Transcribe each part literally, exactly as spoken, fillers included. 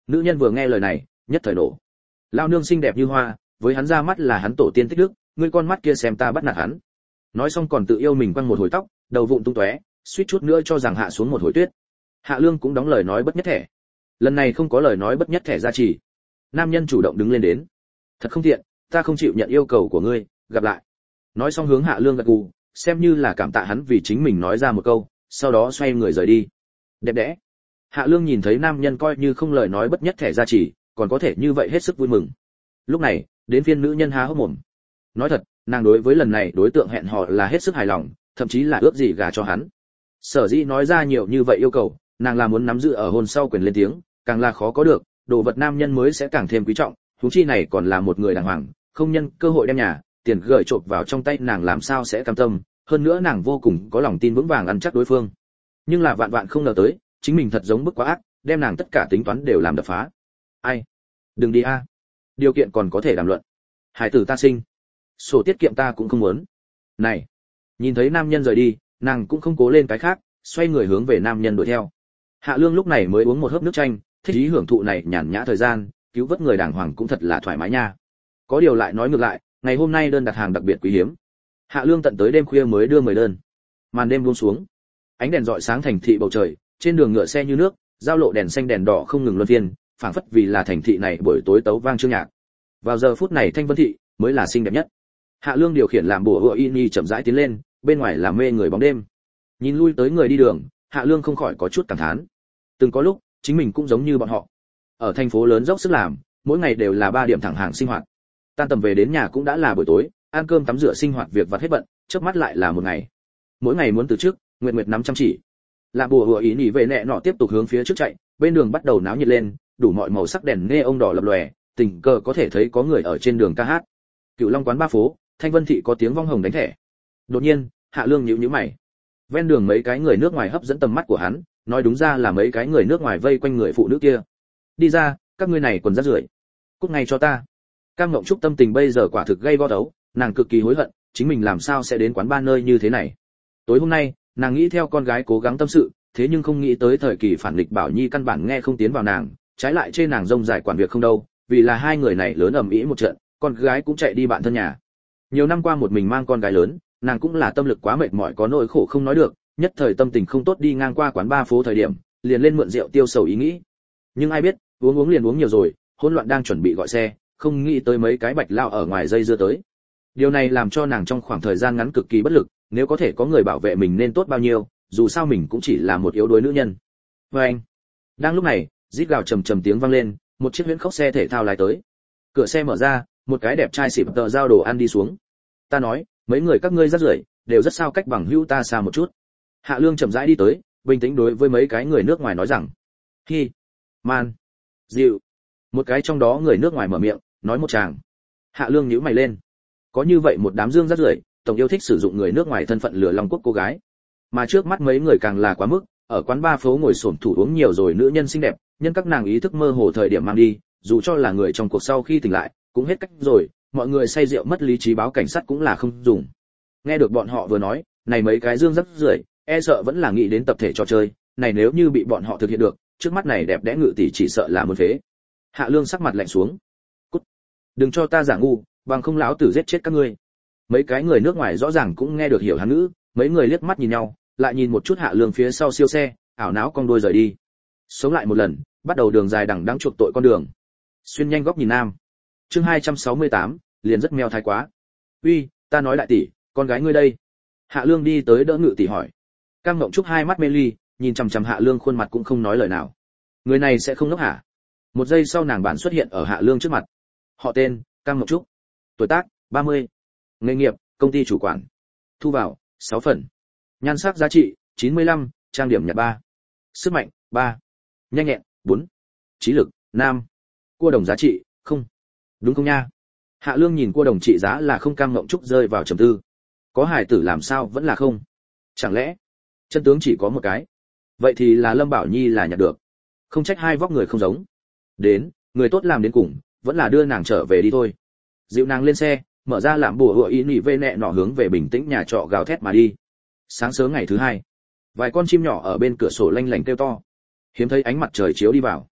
Nữ nhân vừa nghe lời này, nhất thời nổ. Lao nương xinh đẹp như hoa, với hắn ra mắt là hắn tổ tiên tích đức, ngươi con mắt kia xem ta bắt nạt hắn. Nói xong còn tự yêu mình quăng một hồi tóc, đầu vụng tung tóe, suýt chút nữa cho rằng hạ xuống một hồi tuyết. Hạ Lương cũng đóng lời nói bất nhất thẻ. Lần này không có lời nói bất nhất thẻ gia trì. Nam nhân chủ động đứng lên đến. Thật không tiện, ta không chịu nhận yêu cầu của ngươi, gặp lại. Nói xong hướng Hạ Lương gật gù, xem như là cảm tạ hắn vì chính mình nói ra một câu, sau đó xoay người rời đi. Đẹp đẽ. Hạ Lương nhìn thấy nam nhân coi như không lời nói bất nhất thẻ gia trì, còn có thể như vậy hết sức vui mừng. Lúc này, đến phiên nữ nhân há hốc mồm. Nói thật, nàng đối với lần này đối tượng hẹn hò là hết sức hài lòng, thậm chí là ước gì gả cho hắn. Sở dĩ nói ra nhiều như vậy yêu cầu, nàng là muốn nắm giữ ở hôn sau quyền lên tiếng, càng là khó có được, đồ vật nam nhân mới sẽ càng thêm quý trọng, huống chi này còn là một người đàng hoàng, không nhân cơ hội đem nhà, tiền gửi trộm vào trong tay nàng làm sao sẽ cam tâm, hơn nữa nàng vô cùng có lòng tin vững vàng ăn chắc đối phương. Nhưng là vạn vạn không ngờ tới, chính mình thật giống bức quá ác, đem nàng tất cả tính toán đều làm đập phá. Ai? Đừng đi a. Điều kiện còn có thể đàm luận. Hải tử ta sinh, sổ tiết kiệm ta cũng không muốn. Này. Nhìn thấy nam nhân rời đi, nàng cũng không cố lên cái khác, xoay người hướng về nam nhân đuổi theo. Hạ Lương lúc này mới uống một hớp nước chanh, thích ý hưởng thụ này nhàn nhã thời gian, cứu vớt người đàng hoàng cũng thật là thoải mái nha. Có điều lại nói ngược lại, ngày hôm nay đơn đặt hàng đặc biệt quý hiếm. Hạ Lương tận tới đêm khuya mới đưa mười đơn. Màn đêm buông xuống, ánh đèn rọi sáng thành thị bầu trời, trên đường ngựa xe như nước, giao lộ đèn xanh đèn đỏ không ngừng luân phiên, phảng phất vì là thành thị này buổi tối tấu vang chương nhạc. Vào giờ phút này Thanh Vân thị mới là xinh đẹp nhất. Hạ Lương điều khiển làm bùa hựa y chậm rãi tiến lên, bên ngoài là mê người bóng đêm. Nhìn lui tới người đi đường, Hạ Lương không khỏi có chút cảm thán. Từng có lúc, chính mình cũng giống như bọn họ. Ở thành phố lớn dốc sức làm, mỗi ngày đều là ba điểm thẳng hàng sinh hoạt. Tan tầm về đến nhà cũng đã là buổi tối, ăn cơm tắm rửa sinh hoạt việc vặt hết bận, chớp mắt lại là một ngày. Mỗi ngày muốn từ trước, Nguyệt Nguyệt nắm chăm chỉ. Làm bùa hựa ý nhỉ về nẹ nọ tiếp tục hướng phía trước chạy, bên đường bắt đầu náo nhiệt lên, đủ mọi màu sắc đèn neon đỏ lập lòe, tình cờ có thể thấy có người ở trên đường ca hát. Cựu Long quán ba phố, Thanh Vân thị có tiếng vong hồng đánh thẻ. Đột nhiên, Hạ Lương nhíu nhíu mày. Ven đường mấy cái người nước ngoài hấp dẫn tầm mắt của hắn, nói đúng ra là mấy cái người nước ngoài vây quanh người phụ nữ kia. Đi ra, các ngươi này quần rác rưởi. Cút ngay cho ta. Cam Ngộng Trúc tâm tình bây giờ quả thực gây go đấu, nàng cực kỳ hối hận, chính mình làm sao sẽ đến quán ba nơi như thế này. Tối hôm nay, nàng nghĩ theo con gái cố gắng tâm sự, thế nhưng không nghĩ tới thời kỳ phản nghịch Bảo Nhi căn bản nghe không tiến vào nàng, trái lại trên nàng rông dài quản việc không đâu, vì là hai người này lớn ầm ĩ một trận, con gái cũng chạy đi bạn thân nhà. Nhiều năm qua một mình mang con gái lớn, nàng cũng là tâm lực quá mệt mỏi có nỗi khổ không nói được, nhất thời tâm tình không tốt đi ngang qua quán ba phố thời điểm, liền lên mượn rượu tiêu sầu ý nghĩ. Nhưng ai biết, uống uống liền uống nhiều rồi, hỗn loạn đang chuẩn bị gọi xe, không nghĩ tới mấy cái bạch lao ở ngoài dây dưa tới. Điều này làm cho nàng trong khoảng thời gian ngắn cực kỳ bất lực, nếu có thể có người bảo vệ mình nên tốt bao nhiêu, dù sao mình cũng chỉ là một yếu đuối nữ nhân. Và anh, đang lúc này, rít gào trầm trầm tiếng vang lên, một chiếc huyễn khốc xe thể thao lái tới. Cửa xe mở ra, một cái đẹp trai xịp tờ giao đồ ăn đi xuống. Ta nói, mấy người các ngươi rất rưởi, đều rất sao cách bằng hữu ta xa một chút. Hạ Lương chậm rãi đi tới, bình tĩnh đối với mấy cái người nước ngoài nói rằng, hi, man, dịu. Một cái trong đó người nước ngoài mở miệng, nói một tràng. Hạ Lương nhíu mày lên. Có như vậy một đám dương rất rưởi, tổng yêu thích sử dụng người nước ngoài thân phận lừa Long Quốc cô gái. Mà trước mắt mấy người càng là quá mức, ở quán ba phố ngồi xổm thủ uống nhiều rồi nữ nhân xinh đẹp, nhân các nàng ý thức mơ hồ thời điểm mang đi, dù cho là người trong cuộc sau khi tỉnh lại, cũng hết cách rồi, mọi người say rượu mất lý trí báo cảnh sát cũng là không dùng. Nghe được bọn họ vừa nói, này mấy cái dương rất rưởi, e sợ vẫn là nghĩ đến tập thể trò chơi, này nếu như bị bọn họ thực hiện được, trước mắt này đẹp đẽ ngự tỷ chỉ sợ là muốn phế. Hạ Lương sắc mặt lạnh xuống. Cút. Đừng cho ta giả ngu, bằng không lão tử giết chết các ngươi. Mấy cái người nước ngoài rõ ràng cũng nghe được hiểu Hán ngữ, mấy người liếc mắt nhìn nhau, lại nhìn một chút Hạ Lương phía sau siêu xe, ảo não cong đuôi rời đi. Sống lại một lần, bắt đầu đường dài đằng đẵng chuộc tội con đường. Xuyên nhanh góc nhìn nam. Chương hai trăm sáu mươi tám, liền rất meo thái quá. Uy, ta nói đại tỷ, con gái ngươi đây. Hạ Lương đi tới đỡ ngự tỷ hỏi. Cam Ngộng Trúc hai mắt mê ly, nhìn chằm chằm Hạ Lương khuôn mặt cũng không nói lời nào. Người này sẽ không ngốc hả? Một giây sau nàng bản xuất hiện ở Hạ Lương trước mặt. Họ tên, Cam Ngộng Trúc. Tuổi tác, ba mươi. Nghề nghiệp, công ty chủ quản. Thu vào, sáu phần. Nhan sắc giá trị, chín mươi lăm, trang điểm nhạt ba. Sức mạnh, ba. Nhanh nhẹn, bốn. Trí lực, nam. Cua đồng giá trị, không. Đúng không nha? Hạ Lương nhìn cua đồng trị giá là không. Cam Ngộng Trúc rơi vào trầm tư. Có hài tử làm sao vẫn là không? Chẳng lẽ chân tướng chỉ có một cái? Vậy thì là Lâm Bảo Nhi là nhặt được. Không trách hai vóc người không giống. Đến, người tốt làm đến cùng, vẫn là đưa nàng trở về đi thôi. Dịu nàng lên xe, mở ra làm bùa hựa ý nỉ vê nẹ nọ hướng về bình tĩnh nhà trọ gào thét mà đi. Sáng sớm ngày thứ hai, vài con chim nhỏ ở bên cửa sổ lanh lảnh kêu to. Hiếm thấy ánh mặt trời chiếu đi vào.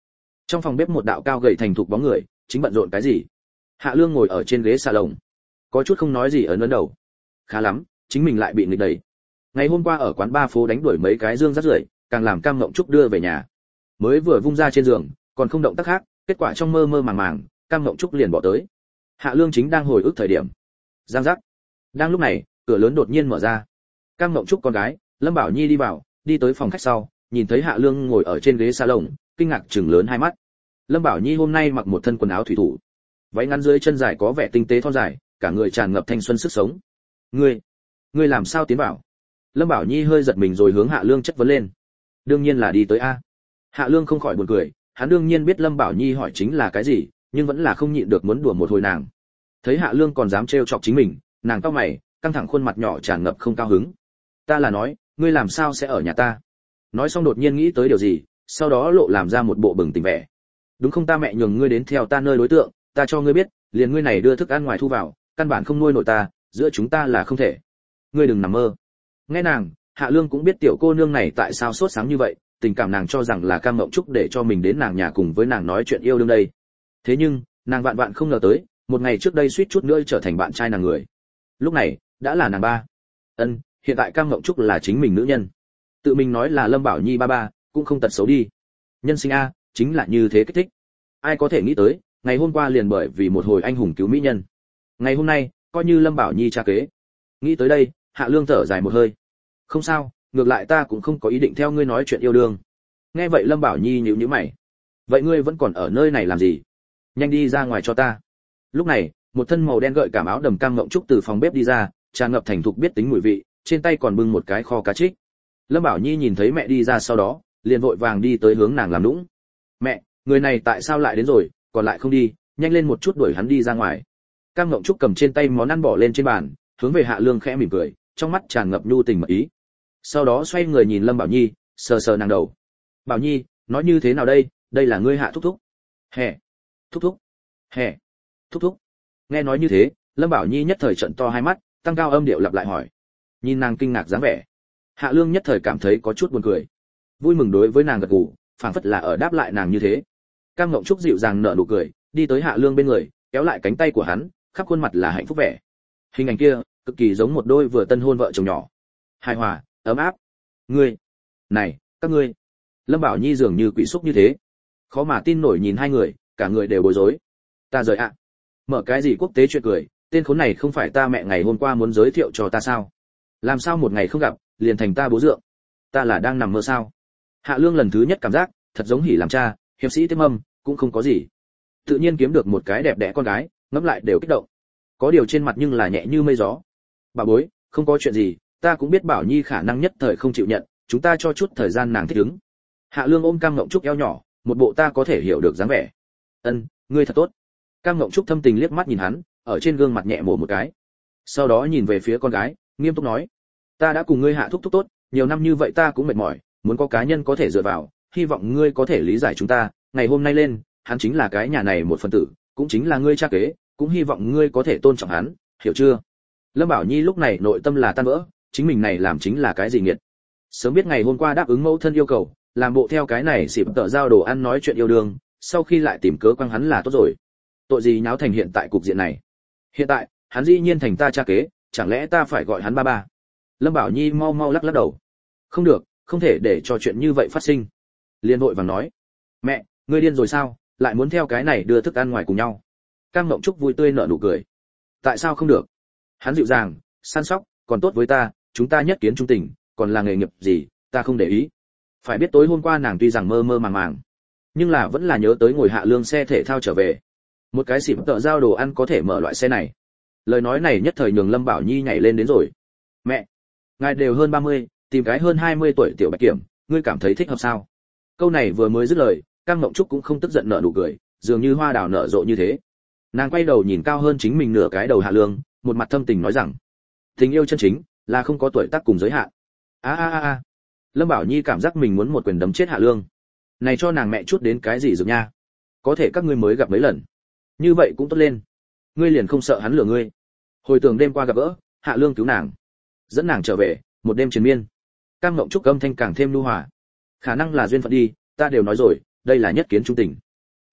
Trong phòng bếp một đạo cao gầy thành thục bóng người chính bận rộn cái gì. Hạ Lương ngồi ở trên ghế salon, có chút không nói gì ấn ấn đầu. Khá lắm, chính mình lại bị nghịch đẩy. Ngày hôm qua ở quán ba phố đánh đuổi mấy cái dương rác rưởi, càng làm Cam Ngộng Trúc đưa về nhà. Mới vừa vung ra trên giường, còn không động tác khác, kết quả trong mơ mơ màng màng, Cam Ngộng Trúc liền bỏ tới. Hạ Lương chính đang hồi ức thời điểm. Giang giác. Đang lúc này, cửa lớn đột nhiên mở ra. Cam Ngộng Trúc con gái, Lâm Bảo Nhi đi vào, đi tới phòng khách sau, nhìn thấy Hạ Lương ngồi ở trên ghế salon, kinh ngạc trừng lớn hai mắt. Lâm Bảo Nhi hôm nay mặc một thân quần áo thủy thủ, váy ngắn dưới chân dài có vẻ tinh tế thon dài, cả người tràn ngập thanh xuân sức sống. "Ngươi, ngươi làm sao tiến vào?" Lâm Bảo Nhi hơi giật mình rồi hướng Hạ Lương chất vấn lên. "Đương nhiên là đi tới a." Hạ Lương không khỏi buồn cười, hắn đương nhiên biết Lâm Bảo Nhi hỏi chính là cái gì, nhưng vẫn là không nhịn được muốn đùa một hồi nàng. Thấy Hạ Lương còn dám trêu chọc chính mình, nàng cau mày, căng thẳng khuôn mặt nhỏ tràn ngập không cao hứng. "Ta là nói, ngươi làm sao sẽ ở nhà ta?" Nói xong đột nhiên nghĩ tới điều gì, sau đó lộ làm ra một bộ bừng tỉnh vẻ. "Đúng không, ta mẹ nhường ngươi đến theo ta nơi đối tượng, ta cho ngươi biết, liền ngươi này đưa thức ăn ngoài thu vào, căn bản không nuôi nổi ta, giữa chúng ta là không thể. Ngươi đừng nằm mơ." Nghe nàng, Hạ Lương cũng biết tiểu cô nương này tại sao sốt sáng như vậy, tình cảm nàng cho rằng là Cam Ngộng Trúc để cho mình đến nàng nhà cùng với nàng nói chuyện yêu đương đây. Thế nhưng, nàng vạn vạn không ngờ tới, một ngày trước đây suýt chút nữa trở thành bạn trai nàng người. Lúc này, đã là nàng ba. Ân, hiện tại Cam Ngộng Trúc là chính mình nữ nhân. Tự mình nói là Lâm Bảo Nhi ba ba, cũng không tật xấu đi. Nhân sinh a, chính là như thế kích thích. Ai có thể nghĩ tới, ngày hôm qua liền bởi vì một hồi anh hùng cứu mỹ nhân. Ngày hôm nay, coi như Lâm Bảo Nhi cha kế. Nghĩ tới đây, Hạ Lương thở dài một hơi. "Không sao, ngược lại ta cũng không có ý định theo ngươi nói chuyện yêu đương." Nghe vậy Lâm Bảo Nhi nhíu nhíu mày. "Vậy ngươi vẫn còn ở nơi này làm gì? Nhanh đi ra ngoài cho ta." Lúc này, một thân màu đen gợi cảm áo đầm Cam Ngộng Trúc từ phòng bếp đi ra, tràn ngập thành thục biết tính mùi vị, trên tay còn bưng một cái kho cá trích. Lâm Bảo Nhi nhìn thấy mẹ đi ra sau đó, liền vội vàng đi tới hướng nàng làm nũng. "Mẹ, người này tại sao lại đến rồi, còn lại không đi, nhanh lên một chút đuổi hắn đi ra ngoài." Cam Ngộng Trúc cầm trên tay món ăn bỏ lên trên bàn, hướng về Hạ Lương khẽ mỉm cười, trong mắt tràn ngập nhu tình mật ý. Sau đó xoay người nhìn Lâm Bảo Nhi, sờ sờ nàng đầu. "Bảo Nhi, nói như thế nào đây, đây là ngươi Hạ thúc thúc." "Hè, thúc thúc, hè, thúc thúc." Nghe nói như thế, Lâm Bảo Nhi nhất thời trợn to hai mắt, tăng cao âm điệu lặp lại hỏi. Nhìn nàng kinh ngạc dáng vẻ, Hạ Lương nhất thời cảm thấy có chút buồn cười. Vui mừng đối với nàng gật gù, phảng phất là ở đáp lại nàng như thế. Cam Ngộng Trúc dịu dàng nở nụ cười, đi tới Hạ Lương bên người, kéo lại cánh tay của hắn, khắp khuôn mặt là hạnh phúc vẻ. Hình ảnh kia, cực kỳ giống một đôi vừa tân hôn vợ chồng nhỏ. Hài hòa, ấm áp. "Ngươi, này, các ngươi." Lâm Bảo Nhi dường như quỷ xúc như thế, khó mà tin nổi nhìn hai người, cả người đều bối rối. "Ta rời ạ." Mở cái gì quốc tế chuyện cười, tên khốn này không phải ta mẹ ngày hôm qua muốn giới thiệu cho ta sao? Làm sao một ngày không gặp, liền thành ta bố dượng? Ta là đang nằm mơ sao? Hạ Lương lần thứ nhất cảm giác, thật giống hỉ làm cha, hiệp sĩ tiêm âm, cũng không có gì. Tự nhiên kiếm được một cái đẹp đẽ con gái, ngẫm lại đều kích động. Có điều trên mặt nhưng là nhẹ như mây gió. "Bà bối, không có chuyện gì, ta cũng biết Bảo Nhi khả năng nhất thời không chịu nhận, chúng ta cho chút thời gian nàng thích ứng." Hạ Lương ôm Cam Ngộng Trúc eo nhỏ, một bộ ta có thể hiểu được dáng vẻ. "Ân, ngươi thật tốt." Cam Ngộng Trúc thâm tình liếc mắt nhìn hắn, ở trên gương mặt nhẹ mổ một cái. Sau đó nhìn về phía con gái, nghiêm túc nói: "Ta đã cùng ngươi Hạ thúc thúc tốt, nhiều năm như vậy ta cũng mệt mỏi, muốn có cá nhân có thể dựa vào, hy vọng ngươi có thể lý giải chúng ta, ngày hôm nay lên, hắn chính là cái nhà này một phần tử, cũng chính là ngươi cha kế, cũng hy vọng ngươi có thể tôn trọng hắn, hiểu chưa?" Lâm Bảo Nhi lúc này nội tâm là tan vỡ, chính mình này làm chính là cái gì nghiệt. Sớm biết ngày hôm qua đáp ứng mẫu thân yêu cầu, làm bộ theo cái này xỉm tợ giao đồ ăn nói chuyện yêu đương, sau khi lại tìm cớ quăng hắn là tốt rồi. Tội gì nháo thành hiện tại cục diện này. Hiện tại, hắn dĩ nhiên thành ta cha kế, chẳng lẽ ta phải gọi hắn ba ba? Lâm Bảo Nhi mau mau lắc lắc đầu. Không được, không thể để cho chuyện như vậy phát sinh. Liên vội vàng nói: "Mẹ, ngươi điên rồi sao, lại muốn theo cái này đưa thức ăn ngoài cùng nhau?" Cam Ngộng Trúc vui tươi nở nụ cười. "Tại sao không được? Hắn dịu dàng, săn sóc, còn tốt với ta, chúng ta nhất kiến trung tình, còn là nghề nghiệp gì, ta không để ý." Phải biết tối hôm qua nàng tuy rằng mơ mơ màng màng, nhưng là vẫn là nhớ tới ngồi Hạ Lương xe thể thao trở về. Một cái xỉm tợ giao đồ ăn có thể mở loại xe này. Lời nói này nhất thời nhường Lâm Bảo Nhi nhảy lên đến rồi. "Mẹ, ngài đều hơn ba mươi, tìm cái hơn hai mươi tuổi tiểu bạch kiểm, ngươi cảm thấy thích hợp sao?" Câu này vừa mới dứt lời, Cam Ngộng Trúc cũng không tức giận nở nụ cười, dường như hoa đào nở rộ như thế. Nàng quay đầu nhìn cao hơn chính mình nửa cái đầu Hạ Lương, một mặt thâm tình nói rằng: "Tình yêu chân chính là không có tuổi tác cùng giới hạn." A a a a. Lâm Bảo Nhi cảm giác mình muốn một quyền đấm chết Hạ Lương. Này cho nàng mẹ chút đến cái gì rồi nha? Có thể các ngươi mới gặp mấy lần, như vậy cũng tốt lên. Ngươi liền không sợ hắn lừa ngươi? Hồi tưởng đêm qua gặp gỡ, Hạ Lương cứu nàng, dẫn nàng trở về, một đêm triền miên. Cam Ngộng Trúc âm thanh càng thêm nhu hòa. Khả năng là duyên phận đi, ta đều nói rồi, đây là nhất kiến trung tình.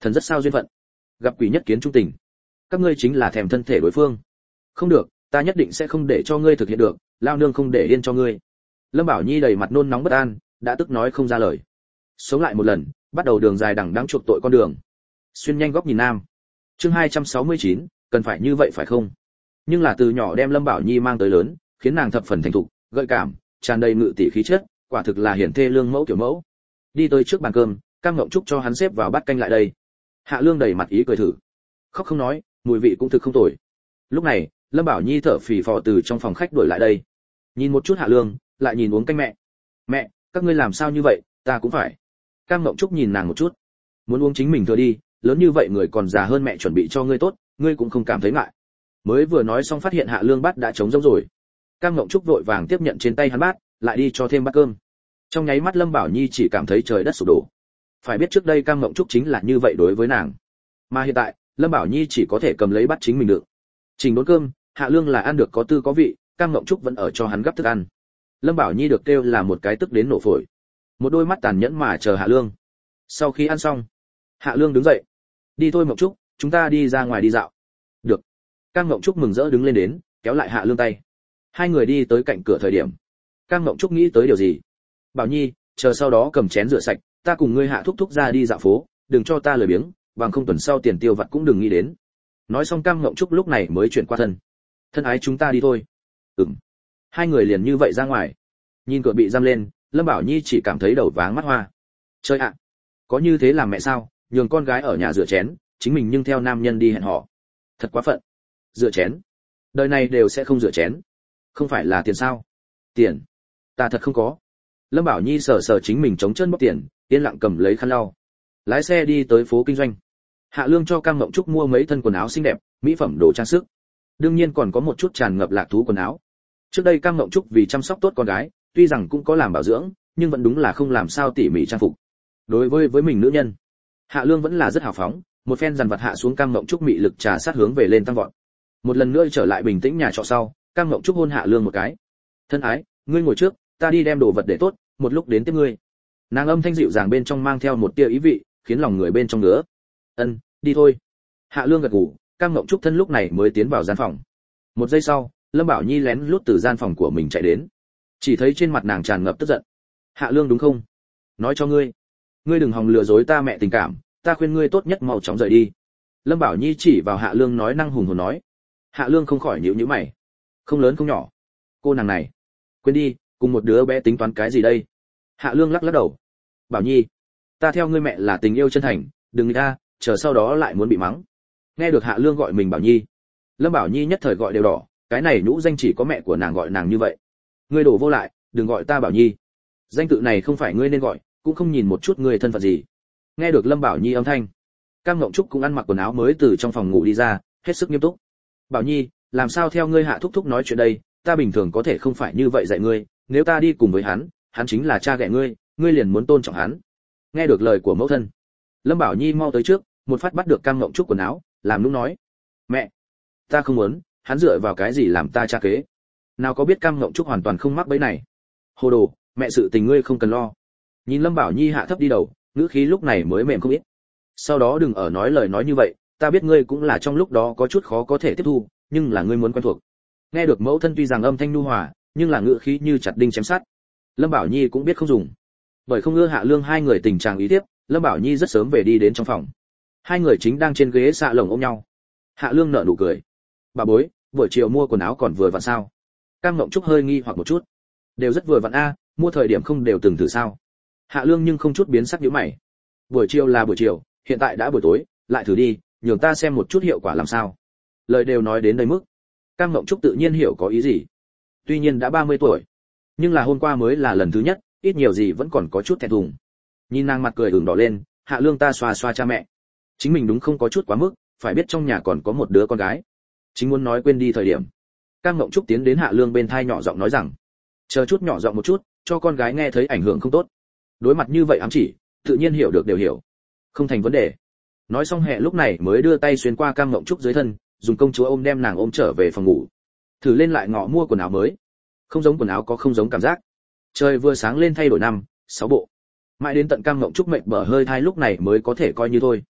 Thần rất sao duyên phận, gặp quỷ nhất kiến trung tình. Các ngươi chính là thèm thân thể đối phương. Không được, ta nhất định sẽ không để cho ngươi thực hiện được, lao nương không để yên cho ngươi. Lâm Bảo Nhi đầy mặt nôn nóng bất an, đã tức nói không ra lời. Sống lại một lần, bắt đầu đường dài đằng đẵng chuộc tội con đường. Xuyên nhanh góc nhìn nam. Chương hai trăm sáu mươi chín, cần phải như vậy phải không? Nhưng là từ nhỏ đem Lâm Bảo Nhi mang tới lớn, khiến nàng thập phần thành thục, gợi cảm, tràn đầy ngự tỷ khí chất, quả thực là hiển thê lương mẫu kiểu mẫu. Đi tới trước bàn cơm, Cam Ngộng Trúc cho hắn xếp vào bát canh lại đây. Hạ Lương đầy mặt ý cười thử, khóc không nói, mùi vị cũng thực không tồi. Lúc này, Lâm Bảo Nhi thở phì phò từ trong phòng khách đuổi lại đây. Nhìn một chút Hạ Lương, lại nhìn uống canh mẹ. Mẹ, các ngươi làm sao như vậy, ta cũng phải. Cam Ngộng Trúc nhìn nàng một chút, muốn uống chính mình thừa đi, lớn như vậy người còn già hơn mẹ chuẩn bị cho ngươi tốt, ngươi cũng không cảm thấy ngại. Mới vừa nói xong phát hiện Hạ Lương bát đã trống rỗng rồi. Cam Ngộng Trúc vội vàng tiếp nhận trên tay hắn bát, lại đi cho thêm bát cơm. Trong nháy mắt Lâm Bảo Nhi chỉ cảm thấy trời đất sụp đổ. Phải biết trước đây Cam Ngộng Trúc chính là như vậy đối với nàng, mà hiện tại Lâm Bảo Nhi chỉ có thể cầm lấy bát chính mình đựng. Trình đốn cơm, Hạ Lương là ăn được có tư có vị, Cam Ngộng Trúc vẫn ở cho hắn gấp thức ăn. Lâm Bảo Nhi được kêu là một cái tức đến nổ phổi, một đôi mắt tàn nhẫn mà chờ Hạ Lương. Sau khi ăn xong, Hạ Lương đứng dậy, đi thôi Ngộng Trúc, chúng ta đi ra ngoài đi dạo. Được. Cam Ngộng Trúc mừng rỡ đứng lên đến, kéo lại Hạ Lương tay. Hai người đi tới cạnh cửa thời điểm, Cam Ngộng Trúc nghĩ tới điều gì. Bảo Nhi, chờ sau đó cầm chén rửa sạch, ta cùng ngươi Hạ thúc thúc ra đi dạo phố, đừng cho ta lười biếng, bằng không tuần sau tiền tiêu vặt cũng đừng nghĩ đến. Nói xong Cam Ngộng Trúc lúc này mới chuyển qua thân. Thân ái chúng ta đi thôi. Ừm. Hai người liền như vậy ra ngoài. Nhìn cửa bị giam lên, Lâm Bảo Nhi chỉ cảm thấy đầu váng mắt hoa. Chơi ạ, có như thế làm mẹ sao, nhường con gái ở nhà rửa chén, chính mình nhưng theo nam nhân đi hẹn hò. Thật quá phận. Rửa chén? Đời này đều sẽ không rửa chén. Không phải là tiền sao? Tiền? Ta thật không có. Lâm Bảo Nhi sờ sờ chính mình chống chân bóc tiền, yên lặng cầm lấy khăn lau. Lái xe đi tới phố kinh doanh. Hạ Lương cho Cam Ngộng Trúc mua mấy thân quần áo xinh đẹp, mỹ phẩm đồ trang sức. Đương nhiên còn có một chút tràn ngập lạc thú quần áo. Trước đây Cam Ngộng Trúc vì chăm sóc tốt con gái, tuy rằng cũng có làm bảo dưỡng, nhưng vẫn đúng là không làm sao tỉ mỉ trang phục. Đối với với mình nữ nhân, Hạ Lương vẫn là rất hào phóng, một phen dằn vặt hạ xuống Cam Ngộng Trúc mị lực trà sát hướng về lên tăng vọt. Một lần nữa trở lại bình tĩnh nhà trọ sau, Cam Ngộng Trúc hôn Hạ Lương một cái. Thân ái, ngươi ngồi trước, ta đi đem đồ vật để tốt, một lúc đến tiếp ngươi. Nàng âm thanh dịu dàng bên trong mang theo một tia ý vị, khiến lòng người bên trong ngứa. Ân, đi thôi. Hạ Lương gật gù, Cam Ngộng Trúc thân lúc này mới tiến vào gian phòng. Một giây sau, Lâm Bảo Nhi lén lút từ gian phòng của mình chạy đến. Chỉ thấy trên mặt nàng tràn ngập tức giận. Hạ Lương đúng không? Nói cho ngươi, ngươi đừng hòng lừa dối ta mẹ tình cảm, ta khuyên ngươi tốt nhất mau chóng rời đi. Lâm Bảo Nhi chỉ vào Hạ Lương nói năng hùng hồn nói. Hạ Lương không khỏi nhíu nhíu mày. Không lớn không nhỏ, cô nàng này, quên đi, cùng một đứa bé tính toán cái gì đây? Hạ Lương lắc lắc đầu. Bảo Nhi, ta theo ngươi mẹ là tình yêu chân thành, đừng nghĩ ta, chờ sau đó lại muốn bị mắng. Nghe được Hạ Lương gọi mình Bảo Nhi, Lâm Bảo Nhi nhất thời gọi đều đỏ, cái này nhũ danh chỉ có mẹ của nàng gọi nàng như vậy. Ngươi đổ vô lại, đừng gọi ta Bảo Nhi. Danh tự này không phải ngươi nên gọi, cũng không nhìn một chút ngươi thân phận gì. Nghe được Lâm Bảo Nhi âm thanh, Cam Ngộng Trúc cũng ăn mặc quần áo mới từ trong phòng ngủ đi ra, hết sức nghiêm túc. Bảo Nhi, làm sao theo ngươi Hạ thúc thúc nói chuyện đây, ta bình thường có thể không phải như vậy dạy ngươi, nếu ta đi cùng với hắn, hắn chính là cha ghẻ ngươi, ngươi liền muốn tôn trọng hắn. Nghe được lời của mẫu thân, Lâm Bảo Nhi mau tới trước, một phát bắt được Cam Ngộng Trúc quần áo, làm nũng nói: "Mẹ, ta không muốn, hắn dựa vào cái gì làm ta cha kế?" Nào có biết Cam Ngộng Trúc hoàn toàn không mắc bẫy này. Hồ đồ, mẹ sự tình ngươi không cần lo. Nhìn Lâm Bảo Nhi hạ thấp đi đầu, ngữ khí lúc này mới mềm không ít. Sau đó đừng ở nói lời nói như vậy, ta biết ngươi cũng là trong lúc đó có chút khó có thể tiếp thu, nhưng là ngươi muốn quen thuộc. Nghe được mẫu thân tuy rằng âm thanh nhu hòa, nhưng là ngữ khí như chặt đinh chém sắt. Lâm Bảo Nhi cũng biết không dùng. Bởi không ưa Hạ Lương hai người tình trạng ý tiếp, Lâm Bảo Nhi rất sớm về đi đến trong phòng. Hai người chính đang trên ghế xạ lồng ôm nhau. Hạ Lương nở nụ cười. Bà bối, buổi chiều mua quần áo còn vừa vặn sao? Cam Ngộng Trúc hơi nghi hoặc một chút. Đều rất vừa vặn a, mua thời điểm không đều từng thử sao? Hạ Lương nhưng không chút biến sắc nhíu mày. Buổi chiều là buổi chiều, hiện tại đã buổi tối, lại thử đi, nhường ta xem một chút hiệu quả làm sao. Lời đều nói đến đây mức, Cam Ngộng Trúc tự nhiên hiểu có ý gì. Tuy nhiên đã ba mươi tuổi, nhưng là hôm qua mới là lần thứ nhất, ít nhiều gì vẫn còn có chút thẹn thùng. Nhìn nàng mặt cười ửng đỏ lên, Hạ Lương ta xoa xoa cha mẹ. Chính mình đúng không có chút quá mức, phải biết trong nhà còn có một đứa con gái. Chính muốn nói quên đi thời điểm, Cam Ngộng Trúc tiến đến Hạ Lương bên thai nhỏ giọng nói rằng: chờ chút nhỏ giọng một chút, cho con gái nghe thấy ảnh hưởng không tốt. Đối mặt như vậy ám chỉ, tự nhiên hiểu được đều hiểu, không thành vấn đề. Nói xong Hệ lúc này mới đưa tay xuyên qua Cam Ngộng Trúc dưới thân, dùng công chúa ôm đem nàng ôm trở về phòng ngủ. Thử lên lại ngọ mua quần áo mới, không giống quần áo có không giống cảm giác. Trời vừa sáng lên thay đổi năm, sáu bộ. Mãi đến tận Cam Ngộng Trúc mệt bở hơi thai lúc này mới có thể coi như thôi.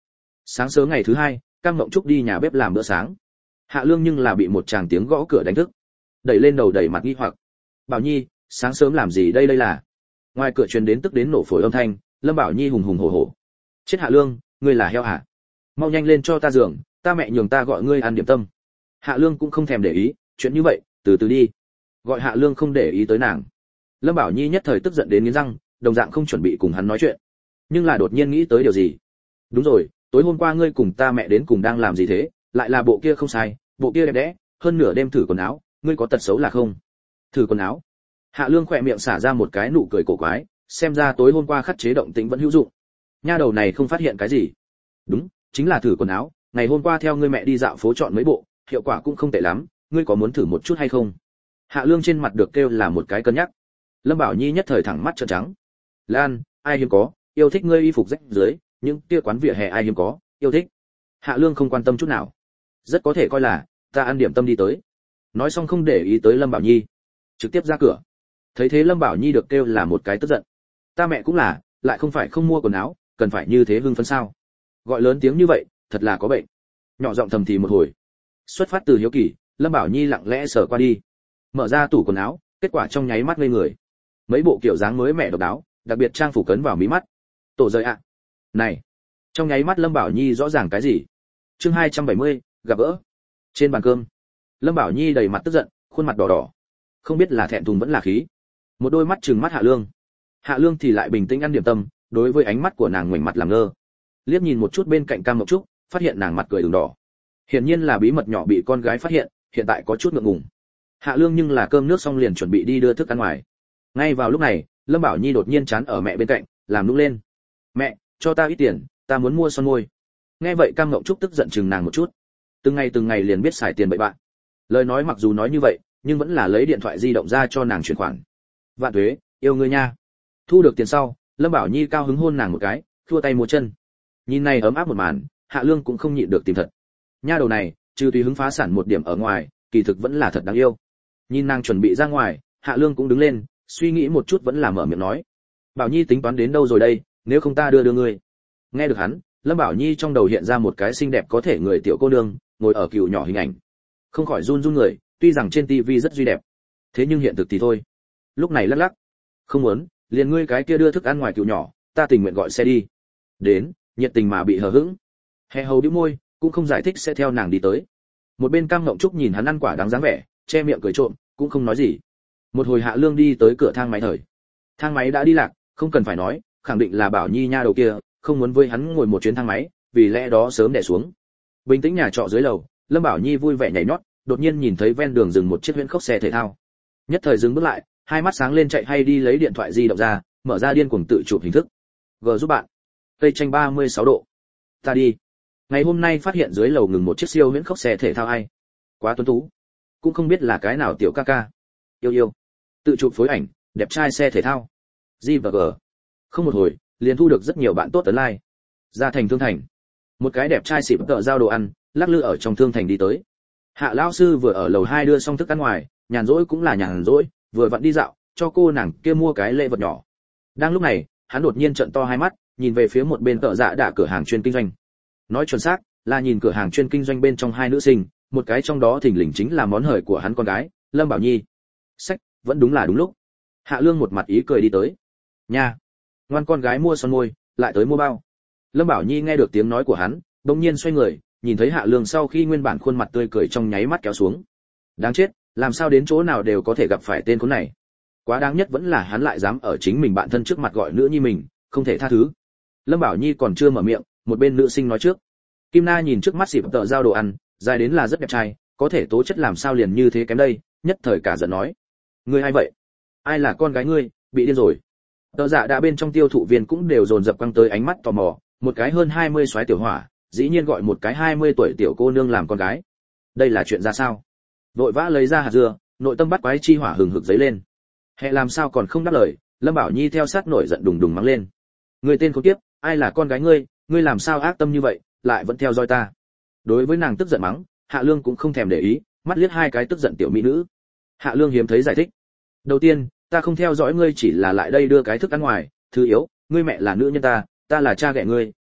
Sáng sớm ngày thứ hai, Cam Mộng Trúc đi nhà bếp làm bữa sáng. Hạ Lương nhưng là bị một tràng tiếng gõ cửa đánh thức, đẩy lên đầu đầy mặt nghi hoặc. Bảo Nhi, sáng sớm làm gì đây đây là? Ngoài cửa truyền đến tức đến nổ phổi âm thanh, Lâm Bảo Nhi hùng hùng hổ hổ. Chết Hạ Lương, ngươi là heo hả? Mau nhanh lên cho ta giường, ta mẹ nhường ta gọi ngươi ăn điểm tâm. Hạ Lương cũng không thèm để ý, chuyện như vậy, từ từ đi. Gọi Hạ Lương không để ý tới nàng. Lâm Bảo Nhi nhất thời tức giận đến nghiến răng, đồng dạng không chuẩn bị cùng hắn nói chuyện, nhưng là đột nhiên nghĩ tới điều gì. Đúng rồi, tối hôm qua ngươi cùng ta mẹ đến cùng đang làm gì thế? Lại là bộ kia không sai, bộ kia đẹp đẽ, hơn nửa đêm thử quần áo, ngươi có tật xấu là không? Thử quần áo? Hạ Lương khỏe miệng xả ra một cái nụ cười cổ quái, xem ra tối hôm qua khắc chế động tĩnh vẫn hữu dụng. Nha đầu này không phát hiện cái gì? Đúng, chính là thử quần áo, ngày hôm qua theo ngươi mẹ đi dạo phố chọn mấy bộ, hiệu quả cũng không tệ lắm, ngươi có muốn thử một chút hay không? Hạ Lương trên mặt được kêu là một cái cân nhắc. Lâm Bảo Nhi nhất thời thẳng mắt trợn trắng. Lan, ai hiếm có, yêu thích ngươi y phục rách dưới, những kia quán vỉa hè ai hiếm có, yêu thích. Hạ Lương không quan tâm chút nào. Rất có thể coi là ta ăn điểm tâm đi tới. Nói xong không để ý tới Lâm Bảo Nhi, trực tiếp ra cửa. Thấy thế Lâm Bảo Nhi được kêu là một cái tức giận. Ta mẹ cũng là, lại không phải không mua quần áo, cần phải như thế hưng phấn sao? Gọi lớn tiếng như vậy, thật là có bệnh. Nhỏ giọng thầm thì một hồi. Xuất phát từ hiếu kỳ, Lâm Bảo Nhi lặng lẽ sờ qua đi, mở ra tủ quần áo, kết quả trong nháy mắt ngây người. Mấy bộ kiểu dáng mới mẻ độc đáo, đặc biệt trang phục cấn vào mí mắt. Tổ rời ạ. Này, trong nháy mắt Lâm Bảo Nhi rõ ràng cái gì? Chương hai trăm bảy mươi, gặp gỡ. Trên bàn cơm, Lâm Bảo Nhi đầy mặt tức giận, khuôn mặt đỏ đỏ, không biết là thẹn thùng vẫn là khí. Một đôi mắt trừng mắt Hạ Lương. Hạ Lương thì lại bình tĩnh ăn điểm tâm, đối với ánh mắt của nàng ngoảnh mặt làm ngơ. Liếc nhìn một chút bên cạnh Cam Mộng Trúc, phát hiện nàng mặt cười ửng đỏ. Hiển nhiên là bí mật nhỏ bị con gái phát hiện, hiện tại có chút ngượng ngùng. Hạ Lương nhưng là cơm nước xong liền chuẩn bị đi đưa thức ăn ngoài. Ngay vào lúc này, Lâm Bảo Nhi đột nhiên chán ở mẹ bên cạnh, làm nũng lên. Mẹ, cho ta ít tiền, ta muốn mua son môi. Nghe vậy Cam Mộng Trúc tức giận chừng nàng một chút. Từng ngày từng ngày liền biết xài tiền bậy bạn. Lời nói mặc dù nói như vậy, nhưng vẫn là lấy điện thoại di động ra cho nàng chuyển khoản. Vạn tuế, yêu ngươi nha. Thu được tiền sau, Lâm Bảo Nhi cao hứng hôn nàng một cái, thua tay múa chân. Nhìn này ấm áp một màn, Hạ Lương cũng không nhịn được tìm thật. Nha đầu này, trừ tùy hứng phá sản một điểm ở ngoài, kỳ thực vẫn là thật đáng yêu. Nhìn nàng chuẩn bị ra ngoài, Hạ Lương cũng đứng lên, suy nghĩ một chút vẫn là mở miệng nói. Bảo Nhi tính toán đến đâu rồi đây, nếu không ta đưa đưa ngươi. Nghe được hắn, Lâm Bảo Nhi trong đầu hiện ra một cái xinh đẹp có thể người tiểu cô nương, ngồi ở cừu nhỏ hình ảnh. Không khỏi run run người, tuy rằng trên tivi rất duy đẹp, thế nhưng hiện thực thì thôi. Lúc này lắc lắc. Không muốn, liền ngươi cái kia đưa thức ăn ngoài cừu nhỏ, ta tình nguyện gọi xe đi. Đến, nhiệt tình mà bị hờ hững. Hè hầu bĩu môi, cũng không giải thích sẽ theo nàng đi tới. Một bên Cam Mộng Trúc nhìn hắn ăn quả đáng dáng vẻ, che miệng cười trộm, cũng không nói gì. Một hồi Hạ Lương đi tới cửa thang máy thời. Thang máy đã đi lạc, không cần phải nói, khẳng định là Bảo Nhi nha đầu kia, không muốn với hắn ngồi một chuyến thang máy, vì lẽ đó sớm đè xuống. Bình tĩnh nhà trọ dưới lầu, Lâm Bảo Nhi vui vẻ nhảy nhót, đột nhiên nhìn thấy ven đường dừng một chiếc huyễn khốc xe thể thao. Nhất thời dừng bước lại, hai mắt sáng lên chạy hay đi lấy điện thoại di động ra, mở ra điên cuồng tự chụp hình thức. G giúp bạn. Cây tranh ba mươi sáu độ. Ta đi. Ngày hôm nay phát hiện dưới lầu ngừng một chiếc siêu huyễn khốc xe thể thao hay. Quá tuấn tú. Cũng không biết là cái nào tiểu ca ca. Yêu yêu. Tự chụp phối ảnh, đẹp trai xe thể thao. G và G. Không một hồi, liền thu được rất nhiều bạn tốt tấn like. Ra thành Thương Thành. Một cái đẹp trai xịp tợ giao đồ ăn, lắc lư ở trong Thương Thành đi tới. Hạ lão sư vừa ở lầu hai đưa xong thức ăn ngoài, nhàn rỗi cũng là nhàn rỗi, vừa vặn đi dạo, cho cô nàng kia mua cái lễ vật nhỏ. Đang lúc này, hắn đột nhiên trợn to hai mắt, nhìn về phía một bên tợ dạ đả cửa hàng chuyên kinh doanh. Nói chuẩn xác, là nhìn cửa hàng chuyên kinh doanh bên trong hai nữ sinh, một cái trong đó thình lình chính là món hời của hắn con gái, Lâm Bảo Nhi. Sách, vẫn đúng là đúng lúc. Hạ Lương một mặt ý cười đi tới. Nha, ngoan con gái mua son môi, lại tới mua bao. Lâm Bảo Nhi nghe được tiếng nói của hắn, bỗng nhiên xoay người, nhìn thấy Hạ Lương sau khi nguyên bản khuôn mặt tươi cười trong nháy mắt kéo xuống. Đáng chết, làm sao đến chỗ nào đều có thể gặp phải tên khốn này. Quá đáng nhất vẫn là hắn lại dám ở chính mình bạn thân trước mặt gọi nữ nhi mình, không thể tha thứ. Lâm Bảo Nhi còn chưa mở miệng, một bên nữ sinh nói trước. Kim Na nhìn trước mắt xịp tợ giao đồ ăn, dài đến là rất đẹp trai, có thể tố chất làm sao liền như thế kém đây, nhất thời cả giận nói. Ngươi ai vậy? Ai là con gái ngươi, bị điên rồi. Tợ dạ đã bên trong tiêu thụ viên cũng đều dồn dập quăng tới ánh mắt tò mò, một cái hơn hai mươi soái tiểu hỏa, dĩ nhiên gọi một cái hai mươi tuổi tiểu cô nương làm con gái. Đây là chuyện ra sao? Vội vã lấy ra hạt dưa, nội tâm bắt quái chi hỏa hừng hực dấy lên. Hệ làm sao còn không đáp lời, Lâm Bảo Nhi theo sát nổi giận đùng đùng mắng lên. Người tên khốn kiếp, ai là con gái ngươi, ngươi làm sao ác tâm như vậy, lại vẫn theo dõi ta. Đối với nàng tức giận mắng, Hạ Lương cũng không thèm để ý, mắt liếc hai cái tức giận tiểu mỹ nữ. Hạ Lương hiếm thấy giải thích. Đầu tiên, ta không theo dõi ngươi chỉ là lại đây đưa cái thức ăn ngoài, thứ yếu, ngươi mẹ là nữ nhân ta, ta là cha ghẻ ngươi,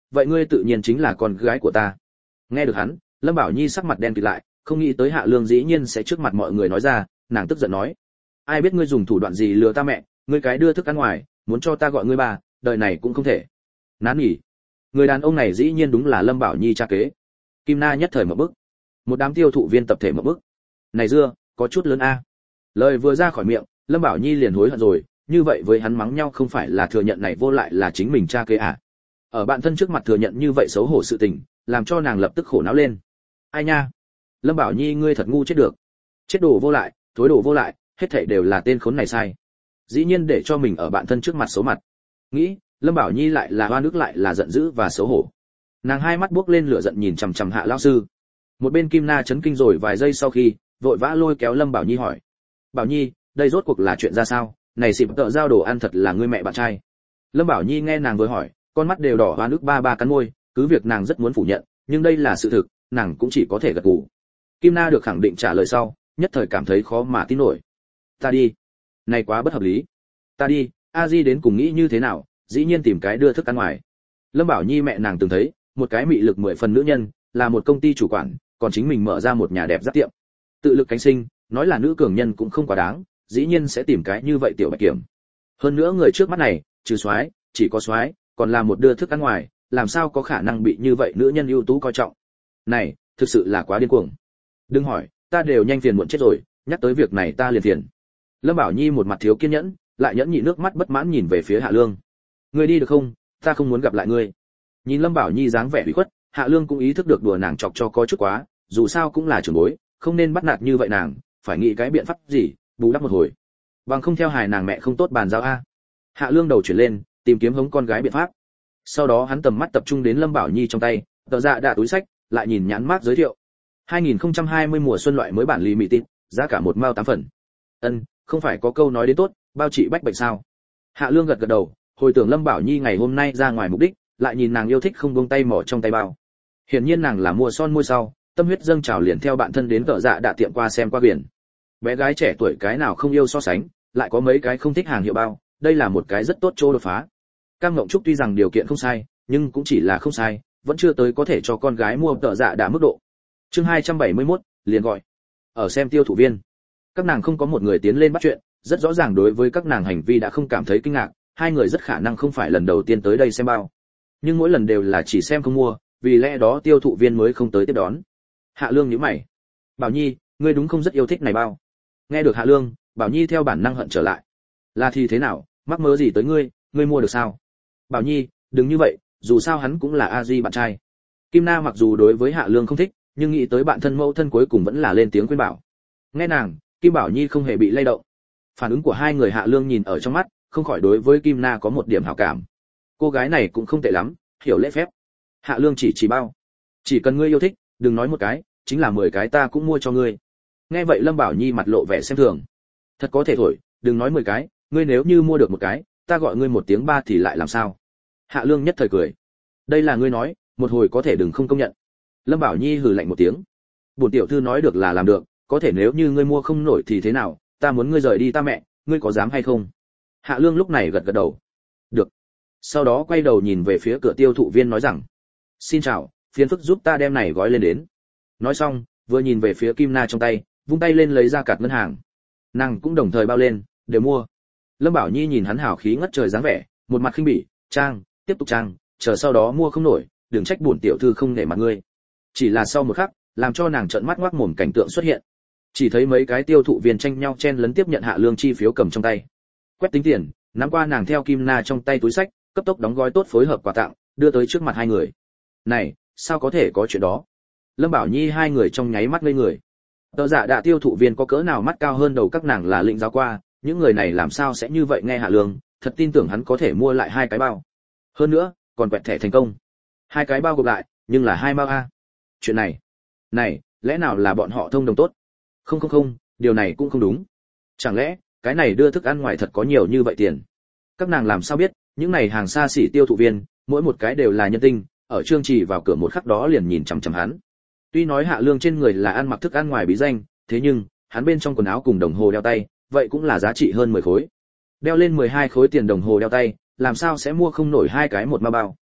vậy ngươi tự nhiên chính là con gái của ta. Nghe được hắn, Lâm Bảo Nhi sắc mặt đen kịt lại, không nghĩ tới Hạ Lương dĩ nhiên sẽ trước mặt mọi người nói ra, nàng tức giận nói: ai biết ngươi dùng thủ đoạn gì lừa ta mẹ, ngươi cái đưa thức ăn ngoài, muốn cho ta gọi ngươi bà, đời này cũng không thể. Nán nhỉ. Người đàn ông này dĩ nhiên đúng là Lâm Bảo Nhi cha kế. Kim Na nhất thời mở bức. Một đám tiêu thụ viên tập thể mở bức. Này dưa, có chút lớn a. Lời vừa ra khỏi miệng, Lâm Bảo Nhi liền hối hận rồi, như vậy với hắn mắng nhau không phải là thừa nhận này vô lại là chính mình cha kế à? Ở bạn thân trước mặt thừa nhận như vậy xấu hổ sự tình, làm cho nàng lập tức khổ não lên. Ai nha, Lâm Bảo Nhi ngươi thật ngu chết được. Chết đồ vô lại, thối đồ vô lại, hết thảy đều là tên khốn này sai. Dĩ nhiên để cho mình ở bạn thân trước mặt xấu mặt. Nghĩ, Lâm Bảo Nhi lại là oan ức lại là giận dữ và xấu hổ. Nàng hai mắt buốc lên lửa giận nhìn chằm chằm Hạ lão sư. Một bên Kim Na chấn kinh rồi vài giây sau khi, vội vã lôi kéo Lâm Bảo Nhi hỏi: Bảo Nhi, đây rốt cuộc là chuyện ra sao? Này xịp tợ giao đồ ăn thật là ngươi mẹ bạn trai. Lâm Bảo Nhi nghe nàng vừa hỏi, con mắt đều đỏ hoa nước ba ba cắn môi, cứ việc nàng rất muốn phủ nhận, nhưng đây là sự thực, nàng cũng chỉ có thể gật gù. Kim Na được khẳng định trả lời sau, nhất thời cảm thấy khó mà tin nổi. Ta đi, này quá bất hợp lý. Ta đi, A Di đến cùng nghĩ như thế nào, dĩ nhiên tìm cái đưa thức ăn ngoài. Lâm Bảo Nhi mẹ nàng từng thấy, một cái mị lực mười phần nữ nhân, là một công ty chủ quản, còn chính mình mở ra một nhà đẹp giáp tiệm. Tự lực cánh sinh, nói là nữ cường nhân cũng không quá đáng, dĩ nhiên sẽ tìm cái như vậy tiểu bạch kiểm. Hơn nữa người trước mắt này, trừ soái, chỉ có soái, còn là một đưa thức ăn ngoài, làm sao có khả năng bị như vậy nữ nhân ưu tú coi trọng. Này, thực sự là quá điên cuồng. Đừng hỏi, ta đều nhanh phiền muộn chết rồi, nhắc tới việc này ta liền phiền. Lâm Bảo Nhi một mặt thiếu kiên nhẫn, lại nhẫn nhị nước mắt bất mãn nhìn về phía Hạ Lương. Ngươi đi được không, ta không muốn gặp lại ngươi. Nhìn Lâm Bảo Nhi dáng vẻ ủy khuất, Hạ Lương cũng ý thức được đùa nàng chọc cho có chút quá, dù sao cũng là trưởng bối, không nên bắt nạt như vậy nàng, phải nghĩ cái biện pháp gì, bù đắp một hồi. Bằng không theo hài nàng mẹ không tốt bàn giao a. Hạ Lương đầu chuyển lên, tìm kiếm hống con gái biện pháp. Sau đó hắn tầm mắt tập trung đến Lâm Bảo Nhi trong tay, tờ dạ đã túi sách, lại nhìn nhãn mác giới thiệu. hai nghìn không trăm hai mươi mùa xuân loại mới bản limited, giá cả một mao tám phần. Ân, không phải có câu nói đến tốt, bao trị bách bệnh sao? Hạ Lương gật gật đầu, hồi tưởng Lâm Bảo Nhi ngày hôm nay ra ngoài mục đích, lại nhìn nàng yêu thích không buông tay mỏ trong tay bao. Hiển nhiên nàng là mua son môi sau, tâm huyết dâng trào liền theo bạn thân đến tờ dạ đã tiệm qua xem qua biển. Bé gái trẻ tuổi cái nào không yêu so sánh, lại có mấy cái không thích hàng hiệu bao, đây là một cái rất tốt chỗ đột phá. Cam Ngộng Trúc tuy rằng điều kiện không sai, nhưng cũng chỉ là không sai, vẫn chưa tới có thể cho con gái mua tợ dạ đã mức độ. Chương hai trăm bảy mươi mốt, liền gọi. Ở xem tiêu thụ viên, các nàng không có một người tiến lên bắt chuyện, rất rõ ràng đối với các nàng hành vi đã không cảm thấy kinh ngạc, hai người rất khả năng không phải lần đầu tiên tới đây xem bao. Nhưng mỗi lần đều là chỉ xem không mua, vì lẽ đó tiêu thụ viên mới không tới tiếp đón. Hạ Lương nhíu mày. Bảo Nhi, ngươi đúng không rất yêu thích này bao? Nghe được Hạ Lương, Bảo Nhi theo bản năng hận trở lại. Là thì thế nào, mắc mớ gì tới ngươi, ngươi mua được sao? Bảo Nhi, đừng như vậy, dù sao hắn cũng là A Di bạn trai. Kim Na mặc dù đối với Hạ Lương không thích, nhưng nghĩ tới bạn thân mẫu thân cuối cùng vẫn là lên tiếng khuyên bảo. Nghe nàng, Kim Bảo Nhi không hề bị lay động. Phản ứng của hai người Hạ Lương nhìn ở trong mắt, không khỏi đối với Kim Na có một điểm hảo cảm. Cô gái này cũng không tệ lắm, hiểu lễ phép. Hạ Lương chỉ chỉ bao. Chỉ cần ngươi yêu thích, đừng nói một cái, chính là mười cái ta cũng mua cho ngươi. Nghe vậy Lâm Bảo Nhi mặt lộ vẻ xem thường. Thật có thể thổi, đừng nói mười cái, ngươi nếu như mua được một cái, ta gọi ngươi một tiếng ba thì lại làm sao? Hạ Lương nhất thời cười. Đây là ngươi nói, một hồi có thể đừng không công nhận. Lâm Bảo Nhi hừ lạnh một tiếng. Bổn tiểu thư nói được là làm được, có thể nếu như ngươi mua không nổi thì thế nào, ta muốn ngươi rời đi ta mẹ, ngươi có dám hay không? Hạ Lương lúc này gật gật đầu. Được. Sau đó quay đầu nhìn về phía cửa tiêu thụ viên nói rằng, xin chào, phiền phức giúp ta đem này gói lên đến. Nói xong, vừa nhìn về phía Kim Na trong tay, vung tay lên lấy ra card ngân hàng. Nàng cũng đồng thời bao lên, đều mua. Lâm Bảo Nhi nhìn hắn hào khí ngất trời dáng vẻ, một mặt khinh bỉ, trang, tiếp tục trang, chờ sau đó mua không nổi, đừng trách bổn tiểu thư không nể mặt ngươi. Chỉ là sau một khắc, làm cho nàng trợn mắt ngoác mồm cảnh tượng xuất hiện. Chỉ thấy mấy cái tiêu thụ viên tranh nhau chen lấn tiếp nhận Hạ Lương chi phiếu cầm trong tay. Quét tính tiền, nắm qua nàng theo Kim Na trong tay túi sách, cấp tốc đóng gói tốt phối hợp quà tặng, đưa tới trước mặt hai người. Này, sao có thể có chuyện đó? Lâm Bảo Nhi hai người trong nháy mắt ngây người. Tờ giả đã tiêu thụ viên có cỡ nào mắt cao hơn đầu các nàng là lĩnh giáo qua, những người này làm sao sẽ như vậy nghe Hạ Lương, thật tin tưởng hắn có thể mua lại hai cái bao. Hơn nữa, còn quẹt thẻ thành công. Hai cái bao gộp lại, nhưng là hai bao a. Chuyện này, này, lẽ nào là bọn họ thông đồng tốt? Không không không, điều này cũng không đúng. Chẳng lẽ, cái này đưa thức ăn ngoài thật có nhiều như vậy tiền? Các nàng làm sao biết, những này hàng xa xỉ tiêu thụ viên, mỗi một cái đều là nhân tinh, ở Trương Trì vào cửa một khắc đó liền nhìn chằm chằm hắn. Tuy nói Hạ Lương trên người là ăn mặc thức ăn ngoài bí danh, thế nhưng, hắn bên trong quần áo cùng đồng hồ đeo tay, vậy cũng là giá trị hơn mười khối. Đeo lên mười hai khối tiền đồng hồ đeo tay, làm sao sẽ mua không nổi hai cái một ma bao.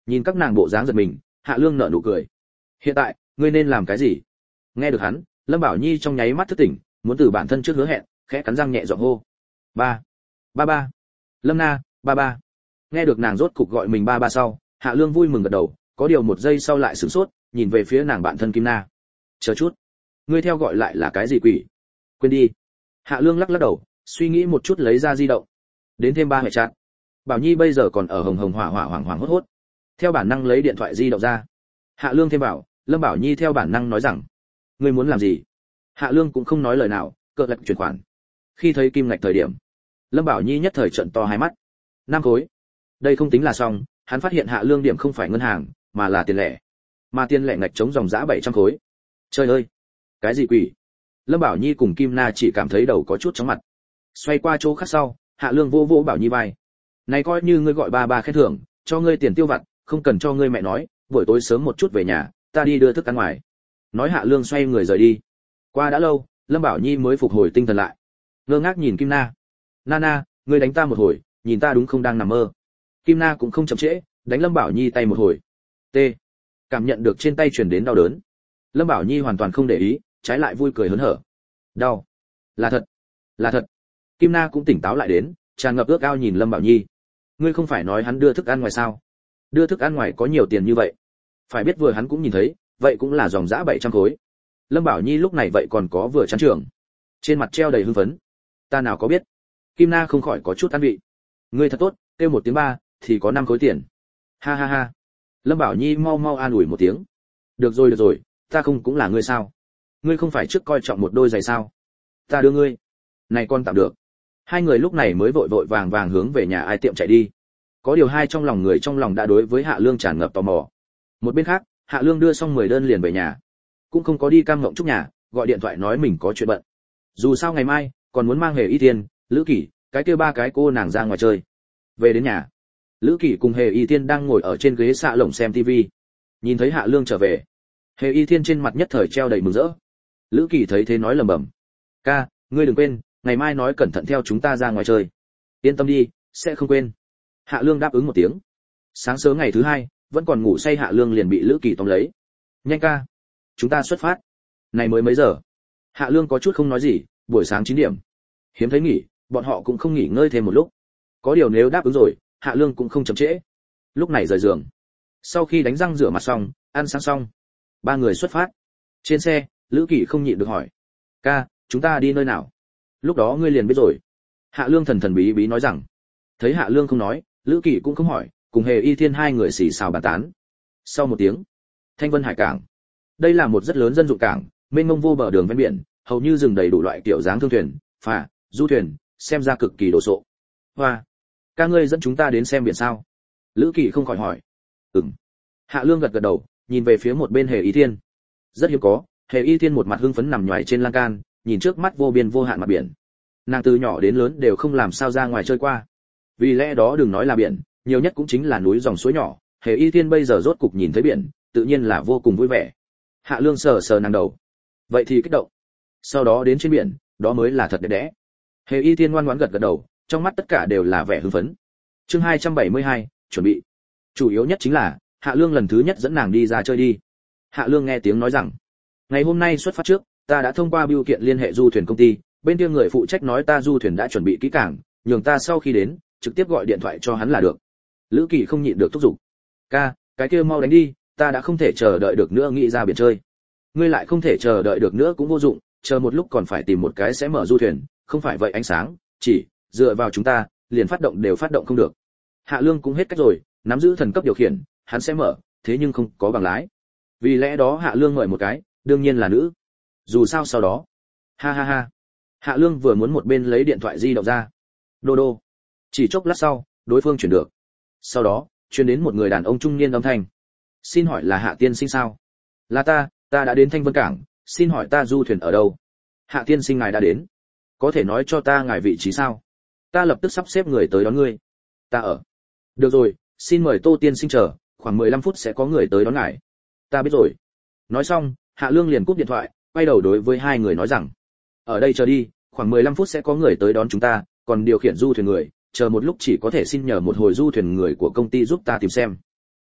Nhìn các nàng bộ dáng giật mình, Hạ Lương nở nụ cười. Hiện tại, ngươi nên làm cái gì? Nghe được hắn, Lâm Bảo Nhi trong nháy mắt thức tỉnh, muốn từ bản thân trước hứa hẹn, khẽ cắn răng nhẹ giọng hô. Ba, ba ba. Lâm Na, ba ba. Nghe được nàng rốt cục gọi mình ba ba sau, Hạ Lương vui mừng gật đầu, có điều một giây sau lại sửng sốt, nhìn về phía nàng bạn thân Kim Na. Chờ chút, ngươi theo gọi lại là cái gì quỷ? Quên đi. Hạ Lương lắc lắc đầu, suy nghĩ một chút lấy ra di động. Đến thêm ba hệ chặn. Bảo Nhi bây giờ còn ở hồng hồng hỏa hỏa hoảng hoảng hốt hốt. Theo bản năng lấy điện thoại di động ra. Hạ Lương thêm bảo, Lâm Bảo Nhi theo bản năng nói rằng, ngươi muốn làm gì? Hạ Lương cũng không nói lời nào, cờ lật chuyển khoản. Khi thấy kim ngạch thời điểm, Lâm Bảo Nhi nhất thời trợn to hai mắt. Năm khối. Đây không tính là xong, hắn phát hiện Hạ Lương điểm không phải ngân hàng, mà là tiền lẻ. Mà tiền lẻ ngạch chống dòng giá bảy trăm khối. Trời ơi, cái gì quỷ? Lâm Bảo Nhi cùng Kim Na chỉ cảm thấy đầu có chút chóng mặt. Xoay qua chỗ khác sau, Hạ Lương vô vô Bảo Nhi vai. Này coi như ngươi gọi ba ba khen thưởng, cho ngươi tiền tiêu vặt, không cần cho ngươi mẹ nói, buổi tối sớm một chút về nhà, ta đi đưa thức ăn ngoài. Nói Hạ Lương xoay người rời đi. Qua đã lâu, Lâm Bảo Nhi mới phục hồi tinh thần lại. Ngơ ngác nhìn Kim Na. Nana, ngươi đánh ta một hồi, nhìn ta đúng không đang nằm mơ. Kim Na cũng không chậm trễ, đánh Lâm Bảo Nhi tay một hồi. T. Cảm nhận được trên tay truyền đến đau đớn. Lâm Bảo Nhi hoàn toàn không để ý, trái lại vui cười hớn hở. Đau. Là thật. Là thật. Kim Na cũng tỉnh táo lại đến, tràn ngập ước ao nhìn Lâm Bảo Nhi. Ngươi không phải nói hắn đưa thức ăn ngoài sao? Đưa thức ăn ngoài có nhiều tiền như vậy? Phải biết vừa hắn cũng nhìn thấy, vậy cũng là dòng dã bảy trăm khối. Lâm Bảo Nhi lúc này vậy còn có vừa chán trường. Trên mặt treo đầy hưng phấn. Ta nào có biết. Kim Na không khỏi có chút ăn vị. Ngươi thật tốt, kêu một tiếng ba, thì có năm khối tiền. Ha ha ha. Lâm Bảo Nhi mau mau an ủi một tiếng. Được rồi được rồi, ta không cũng là ngươi sao? Ngươi không phải trước coi trọng một đôi giày sao? Ta đưa ngươi. Này con tạm được. Hai người lúc này mới vội vội vàng vàng hướng về nhà ai tiệm chạy đi. Có điều hai trong lòng người trong lòng đã đối với Hạ Lương tràn ngập tò mò. Một bên khác, Hạ Lương đưa xong mười đơn liền về nhà. Cũng không có đi cam ngộng chúc nhà, gọi điện thoại nói mình có chuyện bận. Dù sao ngày mai còn muốn mang Hề Y Tiên, Lữ Kỳ, cái kia ba cái cô nàng ra ngoài chơi. Về đến nhà, Lữ Kỳ cùng Hề Y Tiên đang ngồi ở trên ghế xạ lồng xem tivi. Nhìn thấy Hạ Lương trở về, Hề Y Tiên trên mặt nhất thời treo đầy mừng rỡ. Lữ Kỳ thấy thế nói lẩm bẩm: "Ca, ngươi đừng quên, ngày mai nói cẩn thận theo chúng ta ra ngoài chơi." "Yên tâm đi, sẽ không quên." Hạ Lương đáp ứng một tiếng. Sáng sớm ngày thứ hai, vẫn còn ngủ say Hạ Lương liền bị Lữ Kỳ tóm lấy. "Nhanh ca, chúng ta xuất phát." Này mới mấy giờ? Hạ Lương có chút không nói gì, buổi sáng chín điểm. Hiếm thấy nghỉ, bọn họ cũng không nghỉ ngơi thêm một lúc. Có điều nếu đáp ứng rồi, Hạ Lương cũng không chậm trễ. Lúc này rời giường. Sau khi đánh răng rửa mặt xong, ăn sáng xong, ba người xuất phát. Trên xe, Lữ Kỳ không nhịn được hỏi: "Ca, chúng ta đi nơi nào?" "Lúc đó ngươi liền biết rồi." Hạ Lương thần thần bí bí nói rằng. Thấy Hạ Lương không nói, Lữ Kỳ cũng không hỏi, cùng Hề Y Thiên hai người xì xào bàn tán. Sau một tiếng, Thanh Vân Hải cảng. Đây là một rất lớn dân dụng cảng, mênh mông vô bờ đường ven biển, hầu như dừng đầy đủ loại kiểu dáng thương thuyền, phà, du thuyền, xem ra cực kỳ đồ sộ. Hoa, ca ngươi dẫn chúng ta đến xem biển sao? Lữ Kỳ không khỏi hỏi. Ừm. Hạ Lương gật gật đầu, nhìn về phía một bên Hề Y Thiên. Rất hiếm có, Hề Y Thiên một mặt hưng phấn nằm nhoài trên lan can, nhìn trước mắt vô biên vô hạn mặt biển. Nàng từ nhỏ đến lớn đều không làm sao ra ngoài chơi qua. Vì lẽ đó đừng nói là biển, nhiều nhất cũng chính là núi dòng suối nhỏ. Hề Y Thiên bây giờ rốt cục nhìn thấy biển, tự nhiên là vô cùng vui vẻ. Hạ Lương sờ sờ nàng đầu. Vậy thì kích động. Sau đó đến trên biển, đó mới là thật đẹp đẽ. Hề Y Thiên ngoan ngoãn gật gật đầu, trong mắt tất cả đều là vẻ hưng phấn. Chương hai trăm bảy mươi hai, chuẩn bị. Chủ yếu nhất chính là, Hạ Lương lần thứ nhất dẫn nàng đi ra chơi đi. Hạ Lương nghe tiếng nói rằng, ngày hôm nay xuất phát trước, ta đã thông qua bưu kiện liên hệ du thuyền công ty, bên kia người phụ trách nói ta du thuyền đã chuẩn bị kỹ càng, nhường ta sau khi đến, trực tiếp gọi điện thoại cho hắn là được. Lữ Kỳ không nhịn được thúc giục. Ca, cái kia mau đánh đi, ta đã không thể chờ đợi được nữa nghĩ ra biển chơi. Ngươi lại không thể chờ đợi được nữa cũng vô dụng, chờ một lúc còn phải tìm một cái sẽ mở du thuyền, không phải vậy ánh sáng, chỉ dựa vào chúng ta, liền phát động đều phát động không được. Hạ Lương cũng hết cách rồi, nắm giữ thần cấp điều khiển, hắn sẽ mở, thế nhưng không có bằng lái. Vì lẽ đó Hạ Lương mời một cái, đương nhiên là nữ. Dù sao sau đó, ha ha ha. Hạ Lương vừa muốn một bên lấy điện thoại di động ra. Đô đô. Chỉ chốc lát sau, đối phương chuyển được. Sau đó, truyền đến một người đàn ông trung niên âm thanh. Xin hỏi là Hạ tiên sinh sao? Là ta, ta đã đến Thanh Vân cảng, xin hỏi ta du thuyền ở đâu? Hạ tiên sinh ngài đã đến. Có thể nói cho ta ngài vị trí sao? Ta lập tức sắp xếp người tới đón ngươi. Ta ở. Được rồi, xin mời Tô tiên sinh chờ, khoảng mười lăm phút sẽ có người tới đón ngài. Ta biết rồi. Nói xong, Hạ Lương liền cúp điện thoại, quay đầu đối với hai người nói rằng, ở đây chờ đi, khoảng mười lăm phút sẽ có người tới đón chúng ta, còn điều khiển du thuyền người, chờ một lúc chỉ có thể xin nhờ một hồi du thuyền người của công ty giúp ta tìm xem.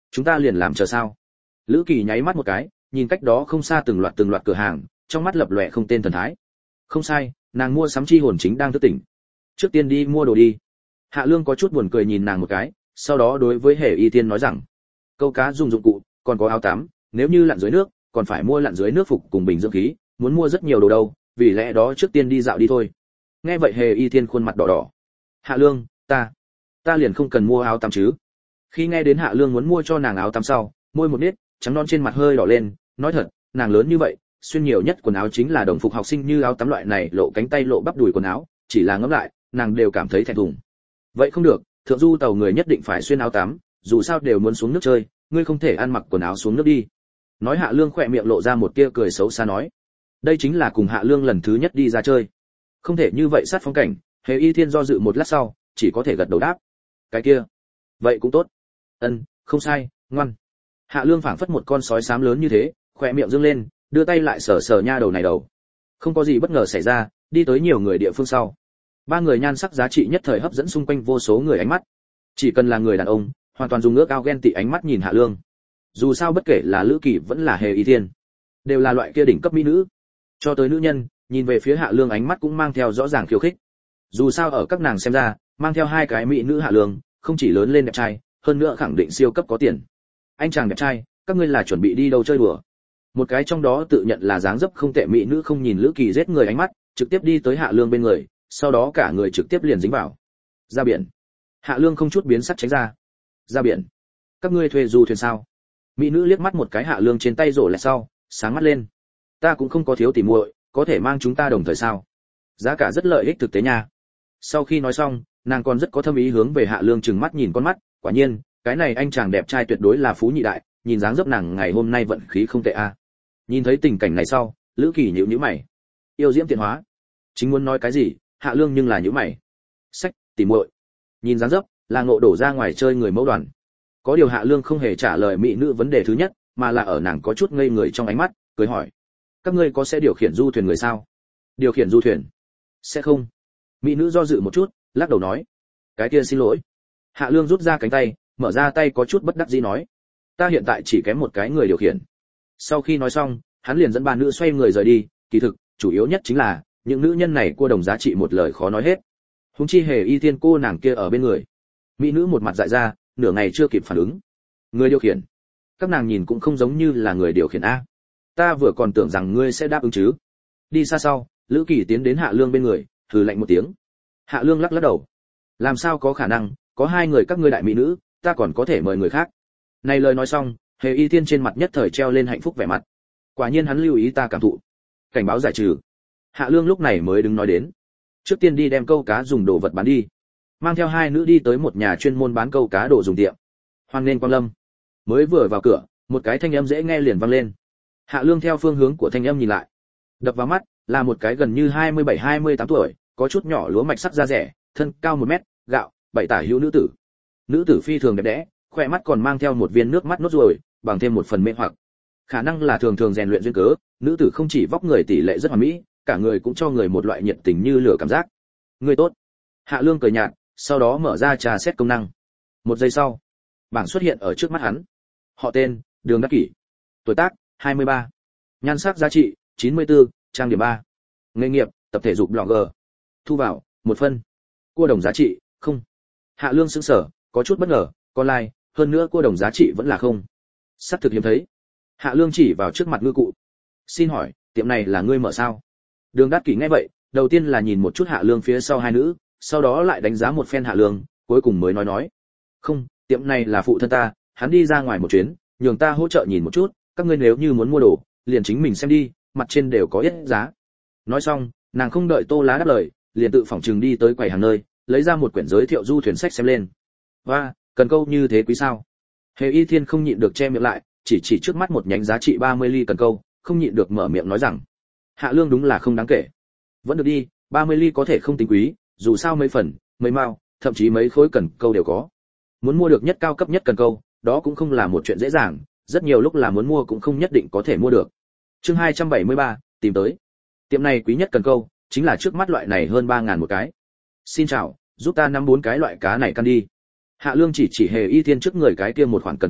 chúng ta liền làm chờ sao? Lữ Kỳ nháy mắt một cái, nhìn cách đó không xa từng loạt từng loạt cửa hàng, trong mắt lập lòe không tên thần thái. Không sai, nàng mua sắm chi hồn chính đang thức tỉnh. Trước tiên đi mua đồ đi. Hạ Lương có chút buồn cười nhìn nàng một cái, sau đó đối với Hề Y Tiên nói rằng, câu cá dùng dụng cụ, còn có áo tắm, nếu như lặn dưới nước, còn phải mua lặn dưới nước phục cùng bình dưỡng khí, muốn mua rất nhiều đồ đâu, vì lẽ đó trước tiên đi dạo đi thôi. Nghe vậy Hề Y Tiên khuôn mặt đỏ đỏ. Hạ Lương, ta, ta liền không cần mua áo tắm chứ? Khi nghe đến Hạ Lương muốn mua cho nàng áo tắm sau, môi một nít, trắng non trên mặt hơi đỏ lên, nói thật, nàng lớn như vậy, xuyên nhiều nhất quần áo chính là đồng phục học sinh như áo tắm loại này lộ cánh tay lộ bắp đùi quần áo, chỉ là ngẫm lại, nàng đều cảm thấy thẹn thùng. Vậy không được, thượng du tàu người nhất định phải xuyên áo tắm, dù sao đều muốn xuống nước chơi, ngươi không thể ăn mặc quần áo xuống nước đi. Nói Hạ Lương khỏe miệng lộ ra một tia cười xấu xa nói, đây chính là cùng Hạ Lương lần thứ nhất đi ra chơi, không thể như vậy sát phong cảnh. Hề Y Thiên do dự một lát sau, chỉ có thể gật đầu đáp, cái kia, vậy cũng tốt. Ân, không sai, ngoan. Hạ Lương phảng phất một con sói xám lớn như thế, khỏe miệng dương lên, đưa tay lại sờ sờ nha đầu này đầu. Không có gì bất ngờ xảy ra, đi tới nhiều người địa phương sau, ba người nhan sắc giá trị nhất thời hấp dẫn xung quanh vô số người ánh mắt. Chỉ cần là người đàn ông, hoàn toàn dùng ước ao ghen tị ánh mắt nhìn Hạ Lương. Dù sao bất kể là Lữ Kỳ vẫn là Hề Y Thiên, đều là loại kia đỉnh cấp mỹ nữ. Cho tới nữ nhân, nhìn về phía Hạ Lương ánh mắt cũng mang theo rõ ràng khiêu khích. Dù sao ở các nàng xem ra, mang theo hai cái mỹ nữ Hạ Lương, không chỉ lớn lên đẹp trai, hơn nữa khẳng định siêu cấp có tiền. Anh chàng đẹp trai, các ngươi là chuẩn bị đi đâu chơi đùa? Một cái trong đó tự nhận là dáng dấp không tệ mỹ nữ không nhìn Lữ Kỳ giết người ánh mắt, trực tiếp đi tới Hạ Lương bên người, sau đó cả người trực tiếp liền dính vào. Ra biển. Hạ Lương không chút biến sắc tránh ra. Ra biển? Các ngươi thuê du thuyền sao? Mỹ nữ liếc mắt một cái Hạ Lương trên tay rổ lại sau, sáng mắt lên. Ta cũng không có thiếu tỉ muội, có thể mang chúng ta đồng thời sao? Giá cả rất lợi ích thực tế nha. Sau khi nói xong, nàng còn rất có thâm ý hướng về Hạ Lương trừng mắt nhìn con mắt, quả nhiên, cái này anh chàng đẹp trai tuyệt đối là phú nhị đại, nhìn dáng dấp nàng ngày hôm nay vận khí không tệ a. Nhìn thấy tình cảnh này sau, Lữ Kỳ nhíu nhíu mày. Yêu diễm tiện hóa. Chính muốn nói cái gì, Hạ Lương nhưng là nhíu mày. Sách, tỉ muội. Nhìn dáng dấp, là ngộ đổ ra ngoài chơi người mẫu đoàn. Có điều Hạ Lương không hề trả lời mỹ nữ vấn đề thứ nhất, mà là ở nàng có chút ngây người trong ánh mắt, cười hỏi: các ngươi có sẽ điều khiển du thuyền người sao? Điều khiển du thuyền? Sẽ không. Mỹ nữ do dự một chút, lắc đầu nói: cái kia xin lỗi. Hạ Lương rút ra cánh tay, mở ra tay có chút bất đắc dĩ nói: ta hiện tại chỉ kém một cái người điều khiển. Sau khi nói xong, hắn liền dẫn ba nữ xoay người rời đi, kỳ thực, chủ yếu nhất chính là, những nữ nhân này cua đồng giá trị một lời khó nói hết. Huống chi Hề Y Thiên cô nàng kia ở bên người. Mỹ nữ một mặt dại ra, nửa ngày chưa kịp phản ứng. Người điều khiển? Các nàng nhìn cũng không giống như là người điều khiển a. Ta vừa còn tưởng rằng ngươi sẽ đáp ứng chứ. Đi xa sau, Lữ Kỳ tiến đến Hạ Lương bên người, hừ lạnh một tiếng. Hạ Lương lắc lắc đầu. Làm sao có khả năng, có hai người các ngươi đại mỹ nữ, ta còn có thể mời người khác. Này lời nói xong, Hề Y Thiên trên mặt nhất thời treo lên hạnh phúc vẻ mặt. Quả nhiên hắn lưu ý ta cảm thụ. Cảnh báo giải trừ. Hạ Lương lúc này mới đứng nói đến. Trước tiên đi đem câu cá dùng đồ vật bán đi. Mang theo hai nữ đi tới một nhà chuyên môn bán câu cá đồ dùng tiệm. Hoan nên quang lâm. Mới vừa vào cửa, một cái thanh âm dễ nghe liền vang lên. Hạ Lương theo phương hướng của thanh âm nhìn lại. Đập vào mắt là một cái gần như hai mươi bảy hai mươi tám tuổi, có chút nhỏ lúa mạch sắc da rẻ, thân cao một mét, gạo, bảy tả hữu nữ tử. Nữ tử phi thường đẹp đẽ, khỏe mắt còn mang theo một viên nước mắt nốt ruồi, bằng thêm một phần mê hoặc. Khả năng là thường thường rèn luyện duyên cớ, nữ tử không chỉ vóc người tỷ lệ rất hoàn mỹ, cả người cũng cho người một loại nhiệt tình như lửa cảm giác. Người tốt. Hạ Lương cười nhạt, sau đó mở ra trà xét công năng. Một giây sau, bảng xuất hiện ở trước mắt hắn. Họ tên: Đường Đắc Kỷ. Tuổi tác: hai mươi ba. Nhan sắc giá trị: chín mươi tư, trang điểm ba. Nghề nghiệp: tập thể dục blogger. Thu vào: một phân. Cua đồng giá trị: không. Hạ Lương sững sờ, có chút bất ngờ, con lai, hơn nữa cua đồng giá trị vẫn là không. Sắp thực hiếm thấy. Hạ Lương chỉ vào trước mặt ngư cụ. Xin hỏi, tiệm này là ngươi mở sao? Đường Đắc Kỷ nghe vậy, đầu tiên là nhìn một chút Hạ Lương phía sau hai nữ, sau đó lại đánh giá một phen Hạ Lương, cuối cùng mới nói nói: không, tiệm này là phụ thân ta, hắn đi ra ngoài một chuyến, nhường ta hỗ trợ nhìn một chút, các ngươi nếu như muốn mua đồ, liền chính mình xem đi, mặt trên đều có yết giá. Nói xong, nàng không đợi Tô Lá đáp lời, liền tự phỏng trừng đi tới quầy hàng nơi, lấy ra một quyển giới thiệu du thuyền sách xem lên. Và, cần câu như thế quý sao? Hề Y Thiên không nhịn được che miệng lại, chỉ chỉ trước mắt một nhánh giá trị ba mươi ly cần câu, không nhịn được mở miệng nói rằng: Hạ Lương đúng là không đáng kể. Vẫn được đi, ba mươi ly có thể không tính quý, dù sao mấy phần, mấy mao, thậm chí mấy khối cần câu đều có. Muốn mua được nhất cao cấp nhất cần câu, đó cũng không là một chuyện dễ dàng, rất nhiều lúc là muốn mua cũng không nhất định có thể mua được. Chương hai trăm bảy mươi ba, tìm tới. Tiệm này quý nhất cần câu, chính là trước mắt loại này hơn ba ngàn một cái. Xin chào, giúp ta năm bốn cái loại cá này căn đi. Hạ Lương chỉ chỉ Hề Y Thiên trước người cái kia một khoản cần câu,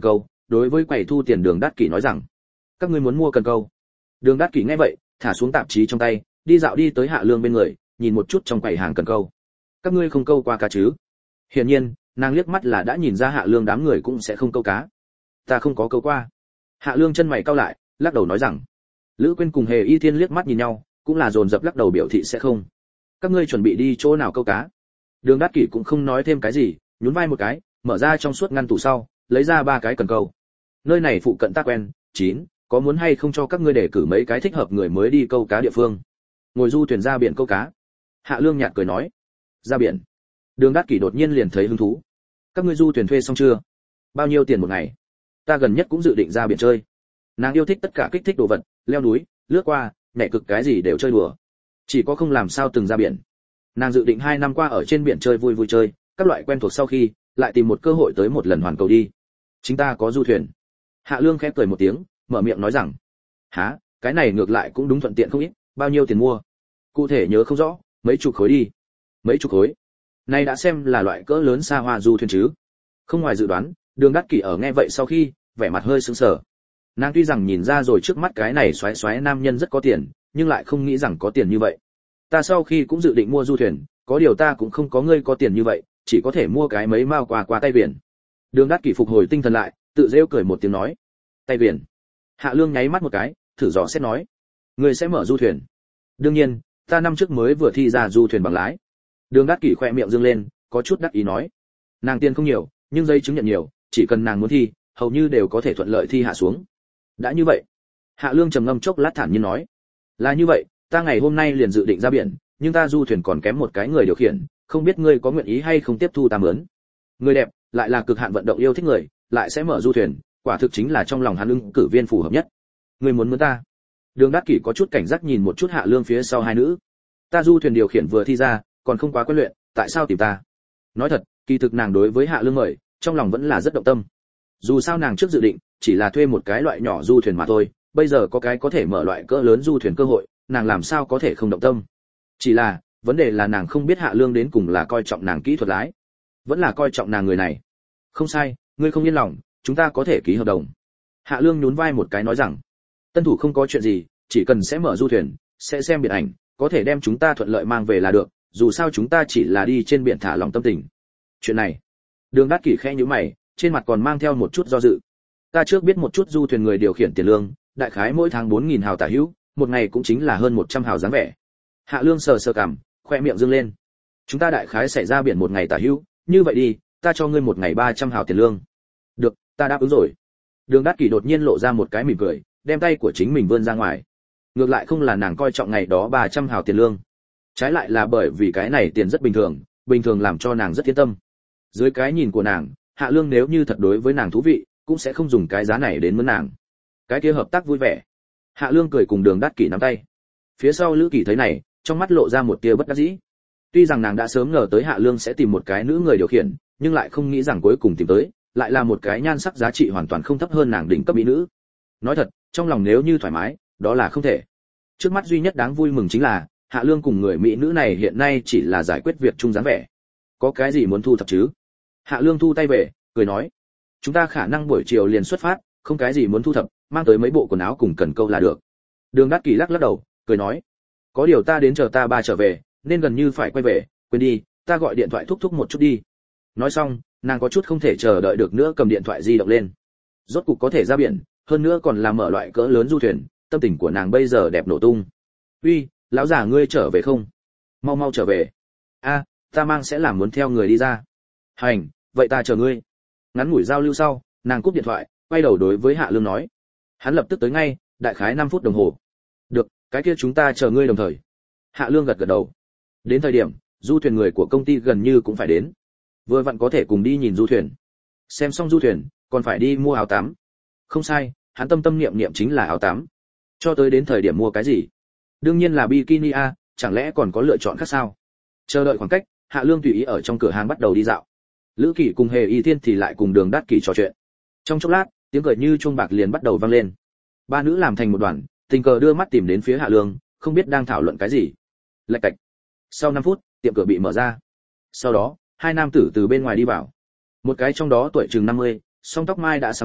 đối với quầy thu tiền Đường Đát Kỷ nói rằng: "Các ngươi muốn mua cần câu?" Đường Đát Kỷ nghe vậy, thả xuống tạp chí trong tay, đi dạo đi tới Hạ Lương bên người, nhìn một chút trong quầy hàng cần câu. "Các ngươi không câu qua cá chứ?" Hiển nhiên, nàng liếc mắt là đã nhìn ra Hạ Lương đám người cũng sẽ không câu cá. "Ta không có câu qua." Hạ Lương chân mày cau lại, lắc đầu nói rằng. Lữ Quyên cùng Hề Y Thiên liếc mắt nhìn nhau, cũng là dồn dập lắc đầu biểu thị sẽ không. "Các ngươi chuẩn bị đi chỗ nào câu cá?" Đường Đát Kỷ cũng không nói thêm cái gì, nhún vai một cái, mở ra trong suốt ngăn tủ sau, lấy ra ba cái cần câu. "Nơi này phụ cận ta quen, chín, có muốn hay không cho các ngươi đề cử mấy cái thích hợp người mới đi câu cá địa phương?" Ngồi du thuyền ra biển câu cá. Hạ Lương nhạt cười nói. "Ra biển?" Đường Đát Kỷ đột nhiên liền thấy hứng thú. "Các ngươi du thuyền thuê xong chưa? Bao nhiêu tiền một ngày? Ta gần nhất cũng dự định ra biển chơi." Nàng yêu thích tất cả kích thích đồ vật, leo núi, lướt qua, nhảy cực cái gì đều chơi đùa. Chỉ có không làm sao từng ra biển. Nàng dự định hai năm qua ở trên biển chơi vui vui chơi, các loại quen thuộc sau khi, lại tìm một cơ hội tới một lần hoàn cầu đi. "Chính ta có du thuyền." Hạ Lương khẽ cười một tiếng, mở miệng nói rằng: "Hả, cái này ngược lại cũng đúng thuận tiện không ít, bao nhiêu tiền mua?" "Cụ thể nhớ không rõ, mấy chục khối đi." "Mấy chục khối?" Này đã xem là loại cỡ lớn xa hoa du thuyền chứ? Không ngoài dự đoán, Đường Đát Kỷ ở nghe vậy sau khi, vẻ mặt hơi sững sờ. Nàng tuy rằng nhìn ra rồi trước mắt cái này xoáy xoáy nam nhân rất có tiền, nhưng lại không nghĩ rằng có tiền như vậy. "Ta sau khi cũng dự định mua du thuyền, có điều ta cũng không có ngươi có tiền như vậy, chỉ có thể mua cái mấy mao quà qua tay biển." Đường Đát Kỷ phục hồi tinh thần lại, tự rêu cười một tiếng nói: "Tay biển?" Hạ Lương nháy mắt một cái, thử dò xét nói: "Ngươi sẽ mở du thuyền?" "Đương nhiên, ta năm trước mới vừa thi ra du thuyền bằng lái." Đường Đát Kỷ khẽ miệng dương lên, có chút đắc ý nói: "Nàng tiền không nhiều, nhưng giấy chứng nhận nhiều, chỉ cần nàng muốn thi, hầu như đều có thể thuận lợi thi hạ xuống." "Đã như vậy?" Hạ Lương trầm ngâm chốc lát thản nhiên nói: "Là như vậy, ta ngày hôm nay liền dự định ra biển, nhưng ta du thuyền còn kém một cái người điều khiển, không biết ngươi có nguyện ý hay không tiếp thu ta mướn." Người đẹp, lại là cực hạn vận động yêu thích người, lại sẽ mở du thuyền, quả thực chính là trong lòng hắn ứng cử viên phù hợp nhất. "Ngươi muốn mướn ta?" Đường Đát Kỷ có chút cảnh giác nhìn một chút Hạ Lương phía sau hai nữ. "Ta du thuyền điều khiển vừa thi ra, còn không quá quen luyện, tại sao tìm ta?" Nói thật, kỳ thực nàng đối với Hạ Lương mời, trong lòng vẫn là rất động tâm. Dù sao nàng trước dự định chỉ là thuê một cái loại nhỏ du thuyền mà thôi, bây giờ có cái có thể mở loại cỡ lớn du thuyền cơ hội, nàng làm sao có thể không động tâm. Chỉ là, vấn đề là nàng không biết Hạ Lương đến cùng là coi trọng nàng kỹ thuật lái, vẫn là coi trọng nàng người này. "Không sai, ngươi không yên lòng, chúng ta có thể ký hợp đồng." Hạ Lương nhún vai một cái nói rằng: "Tân thủ không có chuyện gì, chỉ cần sẽ mở du thuyền, sẽ xem biển ảnh, có thể đem chúng ta thuận lợi mang về là được, dù sao chúng ta chỉ là đi trên biển thả lòng tâm tình." "Chuyện này?" Đường Đát Kỷ khẽ nhíu mày, trên mặt còn mang theo một chút do dự. "Ta trước biết một chút du thuyền người điều khiển tiền lương, đại khái mỗi tháng bốn nghìn hào tả hữu, một ngày cũng chính là hơn một trăm hào dáng vẻ." Hạ Lương sờ sờ cằm, khoe miệng dương lên. "Chúng ta đại khái xảy ra biển một ngày tả hữu, như vậy đi, ta cho ngươi một ngày ba trăm hào tiền lương." "Được, ta đáp ứng rồi." Đường Đát Kỷ đột nhiên lộ ra một cái mỉm cười, đem tay của chính mình vươn ra ngoài. Ngược lại không là nàng coi trọng ngày đó ba trăm hào tiền lương, trái lại là bởi vì cái này tiền rất bình thường, bình thường làm cho nàng rất yên tâm. Dưới cái nhìn của nàng, Hạ Lương nếu như thật đối với nàng thú vị, cũng sẽ không dùng cái giá này đến mướn nàng. Cái kia hợp tác vui vẻ. Hạ Lương cười cùng Đường Đát Kỷ nắm tay. Phía sau Lữ Kỳ thấy này, trong mắt lộ ra một tia bất đắc dĩ. Tuy rằng nàng đã sớm ngờ tới Hạ Lương sẽ tìm một cái nữ người điều khiển, nhưng lại không nghĩ rằng cuối cùng tìm tới, lại là một cái nhan sắc giá trị hoàn toàn không thấp hơn nàng đỉnh cấp mỹ nữ. Nói thật, trong lòng nếu như thoải mái, đó là không thể. Trước mắt duy nhất đáng vui mừng chính là, Hạ Lương cùng người mỹ nữ này hiện nay chỉ là giải quyết việc chung dáng vẻ. Có cái gì muốn thu thập chứ? Hạ Lương thu tay về, cười nói: "Chúng ta khả năng buổi chiều liền xuất phát, không cái gì muốn thu thập, mang tới mấy bộ quần áo cùng cần câu là được." Đường Đát Kỷ lắc lắc đầu, cười nói: "Có điều ta đến chờ ta ba trở về, nên gần như phải quay về, quên đi, ta gọi điện thoại thúc thúc một chút đi." Nói xong, nàng có chút không thể chờ đợi được nữa cầm điện thoại di động lên. Rốt cục có thể ra biển, hơn nữa còn là mở loại cỡ lớn du thuyền, tâm tình của nàng bây giờ đẹp nổ tung. "Uy, lão già ngươi trở về không? Mau mau trở về." "A, ta mang sẽ làm muốn theo người đi ra." "Hành, vậy ta chờ ngươi." Ngắn ngủi giao lưu sau, nàng cúp điện thoại, quay đầu đối với Hạ Lương nói: "Hắn lập tức tới ngay, đại khái năm phút đồng hồ." "Được, cái kia chúng ta chờ ngươi đồng thời." Hạ Lương gật gật đầu. Đến thời điểm, du thuyền người của công ty gần như cũng phải đến. Vừa vặn có thể cùng đi nhìn du thuyền. Xem xong du thuyền, còn phải đi mua áo tắm. Không sai, hắn tâm tâm niệm niệm chính là áo tắm. Cho tới đến thời điểm mua cái gì? Đương nhiên là bikini a, chẳng lẽ còn có lựa chọn khác sao? Chờ đợi khoảng cách, Hạ Lương tùy ý ở trong cửa hàng bắt đầu đi dạo. Lữ Kỳ cùng Hề Y Thiên thì lại cùng Đường Đát Kỷ trò chuyện. Trong chốc lát, tiếng cười như chuông bạc liền bắt đầu vang lên. Ba nữ làm thành một đoàn, tình cờ đưa mắt tìm đến phía Hạ Lương, không biết đang thảo luận cái gì. Lạch cạch. Sau năm phút, tiệm cửa bị mở ra. Sau đó, hai nam tử từ bên ngoài đi vào. Một cái trong đó tuổi chừng năm mươi, song tóc mai đã xám trắng,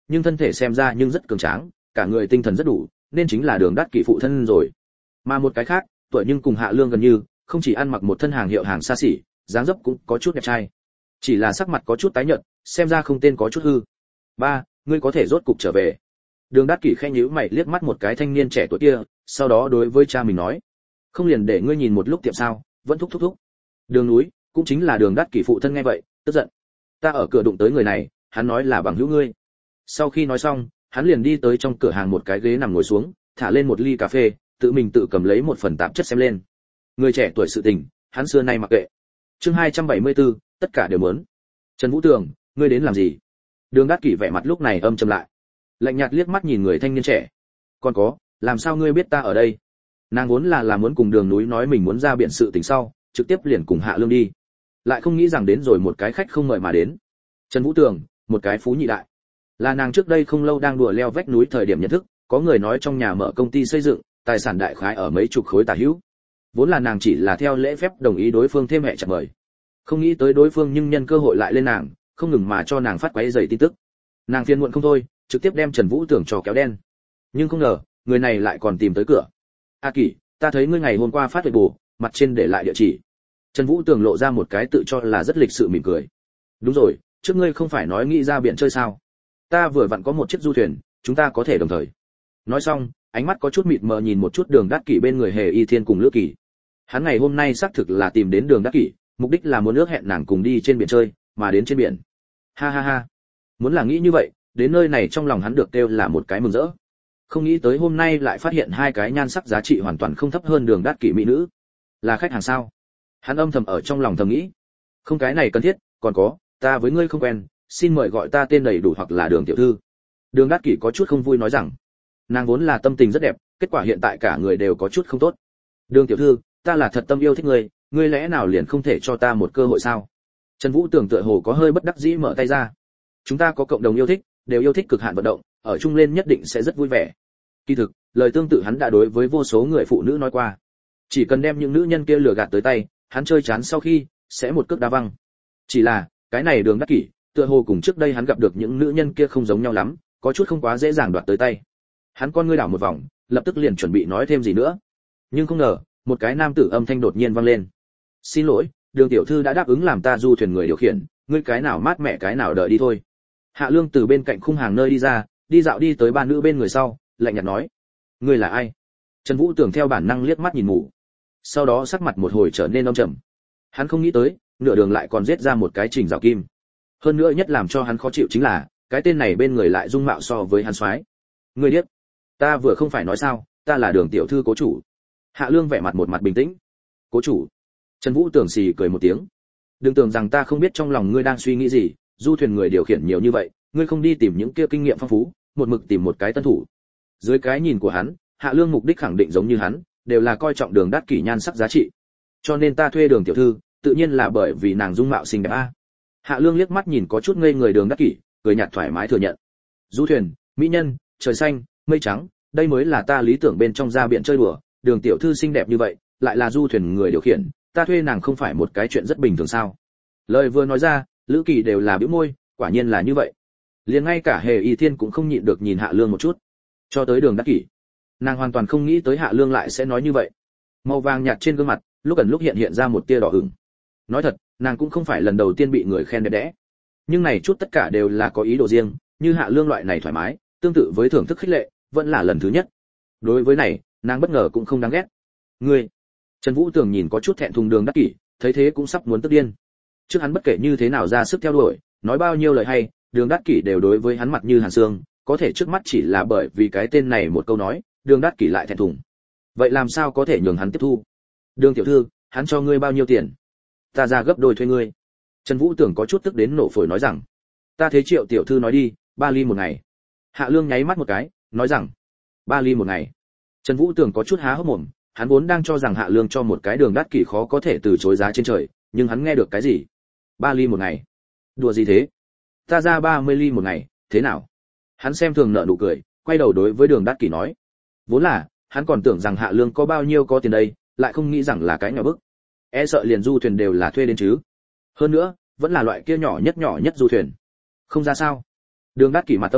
nhưng thân thể xem ra nhưng rất cường tráng, cả người tinh thần rất đủ, nên chính là Đường Đát Kỷ phụ thân rồi. Mà một cái khác, tuổi nhưng cùng Hạ Lương gần như, không chỉ ăn mặc một thân hàng hiệu hàng xa xỉ, dáng dấp cũng có chút đẹp trai. Chỉ là sắc mặt có chút tái nhợt, xem ra không tên có chút hư. "Ba, ngươi có thể rốt cục trở về." Đường Đát Kỷ khẽ nhíu mày liếc mắt một cái thanh niên trẻ tuổi kia, sau đó đối với cha mình nói: "Không liền để ngươi nhìn một lúc tiệm sao, vẫn thúc thúc thúc." Đường Núi, cũng chính là Đường Đát Kỷ phụ thân nghe vậy, tức giận. "Ta ở cửa đụng tới người này, hắn nói là bằng hữu ngươi." Sau khi nói xong, hắn liền đi tới trong cửa hàng một cái ghế nằm ngồi xuống, thả lên một ly cà phê, tự mình tự cầm lấy một phần tạp chất xem lên. Người trẻ tuổi sự tình, hắn xưa nay mặc kệ. Chương hai trăm bảy mươi tư, tất cả đều muốn. Trần Vũ Tường, ngươi đến làm gì? Đường Đát Kỷ vẻ mặt lúc này âm trầm lại, lạnh nhạt liếc mắt nhìn người thanh niên trẻ. Còn có, làm sao ngươi biết ta ở đây? Nàng vốn là là muốn cùng Đường Núi nói mình muốn ra biện sự tình sau, trực tiếp liền cùng Hạ Lương đi. Lại không nghĩ rằng đến rồi một cái khách không mời mà đến. Trần Vũ Tường, một cái phú nhị đại. Là nàng trước đây không lâu đang đùa leo vách núi thời điểm nhận thức, có người nói trong nhà mở công ty xây dựng, tài sản đại khái ở mấy chục khối tà hữu. Vốn là nàng chỉ là theo lễ phép đồng ý đối phương thêm hệ chặt mời. Không nghĩ tới đối phương nhưng nhân cơ hội lại lên nàng, không ngừng mà cho nàng phát quấy rầy tin tức. Nàng phiền muộn không thôi, trực tiếp đem Trần Vũ Tưởng cho kéo đen. Nhưng không ngờ, người này lại còn tìm tới cửa. "A Kỷ, ta thấy ngươi ngày hôm qua phát về bù, mặt trên để lại địa chỉ." Trần Vũ Tưởng lộ ra một cái tự cho là rất lịch sự mỉm cười. "Đúng rồi, trước ngươi không phải nói nghĩ ra biển chơi sao? Ta vừa vặn có một chiếc du thuyền, chúng ta có thể đồng thời." Nói xong, ánh mắt có chút mịt mờ nhìn một chút Đường Đát Kỷ bên người Hề Y Thiên cùng Lữ Kỳ. Hắn ngày hôm nay xác thực là tìm đến Đường Đát Kỷ, mục đích là muốn ước hẹn nàng cùng đi trên biển chơi, mà đến trên biển. Ha ha ha. Muốn là nghĩ như vậy, đến nơi này trong lòng hắn được kêu là một cái mừng rỡ. Không nghĩ tới hôm nay lại phát hiện hai cái nhan sắc giá trị hoàn toàn không thấp hơn Đường Đát Kỷ mỹ nữ. Là khách hàng sao? Hắn âm thầm ở trong lòng thầm nghĩ. Không, cái này cần thiết, còn có, ta với ngươi không quen, xin mời gọi ta tên đầy đủ hoặc là Đường tiểu thư. Đường Đát Kỷ có chút không vui nói rằng, nàng vốn là tâm tình rất đẹp, kết quả hiện tại cả người đều có chút không tốt. "Đường tiểu thư, ta là thật tâm yêu thích ngươi, ngươi lẽ nào liền không thể cho ta một cơ hội sao?" Trần Vũ tưởng tựa hồ có hơi bất đắc dĩ mở tay ra. "Chúng ta có cộng đồng yêu thích, đều yêu thích cực hạn vận động, ở chung lên nhất định sẽ rất vui vẻ." Kỳ thực, lời tương tự hắn đã đối với vô số người phụ nữ nói qua. Chỉ cần đem những nữ nhân kia lừa gạt tới tay, hắn chơi chán sau khi sẽ một cước đá văng. Chỉ là, cái này Đường Đát Kỷ, tựa hồ cùng trước đây hắn gặp được những nữ nhân kia không giống nhau lắm, có chút không quá dễ dàng đoạt tới tay. Hắn con ngươi đảo một vòng, lập tức liền chuẩn bị nói thêm gì nữa. Nhưng không ngờ, một cái nam tử âm thanh đột nhiên vang lên. "Xin lỗi, Đường tiểu thư đã đáp ứng làm ta du thuyền người điều khiển, ngươi cái nào mát mẹ cái nào đợi đi thôi." Hạ Lương từ bên cạnh khung hàng nơi đi ra, đi dạo đi tới ba nữ bên người sau, lạnh nhạt nói: "Ngươi là ai?" Trần Vũ tưởng theo bản năng liếc mắt nhìn mù, sau đó sắc mặt một hồi trở nên âm trầm. Hắn không nghĩ tới, nửa đường lại còn giết ra một cái Trình Giảo Kim. Hơn nữa nhất làm cho hắn khó chịu chính là, cái tên này bên người lại dung mạo so với hắn soái. "Ngươi điếc, ta vừa không phải nói sao, ta là Đường tiểu thư cố chủ." Hạ Lương vẻ mặt một mặt bình tĩnh. "Cố chủ?" Trần Vũ tưởng xì cười một tiếng. "Đừng tưởng rằng ta không biết trong lòng ngươi đang suy nghĩ gì, du thuyền người điều khiển nhiều như vậy, ngươi không đi tìm những kia kinh nghiệm phong phú, một mực tìm một cái tân thủ." Dưới cái nhìn của hắn, Hạ Lương mục đích khẳng định giống như hắn, đều là coi trọng Đường Đát Kỷ nhan sắc giá trị. Cho nên ta thuê Đường tiểu thư, tự nhiên là bởi vì nàng dung mạo xinh đẹp a. Hạ Lương liếc mắt nhìn có chút ngây người Đường Đát Kỷ, cười nhạt thoải mái thừa nhận. "Du thuyền, mỹ nhân, trời xanh, mây trắng, đây mới là ta lý tưởng bên trong ra biển chơi đùa, Đường tiểu thư xinh đẹp như vậy, lại là du thuyền người điều khiển, ta thuê nàng không phải một cái chuyện rất bình thường sao?" Lời vừa nói ra, Lữ Kỳ đều là bĩu môi, quả nhiên là như vậy. Liền ngay cả Hề Y Thiên cũng không nhịn được nhìn Hạ Lương một chút. Cho tới Đường Đát Kỷ, nàng hoàn toàn không nghĩ tới Hạ Lương lại sẽ nói như vậy. Màu vàng nhạt trên gương mặt, lúc ẩn lúc hiện hiện ra một tia đỏ ửng. Nói thật, nàng cũng không phải lần đầu tiên bị người khen đẹp đẽ. Nhưng này chút tất cả đều là có ý đồ riêng, như Hạ Lương loại này thoải mái, tương tự với thưởng thức khích lệ, vẫn là lần thứ nhất. Đối với này, nàng bất ngờ cũng không đáng ghét. "Ngươi?" Trần Vũ Tường nhìn có chút thẹn thùng Đường Đát Kỷ, thấy thế cũng sắp muốn tức điên. Trước hắn bất kể như thế nào ra sức theo đuổi, nói bao nhiêu lời hay, Đường Đát Kỷ đều đối với hắn mặt như hàn xương, có thể trước mắt chỉ là bởi vì cái tên này một câu nói, Đường Đát Kỷ lại thẹn thùng. Vậy làm sao có thể nhường hắn tiếp thu? "Đường tiểu thư, hắn cho ngươi bao nhiêu tiền?" "Ta ra gấp đôi thuê ngươi." Trần Vũ Tưởng có chút tức đến nổ phổi nói rằng. "Ta thế Triệu tiểu thư nói đi, ba ly một ngày." Hạ Lương nháy mắt một cái, nói rằng. "Ba ly một ngày?" Trần Vũ Tưởng có chút há hốc mồm, hắn vốn đang cho rằng Hạ Lương cho một cái Đường Đát Kỷ khó có thể từ chối giá trên trời, nhưng hắn nghe được cái gì? Ba ly một ngày? Đùa gì thế? Ta ra ba mươi ly một ngày, thế nào? Hắn xem thường nợ nụ cười, quay đầu đối với Đường Đát Kỷ nói. Vốn là, hắn còn tưởng rằng Hạ Lương có bao nhiêu có tiền đây, lại không nghĩ rằng là cái nhỏ bức. E sợ liền du thuyền đều là thuê đến chứ. Hơn nữa, vẫn là loại kia nhỏ nhất nhỏ nhất du thuyền. Không ra sao? Đường Đát Kỷ mặt tâm trầm,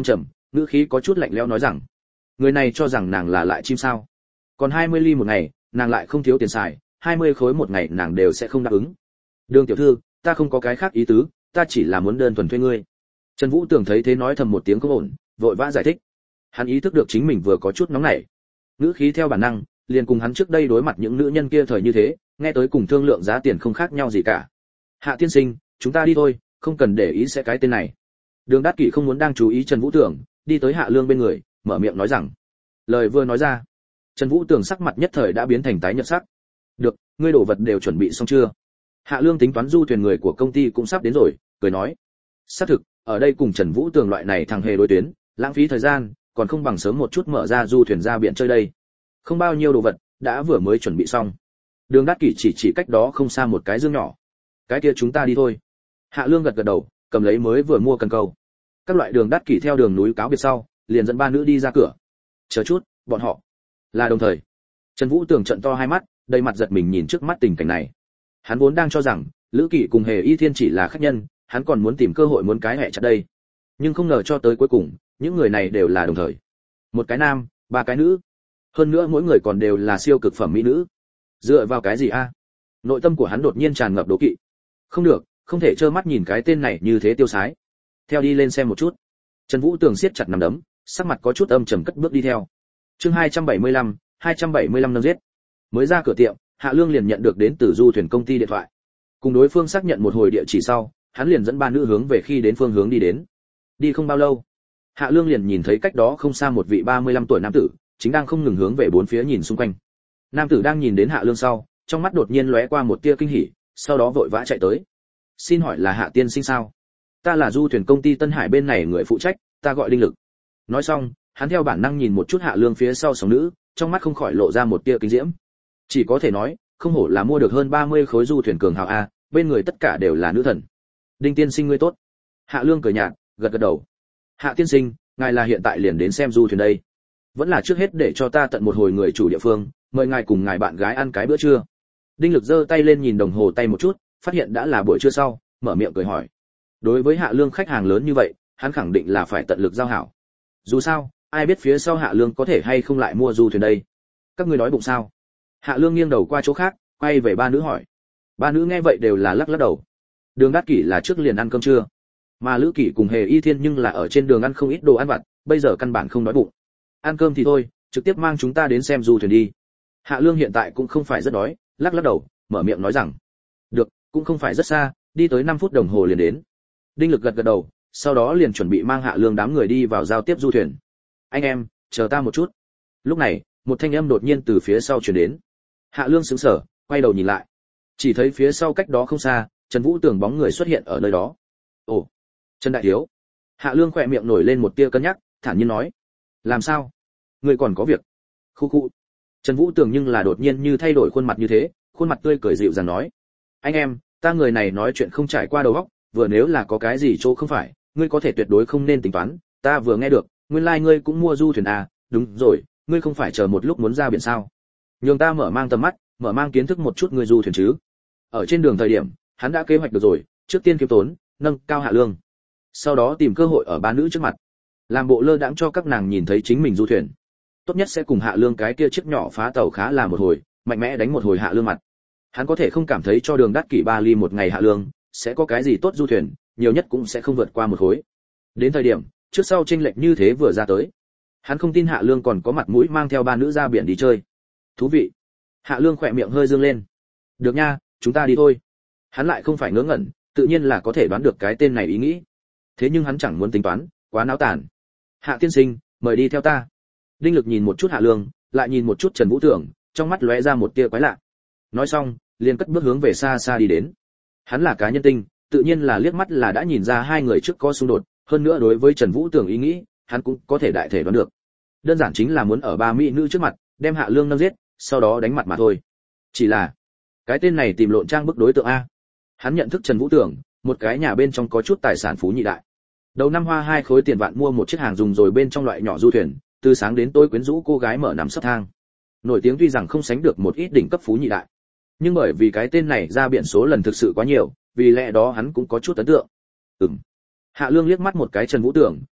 ngữ khí có chút lạnh lẽo nói rằng, người này cho rằng nàng là lại chim sao? Còn hai mươi ly một ngày, nàng lại không thiếu tiền xài, hai mươi khối một ngày nàng đều sẽ không đáp ứng. Đường tiểu thư, ta không có cái khác ý tứ, ta chỉ là muốn đơn thuần thuê ngươi. Trần Vũ Tường thấy thế nói thầm một tiếng không ổn, vội vã giải thích. Hắn ý thức được chính mình vừa có chút nóng nảy, ngữ khí theo bản năng, liền cùng hắn trước đây đối mặt những nữ nhân kia thời như thế, nghe tới cùng thương lượng giá tiền không khác nhau gì cả. Hạ tiên sinh, chúng ta đi thôi, không cần để ý sẽ cái tên này. Đường Đát Kỷ không muốn đang chú ý Trần Vũ Tường, đi tới Hạ Lương bên người, mở miệng nói rằng. Lời vừa nói ra, Trần Vũ Tường sắc mặt nhất thời đã biến thành tái nhợt sắc. Được, ngươi đồ vật đều chuẩn bị xong chưa? Hạ Lương tính toán du thuyền người của công ty cũng sắp đến rồi, cười nói. Xác thực, ở đây cùng Trần Vũ Tường loại này thằng hề đối tuyến, lãng phí thời gian, còn không bằng sớm một chút mở ra du thuyền ra biển chơi đây. Không bao nhiêu đồ vật, đã vừa mới chuẩn bị xong. Đường Đát Kỷ chỉ chỉ cách đó không xa một cái dương nhỏ. Cái kia chúng ta đi thôi. Hạ Lương gật gật đầu, cầm lấy mới vừa mua cần câu. Các loại Đường Đát Kỷ theo đường núi cáo biệt sau, liền dẫn ba nữ đi ra cửa. Chờ chút, bọn họ là đồng thời. Trần Vũ Tường trợn to hai mắt, đầy mặt giật mình nhìn trước mắt tình cảnh này. Hắn vốn đang cho rằng Lữ Kỷ cùng Hề Y Thiên chỉ là khách nhân, hắn còn muốn tìm cơ hội muốn cái hẹ chặt đây. Nhưng không ngờ cho tới cuối cùng, những người này đều là đồng thời. Một cái nam, ba cái nữ. Hơn nữa mỗi người còn đều là siêu cực phẩm mỹ nữ. Dựa vào cái gì a? Nội tâm của hắn đột nhiên tràn ngập đố kỵ. Không được, không thể trơ mắt nhìn cái tên này như thế tiêu sái. Theo đi lên xem một chút. Trần Vũ Tường siết chặt nắm đấm, sắc mặt có chút âm trầm cất bước đi theo. Chương hai trăm bảy mươi lăm, hai trăm bảy mươi lăm năm giết. Mới ra cửa tiệm, Hạ Lương liền nhận được đến từ du thuyền công ty điện thoại. Cùng đối phương xác nhận một hồi địa chỉ sau, hắn liền dẫn ba nữ hướng về khi đến phương hướng đi đến. Đi không bao lâu, Hạ Lương liền nhìn thấy cách đó không xa một vị ba mươi lăm tuổi nam tử, chính đang không ngừng hướng về bốn phía nhìn xung quanh. Nam tử đang nhìn đến Hạ Lương sau, trong mắt đột nhiên lóe qua một tia kinh hỉ, sau đó vội vã chạy tới. Xin hỏi là Hạ tiên sinh sao? Ta là du thuyền công ty Tân Hải bên này người phụ trách, ta gọi Đinh Lực. Nói xong, hắn theo bản năng nhìn một chút Hạ Lương phía sau sóng nữ, trong mắt không khỏi lộ ra một tia kinh diễm. Chỉ có thể nói, không hổ là mua được hơn ba mươi khối du thuyền cường hào a, bên người tất cả đều là nữ thần. Đinh tiên sinh ngươi tốt. Hạ Lương cười nhạt, gật gật đầu. Hạ tiên sinh, ngài là hiện tại liền đến xem du thuyền đây. Vẫn là trước hết để cho ta tận một hồi người chủ địa phương, mời ngài cùng ngài bạn gái ăn cái bữa trưa. Đinh Lực giơ tay lên nhìn đồng hồ tay một chút, phát hiện đã là buổi trưa sau, mở miệng cười hỏi. Đối với Hạ Lương khách hàng lớn như vậy, hắn khẳng định là phải tận lực giao hảo. Dù sao, ai biết phía sau Hạ Lương có thể hay không lại mua du thuyền đây. Các ngươi đói bụng sao? Hạ Lương nghiêng đầu qua chỗ khác, quay về ba nữ hỏi. Ba nữ nghe vậy đều là lắc lắc đầu. Đường Đát Kỷ là trước liền ăn cơm trưa, mà Lữ Kỷ cùng Hề Y Thiên nhưng là ở trên đường ăn không ít đồ ăn vặt, bây giờ căn bản không đói bụng. Ăn cơm thì thôi, trực tiếp mang chúng ta đến xem du thuyền đi. Hạ Lương hiện tại cũng không phải rất đói, lắc lắc đầu, mở miệng nói rằng. Được, cũng không phải rất xa, đi tới năm phút đồng hồ liền đến. Đinh Lực gật gật đầu, sau đó liền chuẩn bị mang Hạ Lương đám người đi vào giao tiếp du thuyền. Anh em, chờ ta một chút. Lúc này, một thanh âm đột nhiên từ phía sau truyền đến. Hạ Lương sững sờ, quay đầu nhìn lại. Chỉ thấy phía sau cách đó không xa, Trần Vũ Tường bóng người xuất hiện ở nơi đó. Ồ, Trần đại thiếu. Hạ Lương khỏe miệng nổi lên một tia cân nhắc, thản nhiên nói. Làm sao? Ngươi còn có việc? Khu khu. Trần Vũ Tường nhưng là đột nhiên như thay đổi khuôn mặt như thế, khuôn mặt tươi cười dịu dàng nói. Anh em, ta người này nói chuyện không trải qua đầu óc, vừa nếu là có cái gì chỗ không phải, ngươi có thể tuyệt đối không nên tính toán, ta vừa nghe được, nguyên lai like ngươi cũng mua du thuyền à, đúng rồi, ngươi không phải chờ một lúc muốn ra biển sao? Nhường ta mở mang tầm mắt, mở mang kiến thức một chút ngươi du thuyền chứ. Ở trên đường thời điểm, hắn đã kế hoạch được rồi, trước tiên kiếm tốn, nâng cao Hạ Lương. Sau đó tìm cơ hội ở ba nữ trước mặt, làm bộ lơ đãng cho các nàng nhìn thấy chính mình du thuyền. Tốt nhất sẽ cùng Hạ Lương cái kia chiếc nhỏ phá tàu khá là một hồi, mạnh mẽ đánh một hồi Hạ Lương mặt. Hắn có thể không cảm thấy cho Đường Đát Kỷ ba ly một ngày Hạ Lương sẽ có cái gì tốt du thuyền, nhiều nhất cũng sẽ không vượt qua một khối. Đến thời điểm, trước sau chênh lệch như thế vừa ra tới, hắn không tin Hạ Lương còn có mặt mũi mang theo ba nữ ra biển đi chơi. Thú vị. Hạ Lương khỏe miệng hơi dương lên. Được nha, chúng ta đi thôi. Hắn lại không phải ngớ ngẩn, tự nhiên là có thể đoán được cái tên này ý nghĩ. Thế nhưng hắn chẳng muốn tính toán, quá náo tản. Hạ tiên sinh, mời đi theo ta. Đinh Lực nhìn một chút Hạ Lương, lại nhìn một chút Trần Vũ Tưởng, trong mắt lóe ra một tia quái lạ. Nói xong, liền cất bước hướng về xa xa đi đến. Hắn là cá nhân tinh, tự nhiên là liếc mắt là đã nhìn ra hai người trước có xung đột, hơn nữa đối với Trần Vũ Tưởng ý nghĩ, hắn cũng có thể đại thể đoán được. Đơn giản chính là muốn ở ba mỹ nữ trước mặt, đem Hạ Lương nâm giết, sau đó đánh mặt mà thôi. Chỉ là, cái tên này tìm lộn trang bức đối tượng a. Hắn nhận thức Trần Vũ Tưởng, một cái nhà bên trong có chút tài sản phú nhị đại. Đầu năm hoa hai khối tiền vạn mua một chiếc hàng dùng rồi bên trong loại nhỏ du thuyền, từ sáng đến tối quyến rũ cô gái mở nằm sấp thang. Nổi tiếng tuy rằng không sánh được một ít đỉnh cấp phú nhị đại, nhưng bởi vì cái tên này ra biển số lần thực sự quá nhiều, vì lẽ đó hắn cũng có chút ấn tượng. Ừm. Hạ Lương liếc mắt một cái Trần Vũ Tưởng,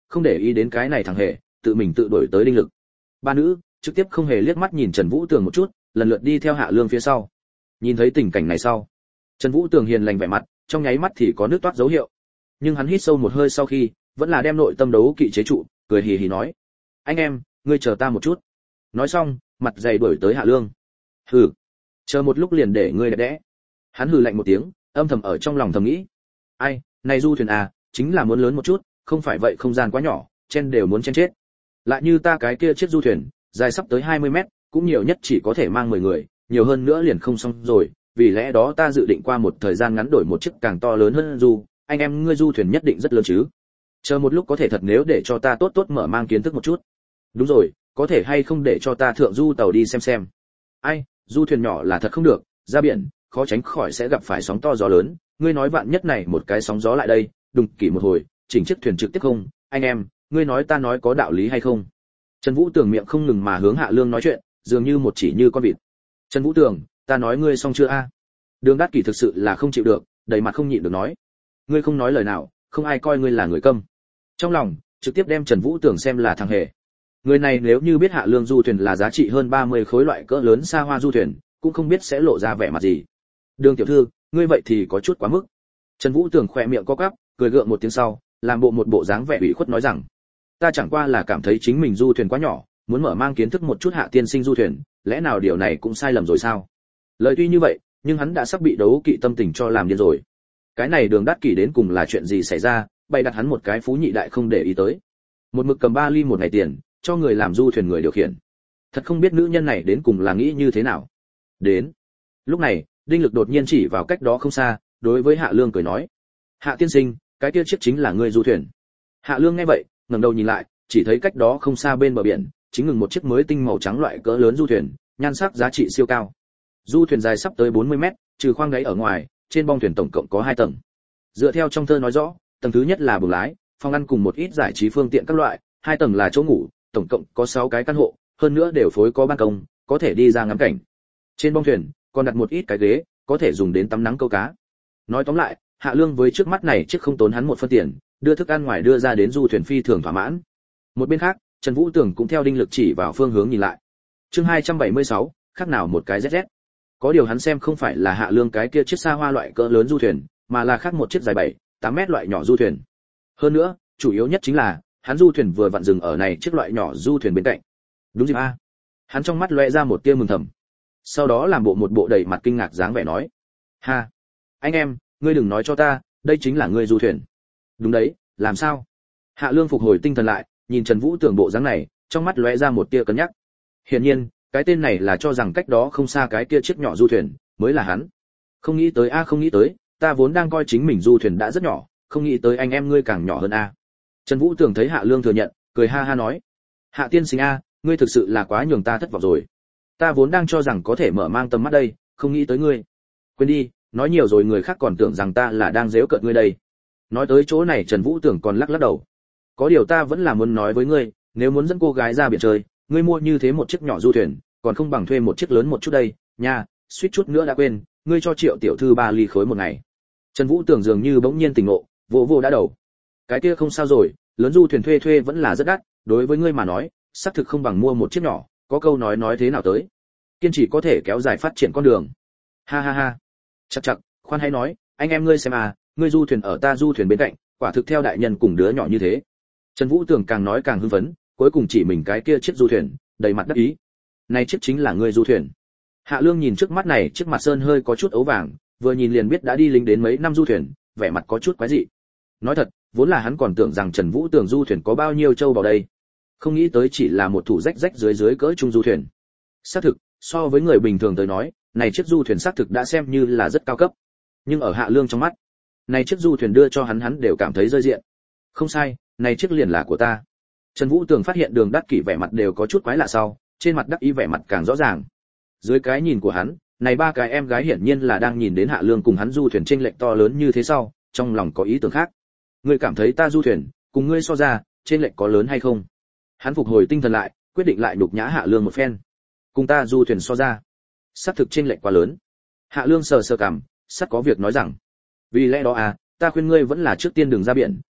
không để ý đến cái này thằng hề, tự mình tự đổi tới đinh lực. Ba nữ trực tiếp không hề liếc mắt nhìn Trần Vũ Tường một chút, lần lượt đi theo Hạ Lương phía sau. Nhìn thấy tình cảnh này sau, Trần Vũ Tường hiền lành vẻ mặt, trong nháy mắt thì có nước toát dấu hiệu. Nhưng hắn hít sâu một hơi sau khi, vẫn là đem nội tâm đấu kỵ chế trụ, cười hì hì nói: "Anh em, ngươi chờ ta một chút." Nói xong, mặt dày đuổi tới Hạ Lương. "Hừ, chờ một lúc liền để ngươi đẹp đẽ." Hắn hừ lạnh một tiếng, âm thầm ở trong lòng thầm nghĩ: "Ai, này du thuyền à, chính là muốn lớn một chút, không phải vậy không gian quá nhỏ, chen đều muốn chen chết. Lại như ta cái kia chiếc du thuyền, dài sắp tới hai mươi mét, cũng nhiều nhất chỉ có thể mang mười người, nhiều hơn nữa liền không xong rồi, vì lẽ đó ta dự định qua một thời gian ngắn đổi một chiếc càng to lớn hơn du, anh em ngươi du thuyền nhất định rất lớn chứ. Chờ một lúc có thể thật nếu để cho ta tốt tốt mở mang kiến thức một chút. Đúng rồi, có thể hay không để cho ta thượng du tàu đi xem xem." "Ai, du thuyền nhỏ là thật không được, ra biển, khó tránh khỏi sẽ gặp phải sóng to gió lớn, ngươi nói vạn nhất này một cái sóng gió lại đây, đùng kỷ một hồi, chỉnh chiếc thuyền trực tiếp không, anh em, ngươi nói ta nói có đạo lý hay không?" Trần Vũ Tường miệng không ngừng mà hướng Hạ Lương nói chuyện, dường như một chỉ như con vịt. "Trần Vũ Tường, ta nói ngươi xong chưa a?" Đường Đát Kỷ thực sự là không chịu được, đầy mặt không nhịn được nói: "Ngươi không nói lời nào, không ai coi ngươi là người câm." Trong lòng trực tiếp đem Trần Vũ Tường xem là thằng hề. Người này nếu như biết Hạ Lương du thuyền là giá trị hơn ba mươi khối loại cỡ lớn xa hoa du thuyền, cũng không biết sẽ lộ ra vẻ mặt gì. "Đường tiểu thư, ngươi vậy thì có chút quá mức." Trần Vũ Tường khẽ miệng co quắp, cười gượng một tiếng sau, làm bộ một bộ dáng vẻ ủy khuất nói rằng: "Ta chẳng qua là cảm thấy chính mình du thuyền quá nhỏ, muốn mở mang kiến thức một chút Hạ tiên sinh du thuyền, lẽ nào điều này cũng sai lầm rồi sao?" Lời tuy như vậy, nhưng hắn đã sắp bị đấu kỵ tâm tình cho làm điên rồi. Cái này Đường Đát Kỷ đến cùng là chuyện gì xảy ra, bày đặt hắn một cái phú nhị đại không để ý tới. Một mực cầm ba ly một ngày tiền, cho người làm du thuyền người điều khiển. Thật không biết nữ nhân này đến cùng là nghĩ như thế nào. Đến. Lúc này, Đinh Lực đột nhiên chỉ vào cách đó không xa, đối với Hạ Lương cười nói: "Hạ tiên sinh, cái kia chiếc chính là ngươi du thuyền." Hạ Lương nghe vậy, ngẩng đầu nhìn lại, chỉ thấy cách đó không xa bên bờ biển, chính ngừng một chiếc mới tinh màu trắng loại cỡ lớn du thuyền, nhan sắc giá trị siêu cao. Du thuyền dài sắp tới bốn mươi mét, trừ khoang đáy ở ngoài, trên bong thuyền tổng cộng có hai tầng. Dựa theo trong thơ nói rõ, tầng thứ nhất là buồng lái, phòng ăn cùng một ít giải trí phương tiện các loại, hai tầng là chỗ ngủ, tổng cộng có sáu cái căn hộ, hơn nữa đều phối có ban công, có thể đi ra ngắm cảnh. Trên bong thuyền còn đặt một ít cái ghế, có thể dùng đến tắm nắng câu cá. Nói tóm lại, Hạ Lương với trước mắt này chiếc không tốn hắn một phân tiền, đưa thức ăn ngoài đưa ra đến du thuyền phi thường thỏa mãn. Một bên khác, Trần Vũ Tường cũng theo Đinh Lực chỉ vào phương hướng nhìn lại. Chương hai trăm bảy mươi sáu, khác nào một cái zét zét. Có điều hắn xem không phải là Hạ Lương cái kia chiếc xa hoa loại cỡ lớn du thuyền, mà là khác một chiếc dài bảy, tám mét loại nhỏ du thuyền. Hơn nữa, chủ yếu nhất chính là, hắn du thuyền vừa vặn dừng ở này chiếc loại nhỏ du thuyền bên cạnh. Đúng dịp a. Hắn trong mắt lóe ra một tia mừng thầm. Sau đó làm bộ một bộ đầy mặt kinh ngạc dáng vẻ nói: "Ha, anh em, ngươi đừng nói cho ta, đây chính là ngươi du thuyền." "Đúng đấy, làm sao?" Hạ Lương phục hồi tinh thần lại, nhìn Trần Vũ Tường bộ dáng này, trong mắt lóe ra một tia cân nhắc. Hiển nhiên, cái tên này là cho rằng cách đó không xa cái kia chiếc nhỏ du thuyền mới là hắn. Không nghĩ tới a, không nghĩ tới, ta vốn đang coi chính mình du thuyền đã rất nhỏ, không nghĩ tới anh em ngươi càng nhỏ hơn a. Trần Vũ Tường thấy Hạ Lương thừa nhận, cười ha ha nói: "Hạ tiên sinh a, ngươi thực sự là quá nhường ta thất vọng rồi. Ta vốn đang cho rằng có thể mở mang tầm mắt đây, không nghĩ tới ngươi. Quên đi, nói nhiều rồi người khác còn tưởng rằng ta là đang giễu cợt ngươi đây." Nói tới chỗ này Trần Vũ Tường còn lắc lắc đầu. "Có điều ta vẫn là muốn nói với ngươi, nếu muốn dẫn cô gái ra biển chơi, ngươi mua như thế một chiếc nhỏ du thuyền, còn không bằng thuê một chiếc lớn một chút đây, nha, suýt chút nữa đã quên, ngươi cho Triệu tiểu thư ba ly khối một ngày." Trần Vũ Tường dường như bỗng nhiên tỉnh ngộ, vỗ vỗ đã đầu. "Cái kia không sao rồi, lớn du thuyền thuê thuê vẫn là rất đắt, đối với ngươi mà nói, xác thực không bằng mua một chiếc nhỏ, có câu nói nói thế nào tới, kiên trì có thể kéo dài phát triển con đường." Ha ha ha. Chắc chắc, khoan hãy nói, anh em ngươi xem à, ngươi du thuyền ở ta du thuyền bên cạnh, quả thực theo đại nhân cùng đứa nhỏ như thế. Trần Vũ Tường càng nói càng hưng phấn, cuối cùng chỉ mình cái kia chiếc du thuyền, đầy mặt đắc ý. "Này chiếc chính là ngươi du thuyền." Hạ Lương nhìn trước mắt này, chiếc mặt sơn hơi có chút ấu vàng, vừa nhìn liền biết đã đi lính đến mấy năm du thuyền, vẻ mặt có chút quái dị. Nói thật, vốn là hắn còn tưởng rằng Trần Vũ Tường du thuyền có bao nhiêu châu vào đây, không nghĩ tới chỉ là một thủ rách rách dưới dưới cỡ trung du thuyền. Xác thực, so với người bình thường tới nói, này chiếc du thuyền xác thực đã xem như là rất cao cấp. Nhưng ở Hạ Lương trong mắt, này chiếc du thuyền đưa cho hắn hắn đều cảm thấy rơi diện. Không sai, này chiếc liền là của ta. Trần Vũ Tường phát hiện Đường Đát Kỷ vẻ mặt đều có chút quái lạ sau, trên mặt đắc ý vẻ mặt càng rõ ràng. Dưới cái nhìn của hắn, này ba cái em gái hiển nhiên là đang nhìn đến Hạ Lương cùng hắn du thuyền chênh lệch to lớn như thế sau, trong lòng có ý tưởng khác. Ngươi cảm thấy ta du thuyền cùng ngươi so ra, chênh lệch có lớn hay không? Hắn phục hồi tinh thần lại, quyết định lại nhục nhã Hạ Lương một phen. Cùng ta du thuyền so ra, xác thực chênh lệch quá lớn. Hạ Lương sờ sờ cằm, sắp có việc nói rằng, vì lẽ đó à, ta khuyên ngươi vẫn là trước tiên đừng ra biển,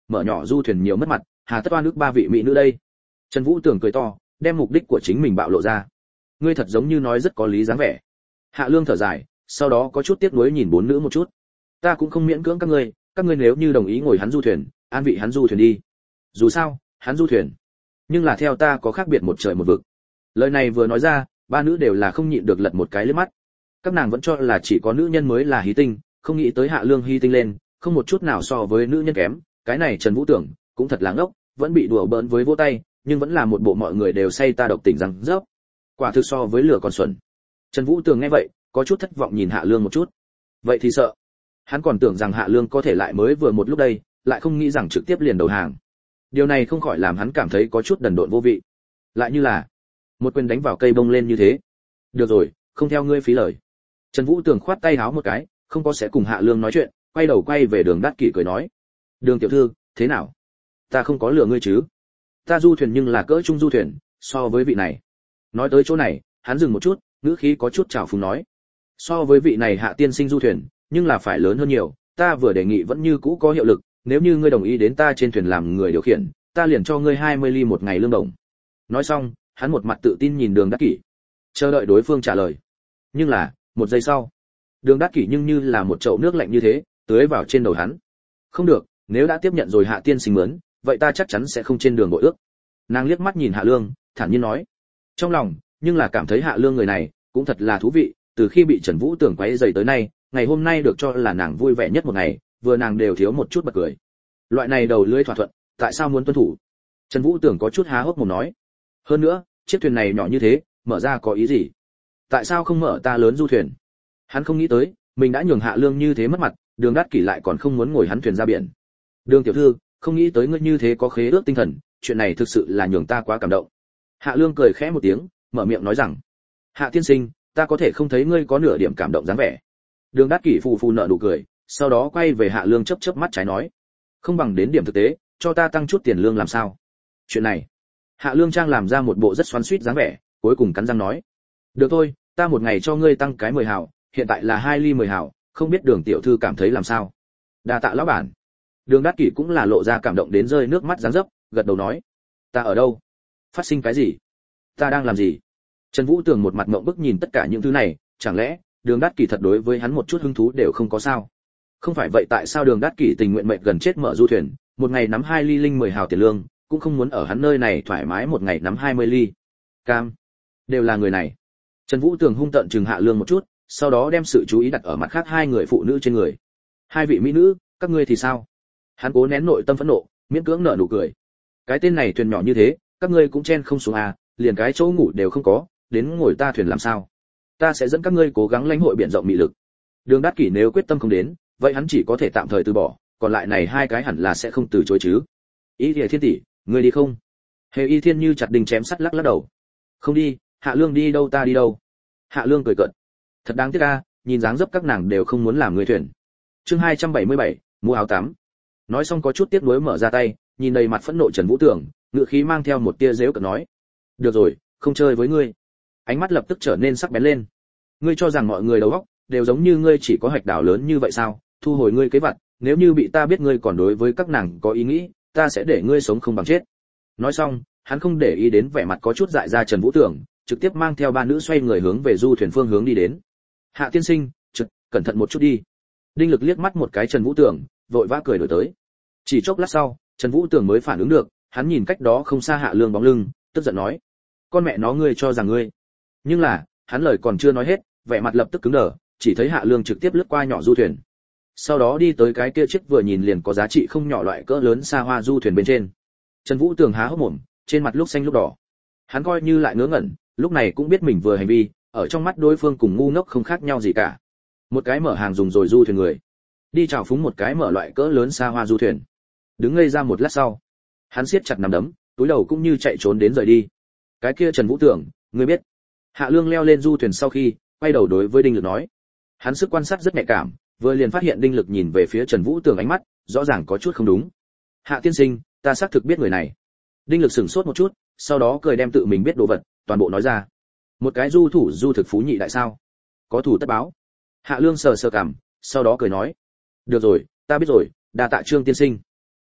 mở nhỏ du thuyền nhiều mất mặt, hà tất oan ức ba vị mỹ nữ đây. Trần Vũ Tường cười to, đem mục đích của chính mình bạo lộ ra. Ngươi thật giống như nói rất có lý dáng vẻ. Hạ Lương thở dài, sau đó có chút tiếc nuối nhìn bốn nữ một chút. Ta cũng không miễn cưỡng các ngươi, các ngươi nếu như đồng ý ngồi hắn du thuyền, an vị hắn du thuyền đi. Dù sao, hắn du thuyền, nhưng là theo ta có khác biệt một trời một vực. Lời này vừa nói ra, ba nữ đều là không nhịn được lật một cái liếc mắt. Các nàng vẫn cho là chỉ có nữ nhân mới là hí tinh, không nghĩ tới Hạ Lương hy tinh lên, không một chút nào so với nữ nhân kém. Cái này Trần Vũ Tưởng cũng thật là ngốc, vẫn bị đùa bỡn với vỗ tay, nhưng vẫn là một bộ mọi người đều say ta độc tình rằng dốc. Quả thực so với lửa còn xuẩn. Trần Vũ Tường nghe vậy, có chút thất vọng nhìn Hạ Lương một chút. Vậy thì sợ. Hắn còn tưởng rằng Hạ Lương có thể lại mới vừa một lúc đây, lại không nghĩ rằng trực tiếp liền đầu hàng. Điều này không khỏi làm hắn cảm thấy có chút đần độn vô vị. Lại như là một quyền đánh vào cây bông lên như thế. Được rồi, không theo ngươi phí lời. Trần Vũ Tường khoát tay háo một cái, không có sẽ cùng Hạ Lương nói chuyện, quay đầu quay về Đường Đát Kỷ cười nói: "Đường tiểu thư, thế nào? Ta không có lừa ngươi chứ? Ta du thuyền nhưng là cỡ trung du thuyền, so với vị này." Nói tới chỗ này, hắn dừng một chút, ngữ khí có chút trào phúng nói: "So với vị này Hạ tiên sinh du thuyền, nhưng là phải lớn hơn nhiều, ta vừa đề nghị vẫn như cũ có hiệu lực, nếu như ngươi đồng ý đến ta trên thuyền làm người điều khiển, ta liền cho ngươi hai mươi ly một ngày lương đồng." Nói xong, hắn một mặt tự tin nhìn Đường Đát Kỷ, chờ đợi đối phương trả lời. Nhưng là, một giây sau, Đường Đát Kỷ nhưng như là một chậu nước lạnh như thế, tưới vào trên đầu hắn. "Không được, nếu đã tiếp nhận rồi Hạ tiên sinh mướn, vậy ta chắc chắn sẽ không trên đường bội ước." Nàng liếc mắt nhìn Hạ Lương, thản nhiên nói. Trong lòng, nhưng là cảm thấy Hạ Lương người này cũng thật là thú vị, từ khi bị Trần Vũ Tưởng quấy rầy tới nay, ngày hôm nay được cho là nàng vui vẻ nhất một ngày, vừa nàng đều thiếu một chút bật cười. Loại này đầu lưỡi thỏa thuận, tại sao muốn tuân thủ? Trần Vũ Tưởng có chút há hốc mồm nói. Hơn nữa, chiếc thuyền này nhỏ như thế, mở ra có ý gì? Tại sao không mở ta lớn du thuyền? Hắn không nghĩ tới, mình đã nhường Hạ Lương như thế mất mặt, Đường Đát Kỷ lại còn không muốn ngồi hắn thuyền ra biển. Đường tiểu thư, không nghĩ tới ngươi như thế có khế ước tinh thần, chuyện này thực sự là nhường ta quá cảm động. Hạ Lương cười khẽ một tiếng, mở miệng nói rằng: "Hạ tiên sinh, ta có thể không thấy ngươi có nửa điểm cảm động dáng vẻ." Đường Đát Kỷ phù phù nở nụ cười, sau đó quay về Hạ Lương chớp chớp mắt trái nói: "Không bằng đến điểm thực tế, cho ta tăng chút tiền lương làm sao?" Chuyện này, Hạ Lương trang làm ra một bộ rất xoắn xuýt dáng vẻ, cuối cùng cắn răng nói: "Được thôi, ta một ngày cho ngươi tăng cái mười hào, hiện tại là hai ly mười hào, không biết Đường tiểu thư cảm thấy làm sao?" "Đa tạ lão bản." Đường Đát Kỷ cũng là lộ ra cảm động đến rơi nước mắt dáng dấp, gật đầu nói: "Ta ở đâu? Phát sinh cái gì? Ta đang làm gì?" Trần Vũ Tường một mặt ngượng bức nhìn tất cả những thứ này, chẳng lẽ Đường Đát Kỷ thật đối với hắn một chút hứng thú đều không có sao? Không phải vậy tại sao Đường Đát Kỷ tình nguyện mệt gần chết mở du thuyền, một ngày nắm hai ly linh mười hào tiền lương, cũng không muốn ở hắn nơi này thoải mái một ngày nắm hai mươi ly. Cam, đều là người này. Trần Vũ Tường hung tợn trừng Hạ Lương một chút, sau đó đem sự chú ý đặt ở mặt khác hai người phụ nữ trên người. "Hai vị mỹ nữ, các ngươi thì sao?" Hắn cố nén nội tâm phẫn nộ, miễn cưỡng nở nụ cười. "Cái tên này thuyền nhỏ như thế, các ngươi cũng chen không xuống à, liền cái chỗ ngủ đều không có, đến ngồi ta thuyền làm sao? Ta sẽ dẫn các ngươi cố gắng lãnh hội biển rộng mị lực." Đường Đát Kỷ nếu quyết tâm không đến, vậy hắn chỉ có thể tạm thời từ bỏ, còn lại này hai cái hẳn là sẽ không từ chối chứ. "Y Liệt Thiên tỷ, ngươi đi không?" Hề Y Thiên như chặt đinh chém sắt lắc lắc đầu. "Không đi, Hạ Lương đi đâu ta đi đâu." Hạ Lương cười cợt. Thật đáng tiếc a, nhìn dáng dấp các nàng đều không muốn làm người thuyền. Chương hai trăm bảy mươi bảy, mua áo tắm. Nói xong có chút tiếc nuối mở ra tay, nhìn đầy mặt phẫn nộ Trần Vũ Tưởng, ngữ khí mang theo một tia giễu cợt nói: "Được rồi, không chơi với ngươi." Ánh mắt lập tức trở nên sắc bén lên. "Ngươi cho rằng mọi người đầu óc đều giống như ngươi chỉ có hạch đảo lớn như vậy sao? Thu hồi ngươi kế vật, nếu như bị ta biết ngươi còn đối với các nàng có ý nghĩ, ta sẽ để ngươi sống không bằng chết." Nói xong, hắn không để ý đến vẻ mặt có chút dại ra Trần Vũ Tưởng, trực tiếp mang theo ba nữ xoay người hướng về du thuyền phương hướng đi đến. "Hạ tiên sinh, trực, cẩn thận một chút đi." Đinh Lực liếc mắt một cái Trần Vũ Tưởng, vội vã cười đổi tới. Chỉ chốc lát sau, Trần Vũ Tưởng mới phản ứng được, hắn nhìn cách đó không xa Hạ Lương bóng lưng, tức giận nói: "Con mẹ nó ngươi cho rằng ngươi..." Nhưng là, hắn lời còn chưa nói hết, vẻ mặt lập tức cứng đờ, chỉ thấy Hạ Lương trực tiếp lướt qua nhỏ du thuyền. Sau đó đi tới cái kia chiếc vừa nhìn liền có giá trị không nhỏ loại cỡ lớn xa hoa du thuyền bên trên. Trần Vũ Tường há hốc mồm, trên mặt lúc xanh lúc đỏ. Hắn coi như lại ngớ ngẩn, lúc này cũng biết mình vừa hành vi, ở trong mắt đối phương cùng ngu ngốc không khác nhau gì cả. Một cái mở hàng dùng rồi du thuyền người, đi chào phúng một cái mở loại cỡ lớn xa hoa du thuyền. Đứng ngây ra một lát sau, hắn siết chặt nắm đấm, túi đầu cũng như chạy trốn đến rời đi. Cái kia Trần Vũ Tưởng, ngươi biết? Hạ Lương leo lên du thuyền sau khi, quay đầu đối với Đinh Lực nói. Hắn sức quan sát rất nhạy cảm, vừa liền phát hiện Đinh Lực nhìn về phía Trần Vũ Tưởng ánh mắt, rõ ràng có chút không đúng. "Hạ tiên sinh, ta xác thực biết người này." Đinh Lực sửng sốt một chút, sau đó cười đem tự mình biết đồ vật toàn bộ nói ra. "Một cái du thủ du thực phú nhị đại sao? Có thủ tất báo." Hạ Lương sờ sờ cằm, sau đó cười nói: "Được rồi, ta biết rồi, đa tạ Trương tiên sinh."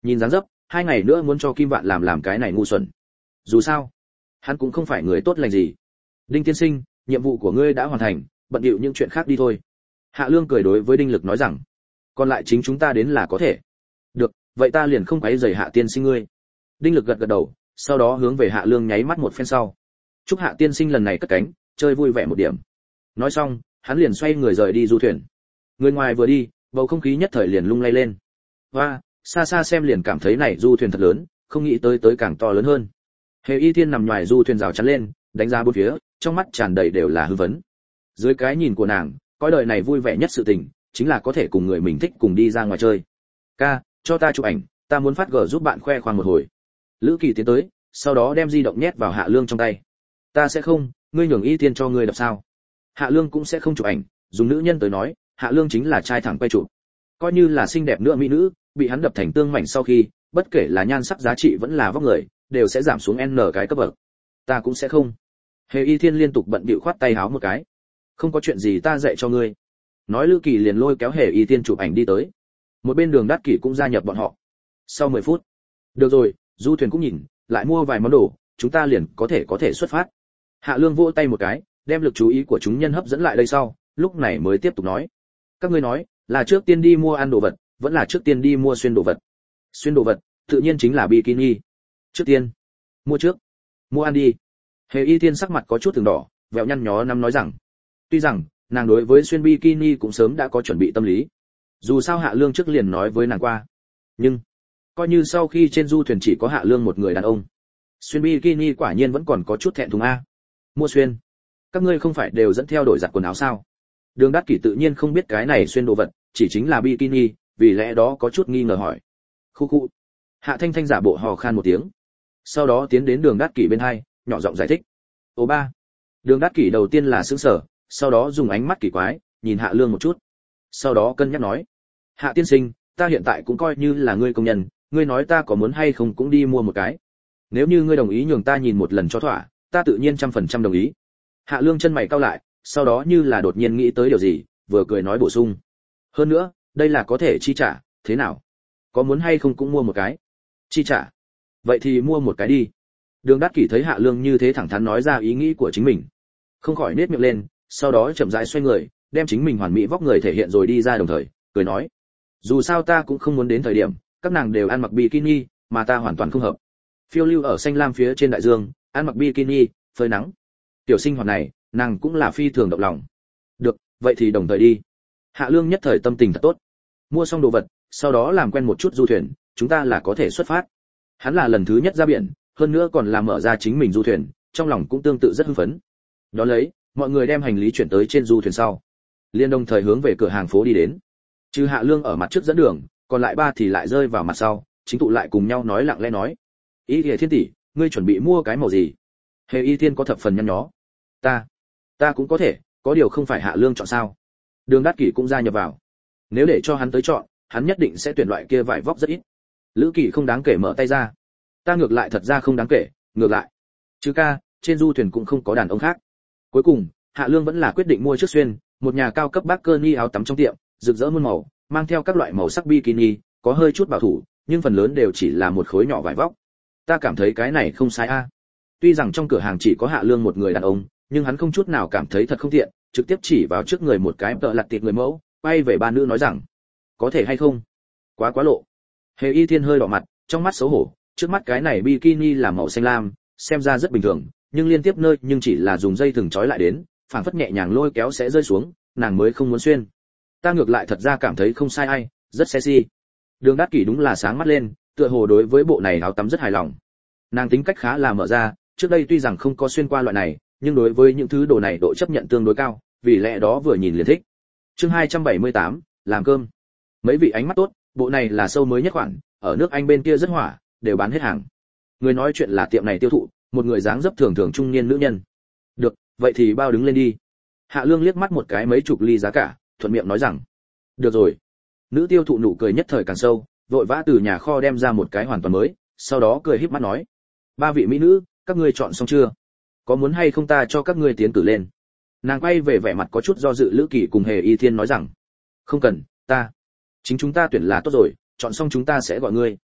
Nhìn dáng dấp, hai ngày nữa muốn cho Kim Vạn làm làm cái này ngu xuẩn. Dù sao, hắn cũng không phải người tốt lành gì. Đinh tiên sinh, nhiệm vụ của ngươi đã hoàn thành, bận điệu những chuyện khác đi thôi. Hạ Lương cười đối với Đinh Lực nói rằng, còn lại chính chúng ta đến là có thể. Được, vậy ta liền không quấy rầy Hạ tiên sinh ngươi. Đinh Lực gật gật đầu, sau đó hướng về Hạ Lương nháy mắt một phen sau. Chúc Hạ tiên sinh lần này cất cánh, chơi vui vẻ một điểm. Nói xong, hắn liền xoay người rời đi du thuyền. Người ngoài vừa đi, bầu không khí nhất thời liền lung lay lên. Và, xa xa xem liền cảm thấy này du thuyền thật lớn, không nghĩ tới tới càng to lớn hơn. Hề Y Thiên nằm ngoài du thuyền rào chắn lên, đánh ra bốn phía, trong mắt tràn đầy đều là hư vấn. Dưới cái nhìn của nàng, cõi đời này vui vẻ nhất sự tình, chính là có thể cùng người mình thích cùng đi ra ngoài chơi. Ca, cho ta chụp ảnh, ta muốn phát gờ giúp bạn khoe khoang một hồi. Lữ Kỳ tiến tới, sau đó đem di động nhét vào Hạ Lương trong tay. Ta sẽ không, ngươi nhường Y Thiên cho ngươi đập sao? Hạ Lương cũng sẽ không chụp ảnh, dùng nữ nhân tới nói, Hạ Lương chính là trai thẳng quay chụp. Coi như là xinh đẹp nữa mỹ nữ, bị hắn đập thành tương mảnh sau khi, bất kể là nhan sắc giá trị vẫn là vóc người, đều sẽ giảm xuống n cái cấp bậc. Ta cũng sẽ không. Hề Y Thiên liên tục bận bịu khoát tay háo một cái. Không có chuyện gì ta dạy cho ngươi. Nói Lữ Kỳ liền lôi kéo Hề Y Thiên chụp ảnh đi tới. Một bên Đường Đát Kỷ cũng gia nhập bọn họ. Sau mười phút. Được rồi, du thuyền cũng nhìn, lại mua vài món đồ, chúng ta liền có thể có thể xuất phát. Hạ Lương vỗ tay một cái, đem lực chú ý của chúng nhân hấp dẫn lại đây sau, lúc này mới tiếp tục nói. Các ngươi nói, là trước tiên đi mua ăn đồ vật, vẫn là trước tiên đi mua xuyên đồ vật. Xuyên đồ vật, tự nhiên chính là bikini. Trước tiên, mua trước, mua ăn đi. Hề Y Thiên sắc mặt có chút từng đỏ, vẹo nhăn nhó năm nói rằng, tuy rằng nàng đối với xuyên bikini cũng sớm đã có chuẩn bị tâm lý. Dù sao Hạ Lương trước liền nói với nàng qua, nhưng coi như sau khi trên du thuyền chỉ có Hạ Lương một người đàn ông, xuyên bikini quả nhiên vẫn còn có chút thẹn thùng a. Mua xuyên, các ngươi không phải đều dẫn theo đổi giặt quần áo sao? Đường Đát Kỷ tự nhiên không biết cái này xuyên đồ vật, chỉ chính là bikini, vì lẽ đó có chút nghi ngờ hỏi. Khu khu. Hạ Thanh Thanh giả bộ hò khan một tiếng, sau đó tiến đến Đường Đát Kỷ bên hai, nhỏ giọng giải thích. Ô ba. Đường Đát Kỷ đầu tiên là sững sờ, sau đó dùng ánh mắt kỳ quái nhìn Hạ Lương một chút, sau đó cân nhắc nói: Hạ tiên sinh, ta hiện tại cũng coi như là ngươi công nhân, ngươi nói ta có muốn hay không cũng đi mua một cái. Nếu như ngươi đồng ý nhường ta nhìn một lần cho thỏa, ta tự nhiên trăm phần trăm đồng ý. Hạ Lương chân mày cau lại, sau đó như là đột nhiên nghĩ tới điều gì, vừa cười nói bổ sung: hơn nữa, đây là có thể chi trả, thế nào? Có muốn hay không cũng mua một cái. Chi trả? Vậy thì mua một cái đi. Đường Đát Kỷ thấy Hạ Lương như thế thẳng thắn nói ra ý nghĩ của chính mình, không khỏi nết miệng lên, sau đó chậm rãi xoay người, đem chính mình hoàn mỹ vóc người thể hiện rồi đi ra, đồng thời cười nói: dù sao ta cũng không muốn đến thời điểm các nàng đều ăn mặc bikini, mà ta hoàn toàn không hợp. Phiêu lưu ở xanh lam phía trên đại dương, ăn mặc bikini, phơi nắng. Tiểu sinh hoạt này, nàng cũng là phi thường động lòng. Được, vậy thì đồng thời đi. Hạ Lương nhất thời tâm tình thật tốt. Mua xong đồ vật, sau đó làm quen một chút du thuyền, chúng ta là có thể xuất phát. Hắn là lần thứ nhất ra biển, hơn nữa còn là mở ra chính mình du thuyền, trong lòng cũng tương tự rất hưng phấn. Đó lấy, mọi người đem hành lý chuyển tới trên du thuyền sau, liên đồng thời hướng về cửa hàng phố đi đến. Trừ Hạ Lương ở mặt trước dẫn đường, còn lại ba thì lại rơi vào mặt sau, chính tụ lại cùng nhau nói lặng lẽ nói: Ý Lìa Thiên tỷ, ngươi chuẩn bị mua cái màu gì? Hề Y Thiên có thập phần nhăn nhó. Ta, ta cũng có thể, có điều không phải Hạ Lương chọn sao? Đường Đát Kỷ cũng gia nhập vào. Nếu để cho hắn tới chọn, hắn nhất định sẽ tuyển loại kia vải vóc rất ít. Lữ Kỳ không đáng kể mở tay ra. Ta ngược lại thật ra không đáng kể, ngược lại, chứ ca, trên du thuyền cũng không có đàn ông khác. Cuối cùng, Hạ Lương vẫn là quyết định mua trước xuyên, một nhà cao cấp Bakini áo tắm trong tiệm, rực rỡ muôn màu, mang theo các loại màu sắc bikini, có hơi chút bảo thủ, nhưng phần lớn đều chỉ là một khối nhỏ vải vóc. Ta cảm thấy cái này không sai a. Tuy rằng trong cửa hàng chỉ có Hạ Lương một người đàn ông, nhưng hắn không chút nào cảm thấy thật không tiện, trực tiếp chỉ vào trước người một cái tợ lặt tiệt người mẫu, quay về ba nữ nói rằng: có thể hay không? Quá quá lộ. Hề Y Thiên hơi đỏ mặt, trong mắt xấu hổ, trước mắt cái này bikini là màu xanh lam, xem ra rất bình thường, nhưng liên tiếp nơi nhưng chỉ là dùng dây thừng trói lại đến, phảng phất nhẹ nhàng lôi kéo sẽ rơi xuống, nàng mới không muốn xuyên. Ta ngược lại thật ra cảm thấy không sai ai, rất sexy. Đường Đát Kỷ đúng là sáng mắt lên, tựa hồ đối với bộ này áo tắm rất hài lòng. Nàng tính cách khá là mở ra, trước đây tuy rằng không có xuyên qua loại này, nhưng đối với những thứ đồ này độ chấp nhận tương đối cao, vì lẽ đó vừa nhìn liền thích. Chương hai trăm bảy mươi tám, làm cơm. Mấy vị ánh mắt tốt, bộ này là sâu mới nhất khoản, ở nước Anh bên kia rất hỏa, đều bán hết hàng. Người nói chuyện là tiệm này tiêu thụ, một người dáng dấp thường thường trung niên nữ nhân. Được, vậy thì bao đứng lên đi. Hạ Lương liếc mắt một cái mấy chục ly giá cả, thuận miệng nói rằng: được rồi. Nữ tiêu thụ nụ cười nhất thời càng sâu, vội vã từ nhà kho đem ra một cái hoàn toàn mới, sau đó cười híp mắt nói: ba vị mỹ nữ, các ngươi chọn xong chưa? Có muốn hay không ta cho các ngươi tiến cử lên? Nàng quay về vẻ mặt có chút do dự Lữ Kỳ cùng Hề Y Thiên nói rằng: không cần, ta, chính chúng ta tuyển là tốt rồi, chọn xong chúng ta sẽ gọi ngươi.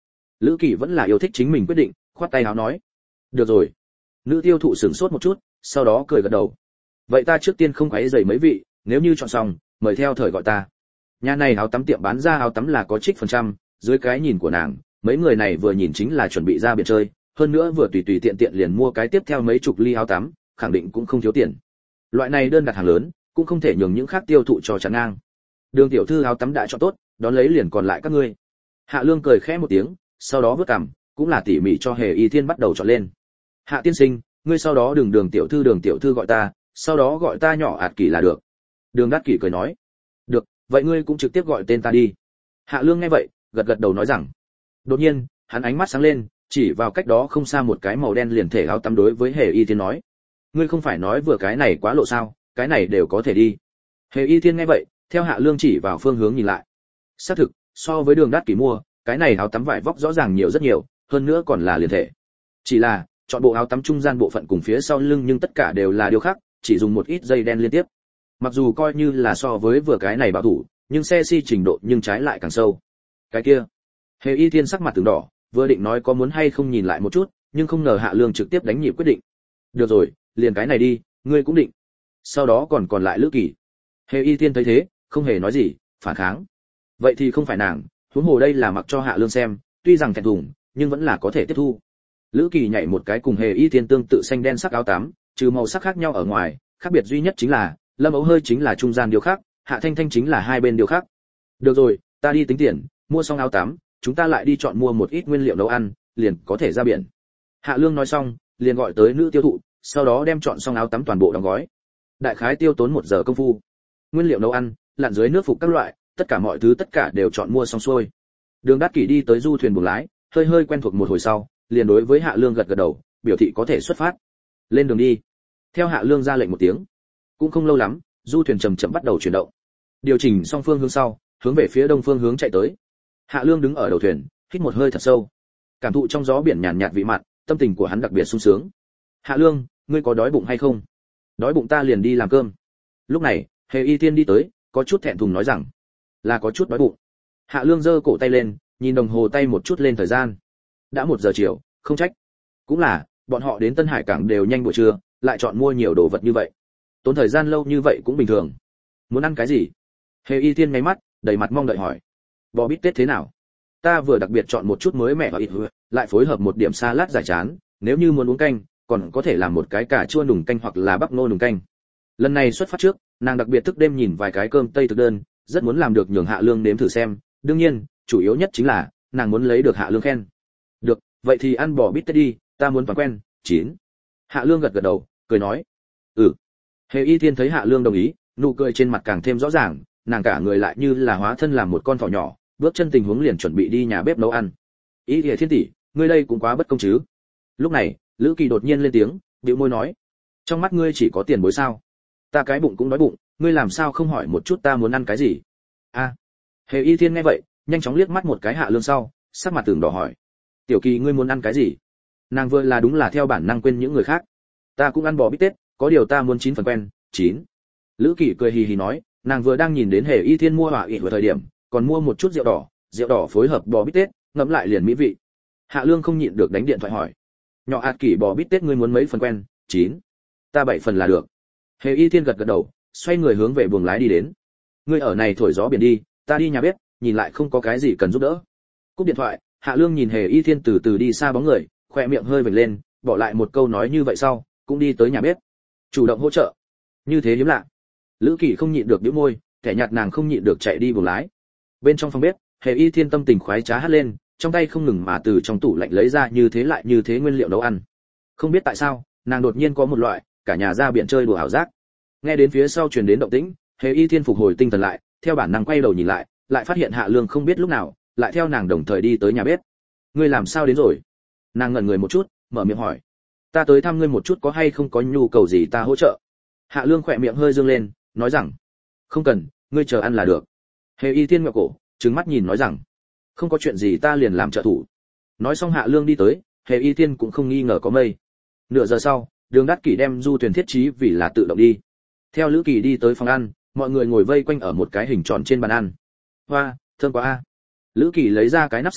Lữ Kỳ vẫn là yêu thích chính mình quyết định, khoát tay áo nói: "Được rồi." Nữ tiêu thụ sửng sốt một chút, sau đó cười gật đầu. "Vậy ta trước tiên không quấy rầy mấy vị, nếu như chọn xong, mời theo thời gọi ta." Nhà này áo tắm tiệm bán ra áo tắm là có trích phần trăm, dưới cái nhìn của nàng, mấy người này vừa nhìn chính là chuẩn bị ra biển chơi, hơn nữa vừa tùy tùy tiện tiện liền mua cái tiếp theo mấy chục ly áo tắm, khẳng định cũng không thiếu tiền. Loại này đơn đặt hàng lớn, cũng không thể nhường những khác tiêu thụ cho chán ngang. Đường tiểu thư áo tắm đã chọn tốt, đón lấy liền còn lại các ngươi. Hạ Lương cười khẽ một tiếng, sau đó vớt cằm, cũng là tỉ mỉ cho Hề Y Thiên bắt đầu chọn lên. Hạ tiên sinh, ngươi sau đó đừng Đường tiểu thư Đường tiểu thư gọi ta, sau đó gọi ta nhỏ ạt kỷ là được. Đường Đát Kỷ cười nói. Được, vậy ngươi cũng trực tiếp gọi tên ta đi. Hạ Lương nghe vậy, gật gật đầu nói rằng. Đột nhiên, hắn ánh mắt sáng lên, chỉ vào cách đó không xa một cái màu đen liền thể áo tắm đối với Hề Y Thiên nói. Ngươi không phải nói vừa cái này quá lộ sao, cái này đều có thể đi. Hề Y Thiên nghe vậy, theo Hạ Lương chỉ vào phương hướng nhìn lại. Xác thực, so với Đường Đát Kỷ mua, cái này áo tắm vải vóc rõ ràng nhiều rất nhiều, hơn nữa còn là liền thể. Chỉ là, chọn bộ áo tắm trung gian bộ phận cùng phía sau lưng nhưng tất cả đều là điêu khắc, chỉ dùng một ít dây đen liên tiếp. Mặc dù coi như là so với vừa cái này bảo thủ, nhưng xe si trình độ nhưng trái lại càng sâu. Cái kia, Hề Y Thiên sắc mặt từng đỏ, vừa định nói có muốn hay không nhìn lại một chút, nhưng không ngờ Hạ Lương trực tiếp đánh nhịp quyết định. Được rồi, liền cái này đi, ngươi cũng định. Sau đó còn còn lại Lữ Kỳ. Hề Y Thiên thấy thế, không hề nói gì, phản kháng. Vậy thì không phải nàng, huống hồ đây là mặc cho Hạ Lương xem, tuy rằng thẹn thùng, nhưng vẫn là có thể tiếp thu. Lữ Kỳ nhảy một cái cùng Hề Y Thiên tương tự xanh đen sắc áo tắm, trừ màu sắc khác nhau ở ngoài, khác biệt duy nhất chính là Lâm Ấu Hơi chính là trung gian điều khác, Hạ Thanh Thanh chính là hai bên điều khác. Được rồi, ta đi tính tiền, mua xong áo tắm, chúng ta lại đi chọn mua một ít nguyên liệu nấu ăn, liền có thể ra biển. Hạ Lương nói xong, liền gọi tới nữ tiêu thụ, sau đó đem chọn xong áo tắm toàn bộ đóng gói. Đại khái tiêu tốn một giờ công phu. Nguyên liệu nấu ăn, lặn dưới nước phục các loại, tất cả mọi thứ tất cả đều chọn mua xong xuôi. Đường Đát Kỷ đi tới du thuyền buồng lái, hơi hơi quen thuộc một hồi sau, liền đối với Hạ Lương gật gật đầu, biểu thị có thể xuất phát. Lên đường đi. Theo Hạ Lương ra lệnh một tiếng, cũng không lâu lắm, du thuyền chậm chậm bắt đầu chuyển động. Điều chỉnh xong phương hướng sau, hướng về phía đông phương hướng chạy tới. Hạ Lương đứng ở đầu thuyền, hít một hơi thật sâu, cảm thụ trong gió biển nhàn nhạt vị mặn, tâm tình của hắn đặc biệt sung sướng. Hạ Lương, ngươi có đói bụng hay không? Đói bụng ta liền đi làm cơm. Lúc này, Hề Y Thiên đi tới, có chút thẹn thùng nói rằng, là có chút đói bụng. Hạ Lương giơ cổ tay lên, nhìn đồng hồ tay một chút lên thời gian. Đã một giờ chiều, không trách. Cũng là, bọn họ đến Tân Hải cảng đều nhanh buổi trưa, lại chọn mua nhiều đồ vật như vậy. Tốn thời gian lâu như vậy cũng bình thường. Muốn ăn cái gì? Hề Y Thiên ngáy mắt, đầy mặt mong đợi hỏi. Bò bít tết thế nào? Ta vừa đặc biệt chọn một chút mới mẻ và ít hứa, lại phối hợp một điểm salad giải chán, nếu như muốn uống canh, còn có thể làm một cái cà chua nùng canh hoặc là bắp ngô nùng canh. Lần này xuất phát trước, nàng đặc biệt thức đêm nhìn vài cái cơm tây thực đơn, rất muốn làm được nhường Hạ Lương nếm thử xem, đương nhiên, chủ yếu nhất chính là nàng muốn lấy được Hạ Lương khen. Được, vậy thì ăn bò bít tết đi, ta muốn toàn quen. Chín. Hạ Lương gật gật đầu, cười nói. Ừ. Hề Y Thiên thấy Hạ Lương đồng ý, nụ cười trên mặt càng thêm rõ ràng, nàng cả người lại như là hóa thân làm một con thỏ nhỏ, bước chân tình huống liền chuẩn bị đi nhà bếp nấu ăn. Ý Lìa Thiên tỷ, ngươi đây cũng quá bất công chứ. Lúc này, Lữ Kỳ đột nhiên lên tiếng, bĩu môi nói, trong mắt ngươi chỉ có tiền bối sao? Ta cái bụng cũng đói bụng, ngươi làm sao không hỏi một chút ta muốn ăn cái gì? A. À. Hề Y Thiên nghe vậy, nhanh chóng liếc mắt một cái Hạ Lương sau, sắc mặt tưởng đỏ hỏi, tiểu Kỳ ngươi muốn ăn cái gì? Nàng vừa là đúng là theo bản năng quên những người khác. Ta cũng ăn bò bít tết, có điều ta muốn chín phần quen. Chín. Lữ Kỳ cười hì hì nói, nàng vừa đang nhìn đến Hề Y Thiên mua hỏa ị vào thời điểm, còn mua một chút rượu đỏ, rượu đỏ phối hợp bò bít tết, ngẫm lại liền mỹ vị. Hạ Lương không nhịn được đánh điện thoại hỏi, nhỏ ạt kỷ bò bít tết ngươi muốn mấy phần quen? Chín. Ta bảy phần là được. Hề Y Thiên gật gật đầu, xoay người hướng về buồng lái đi đến. Ngươi ở này thổi gió biển đi, ta đi nhà bếp, nhìn lại không có cái gì cần giúp đỡ. Cúp điện thoại, Hạ Lương nhìn Hề Y Thiên từ từ đi xa bóng người, khoe miệng hơi vểnh lên, bỏ lại một câu nói như vậy sau, cũng đi tới nhà bếp, chủ động hỗ trợ. Như thế hiếm lạ. Lữ Kỳ không nhịn được nhíu môi, kẻ nhạt nàng không nhịn được chạy đi buồng lái. Bên trong phòng bếp, Hề Y Thiên tâm tình khoái trá hát lên, trong tay không ngừng mà từ trong tủ lạnh lấy ra như thế lại như thế nguyên liệu nấu ăn. Không biết tại sao, nàng đột nhiên có một loại cả nhà ra biển chơi đùa ảo giác. Nghe đến phía sau truyền đến động tĩnh, Hề Y Thiên phục hồi tinh thần lại, theo bản năng quay đầu nhìn lại, lại phát hiện Hạ Lương không biết lúc nào, lại theo nàng đồng thời đi tới nhà bếp. Ngươi làm sao đến rồi? Nàng ngẩn người một chút, mở miệng hỏi. Ta tới thăm ngươi một chút có hay không có nhu cầu gì ta hỗ trợ? Hạ Lương khỏe miệng hơi dương lên, nói rằng, không cần, ngươi chờ ăn là được. Hề Y Thiên ngẹo cổ, trừng mắt nhìn nói rằng, không có chuyện gì ta liền làm trợ thủ. Nói xong Hạ Lương đi tới, Hề Y Thiên cũng không nghi ngờ có mây. Nửa giờ sau, Đường Đát Kỷ đem du thuyền thiết trí vì là tự động đi. Theo Lữ Kỳ đi tới phòng ăn, mọi người ngồi vây quanh ở một cái hình tròn trên bàn ăn. Hoa, thơm quá a. Lữ Kỳ lấy ra cái nắp sau,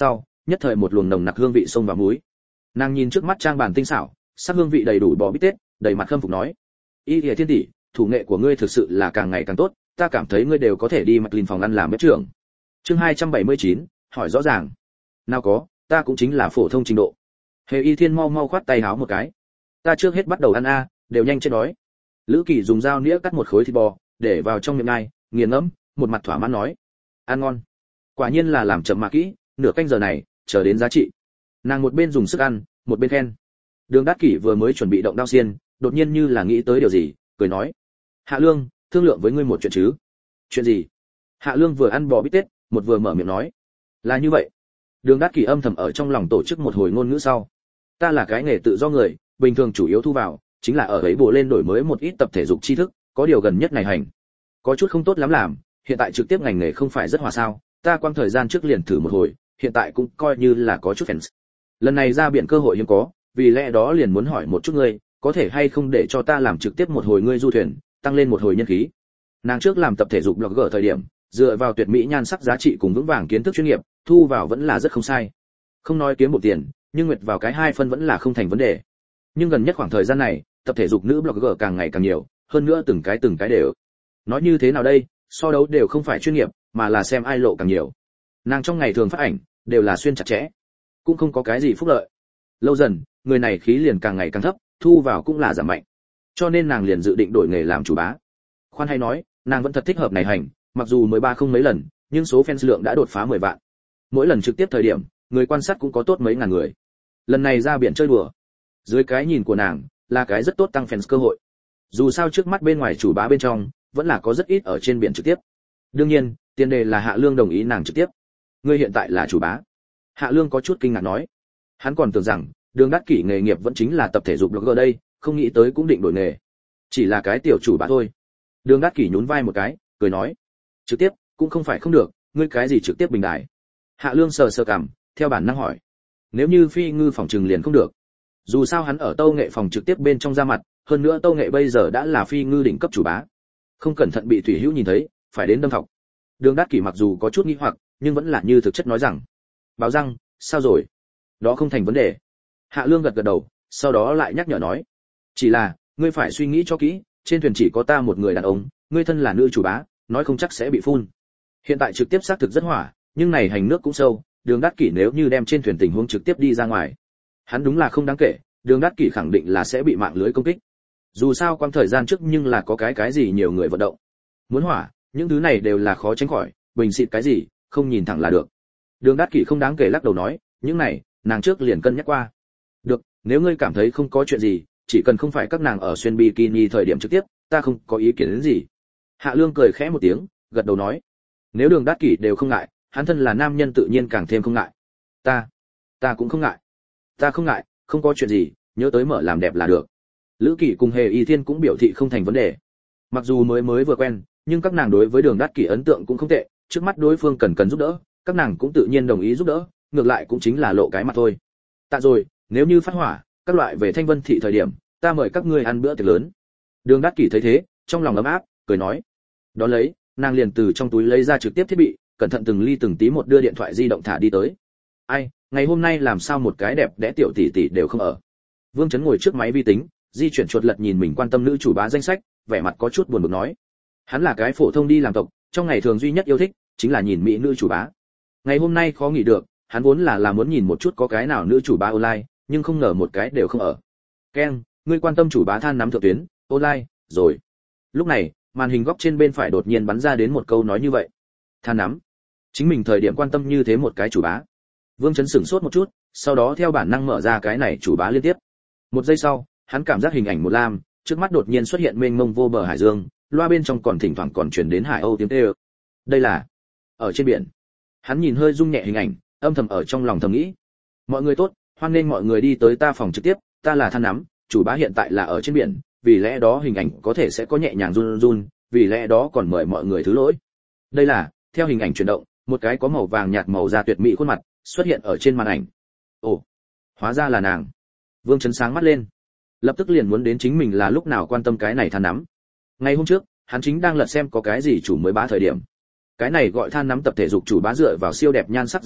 nhất thời một luồng nồng nặc hương vị xông vào mũi. Nàng nhìn trước mắt trang bàn tinh xảo, sắc hương vị đầy đủ bò bít tết, đầy mặt khâm phục nói: "Y Lìa Thiên tỷ, thủ nghệ của ngươi thực sự là càng ngày càng tốt, ta cảm thấy ngươi đều có thể đi McLean phòng ăn làm bếp trưởng." Chương hai trăm bảy mươi chín, hỏi rõ ràng. Nào có, ta cũng chính là phổ thông trình độ. Hề Y Thiên mau mau khoát tay háo một cái. Ta trước hết bắt đầu ăn a, đều nhanh chết đói. Lữ Kỳ dùng dao nĩa cắt một khối thịt bò, để vào trong miệng ngay, nghiền ngẫm, một mặt thỏa mãn nói: "Ăn ngon." Quả nhiên là làm chậm mà kỹ, nửa canh giờ này, chờ đến giá trị. Nàng một bên dùng sức ăn, một bên khen. Đường Đát Kỷ vừa mới chuẩn bị động đao xiên, đột nhiên như là nghĩ tới điều gì, cười nói: "Hạ Lương, thương lượng với ngươi một chuyện chứ?" "Chuyện gì?" Hạ Lương vừa ăn bò bít tết, một vừa mở miệng nói: "Là như vậy." Đường Đát Kỷ âm thầm ở trong lòng tổ chức một hồi ngôn ngữ sau: "Ta là cái nghề tự do người, bình thường chủ yếu thu vào chính là ở ấy bổ lên đổi mới một ít tập thể dục tri thức, có điều gần nhất này hành có chút không tốt lắm làm, hiện tại trực tiếp ngành nghề không phải rất hòa sao, ta quang thời gian trước liền thử một hồi, hiện tại cũng coi như là có chút fans. Lần này ra biển cơ hội hiếm có, vì lẽ đó liền muốn hỏi một chút ngươi, có thể hay không để cho ta làm trực tiếp một hồi ngươi du thuyền, tăng lên một hồi nhân khí." Nàng trước làm tập thể dục blogger thời điểm, dựa vào tuyệt mỹ nhan sắc giá trị cùng vững vàng kiến thức chuyên nghiệp, thu vào vẫn là rất không sai. Không nói kiếm bộ tiền, nhưng nguyệt vào cái hai phân vẫn là không thành vấn đề. Nhưng gần nhất khoảng thời gian này, tập thể dục nữ blogger càng ngày càng nhiều, hơn nữa từng cái từng cái đều. Nói như thế nào đây, so đấu đều không phải chuyên nghiệp, mà là xem ai lộ càng nhiều. Nàng trong ngày thường phát ảnh, đều là xuyên chặt chẽ, cũng không có cái gì phúc lợi. Lâu dần, người này khí liền càng ngày càng thấp, thu vào cũng là giảm mạnh. Cho nên nàng liền dự định đổi nghề làm chủ bá. Khoan hay nói, nàng vẫn thật thích hợp này hành, mặc dù mới ba không mấy lần, nhưng số fans lượng đã đột phá mười vạn. Mỗi lần trực tiếp thời điểm, người quan sát cũng có tốt mấy ngàn người. Lần này ra biển chơi đùa, dưới cái nhìn của nàng, là cái rất tốt tăng fans cơ hội. Dù sao trước mắt bên ngoài chủ bá bên trong, vẫn là có rất ít ở trên biển trực tiếp. Đương nhiên, tiền đề là Hạ Lương đồng ý nàng trực tiếp. Ngươi hiện tại là chủ bá. Hạ Lương có chút kinh ngạc nói. Hắn còn tưởng rằng, Đường Đát Kỷ nghề nghiệp vẫn chính là tập thể dục blogger đây, không nghĩ tới cũng định đổi nghề. Chỉ là cái tiểu chủ bá thôi. Đường Đát Kỷ nhún vai một cái, cười nói: "Trực tiếp, cũng không phải không được, ngươi cái gì trực tiếp bình đài?" Hạ Lương sờ sờ cằm, theo bản năng hỏi: "Nếu như Phi Ngư phòng trừng liền không được." Dù sao hắn ở Tâu Nghệ phòng trực tiếp bên trong ra mặt, hơn nữa Tâu Nghệ bây giờ đã là Phi Ngư đỉnh cấp chủ bá. Không cẩn thận bị Thủy Hữu nhìn thấy, phải đến đâm thọc. Đường Đát Kỷ mặc dù có chút nghi hoặc, nhưng vẫn là như thực chất nói rằng: "Báo răng, sao rồi?" "Đó không thành vấn đề." Hạ Lương gật gật đầu, sau đó lại nhắc nhở nói: "Chỉ là, ngươi phải suy nghĩ cho kỹ, trên thuyền chỉ có ta một người đàn ông, ngươi thân là nữ chủ bá, nói không chắc sẽ bị phun. Hiện tại trực tiếp xác thực rất hỏa, nhưng này hành nước cũng sâu, Đường Đát Kỷ nếu như đem trên thuyền tình huống trực tiếp đi ra ngoài, hắn đúng là không đáng kể, Đường Đát Kỷ khẳng định là sẽ bị mạng lưới công kích. Dù sao quang thời gian trước nhưng là có cái cái gì nhiều người vận động. Muốn hỏa, những thứ này đều là khó tránh khỏi, bình xịt cái gì, không nhìn thẳng là được." Đường Đát Kỷ không đáng kể lắc đầu nói: "Những này, nàng trước liền cân nhắc qua." "Được, nếu ngươi cảm thấy không có chuyện gì, chỉ cần không phải các nàng ở xuyên bikini thời điểm trực tiếp, ta không có ý kiến đến gì." Hạ Lương cười khẽ một tiếng, gật đầu nói: "Nếu Đường Đát Kỷ đều không ngại, hắn thân là nam nhân tự nhiên càng thêm không ngại. Ta, ta cũng không ngại." "Ta không ngại, không có chuyện gì, nhớ tới mở làm đẹp là được." Lữ Kỷ cùng Hề Y Thiên cũng biểu thị không thành vấn đề. Mặc dù mới mới vừa quen, nhưng các nàng đối với Đường Đát Kỷ ấn tượng cũng không tệ, trước mắt đối phương cần cần giúp đỡ, các nàng cũng tự nhiên đồng ý giúp đỡ, ngược lại cũng chính là lộ cái mặt thôi. "Tạ rồi, nếu như phát hỏa, các loại về Thanh Vân thị thời điểm, ta mời các ngươi ăn bữa tiệc lớn." Đường Đát Kỷ thấy thế, trong lòng ấm áp, cười nói. Đó lấy, nàng liền từ trong túi lấy ra trực tiếp thiết bị, cẩn thận từng ly từng tí một đưa điện thoại di động thả đi tới. "Ai, ngày hôm nay làm sao một cái đẹp đẽ tiểu tỷ tỷ đều không ở." Vương Chấn ngồi trước máy vi tính, di chuyển chuột lật nhìn mình quan tâm nữ chủ bá danh sách, vẻ mặt có chút buồn bực nói. Hắn là cái phổ thông đi làm tộc, trong ngày thường duy nhất yêu thích chính là nhìn mỹ nữ chủ bá. Ngày hôm nay khó nghỉ được, hắn vốn là là muốn nhìn một chút có cái nào nữ chủ bá online, nhưng không ngờ một cái đều không ở. "Ken, ngươi quan tâm chủ bá than nắm thượng tuyến, online, rồi." Lúc này, màn hình góc trên bên phải đột nhiên bắn ra đến một câu nói như vậy. Than nắm. Chính mình thời điểm quan tâm như thế một cái chủ bá. Vương Chấn sửng sốt một chút, sau đó theo bản năng mở ra cái này chủ bá liên tiếp. Một giây sau, hắn cảm giác hình ảnh một lam, trước mắt đột nhiên xuất hiện mênh mông vô bờ hải dương, loa bên trong còn thỉnh thoảng còn truyền đến hải âu tiếng kêu. Đây là ở trên biển. Hắn nhìn hơi rung nhẹ hình ảnh, âm thầm ở trong lòng thầm nghĩ. Mọi người tốt, hoan nghênh mọi người đi tới ta phòng trực tiếp, ta là Than nắm, chủ bá hiện tại là ở trên biển, vì lẽ đó hình ảnh có thể sẽ có nhẹ nhàng run run, vì lẽ đó còn mời mọi người thứ lỗi. Đây là, theo hình ảnh chuyển động, một cái có màu vàng nhạt màu da tuyệt mỹ khuôn mặt xuất hiện ở trên màn ảnh. Ồ, hóa ra là nàng. Vương Chấn sáng mắt lên, lập tức liền muốn đến chính mình là lúc nào quan tâm cái này Than nắm. Ngày hôm trước, hắn chính đang lật xem có cái gì chủ mới bá thời điểm. Cái này gọi Than nắm tập thể dục chủ bá dựa vào siêu đẹp nhan sắc giá trị,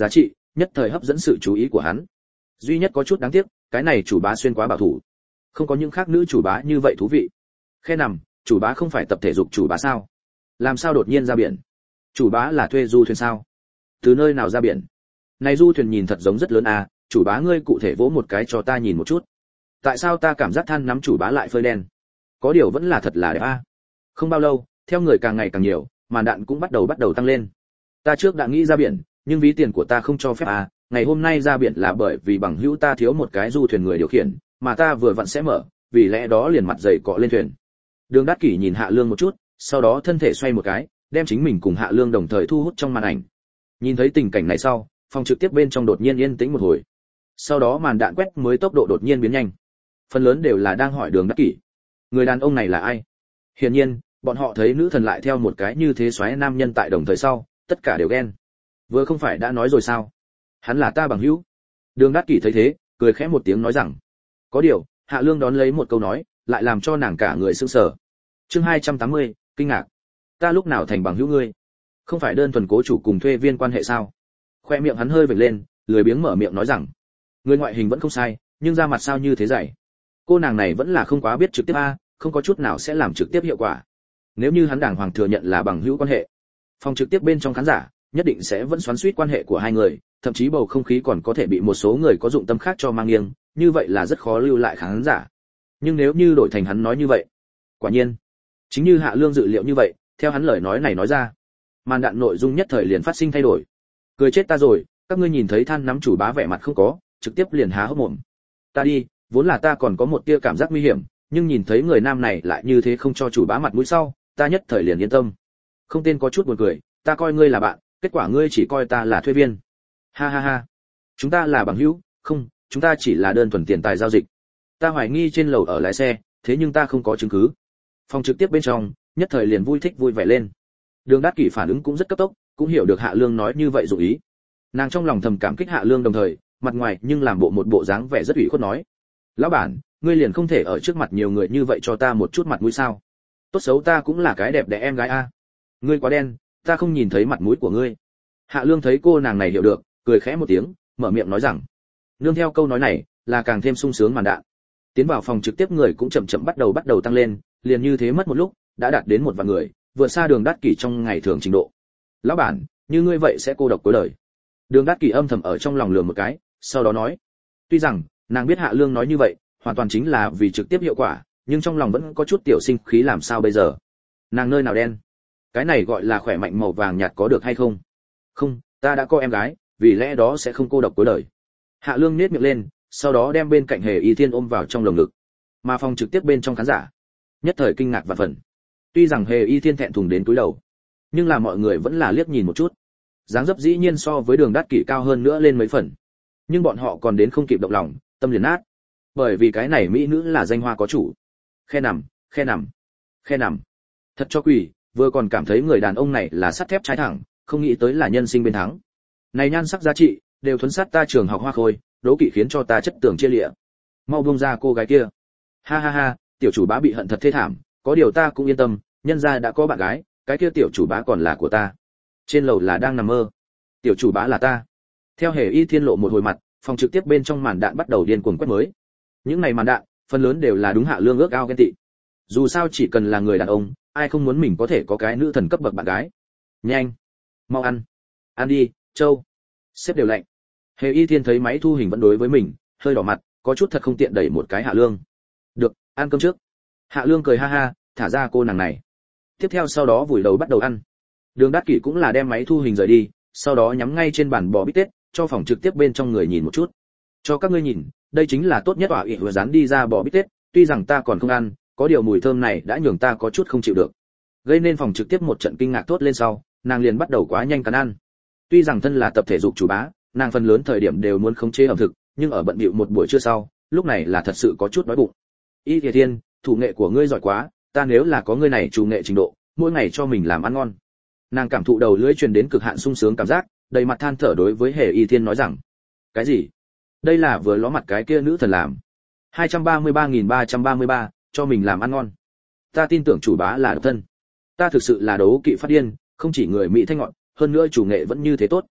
nhất thời hấp dẫn sự chú ý của hắn. Duy nhất có chút đáng tiếc, cái này chủ bá xuyên quá bảo thủ, không có những khác nữ chủ bá như vậy thú vị. Khe nằm, chủ bá không phải tập thể dục chủ bá sao? Làm sao đột nhiên ra biển? Chủ bá là thuê du thuyền sao? Từ nơi nào ra biển? Này du thuyền nhìn thật giống rất lớn à, chủ bá ngươi cụ thể vỗ một cái cho ta nhìn một chút. Tại sao ta cảm giác than nắm chủ bá lại phơi đen? Có điều vẫn là thật là đẹp à. Không bao lâu, theo người càng ngày càng nhiều, màn đạn cũng bắt đầu bắt đầu tăng lên. Ta trước đã nghĩ ra biển, nhưng ví tiền của ta không cho phép à, ngày hôm nay ra biển là bởi vì bằng hữu ta thiếu một cái du thuyền người điều khiển, mà ta vừa vặn sẽ mở, vì lẽ đó liền mặt dày cọ lên thuyền. Đường Đát Kỷ nhìn Hạ Lương một chút, sau đó thân thể xoay một cái, đem chính mình cùng Hạ Lương đồng thời thu hút trong màn ảnh. Nhìn thấy tình cảnh này sau, phòng trực tiếp bên trong đột nhiên yên tĩnh một hồi. Sau đó màn đạn quét mới tốc độ đột nhiên biến nhanh. Phần lớn đều là đang hỏi Đường Đát Kỷ, người đàn ông này là ai? Hiển nhiên, bọn họ thấy nữ thần lại theo một cái như thế xoáy nam nhân tại đồng thời sau, tất cả đều ghen. Vừa không phải đã nói rồi sao? Hắn là ta bằng hữu. Đường Đát Kỷ thấy thế, cười khẽ một tiếng nói rằng. Có điều, Hạ Lương đón lấy một câu nói, lại làm cho nàng cả người sững sờ. Chương hai trăm tám mươi, kinh ngạc. Ta lúc nào thành bằng hữu ngươi? Không phải đơn thuần cố chủ cùng thuê viên quan hệ sao? Khoe miệng hắn hơi vểnh lên, lười biếng mở miệng nói rằng. Người ngoại hình vẫn không sai, nhưng da mặt sao như thế dày? Cô nàng này vẫn là không quá biết trực tiếp a, không có chút nào sẽ làm trực tiếp hiệu quả. Nếu như hắn đàng hoàng thừa nhận là bằng hữu quan hệ, phòng trực tiếp bên trong khán giả nhất định sẽ vẫn xoắn xuýt quan hệ của hai người, thậm chí bầu không khí còn có thể bị một số người có dụng tâm khác cho mang nghiêng, như vậy là rất khó lưu lại khán giả. Nhưng nếu như đổi thành hắn nói như vậy, quả nhiên, chính như Hạ Lương dự liệu như vậy, theo hắn lời nói này nói ra, màn đạn nội dung nhất thời liền phát sinh thay đổi. Cười chết ta rồi, các ngươi nhìn thấy than nắm chủ bá vẻ mặt không có, trực tiếp liền há hốc mồm. Ta đi, vốn là ta còn có một tia cảm giác nguy hiểm, nhưng nhìn thấy người nam này lại như thế không cho chủ bá mặt mũi sau, ta nhất thời liền yên tâm. Không tên có chút buồn cười, ta coi ngươi là bạn, kết quả ngươi chỉ coi ta là thuê viên. Ha ha ha. Chúng ta là bằng hữu, không, chúng ta chỉ là đơn thuần tiền tài giao dịch. Ta hoài nghi trên lầu ở lái xe, thế nhưng ta không có chứng cứ. Phòng trực tiếp bên trong, nhất thời liền vui thích vui vẻ lên. Đường Đát Kỷ phản ứng cũng rất cấp tốc, cũng hiểu được Hạ Lương nói như vậy dụ ý. Nàng trong lòng thầm cảm kích Hạ Lương đồng thời, mặt ngoài nhưng làm bộ một bộ dáng vẻ rất ủy khuất nói: "Lão bản, ngươi liền không thể ở trước mặt nhiều người như vậy cho ta một chút mặt mũi sao? Tốt xấu ta cũng là cái đẹp đẽ em gái a. Ngươi quá đen, ta không nhìn thấy mặt mũi của ngươi." Hạ Lương thấy cô nàng này hiểu được, cười khẽ một tiếng, mở miệng nói rằng. Nương theo câu nói này, là càng thêm sung sướng màn đạn. Tiến vào phòng trực tiếp người cũng chậm chậm bắt đầu bắt đầu tăng lên, liền như thế mất một lúc, đã đạt đến một vạn người, vượt xa Đường Đát Kỷ trong ngày thường trình độ. Lão bản, như ngươi vậy sẽ cô độc cuối đời. Đường Đát Kỷ âm thầm ở trong lòng lườm một cái, sau đó nói. Tuy rằng, nàng biết Hạ Lương nói như vậy, hoàn toàn chính là vì trực tiếp hiệu quả, nhưng trong lòng vẫn có chút tiểu sinh khí làm sao bây giờ. Nàng nơi nào đen? Cái này gọi là khỏe mạnh màu vàng nhạt có được hay không? Không, ta đã có em gái, vì lẽ đó sẽ không cô độc cuối đời. Hạ Lương nhếch miệng lên, sau đó đem bên cạnh Hề Y Thiên ôm vào trong lồng ngực. Mà phòng trực tiếp bên trong khán giả, nhất thời kinh ngạc và phần. Tuy rằng Hề Y Thiên thẹn thùng đến túi đầu, nhưng là mọi người vẫn là liếc nhìn một chút. Dáng dấp dĩ nhiên so với Đường Đát Kỷ cao hơn nữa lên mấy phần. Nhưng bọn họ còn đến không kịp động lòng, tâm liền nát. Bởi vì cái này mỹ nữ là danh hoa có chủ. Khe nằm, khe nằm, khe nằm. Thật cho quỷ, vừa còn cảm thấy người đàn ông này là sắt thép trái thẳng, không nghĩ tới là nhân sinh bên thắng. Này nhan sắc giá trị, đều thuấn sát ta trường học hoa khôi, đố kỵ khiến cho ta chất tưởng chia lịa. Mau buông ra cô gái kia. Ha ha ha, tiểu chủ bá bị hận thật thê thảm, có điều ta cũng yên tâm, nhân gia đã có bạn gái, cái kia tiểu chủ bá còn là của ta. Trên lầu là đang nằm mơ. Tiểu chủ bá là ta. Theo Hề Y Thiên lộ một hồi mặt, phòng trực tiếp bên trong màn đạn bắt đầu điên cuồng quét mới. Những này màn đạn, phần lớn đều là đúng Hạ Lương ước ao ghen tị. Dù sao chỉ cần là người đàn ông, ai không muốn mình có thể có cái nữ thần cấp bậc bạn gái. Nhanh, mau ăn. Ăn đi, Châu. Xếp đều lạnh. Hề Y Thiên thấy máy thu hình vẫn đối với mình, hơi đỏ mặt, có chút thật không tiện đẩy một cái Hạ Lương. Được, ăn cơm trước. Hạ Lương cười ha ha, thả ra cô nàng này. Tiếp theo sau đó vùi đầu bắt đầu ăn. Đường Đát Kỷ cũng là đem máy thu hình rời đi, sau đó nhắm ngay trên bàn bò bít tết, cho phòng trực tiếp bên trong người nhìn một chút. Cho các ngươi nhìn, đây chính là tốt nhất quả ị vừa dán đi ra bò bít tết, tuy rằng ta còn không ăn, có điều mùi thơm này đã nhường ta có chút không chịu được. Gây nên phòng trực tiếp một trận kinh ngạc thốt lên sau, nàng liền bắt đầu quá nhanh cắn ăn. Tuy rằng thân là tập thể dục chủ bá, nàng phần lớn thời điểm đều muốn khống chế ẩm thực, nhưng ở bận bịu một buổi trưa sau, lúc này là thật sự có chút đói bụng. Y Thiệt Thiên, thủ nghệ của ngươi giỏi quá, ta nếu là có ngươi này chủ nghệ trình độ, mỗi ngày cho mình làm ăn ngon. Nàng cảm thụ đầu lưỡi truyền đến cực hạn sung sướng cảm giác, đầy mặt than thở đối với Hề Y Thiên nói rằng: cái gì? Đây là vừa ló mặt cái kia nữ thần làm. hai trăm ba mươi ba nghìn ba trăm ba mươi ba, cho mình làm ăn ngon. Ta tin tưởng chủ bá là độc thân. Ta thực sự là đấu kỵ phát điên, không chỉ người mỹ thanh ngọn, hơn nữa chủ nghệ vẫn như thế tốt.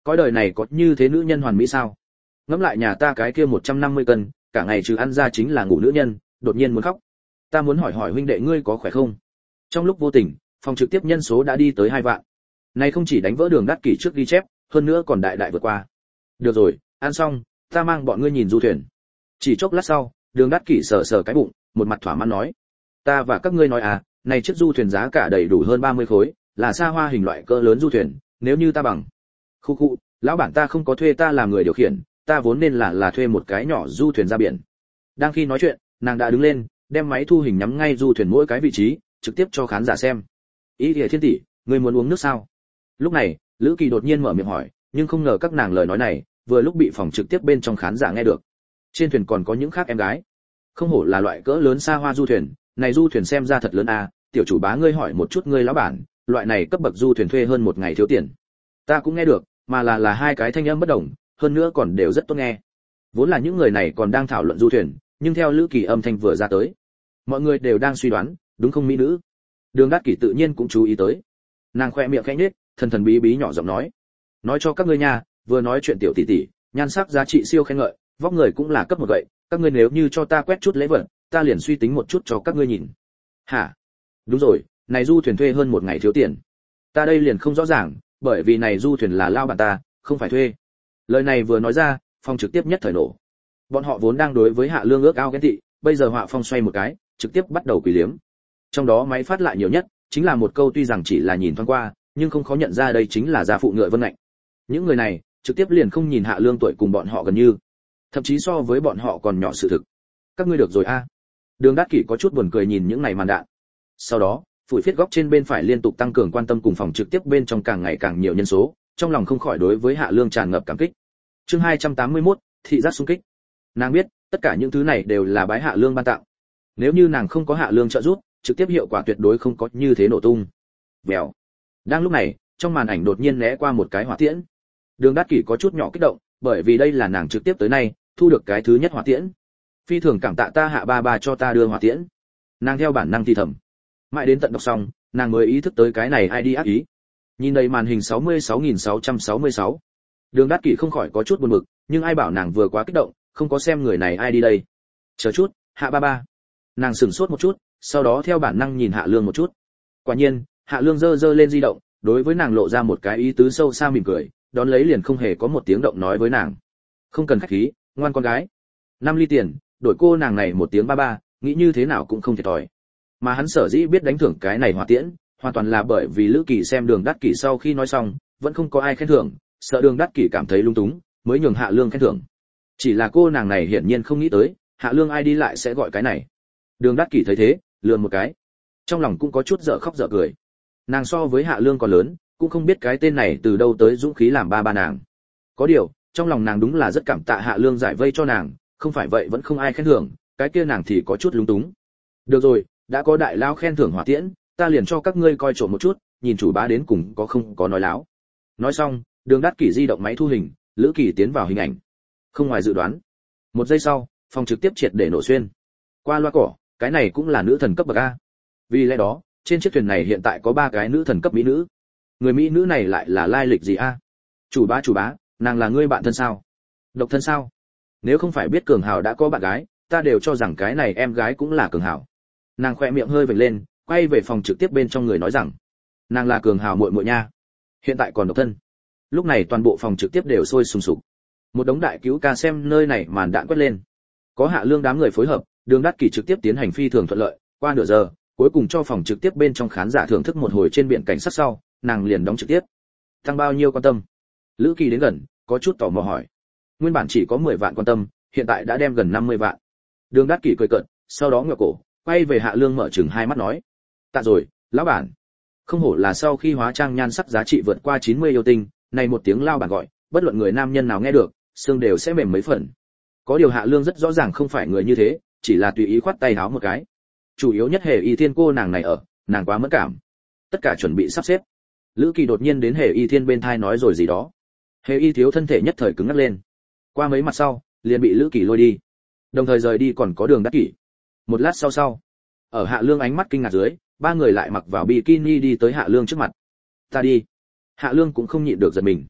Cõi đời này có như thế nữ nhân hoàn mỹ sao? Ngẫm lại nhà ta cái kia một trăm năm mươi cân, cả ngày trừ ăn ra chính là ngủ nữ nhân, đột nhiên muốn khóc. Ta muốn hỏi hỏi huynh đệ ngươi có khỏe không? Trong lúc vô tình, phòng trực tiếp nhân số đã đi tới hai vạn. Này không chỉ đánh vỡ Đường Đát Kỷ trước ghi chép, hơn nữa còn đại đại vượt qua. Được rồi, ăn xong, ta mang bọn ngươi nhìn du thuyền. Chỉ chốc lát sau, Đường Đát Kỷ sờ sờ cái bụng, một mặt thỏa mãn nói: "Ta và các ngươi nói à, này chiếc du thuyền giá cả đầy đủ hơn ba mươi khối, là xa hoa hình loại cỡ lớn du thuyền, nếu như ta bằng." Khu khu, lão bản ta không có thuê ta làm người điều khiển, ta vốn nên là là thuê một cái nhỏ du thuyền ra biển. Đang khi nói chuyện, nàng đã đứng lên, đem máy thu hình nhắm ngay du thuyền mỗi cái vị trí, trực tiếp cho khán giả xem. "Ý Liễu Thiên tỷ, ngươi muốn uống nước sao?" Lúc này, Lữ Kỳ đột nhiên mở miệng hỏi, nhưng không ngờ các nàng lời nói này, vừa lúc bị phòng trực tiếp bên trong khán giả nghe được. Trên thuyền còn có những khác em gái. Không hổ là loại cỡ lớn xa hoa du thuyền, này du thuyền xem ra thật lớn à, tiểu chủ bá ngươi hỏi một chút ngươi lão bản, loại này cấp bậc du thuyền thuê hơn một ngày thiếu tiền. Ta cũng nghe được, mà là là hai cái thanh âm bất đồng, hơn nữa còn đều rất tốt nghe. Vốn là những người này còn đang thảo luận du thuyền, nhưng theo Lữ Kỳ âm thanh vừa ra tới, mọi người đều đang suy đoán, đúng không mỹ nữ? Đường Đát Kỷ tự nhiên cũng chú ý tới. Nàng khoe miệng khẽ nhếch, thần thần bí bí nhỏ giọng nói: "Nói cho các ngươi nha, vừa nói chuyện tiểu tỷ tỷ, nhan sắc giá trị siêu khen ngợi, vóc người cũng là cấp một vậy, các ngươi nếu như cho ta quét chút lễ vật, ta liền suy tính một chút cho các ngươi nhìn." "Hả? Đúng rồi, này du thuyền thuê hơn một ngày thiếu tiền. Ta đây liền không rõ ràng, bởi vì này du thuyền là lao bản ta, không phải thuê." Lời này vừa nói ra, phòng trực tiếp nhất thời nổ. Bọn họ vốn đang đối với Hạ Lương ước ao ghen tị, bây giờ họa phong xoay một cái, trực tiếp bắt đầu quỳ liếm. Trong đó máy phát lại nhiều nhất, chính là một câu tuy rằng chỉ là nhìn thoáng qua, nhưng không khó nhận ra đây chính là gia phụ ngựa Vân Ngạnh. Những người này, trực tiếp liền không nhìn Hạ Lương tuổi cùng bọn họ gần như, thậm chí so với bọn họ còn nhỏ sự thực. Các ngươi được rồi a. Đường Đát Kỷ có chút buồn cười nhìn những này màn đạn. Sau đó, phủi phiết góc trên bên phải liên tục tăng cường quan tâm cùng phòng trực tiếp bên trong càng ngày càng nhiều nhân số, trong lòng không khỏi đối với Hạ Lương tràn ngập cảm kích. Chương hai trăm tám mươi mốt, thị giác xung kích. Nàng biết, tất cả những thứ này đều là bái Hạ Lương ban tặng. Nếu như nàng không có Hạ Lương trợ giúp, trực tiếp hiệu quả tuyệt đối không có như thế nổ tung. Bèo. Đang lúc này, trong màn ảnh đột nhiên né qua một cái hỏa tiễn. Đường Đát Kỷ có chút nhỏ kích động, bởi vì đây là nàng trực tiếp tới nay thu được cái thứ nhất hỏa tiễn. Phi thường cảm tạ ta Hạ ba ba cho ta đưa hỏa tiễn. Nàng theo bản năng thì thầm. Mãi đến tận đọc xong, nàng mới ý thức tới cái này ai đi ác ý. Nhìn đầy màn hình sáu mươi sáu nghìn sáu trăm sáu mươi sáu. Đường Đát Kỷ không khỏi có chút buồn bực, nhưng ai bảo nàng vừa quá kích động, không có xem người này ai đi đây. Chờ chút, Hạ ba ba. Nàng sửng sốt một chút, sau đó theo bản năng nhìn Hạ Lương một chút. Quả nhiên, Hạ Lương giơ giơ lên di động, đối với nàng lộ ra một cái ý tứ sâu xa mỉm cười, đón lấy liền không hề có một tiếng động nói với nàng. Không cần khách khí, ngoan con gái. Năm ly tiền, đổi cô nàng này một tiếng ba ba, nghĩ như thế nào cũng không thiệt thòi. Mà hắn sở dĩ biết đánh thưởng cái này hỏa tiễn, hoàn toàn là bởi vì Lữ Kỳ xem Đường Đát Kỷ sau khi nói xong, vẫn không có ai khen thưởng, sợ Đường Đát Kỷ cảm thấy lung túng, mới nhường Hạ Lương khen thưởng. Chỉ là cô nàng này hiển nhiên không nghĩ tới, Hạ Lương ai đi lại sẽ gọi cái này. Đường Đát Kỷ thấy thế, lườm một cái, trong lòng cũng có chút dở khóc dở cười. Nàng so với Hạ Lương còn lớn, cũng không biết cái tên này từ đâu tới dũng khí làm ba ba nàng. Có điều, trong lòng nàng đúng là rất cảm tạ Hạ Lương giải vây cho nàng, không phải vậy vẫn không ai khen thưởng, cái kia nàng thì có chút lúng túng. Được rồi, đã có đại lao khen thưởng hỏa tiễn, ta liền cho các ngươi coi trộm một chút, nhìn chủ bá đến cùng có không có nói láo. Nói xong, Đường Đát Kỷ di động máy thu hình, Lữ Kỳ tiến vào hình ảnh. Không ngoài dự đoán, một giây sau, phòng trực tiếp triệt để nổ xuyên. Qua loa cỏ, cái này cũng là nữ thần cấp bậc a. Vì lẽ đó, trên chiếc thuyền này hiện tại có ba cái nữ thần cấp mỹ nữ. Người mỹ nữ này lại là lai lịch gì a? Chủ bá chủ bá, nàng là ngươi bạn thân sao? Độc thân sao? Nếu không phải biết Cường Hào đã có bạn gái, ta đều cho rằng cái này em gái cũng là Cường Hào. Nàng khoe miệng hơi vểnh lên, quay về phòng trực tiếp bên trong người nói rằng, nàng là Cường Hào muội muội nha. Hiện tại còn độc thân. Lúc này toàn bộ phòng trực tiếp đều sôi sùng sục. Một đống đại cứu ca xem nơi này màn đạn quét lên. Có Hạ Lương đám người phối hợp, Đường Đát Kỷ trực tiếp tiến hành phi thường thuận lợi, qua nửa giờ, cuối cùng cho phòng trực tiếp bên trong khán giả thưởng thức một hồi trên biển cảnh sát sau, nàng liền đóng trực tiếp. Tăng bao nhiêu quan tâm? Lữ Kỳ đến gần, có chút tò mò hỏi. Nguyên bản chỉ có mười vạn quan tâm, hiện tại đã đem gần năm mươi vạn. Đường Đát Kỷ cười cợt, sau đó ngửa cổ, quay về Hạ Lương mở trừng hai mắt nói: "Tạ rồi, lão bản." Không hổ là sau khi hóa trang nhan sắc giá trị vượt qua chín mươi yêu tinh, này một tiếng lao bản gọi, bất luận người nam nhân nào nghe được, xương đều sẽ mềm mấy phần. Có điều Hạ Lương rất rõ ràng không phải người như thế, chỉ là tùy ý khoát tay háo một cái. Chủ yếu nhất Hề Y Thiên cô nàng này ở, nàng quá mẫn cảm. Tất cả chuẩn bị sắp xếp. Lữ Kỳ đột nhiên đến Hề Y Thiên bên thai nói rồi gì đó. Hề Y thiếu thân thể nhất thời cứng ngắc lên. Qua mấy mặt sau, liền bị Lữ Kỳ lôi đi. Đồng thời rời đi còn có Đường Đát Kỷ. Một lát sau sau, ở Hạ Lương ánh mắt kinh ngạc dưới, ba người lại mặc vào bikini đi tới Hạ Lương trước mặt. "Ta đi." Hạ Lương cũng không nhịn được giật mình.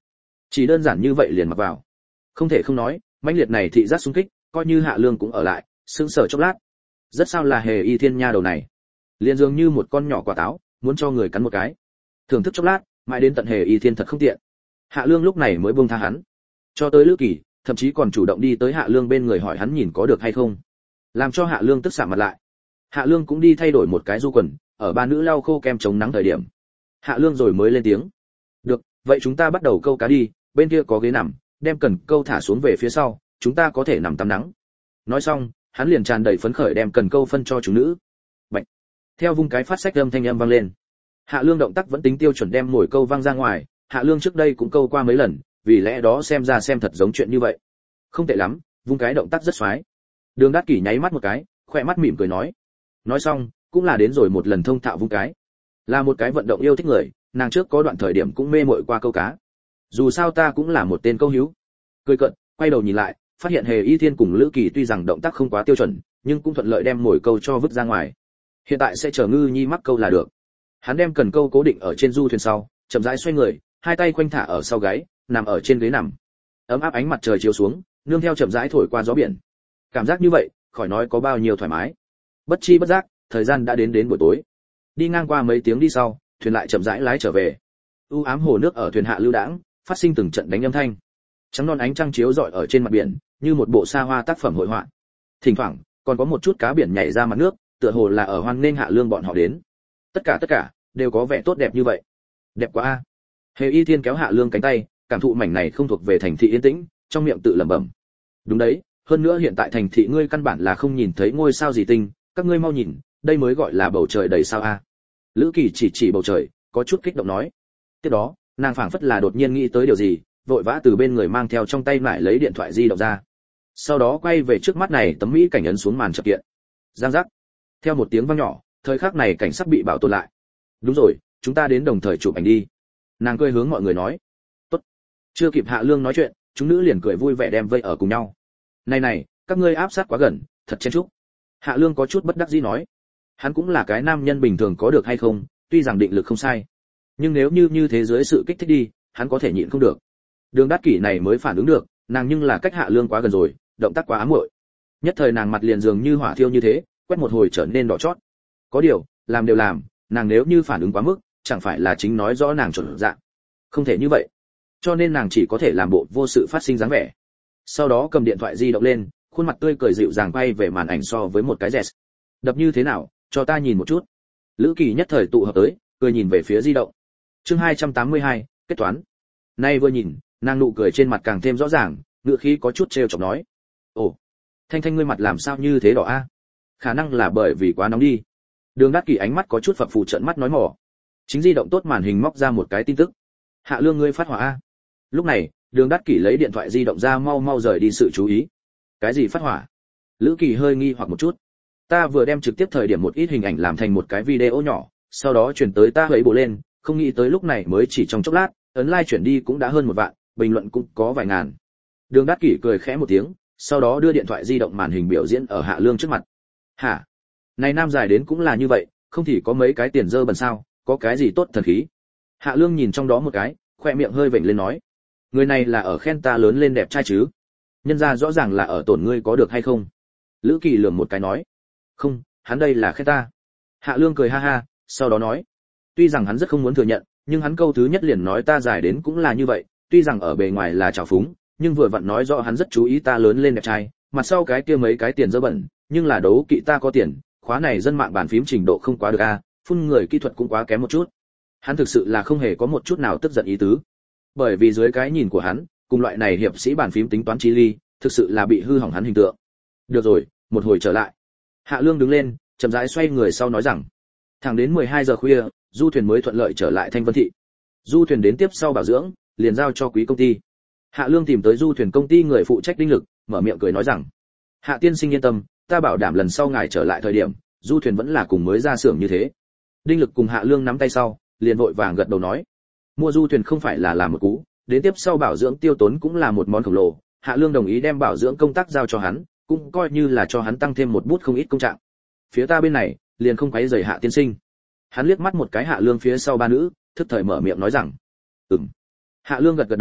Chỉ đơn giản như vậy liền mặc vào. Không thể không nói, mãnh liệt này thị giác xung kích, coi như Hạ Lương cũng ở lại, sững sờ chốc lát. Rất sao là Hề Y Thiên nha đầu này, liền dường như một con nhỏ quả táo, muốn cho người cắn một cái. Thưởng thức chốc lát, mãi đến tận Hề Y Thiên thật không tiện. Hạ Lương lúc này mới buông tha hắn. Cho tới Lữ Kỳ, thậm chí còn chủ động đi tới Hạ Lương bên người hỏi hắn nhìn có được hay không. Làm cho Hạ Lương tức sạm mặt lại. Hạ Lương cũng đi thay đổi một cái du quần, ở ba nữ lau khô kem chống nắng thời điểm. Hạ Lương rồi mới lên tiếng. Được, vậy chúng ta bắt đầu câu cá đi, bên kia có ghế nằm, đem cần câu thả xuống về phía sau, chúng ta có thể nằm tắm nắng. Nói xong, hắn liền tràn đầy phấn khởi đem cần câu phân cho chúng nữ. Bạch. Theo vung cái phát sách âm thanh âm vang lên. Hạ Lương động tác vẫn tính tiêu chuẩn đem mồi câu văng ra ngoài, Hạ Lương trước đây cũng câu qua mấy lần, vì lẽ đó xem ra xem thật giống chuyện như vậy. Không tệ lắm, vung cái động tác rất xoái. Đường Đát Kỷ nháy mắt một cái, khỏe mắt mỉm cười nói. Nói xong, cũng là đến rồi một lần thông thạo vung cái. Là một cái vận động yêu thích người, nàng trước có đoạn thời điểm cũng mê mội qua câu cá. Dù sao ta cũng là một tên câu hữu. Cười cợt, quay đầu nhìn lại, phát hiện Hề Y Thiên cùng Lữ Kỳ tuy rằng động tác không quá tiêu chuẩn, nhưng cũng thuận lợi đem mồi câu cho vứt ra ngoài. Hiện tại sẽ chờ Ngư Nhi mắc câu là được. Hắn đem cần câu cố định ở trên du thuyền sau, chậm rãi xoay người, hai tay khoanh thả ở sau gáy, nằm ở trên ghế nằm. Ấm áp ánh mặt trời chiếu xuống, nương theo chậm rãi thổi qua gió biển. Cảm giác như vậy, khỏi nói có bao nhiêu thoải mái. Bất chi bất giác, thời gian đã đến đến buổi tối. Đi ngang qua mấy tiếng đi sau, thuyền lại chậm rãi lái trở về. U ám hồ nước ở thuyền hạ lưu đãng, phát sinh từng trận đánh âm thanh. Trắng non ánh trăng chiếu rọi ở trên mặt biển, như một bộ xa hoa tác phẩm hội họa. Thỉnh thoảng, còn có một chút cá biển nhảy ra mặt nước, tựa hồ là ở hoan nghênh Hạ Lương bọn họ đến. Tất cả tất cả đều có vẻ tốt đẹp như vậy. Đẹp quá a. Hề Y Thiên kéo Hạ Lương cánh tay, cảm thụ mảnh này không thuộc về thành thị yên tĩnh, trong miệng tự lẩm bẩm. Đúng đấy, hơn nữa hiện tại thành thị ngươi căn bản là không nhìn thấy ngôi sao gì tinh, các ngươi mau nhìn, đây mới gọi là bầu trời đầy sao a. Lữ Kỳ chỉ chỉ bầu trời, có chút kích động nói. Tiếp đó, nàng phảng phất là đột nhiên nghĩ tới điều gì, vội vã từ bên người mang theo trong tay lại lấy điện thoại di động ra. Sau đó quay về trước mắt này tấm mỹ cảnh ấn xuống màn chập kiện. Giang giác. Theo một tiếng vang nhỏ, thời khắc này cảnh sắc bị bảo tồn lại. Đúng rồi, chúng ta đến đồng thời chụp ảnh đi. Nàng cười hướng mọi người nói. Tốt. Chưa kịp Hạ Lương nói chuyện, chúng nữ liền cười vui vẻ đem vây ở cùng nhau. Này này, các ngươi áp sát quá gần, thật chen chúc. Hạ Lương có chút bất đắc dĩ nói. Hắn cũng là cái nam nhân bình thường có được hay không, tuy rằng định lực không sai, nhưng nếu như như thế giới sự kích thích đi, hắn có thể nhịn không được. Đường Đát Kỷ này mới phản ứng được, nàng nhưng là cách Hạ Lương quá gần rồi, động tác quá ám muội. Nhất thời nàng mặt liền dường như hỏa thiêu như thế, quét một hồi trở nên đỏ chót. Có điều, làm đều làm, nàng nếu như phản ứng quá mức, chẳng phải là chính nói rõ nàng chuẩn dạng. Không thể như vậy. Cho nên nàng chỉ có thể làm bộ vô sự phát sinh dáng vẻ. Sau đó cầm điện thoại di động lên, khuôn mặt tươi cười dịu dàng quay về màn ảnh so với một cái rẹt. Đập như thế nào, cho ta nhìn một chút. Lữ Kỳ nhất thời tụ hợp tới, cười nhìn về phía di động. Chương hai trăm tám mươi hai, kết toán. Nay vừa nhìn, nàng nụ cười trên mặt càng thêm rõ ràng, ngữ khí có chút trêu chọc nói: "Ồ, Thanh Thanh ngươi mặt làm sao như thế đỏ a? Khả năng là bởi vì quá nóng đi." Đường Đát Kỷ ánh mắt có chút phập phù trợn mắt nói mỏ. Chính di động tốt màn hình móc ra một cái tin tức: "Hạ Lương ngươi phát hỏa a." Lúc này, Đường Đát Kỷ lấy điện thoại di động ra mau mau rời đi sự chú ý. "Cái gì phát hỏa?" Lữ Kỳ hơi nghi hoặc một chút. "Ta vừa đem trực tiếp thời điểm một ít hình ảnh làm thành một cái video nhỏ, sau đó chuyển tới ta hấy bộ lên, không nghĩ tới lúc này mới chỉ trong chốc lát, ấn like chuyển đi cũng đã hơn một vạn, bình luận cũng có vài ngàn." Đường Đát Kỷ cười khẽ một tiếng, sau đó đưa điện thoại di động màn hình biểu diễn ở Hạ Lương trước mặt. "Hả? Này nam dài đến cũng là như vậy, không thì có mấy cái tiền dơ bẩn sao, có cái gì tốt thần khí?" Hạ Lương nhìn trong đó một cái, khoe miệng hơi vểnh lên nói: "Người này là ở khen ta lớn lên đẹp trai chứ? Nhân ra rõ ràng là ở tổn ngươi có được hay không?" Lữ Kỳ lườm một cái nói: "Không, hắn đây là khen ta." Hạ Lương cười ha ha, sau đó nói: "Tuy rằng hắn rất không muốn thừa nhận, nhưng hắn câu thứ nhất liền nói ta dài đến cũng là như vậy, tuy rằng ở bề ngoài là trào phúng, nhưng vừa vặn nói rõ hắn rất chú ý ta lớn lên đẹp trai, mặt sau cái kia mấy cái tiền dơ bẩn, nhưng là đấu kỵ ta có tiền, khóa này dân mạng bàn phím trình độ không quá được a, phun người kỹ thuật cũng quá kém một chút." Hắn thực sự là không hề có một chút nào tức giận ý tứ, bởi vì dưới cái nhìn của hắn, cùng loại này hiệp sĩ bàn phím tính toán chi ly, thực sự là bị hư hỏng hắn hình tượng. "Được rồi, một hồi trở lại." Hạ Lương đứng lên, chậm rãi xoay người sau nói rằng. Thẳng đến mười hai giờ khuya, du thuyền mới thuận lợi trở lại Thanh Vân thị. Du thuyền đến tiếp sau bảo dưỡng, liền giao cho quý công ty. Hạ Lương tìm tới du thuyền công ty người phụ trách đinh lực, mở miệng cười nói rằng: "Hạ tiên sinh yên tâm, ta bảo đảm lần sau ngài trở lại thời điểm, du thuyền vẫn là cùng mới ra xưởng như thế." Đinh lực cùng Hạ Lương nắm tay sau, liền vội vàng gật đầu nói: "Mua du thuyền không phải là làm một cú, đến tiếp sau bảo dưỡng tiêu tốn cũng là một món khổng lồ." Hạ Lương đồng ý đem bảo dưỡng công tác giao cho hắn, cũng coi như là cho hắn tăng thêm một bút không ít công trạng. Phía ta bên này, liền không quấy rầy Hạ tiên sinh. Hắn liếc mắt một cái Hạ Lương phía sau ba nữ, thức thời mở miệng nói rằng: "Ừm." Hạ Lương gật gật đầu,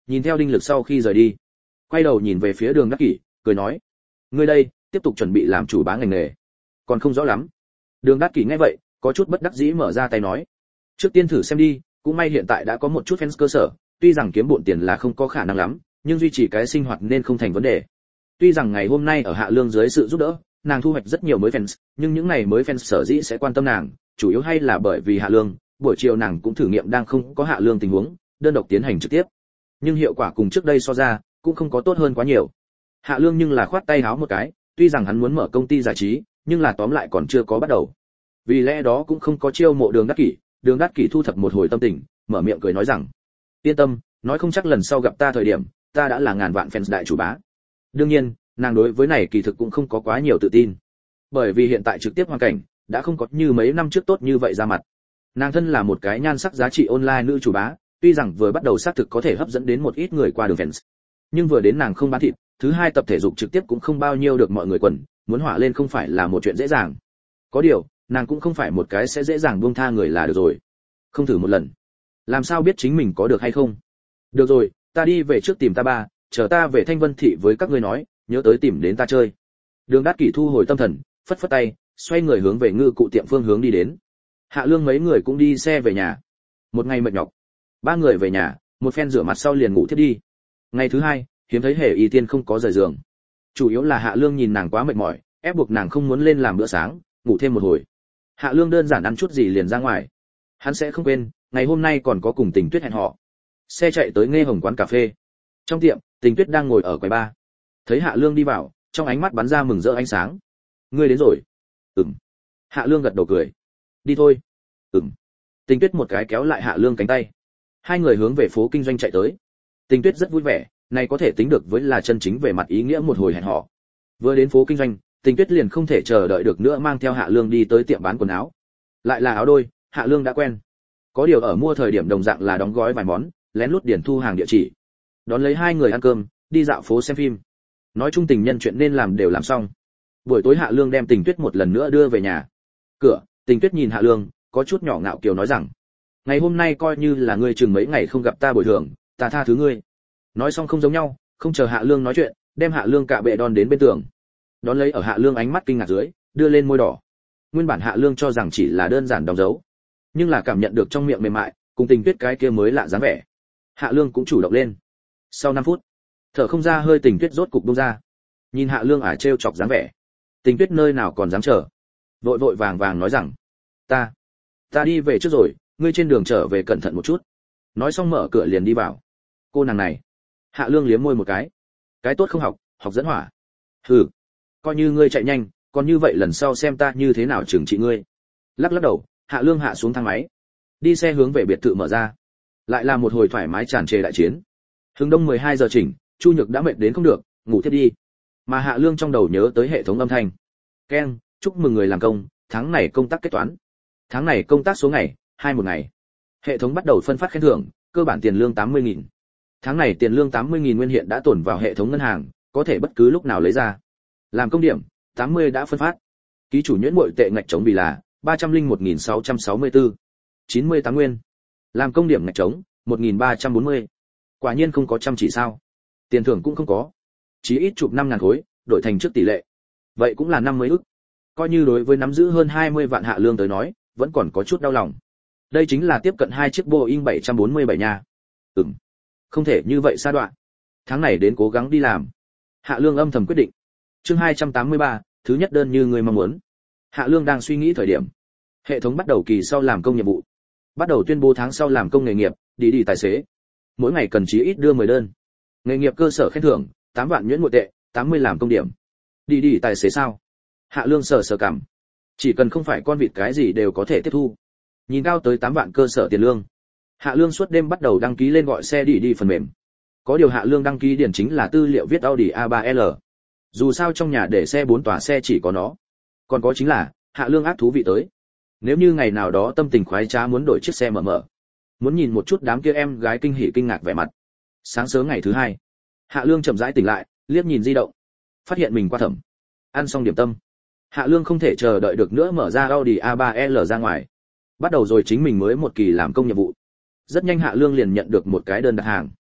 Nhìn theo Đinh Lực sau khi rời đi, quay đầu nhìn về phía Đường Đắc Kỷ, cười nói: "Ngươi đây, tiếp tục chuẩn bị làm chủ bá ngành nghề." Còn không rõ lắm. Đường Đắc Kỷ nghe vậy, có chút bất đắc dĩ mở ra tay nói: "Trước tiên thử xem đi, cũng may hiện tại đã có một chút fans cơ sở, tuy rằng kiếm bộn tiền là không có khả năng lắm, nhưng duy trì cái sinh hoạt nên không thành vấn đề." Tuy rằng ngày hôm nay ở Hạ Lương dưới sự giúp đỡ, nàng thu hoạch rất nhiều mới fans, nhưng những này mới fans sở dĩ sẽ quan tâm nàng, chủ yếu hay là bởi vì Hạ Lương, buổi chiều nàng cũng thử nghiệm đang không có Hạ Lương tình huống, đơn độc tiến hành trực tiếp. Nhưng hiệu quả cùng trước đây so ra, cũng không có tốt hơn quá nhiều. Hạ Lương nhưng là khoát tay háo một cái, tuy rằng hắn muốn mở công ty giải trí, nhưng là tóm lại còn chưa có bắt đầu. Vì lẽ đó cũng không có chiêu mộ Đường Đắc Kỷ, Đường Đắc Kỷ thu thập một hồi tâm tình, mở miệng cười nói rằng: "Yên tâm, nói không chắc lần sau gặp ta thời điểm, ta đã là ngàn vạn fans đại chủ bá." Đương nhiên, nàng đối với này kỳ thực cũng không có quá nhiều tự tin. Bởi vì hiện tại trực tiếp hoàn cảnh đã không có như mấy năm trước tốt như vậy ra mặt. Nàng thân là một cái nhan sắc giá trị online nữ chủ bá, tuy rằng vừa bắt đầu xác thực có thể hấp dẫn đến một ít người qua đường fans, nhưng vừa đến nàng không bán thịt, thứ hai tập thể dục trực tiếp cũng không bao nhiêu được mọi người quần, muốn hỏa lên không phải là một chuyện dễ dàng. Có điều, nàng cũng không phải một cái sẽ dễ dàng buông tha người là được rồi. Không thử một lần, làm sao biết chính mình có được hay không? Được rồi, ta đi về trước tìm ta ba, chờ ta về Thanh Vân thị với các ngươi nói, nhớ tới tìm đến ta chơi. Đường Đắc Kỷ thu hồi tâm thần, phất phất tay, xoay người hướng về ngư cụ tiệm phương hướng đi đến. Hạ Lương mấy người cũng đi xe về nhà. Một ngày mệt nhọc, ba người về nhà, một phen rửa mặt sau liền ngủ thiết đi. Ngày thứ hai, hiếm thấy Hề Y Tiên không có rời giường. Chủ yếu là Hạ Lương nhìn nàng quá mệt mỏi, ép buộc nàng không muốn lên làm bữa sáng, ngủ thêm một hồi. Hạ Lương đơn giản ăn chút gì liền ra ngoài. Hắn sẽ không quên, ngày hôm nay còn có cùng Tình Tuyết hẹn hò. Xe chạy tới Nghe Hồng quán cà phê. Trong tiệm, Tình Tuyết đang ngồi ở quầy bar. Thấy Hạ Lương đi vào, trong ánh mắt bắn ra mừng rỡ ánh sáng. "Ngươi đến rồi?" "Ừm." Hạ Lương gật đầu cười. "Đi thôi." "Ừm." Tình Tuyết một cái kéo lại Hạ Lương cánh tay. Hai người hướng về phố kinh doanh chạy tới. Tình Tuyết rất vui vẻ, này có thể tính được với là chân chính về mặt ý nghĩa một hồi hẹn hò. Vừa đến phố kinh doanh, Tình Tuyết liền không thể chờ đợi được nữa mang theo Hạ Lương đi tới tiệm bán quần áo. Lại là áo đôi, Hạ Lương đã quen. Có điều ở mua thời điểm đồng dạng là đóng gói vài món, lén lút điền thu hàng địa chỉ. Đón lấy hai người ăn cơm, đi dạo phố xem phim. Nói chung tình nhân chuyện nên làm đều làm xong. Buổi tối Hạ Lương đem Tình Tuyết một lần nữa đưa về nhà. Cửa, Tình Tuyết nhìn Hạ Lương, có chút nhỏ ngạo kiều nói rằng: "Ngày hôm nay coi như là ngươi chừng mấy ngày không gặp ta bồi thường, ta tha thứ ngươi." Nói xong không giống nhau, không chờ Hạ Lương nói chuyện, đem Hạ Lương cạ bệ đòn đến bên tường. Đón lấy ở Hạ Lương ánh mắt kinh ngạc dưới, đưa lên môi đỏ. Nguyên bản Hạ Lương cho rằng chỉ là đơn giản đóng dấu, nhưng là cảm nhận được trong miệng mềm mại, cùng Tình Tuyết cái kia mới lạ dáng vẻ. Hạ Lương cũng chủ động lên. Sau năm phút, thở không ra hơi Tình Tuyết rốt cục buông ra. Nhìn Hạ Lương ả trêu chọc dáng vẻ, Tình Tuyết nơi nào còn dám chờ, vội vội vàng vàng nói rằng: "Ta, ta đi về trước rồi, ngươi trên đường trở về cẩn thận một chút." Nói xong mở cửa liền đi vào. Cô nàng này, Hạ Lương liếm môi một cái. Cái tốt không học, học dẫn hỏa. Hừ, coi như ngươi chạy nhanh, còn như vậy lần sau xem ta như thế nào trừng trị ngươi. Lắc lắc đầu, Hạ Lương hạ xuống thang máy, đi xe hướng về biệt thự mở ra. Lại là một hồi thoải mái tràn trề đại chiến. Hướng đông mười hai giờ chỉnh, Chu Nhược đã mệt đến không được, ngủ thiếp đi. Mà Hạ Lương trong đầu nhớ tới hệ thống âm thanh. Keng, chúc mừng người làm công, tháng này công tác kết toán. Tháng này công tác số ngày, hai một ngày. Hệ thống bắt đầu phân phát khen thưởng, cơ bản tiền lương tám mươi nghìn. Tháng này tiền lương tám mươi nghìn nguyên hiện đã tồn vào hệ thống ngân hàng, có thể bất cứ lúc nào lấy ra. Làm công điểm, tám mươi đã phân phát. Ký chủ nhuyễn muội tệ ngạch trống vì là ba trăm lẻ một nghìn sáu trăm sáu mươi tư, chín mươi tám nguyên. Làm công điểm ngạch trống một nghìn ba trăm bốn mươi. Quả nhiên không có chăm chỉ sao? Tiền thưởng cũng không có. Chí ít chụp năm ngàn khối, đổi thành trước tỷ lệ. Vậy cũng là năm mươi ức. Coi như đối với nắm giữ hơn hai mươi vạn Hạ Lương tới nói, vẫn còn có chút đau lòng. Đây chính là tiếp cận hai chiếc Boeing bảy trăm bốn mươi bảy nha. Ừm. Không thể như vậy sa đoạn. Tháng này đến cố gắng đi làm. Hạ Lương âm thầm quyết định. Chương hai trăm tám mươi ba, thứ nhất đơn như người mong muốn. Hạ Lương đang suy nghĩ thời điểm, hệ thống bắt đầu kỳ sau làm công nhiệm vụ. Bắt đầu tuyên bố tháng sau làm công nghề nghiệp, đi đi tài xế. Mỗi ngày cần chí ít đưa mười đơn. Nghề nghiệp cơ sở khen thưởng, tám vạn nhuyễn muội tệ, tám mươi làm công điểm. Đi đi tài xế sao? Hạ Lương sờ sờ cằm. Chỉ cần không phải con vịt cái gì đều có thể tiếp thu. Nhìn cao tới tám vạn cơ sở tiền lương. Hạ Lương suốt đêm bắt đầu đăng ký lên gọi xe đi đi phần mềm. Có điều Hạ Lương đăng ký điển chính là tư liệu viết Audi a ba L. Dù sao trong nhà để xe bốn tòa xe chỉ có nó. Còn có chính là, Hạ Lương ác thú vị tới. Nếu như ngày nào đó tâm tình khoái trá muốn đổi chiếc xe mở mở, muốn nhìn một chút đám kia em gái kinh hỉ kinh ngạc vẻ mặt. Sáng sớm ngày thứ hai, Hạ Lương chậm rãi tỉnh lại, liếc nhìn di động, phát hiện mình qua thẩm. Ăn xong điểm tâm, Hạ Lương không thể chờ đợi được nữa mở ra Audi a ba L ra ngoài. Bắt đầu rồi chính mình mới một kỳ làm công nhiệm vụ. Rất nhanh Hạ Lương liền nhận được một cái đơn đặt hàng.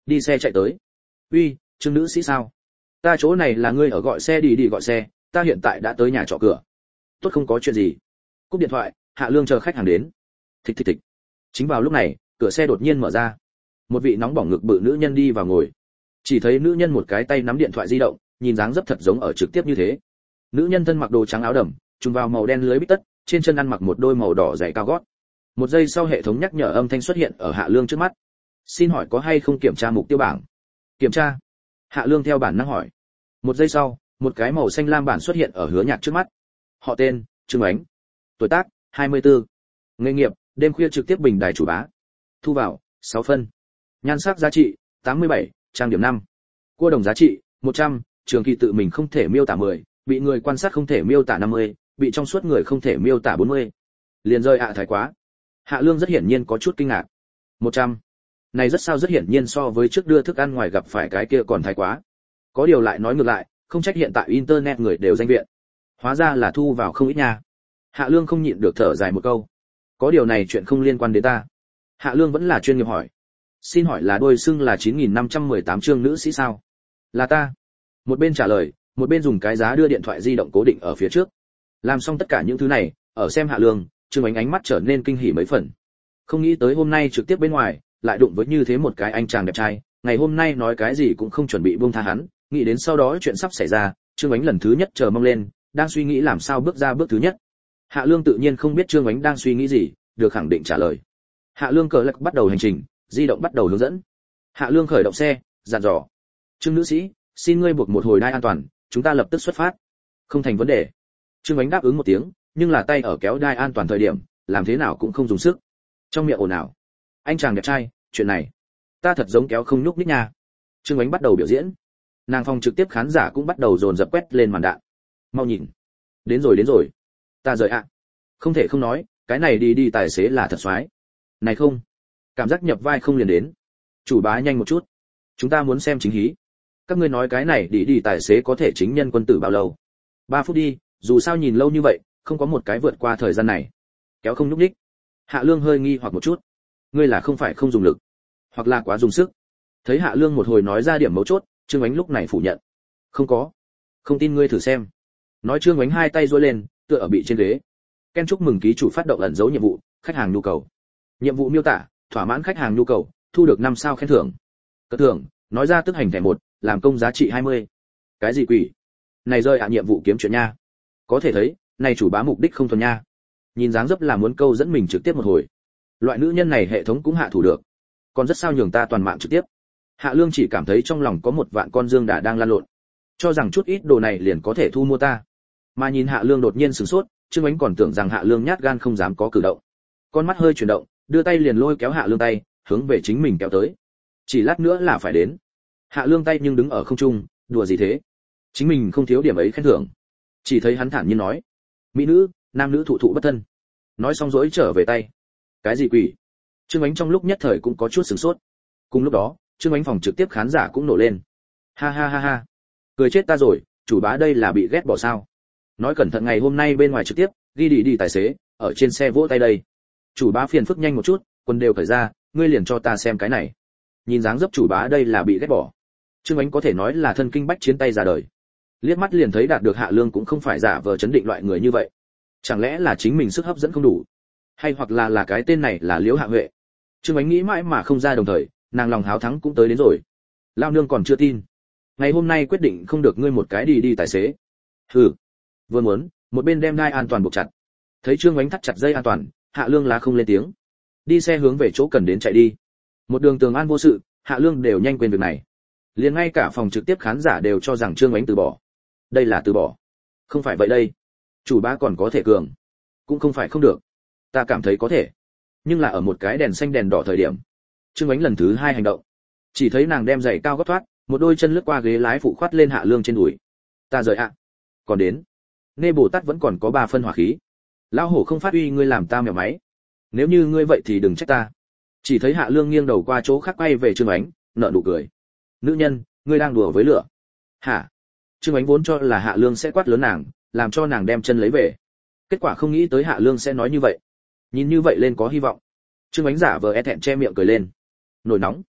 đi xe chạy tới. Uy, Trương nữ sĩ sao? Ta chỗ này là ngươi ở gọi xe đi đi gọi xe, ta hiện tại đã tới nhà trọ cửa. Tốt, không có chuyện gì. Cúp điện thoại, Hạ Lương chờ khách hàng đến. Thịch thịch thịch. Chính vào lúc này, cửa xe đột nhiên mở ra. Một vị nóng bỏng ngực bự nữ nhân đi vào ngồi. Chỉ thấy nữ nhân một cái tay nắm điện thoại di động, nhìn dáng dấp thật giống ở trực tiếp như thế. Nữ nhân thân mặc đồ trắng áo đầm, trùng vào màu đen lưới bít tất, trên chân ăn mặc một đôi màu đỏ giày cao gót. Một giây sau hệ thống nhắc nhở âm thanh xuất hiện ở Hạ Lương trước mắt. Xin hỏi có hay không kiểm tra mục tiêu bảng? Kiểm tra. Hạ Lương theo bản năng hỏi. Một giây sau, một cái màu xanh lam bản xuất hiện ở Hứa Nhạc trước mắt. Họ tên, Trương Ánh. Tuổi tác, hai mươi tư. Nghề nghiệp, đêm khuya trực tiếp bình đài chủ bá. Thu vào, sáu phân. Nhan sắc giá trị, tám mươi bảy, trang điểm năm. Cua đồng giá trị, một trăm, trường kỳ tự mình không thể miêu tả mười, bị người quan sát không thể miêu tả năm mươi, bị trong suốt người không thể miêu tả bốn mươi. Liền rơi ạ thái quá. Hạ Lương rất hiển nhiên có chút kinh ngạc. một trăm. Này rất sao rất hiển nhiên so với trước đưa thức ăn ngoài gặp phải cái kia còn thái quá. Có điều lại nói ngược lại, không trách hiện tại internet người đều danh viện. Hóa ra là thu vào không ít nha. Hạ Lương không nhịn được thở dài một câu. Có điều này chuyện không liên quan đến ta. Hạ Lương vẫn là chuyên nghiệp hỏi. Xin hỏi là đôi xưng là chín nghìn năm trăm mười tám Trương nữ sĩ sao? Là ta. Một bên trả lời, một bên dùng cái giá đưa điện thoại di động cố định ở phía trước. Làm xong tất cả những thứ này, ở xem Hạ Lương, Trương Ánh ánh mắt trở nên kinh hỉ mấy phần. Không nghĩ tới hôm nay trực tiếp bên ngoài, lại đụng với như thế một cái anh chàng đẹp trai, ngày hôm nay nói cái gì cũng không chuẩn bị buông tha hắn, nghĩ đến sau đó chuyện sắp xảy ra, Trương Ánh lần thứ nhất chờ mong lên, đang suy nghĩ làm sao bước ra bước thứ nhất. Hạ Lương tự nhiên không biết Trương Ánh đang suy nghĩ gì, được khẳng định trả lời. Hạ Lương cờ lạc bắt đầu hành trình, di động bắt đầu hướng dẫn. Hạ Lương khởi động xe, dặn dò. Trương nữ sĩ, xin ngươi buộc một hồi đai an toàn, chúng ta lập tức xuất phát. Không thành vấn đề. Trương Ánh đáp ứng một tiếng, nhưng là tay ở kéo đai an toàn thời điểm, làm thế nào cũng không dùng sức. Trong miệng ồn ào. Anh chàng đẹp trai, chuyện này, ta thật giống kéo không nhúc nhích nha. Trương Ánh bắt đầu biểu diễn. Nàng phòng trực tiếp khán giả cũng bắt đầu dồn dập quét lên màn đạn. Mau nhìn. Đến rồi đến rồi. Ta rời ạ. Không thể không nói, cái này đi đi tài xế là thật xoái. Này không. Cảm giác nhập vai không liền đến. Chủ bá nhanh một chút. Chúng ta muốn xem chính hí. Các ngươi nói cái này đi đi tài xế có thể chính nhân quân tử bao lâu? Ba phút đi, dù sao nhìn lâu như vậy, không có một cái vượt qua thời gian này. Kéo không nhúc nhích. Hạ Lương hơi nghi hoặc một chút. Ngươi là không phải không dùng lực, hoặc là quá dùng sức. Thấy Hạ Lương một hồi nói ra điểm mấu chốt, Trương Ánh lúc này phủ nhận. Không có. Không tin ngươi thử xem. Nói Trương Ánh hai tay duỗi lên, tựa ở bị trên ghế. Ken chúc mừng ký chủ phát động ẩn dấu nhiệm vụ, khách hàng nhu cầu. Nhiệm vụ miêu tả, thỏa mãn khách hàng nhu cầu, thu được năm sao khen thưởng. Cất thưởng, nói ra tức hành thẻ một, làm công giá trị hai mươi. Cái gì quỷ? Này rơi ạ nhiệm vụ kiếm chuyện nha. Có thể thấy, này chủ bá mục đích không thuần nha. Nhìn dáng dấp là muốn câu dẫn mình trực tiếp một hồi. Loại nữ nhân này hệ thống cũng hạ thủ được. Còn rất sao nhường ta toàn mạng trực tiếp. Hạ Lương chỉ cảm thấy trong lòng có một vạn con dương đà đang lan lộn, cho rằng chút ít đồ này liền có thể thu mua ta. Mà nhìn Hạ Lương đột nhiên sửng sốt, Trương Ánh còn tưởng rằng Hạ Lương nhát gan không dám có cử động. Con mắt hơi chuyển động, đưa tay liền lôi kéo Hạ Lương tay, hướng về chính mình kéo tới. Chỉ lát nữa là phải đến. Hạ Lương tay nhưng đứng ở không trung, đùa gì thế? Chính mình không thiếu điểm ấy khen thưởng. Chỉ thấy hắn thản nhiên nói, mỹ nữ, nam nữ thụ thụ bất thân. Nói xong rỗi trở về tay. Cái gì quỷ? Trương Ánh trong lúc nhất thời cũng có chút sửng sốt. Cùng lúc đó, Trương Ánh phòng trực tiếp khán giả cũng nổ lên. Ha ha ha ha, cười chết ta rồi, chủ bá đây là bị ghét bỏ sao? Nói cẩn thận ngày hôm nay bên ngoài trực tiếp, ghi đi đi tài xế, ở trên xe vỗ tay đây. Chủ bá phiền phức nhanh một chút, quần đều cởi ra, ngươi liền cho ta xem cái này. Nhìn dáng dấp chủ bá đây là bị ghét bỏ. Trương Ánh có thể nói là thân kinh bách chiến tay ra đời. Liếc mắt liền thấy đạt được Hạ Lương cũng không phải giả vờ chấn định loại người như vậy. Chẳng lẽ là chính mình sức hấp dẫn không đủ, hay hoặc là là cái tên này là Liễu Hạ Huệ? Trương Ánh nghĩ mãi mà không ra, đồng thời nàng lòng háo thắng cũng tới đến rồi. Lao nương còn chưa tin, ngày hôm nay quyết định không được ngươi một cái đi đi tài xế. Hừ. Vừa muốn, một bên đem đai an toàn buộc chặt. Thấy Trương Ánh thắt chặt dây an toàn, Hạ Lương lá không lên tiếng. Đi xe hướng về chỗ cần đến chạy đi. Một đường tường an vô sự, Hạ Lương đều nhanh quên việc này. Liền ngay cả phòng trực tiếp khán giả đều cho rằng Trương Ánh từ bỏ. Đây là từ bỏ. Không phải vậy đây. Chủ bá còn có thể cường, cũng không phải không được. Ta cảm thấy có thể. Nhưng là ở một cái đèn xanh đèn đỏ thời điểm, Trương Ánh lần thứ hai hành động. Chỉ thấy nàng đem giày cao gót thoát, một đôi chân lướt qua ghế lái phụ khoát lên Hạ Lương trên đùi. Ta rời ạ. Còn đến. Nê Bồ Tát vẫn còn có ba phân hỏa khí. Lão hổ không phát uy ngươi làm ta mèo máy. Nếu như ngươi vậy thì đừng trách ta. Chỉ thấy Hạ Lương nghiêng đầu qua chỗ khác quay về Trương Ánh, nở nụ cười. Nữ nhân, ngươi đang đùa với lửa. Hả? Trương Ánh vốn cho là Hạ Lương sẽ quát lớn nàng, làm cho nàng đem chân lấy về. Kết quả không nghĩ tới Hạ Lương sẽ nói như vậy. Nhìn như vậy lên có hy vọng. Trương Ánh giả vờ e thẹn che miệng cười lên. Nổi nóng.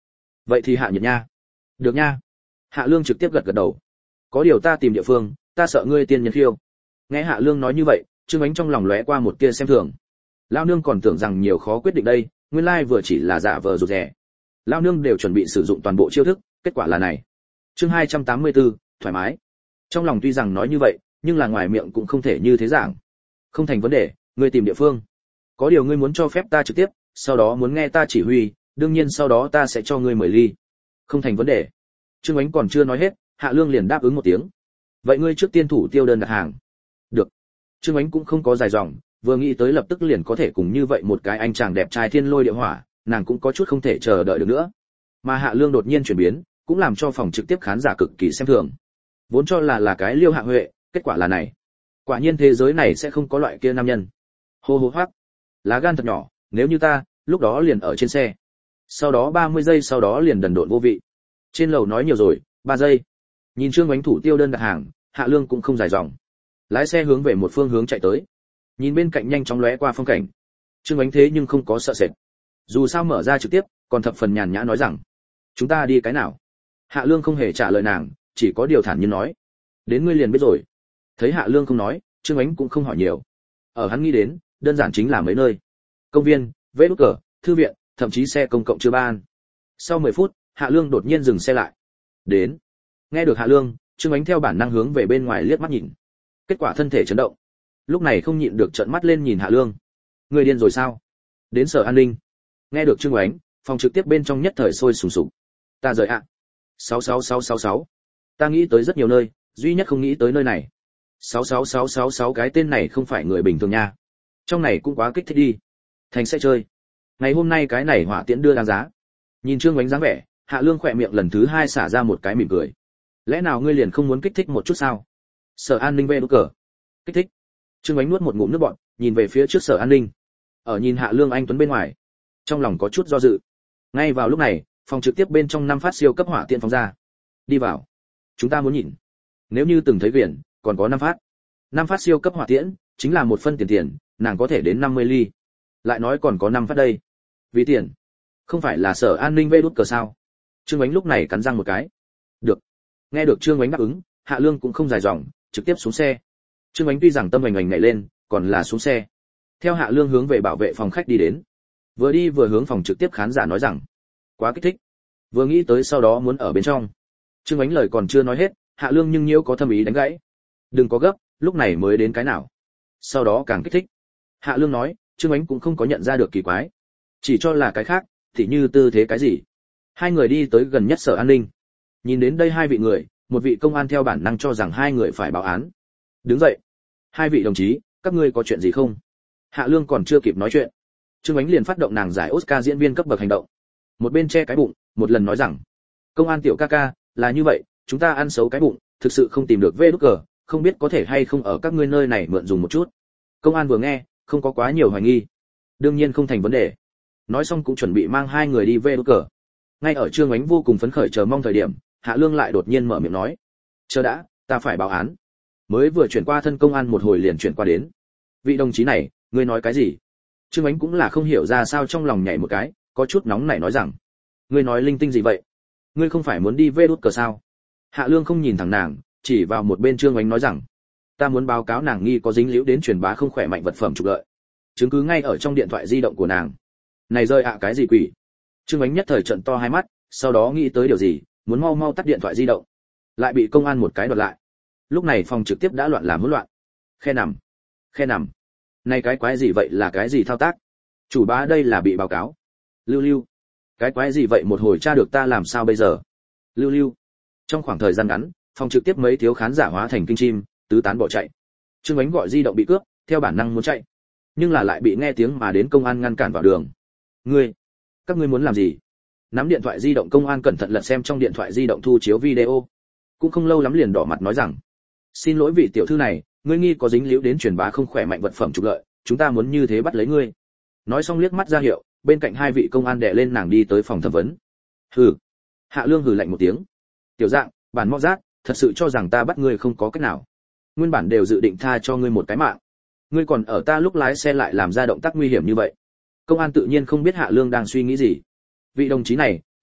vậy thì hạ nhiệt nha. Được nha. Hạ Lương trực tiếp gật gật đầu. Có điều ta tìm địa phương, ta sợ ngươi tiên nhân khiêu. Nghe Hạ Lương nói như vậy, Trương Ánh trong lòng lóe qua một tia xem thường. Lão nương còn tưởng rằng nhiều khó quyết định đây, nguyên lai vừa chỉ là giả vờ rụt rè. Lão nương đều chuẩn bị sử dụng toàn bộ chiêu thức, kết quả là này. Chương hai trăm tám mươi tư, thoải mái. Trong lòng tuy rằng nói như vậy, nhưng là ngoài miệng cũng không thể như thế giảng. Không thành vấn đề, ngươi tìm địa phương. Có điều ngươi muốn cho phép ta trực tiếp, sau đó muốn nghe ta chỉ huy, đương nhiên sau đó ta sẽ cho ngươi mười ly. Không thành vấn đề. Trương Ánh còn chưa nói hết, Hạ Lương liền đáp ứng một tiếng. Vậy ngươi trước tiên thủ tiêu đơn đặt hàng. Được. Trương Ánh cũng không có dài dòng, vừa nghĩ tới lập tức liền có thể cùng như vậy một cái anh chàng đẹp trai thiên lôi địa hỏa, nàng cũng có chút không thể chờ đợi được nữa. Mà Hạ Lương đột nhiên chuyển biến, cũng làm cho phòng trực tiếp khán giả cực kỳ xem thường. Vốn cho là là cái Liêu Hạ Huệ, kết quả là này. Quả nhiên thế giới này sẽ không có loại kia nam nhân. Hô hô hoắc. Lá gan thật nhỏ, nếu như ta, lúc đó liền ở trên xe. Sau đó ba mươi giây sau đó liền đần độn vô vị. Trên lầu nói nhiều rồi, ba giây. Nhìn Trương Ánh thủ tiêu đơn đặt hàng, Hạ Lương cũng không dài dòng. Lái xe hướng về một phương hướng chạy tới. Nhìn bên cạnh nhanh chóng lóe qua phong cảnh. Trương Ánh thế nhưng không có sợ sệt. Dù sao mở ra trực tiếp, còn thập phần nhàn nhã nói rằng, chúng ta đi cái nào? Hạ Lương không hề trả lời nàng, chỉ có điều thản nhiên nói, đến ngươi liền biết rồi. Thấy Hạ Lương không nói, Trương Ánh cũng không hỏi nhiều. Ở hắn nghĩ đến, đơn giản chính là mấy nơi. Công viên, vế đút cờ, thư viện, thậm chí xe công cộng chưa ban. Sau mười phút, Hạ Lương đột nhiên dừng xe lại. Đến. Nghe được Hạ Lương, Trương Ánh theo bản năng hướng về bên ngoài liếc mắt nhìn. Kết quả thân thể chấn động. Lúc này không nhịn được trợn mắt lên nhìn Hạ Lương. Người điên rồi sao? Đến sở an ninh. Nghe được Trương Ánh, phòng trực tiếp bên trong nhất thời sôi sùng sục. Ta rời ạ. sáu sáu sáu sáu sáu. Ta nghĩ tới rất nhiều nơi, duy nhất không nghĩ tới nơi này. sáu sáu sáu sáu sáu cái tên này không phải người bình thường nha. Trong này cũng quá kích thích đi. Thành sẽ chơi. Ngày hôm nay cái này hỏa tiễn đưa đáng giá. Nhìn Trương Ánh dáng vẻ, Hạ Lương khỏe miệng lần thứ hai xả ra một cái mỉm cười. Lẽ nào ngươi liền không muốn kích thích một chút sao? Sở an ninh về đốt cờ. Kích thích. Trương Ánh nuốt một ngụm nước bọt, nhìn về phía trước sở an ninh. Ở nhìn Hạ Lương anh tuấn bên ngoài, trong lòng có chút do dự. Ngay vào lúc này, phòng trực tiếp bên trong năm phát siêu cấp hỏa tiễn phóng ra. Đi vào. Chúng ta muốn nhìn. Nếu như từng thấy viễn, còn có năm phát. năm phát siêu cấp hỏa tiễn, chính là một phân tiền tiền, nàng có thể đến năm mươi ly. Lại nói còn có năm phát đây. Vì tiền. Không phải là sở an ninh vê đút cờ sao? Trương Ánh lúc này cắn răng một cái. Được. Nghe được Trương Ánh đáp ứng, Hạ Lương cũng không dài dòng, trực tiếp xuống xe. Trương Ánh tuy rằng tâm hoành hành nhảy lên, còn là xuống xe. Theo Hạ Lương hướng về bảo vệ phòng khách đi đến. Vừa đi vừa hướng phòng trực tiếp khán giả nói rằng, quá kích thích. Vừa nghĩ tới sau đó muốn ở bên trong. Trương Ánh lời còn chưa nói hết, Hạ Lương nhưng nhiễu có thâm ý đánh gãy. Đừng có gấp, lúc này mới đến cái nào. Sau đó càng kích thích. Hạ Lương nói, Trương Ánh cũng không có nhận ra được kỳ quái. Chỉ cho là cái khác, thì như tư thế cái gì. Hai người đi tới gần nhất sở an ninh. Nhìn đến đây hai vị người, một vị công an theo bản năng cho rằng hai người phải báo án. Đứng dậy. Hai vị đồng chí, các ngươi có chuyện gì không? Hạ Lương còn chưa kịp nói chuyện. Trương Ánh liền phát động nàng giải Oscar diễn viên cấp bậc hành động. Một bên che cái bụng, một lần nói rằng, công an tiểu ca ca, là như vậy, chúng ta ăn xấu cái bụng, thực sự không tìm được vê đút cờ, không biết có thể hay không ở các ngươi nơi này mượn dùng một chút. Công an vừa nghe, không có quá nhiều hoài nghi. Đương nhiên không thành vấn đề. Nói xong cũng chuẩn bị mang hai người đi vê đút cờ. Ngay ở Trương Ánh vô cùng phấn khởi chờ mong thời điểm, Hạ Lương lại đột nhiên mở miệng nói, chờ đã, ta phải báo án. Mới vừa chuyển qua thân công an một hồi liền chuyển qua đến. Vị đồng chí này, ngươi nói cái gì? Trương Ánh cũng là không hiểu ra sao trong lòng nhảy một cái, có chút nóng nảy nói rằng, ngươi nói linh tinh gì vậy? Ngươi không phải muốn đi vê đút cờ sao? Hạ Lương không nhìn thẳng nàng, chỉ vào một bên Trương Ánh nói rằng, ta muốn báo cáo nàng nghi có dính líu đến truyền bá không khỏe mạnh vật phẩm trục lợi. Chứng cứ ngay ở trong điện thoại di động của nàng. Này rơi ạ cái gì quỷ? Trương Ánh nhất thời trợn to hai mắt, sau đó nghĩ tới điều gì, muốn mau mau tắt điện thoại di động, lại bị công an một cái đoạt lại. Lúc này phòng trực tiếp đã loạn làm hỗn loạn. Khe nằm, khe nằm. Này cái quái gì vậy, là cái gì thao tác? Chủ bá đây là bị báo cáo. Lưu lưu. Cái quái gì vậy, một hồi tra được ta làm sao bây giờ? Lưu lưu. Trong khoảng thời gian ngắn, phòng trực tiếp mấy thiếu khán giả hóa thành kinh chim, tứ tán bỏ chạy. Trương Ánh gọi di động bị cướp, theo bản năng muốn chạy, nhưng là lại bị nghe tiếng mà đến công an ngăn cản vào đường. Ngươi, các ngươi muốn làm gì? Nắm điện thoại di động công an cẩn thận lật xem trong điện thoại di động thu chiếu video. Cũng không lâu lắm liền đỏ mặt nói rằng, xin lỗi vị tiểu thư này, ngươi nghi có dính líu đến truyền bá không khỏe mạnh vật phẩm trục lợi, chúng ta muốn như thế bắt lấy ngươi. Nói xong liếc mắt ra hiệu, bên cạnh hai vị công an đè lên nàng đi tới phòng thẩm vấn. Hừ. Hạ Lương hừ lạnh một tiếng. Tiểu dạng, bản móc rác, thật sự cho rằng ta bắt ngươi không có cách nào. Nguyên bản đều dự định tha cho ngươi một cái mạng. Ngươi còn ở ta lúc lái xe lại làm ra động tác nguy hiểm như vậy. Công an tự nhiên không biết Hạ Lương đang suy nghĩ gì. Vị đồng chí này,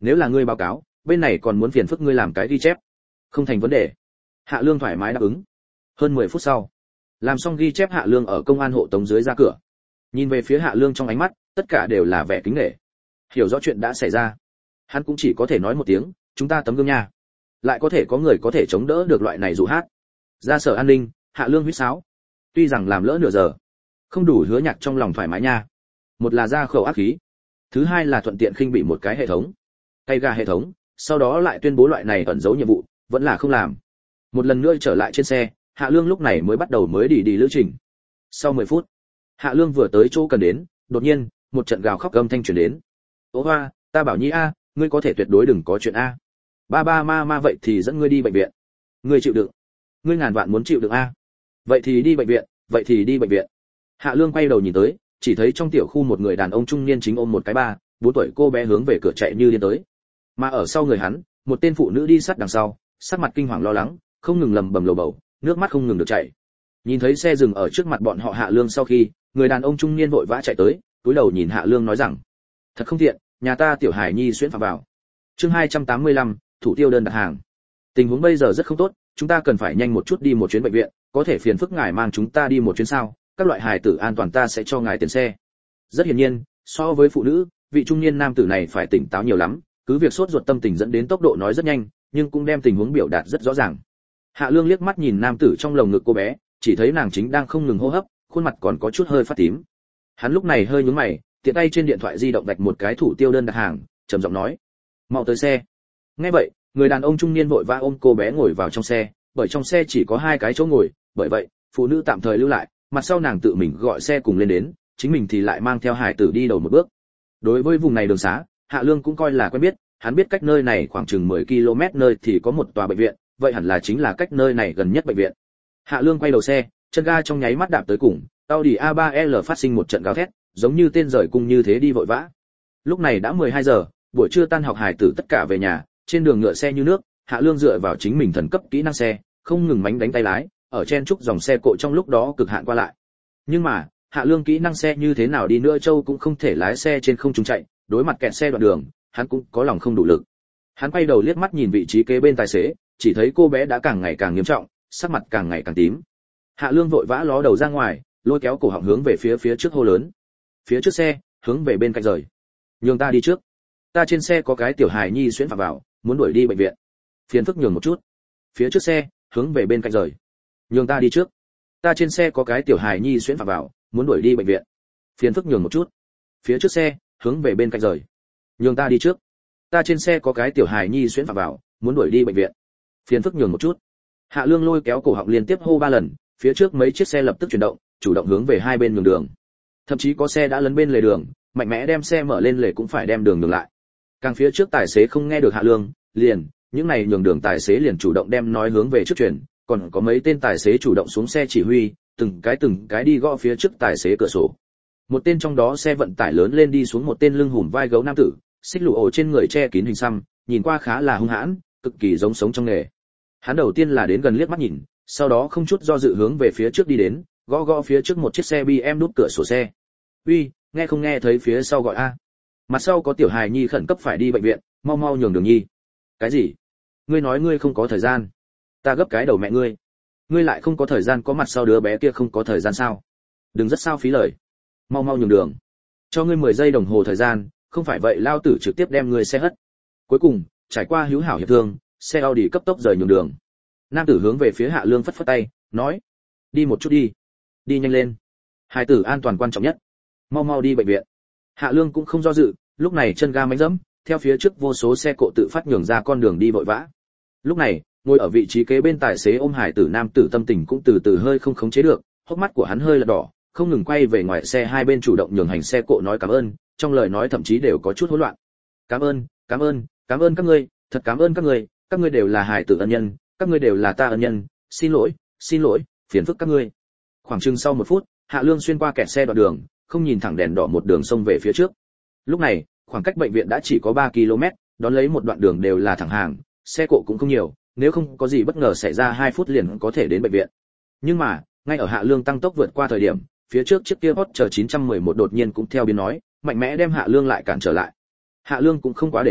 nếu là ngươi báo cáo bên này còn muốn phiền phức ngươi làm cái ghi chép. Không thành vấn đề. Hạ Lương thoải mái đáp ứng. Hơn mười phút sau, làm xong ghi chép, Hạ Lương ở công an hộ tống dưới ra cửa. Nhìn về phía Hạ Lương trong ánh mắt tất cả đều là vẻ kính nể. Hiểu rõ chuyện đã xảy ra, hắn cũng chỉ có thể nói một tiếng, chúng ta tấm gương nha. Lại có thể có người có thể chống đỡ được loại này dụ hát. Ra sở an ninh, Hạ Lương huýt sáo. Tuy rằng làm lỡ nửa giờ, không đủ hứa nhạc trong lòng thoải mái nha. Một là ra khẩu ác khí, thứ hai là thuận tiện khinh bị một cái hệ thống, tay gà hệ thống, sau đó lại tuyên bố loại này ẩn giấu nhiệm vụ, vẫn là không làm. Một lần nữa trở lại trên xe, Hạ Lương lúc này mới bắt đầu mới đi đi lữ trình. Sau mười phút, Hạ Lương vừa tới chỗ cần đến, đột nhiên, một trận gào khóc âm thanh truyền đến. "Ô hoa, ta bảo Nhi a, ngươi có thể tuyệt đối đừng có chuyện a. Ba ba ma ma vậy thì dẫn ngươi đi bệnh viện. Ngươi chịu đựng. Ngươi ngàn vạn muốn chịu đựng a. Vậy thì đi bệnh viện, vậy thì đi bệnh viện." Hạ Lương quay đầu nhìn tới, chỉ thấy trong tiểu khu một người đàn ông trung niên chính ôm một cái ba, bốn tuổi cô bé hướng về cửa chạy như điên tới. Mà ở sau người hắn, một tên phụ nữ đi sát đằng sau, sắc mặt kinh hoàng lo lắng, không ngừng lầm bầm lầu bầu, nước mắt không ngừng được chảy. Nhìn thấy xe dừng ở trước mặt bọn họ Hạ Lương sau khi, người đàn ông trung niên vội vã chạy tới, cúi đầu nhìn Hạ Lương nói rằng: "Thật không tiện, nhà ta tiểu Hải Nhi xuyên phạm vào." Chương hai trăm tám mươi lăm, thủ tiêu đơn đặt hàng. Tình huống bây giờ rất không tốt, chúng ta cần phải nhanh một chút đi một chuyến bệnh viện, có thể phiền phức ngài mang chúng ta đi một chuyến sao? Các loại hài tử an toàn ta sẽ cho ngài tiền xe. Rất hiển nhiên, so với phụ nữ, vị trung niên nam tử này phải tỉnh táo nhiều lắm, cứ việc sốt ruột tâm tình dẫn đến tốc độ nói rất nhanh, nhưng cũng đem tình huống biểu đạt rất rõ ràng. Hạ Lương liếc mắt nhìn nam tử trong lồng ngực cô bé, chỉ thấy nàng chính đang không ngừng hô hấp, khuôn mặt còn có chút hơi phát tím. Hắn lúc này hơi nhướng mày, tiện tay trên điện thoại di động vạch một cái thủ tiêu đơn đặt hàng, trầm giọng nói: "Mau tới xe." Nghe vậy, người đàn ông trung niên vội vã ôm cô bé ngồi vào trong xe, bởi trong xe chỉ có hai cái chỗ ngồi, bởi vậy, phụ nữ tạm thời lưu lại, mặt sau nàng tự mình gọi xe cùng lên đến, chính mình thì lại mang theo hải tử đi đầu một bước. Đối với vùng này đường xá, Hạ Lương cũng coi là quen biết, hắn biết cách nơi này khoảng chừng mười ki lô mét nơi thì có một tòa bệnh viện, vậy hẳn là chính là cách nơi này gần nhất bệnh viện. Hạ Lương quay đầu xe, chân ga trong nháy mắt đạp tới cùng, Audi a ba L phát sinh một trận gào thét, giống như tên rời cung như thế đi vội vã. Lúc này đã mười hai giờ, buổi trưa tan học hải tử tất cả về nhà, trên đường ngựa xe như nước, Hạ Lương dựa vào chính mình thần cấp kỹ năng xe, không ngừng mánh đánh tay lái, ở chen chúc dòng xe cộ trong lúc đó cực hạn qua lại. Nhưng mà, Hạ Lương kỹ năng xe như thế nào đi nữa Châu cũng không thể lái xe trên không trung chạy, đối mặt kẹt xe đoạn đường, hắn cũng có lòng không đủ lực. Hắn quay đầu liếc mắt nhìn vị trí kế bên tài xế, chỉ thấy cô bé đã càng ngày càng nghiêm trọng, sắc mặt càng ngày càng tím. Hạ Lương vội vã ló đầu ra ngoài, lôi kéo cổ họng hướng về phía phía trước hô lớn. Phía trước xe, hướng về bên cạnh rời. Nhường ta đi trước. Ta trên xe có cái tiểu hài nhi xuyễn phạm vào, muốn đuổi đi bệnh viện. Phiền phức nhường một chút. Phía trước xe, hướng về bên cạnh rời. Nhường ta đi trước. Ta trên xe có cái tiểu hài nhi xuyễn phạm vào, muốn đuổi đi bệnh viện. Phiền phức nhường một chút. Phía trước xe, hướng về bên cạnh rời. Nhường ta đi trước. Ta trên xe có cái tiểu hài nhi xuyễn phạm vào, muốn đuổi đi bệnh viện. Phiền phức nhường một chút. Hạ Lương lôi kéo cổ họng liên tiếp hô ba lần, phía trước mấy chiếc xe lập tức chuyển động, chủ động hướng về hai bên nhường đường. Thậm chí có xe đã lấn bên lề đường, mạnh mẽ đem xe mở lên lề cũng phải đem đường nhường lại. Càng phía trước tài xế không nghe được Hạ Lương, liền, những này nhường đường tài xế liền chủ động đem nói hướng về trước chuyển, còn có mấy tên tài xế chủ động xuống xe chỉ huy, từng cái từng cái đi gõ phía trước tài xế cửa sổ. Một tên trong đó xe vận tải lớn lên đi xuống một tên lưng hùm vai gấu nam tử, xích lụ ổ trên người che kín hình xăm, nhìn qua khá là hung hãn, cực kỳ giống sống trong nghề. Hắn đầu tiên là đến gần liếc mắt nhìn, sau đó không chút do dự hướng về phía trước đi đến, gõ gõ phía trước một chiếc xe bê em đút cửa sổ xe. "Uy, nghe không nghe thấy phía sau gọi a? Mặt sau có tiểu hài nhi khẩn cấp phải đi bệnh viện, mau mau nhường đường nhi." "Cái gì? Ngươi nói ngươi không có thời gian? Ta gấp cái đầu mẹ ngươi. Ngươi lại không có thời gian, có mặt sau đứa bé kia không có thời gian sao? Đừng rất sao phí lời. Mau mau nhường đường. Cho ngươi mười giây đồng hồ thời gian, không phải vậy lao tử trực tiếp đem ngươi xe hất." Cuối cùng, trải qua hữu hảo hiệp thương, xe Audi cấp tốc rời nhường đường. Nam tử hướng về phía Hạ Lương phất phất tay, nói: "Đi một chút đi, đi nhanh lên. Hai tử an toàn quan trọng nhất. Mau mau đi bệnh viện." Hạ Lương cũng không do dự, lúc này chân ga mánh dẫm, theo phía trước vô số xe cộ tự phát nhường ra con đường đi vội vã. Lúc này, ngồi ở vị trí kế bên tài xế ôm hải tử nam tử tâm tình cũng từ từ hơi không khống chế được, hốc mắt của hắn hơi lật đỏ, không ngừng quay về ngoài xe hai bên chủ động nhường hành xe cộ nói cảm ơn, trong lời nói thậm chí đều có chút hỗn loạn. "Cảm ơn, cảm ơn, cảm ơn các ngươi, thật cảm ơn các ngươi, các ngươi đều là hải tử ân nhân, các ngươi đều là ta ân nhân, xin lỗi, xin lỗi, phiền phức các ngươi." Khoảng chừng sau một phút, Hạ Lương xuyên qua kẹt xe đoạn đường, không nhìn thẳng đèn đỏ một đường xông về phía trước. Lúc này, khoảng cách bệnh viện đã chỉ có ba ki lô mét, đón lấy một đoạn đường đều là thẳng hàng, xe cộ cũng không nhiều, nếu không có gì bất ngờ xảy ra hai phút liền có thể đến bệnh viện. Nhưng mà, ngay ở Hạ Lương tăng tốc vượt qua thời điểm, phía trước chiếc kia Porsche chín trăm mười một đột nhiên cũng theo biến nói, mạnh mẽ đem Hạ Lương lại cản trở lại. Hạ Lương cũng không quá để ý,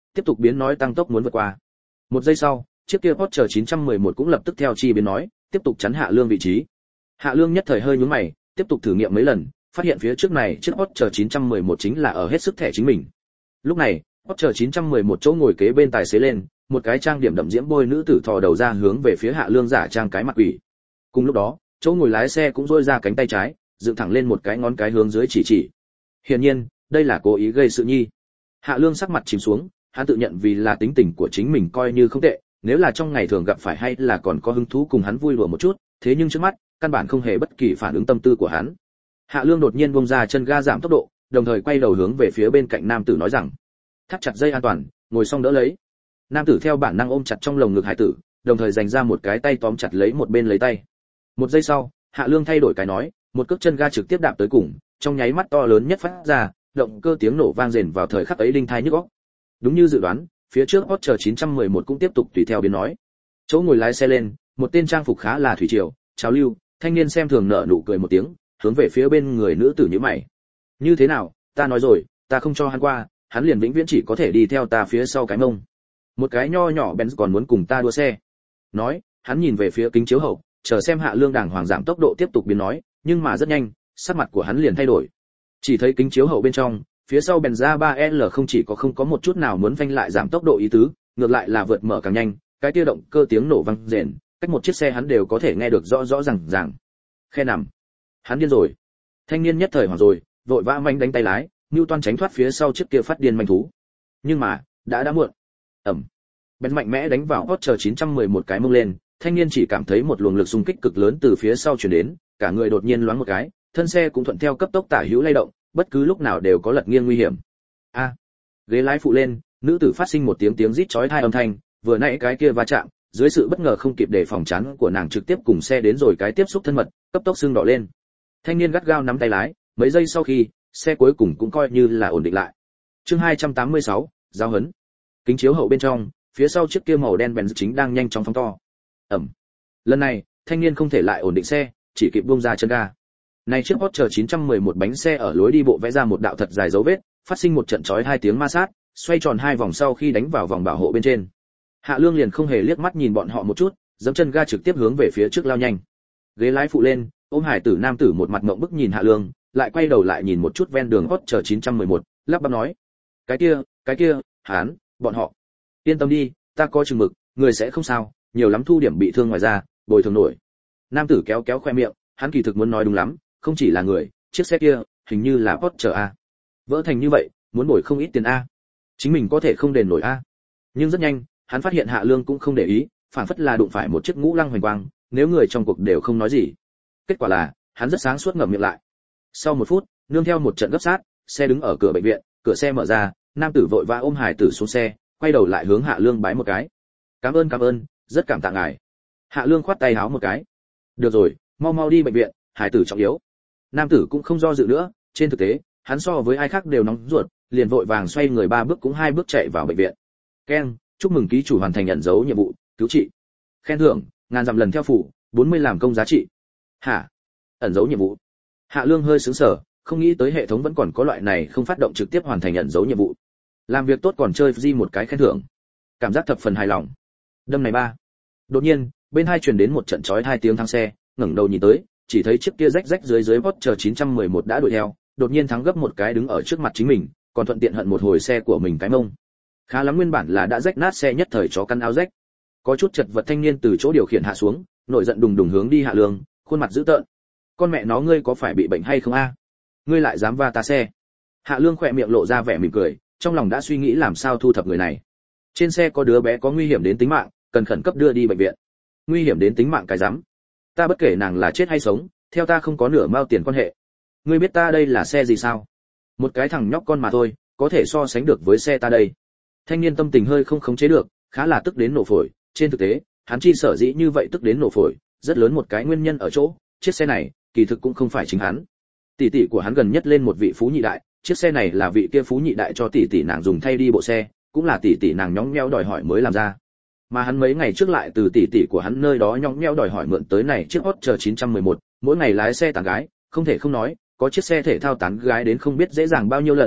tiếp tục biến nói tăng tốc muốn vượt qua. Một giây sau, chiếc kia Porsche chín một một cũng lập tức theo chi biến nói, tiếp tục chắn Hạ Lương vị trí. Hạ Lương nhất thời hơi nhướng mày, tiếp tục thử nghiệm mấy lần, phát hiện phía trước này chiếc Porsche chín một chính là ở hết sức thẻ chính mình. Lúc này, Porsche chín một một chỗ ngồi kế bên tài xế lên, một cái trang điểm đậm diễm bôi nữ tử thò đầu ra hướng về phía Hạ Lương giả trang cái mặt quỷ. Cùng lúc đó, chỗ ngồi lái xe cũng duỗi ra cánh tay trái, dựng thẳng lên một cái ngón cái hướng dưới chỉ chỉ. Hiển nhiên, đây là cố ý gây sự nhi. Hạ Lương sắc mặt chìm xuống, hắn tự nhận vì là tính tình của chính mình coi như không tệ, nếu là trong ngày thường gặp phải hay là còn có hứng thú cùng hắn vui đùa một chút, thế nhưng trước mắt, căn bản không hề bất kỳ phản ứng tâm tư của hắn. Hạ Lương đột nhiên buông ra chân ga giảm tốc độ, đồng thời quay đầu hướng về phía bên cạnh nam tử nói rằng: "Thắt chặt dây an toàn, ngồi xong đỡ lấy." Nam tử theo bản năng ôm chặt trong lồng ngực hải tử, đồng thời dành ra một cái tay tóm chặt lấy một bên lấy tay. Một giây sau, Hạ Lương thay đổi cái nói, một cước chân ga trực tiếp đạp tới cùng, trong nháy mắt to lớn nhất phát ra, động cơ tiếng nổ vang rền vào thời khắc ấy đinh tai nhức óc. Đúng như dự đoán, phía trước Porsche chín một một cũng tiếp tục tùy theo biến nói. Chỗ ngồi lái xe lên, một tên trang phục khá là thủy triều, trào lưu, thanh niên xem thường nở nụ cười một tiếng, hướng về phía bên người nữ tử như mày. Như thế nào, ta nói rồi, ta không cho hắn qua, hắn liền vĩnh viễn chỉ có thể đi theo ta phía sau cái mông. Một cái nho nhỏ Benz còn muốn cùng ta đua xe. Nói, hắn nhìn về phía kính chiếu hậu, chờ xem Hạ Lương đàng hoàng giảm tốc độ tiếp tục biến nói, nhưng mà rất nhanh, sắc mặt của hắn liền thay đổi. Chỉ thấy kính chiếu hậu bên trong, phía sau Benz ba L không chỉ có không có một chút nào muốn phanh lại giảm tốc độ ý tứ, ngược lại là vượt mở càng nhanh, cái tiêu động cơ tiếng nổ vang rền, cách một chiếc xe hắn đều có thể nghe được rõ rõ ràng ràng. Khe nằm. Hắn điên rồi. Thanh niên nhất thời hoảng rồi, vội vã manh đánh tay lái, Newton tránh thoát phía sau chiếc kia phát điên manh thú. Nhưng mà, đã đã muộn. Ầm. Benz mạnh mẽ đánh vào Porsche chín một một cái mông lên, thanh niên chỉ cảm thấy một luồng lực xung kích cực lớn từ phía sau truyền đến, cả người đột nhiên loáng một cái, thân xe cũng thuận theo cấp tốc tả hữu lay động, bất cứ lúc nào đều có lật nghiêng nguy hiểm. A. À, ghế lái phụ lên, nữ tử phát sinh một tiếng tiếng rít chói tai âm thanh, vừa nãy cái kia va chạm, dưới sự bất ngờ không kịp đề phòng chắn của nàng trực tiếp cùng xe đến rồi cái tiếp xúc thân mật, cấp tốc sưng đỏ lên. Thanh niên gắt gao nắm tay lái, mấy giây sau khi, xe cuối cùng cũng coi như là ổn định lại. Chương hai trăm tám mươi sáu, giao hấn. Kính chiếu hậu bên trong, phía sau chiếc kia màu đen Benz chính đang nhanh chóng phóng to. Ầm. Lần này, thanh niên không thể lại ổn định xe, chỉ kịp buông ra chân ga. Này chiếc Porsche chín một một bánh xe ở lối đi bộ vẽ ra một đạo thật dài dấu vết, phát sinh một trận chói hai tiếng ma sát, xoay tròn hai vòng sau khi đánh vào vòng bảo hộ bên trên. Hạ Lương liền không hề liếc mắt nhìn bọn họ một chút, giẫm chân ga trực tiếp hướng về phía trước lao nhanh. Ghế lái phụ lên, ôm hải tử nam tử một mặt ngậm bức nhìn Hạ Lương, lại quay đầu lại nhìn một chút ven đường Porsche chín một một, lắp bắp nói: "Cái kia, cái kia, hắn, bọn họ. Yên tâm đi, ta có chừng mực, người sẽ không sao, nhiều lắm thu điểm bị thương ngoài ra, bồi thường nổi." Nam tử kéo kéo khoe miệng, hắn kỳ thực muốn nói đúng lắm, không chỉ là người, chiếc xe kia, hình như là Porsche a. Vỡ thành như vậy, muốn bồi không ít tiền a. Chính mình có thể không đền nổi a. Nhưng rất nhanh, hắn phát hiện Hạ Lương cũng không để ý, phản phất là đụng phải một chiếc ngũ lăng hoành quang, nếu người trong cuộc đều không nói gì. Kết quả là, hắn rất sáng suốt ngậm miệng lại. Sau một phút, nương theo một trận gấp sát, xe đứng ở cửa bệnh viện, cửa xe mở ra, nam tử vội vã ôm hải tử xuống xe, quay đầu lại hướng Hạ Lương bái một cái. "Cảm ơn cảm ơn, rất cảm tạ ngài." Hạ Lương khoát tay háo một cái. "Được rồi, mau mau đi bệnh viện, hải tử trọng yếu." Nam tử cũng không do dự nữa, trên thực tế, hắn so với ai khác đều nóng ruột, liền vội vàng xoay người ba bước cũng hai bước chạy vào bệnh viện. "Ken, chúc mừng ký chủ hoàn thành nhận dấu nhiệm vụ, cứu trị. Khen thưởng, ngàn dặm lần theo phủ, bốn mươi làm công giá trị." "Hả? Ẩn dấu nhiệm vụ?" Hạ Lương hơi sững sờ, không nghĩ tới hệ thống vẫn còn có loại này không phát động trực tiếp hoàn thành nhận dấu nhiệm vụ. Làm việc tốt còn chơi di một cái khen thưởng, cảm giác thập phần hài lòng. Đâm này ba. Đột nhiên, bên hai truyền đến một trận chói hai tiếng thắng xe, ngẩng đầu nhìn tới, chỉ thấy chiếc kia rách rách dưới dưới Porsche chín một một đã đuổi theo, đột nhiên thắng gấp một cái đứng ở trước mặt chính mình, còn thuận tiện hận một hồi xe của mình cái mông. Khá lắm, nguyên bản là đã rách nát xe nhất thời chó căn áo rách. Có chút chật vật thanh niên từ chỗ điều khiển hạ xuống, nổi giận đùng đùng hướng đi Hạ Lương, khuôn mặt dữ tợn. "Con mẹ nó, ngươi có phải bị bệnh hay không a? Ngươi lại dám va ta xe?" Hạ Lương khỏe miệng lộ ra vẻ mỉm cười, trong lòng đã suy nghĩ làm sao thu thập người này. Trên xe có đứa bé có nguy hiểm đến tính mạng, cần khẩn cấp đưa đi bệnh viện. Nguy hiểm đến tính mạng cái rắm? Ta bất kể nàng là chết hay sống, theo ta không có nửa mao tiền quan hệ. Ngươi biết ta đây là xe gì sao? Một cái thằng nhóc con mà thôi, có thể so sánh được với xe ta đây. Thanh niên tâm tình hơi không khống chế được, khá là tức đến nổ phổi. Trên thực tế, hắn chi sở dĩ như vậy tức đến nổ phổi, rất lớn một cái nguyên nhân ở chỗ, chiếc xe này, kỳ thực cũng không phải chính hắn. Tỷ tỷ của hắn gần nhất lên một vị phú nhị đại, chiếc xe này là vị kia phú nhị đại cho tỷ tỷ nàng dùng thay đi bộ xe, cũng là tỷ tỷ nàng nhõng nhẽo đòi hỏi mới làm ra. Mà hắn mấy ngày trước lại từ tỷ tỷ của hắn nơi đó nhõng nhẽo đòi hỏi mượn tới này chiếc Porsche chín một một, mỗi ngày lái xe tán gái, không thể không nói, có chiếc xe thể thao tán gái đến không biết dễ dàng bao nhiêu lần,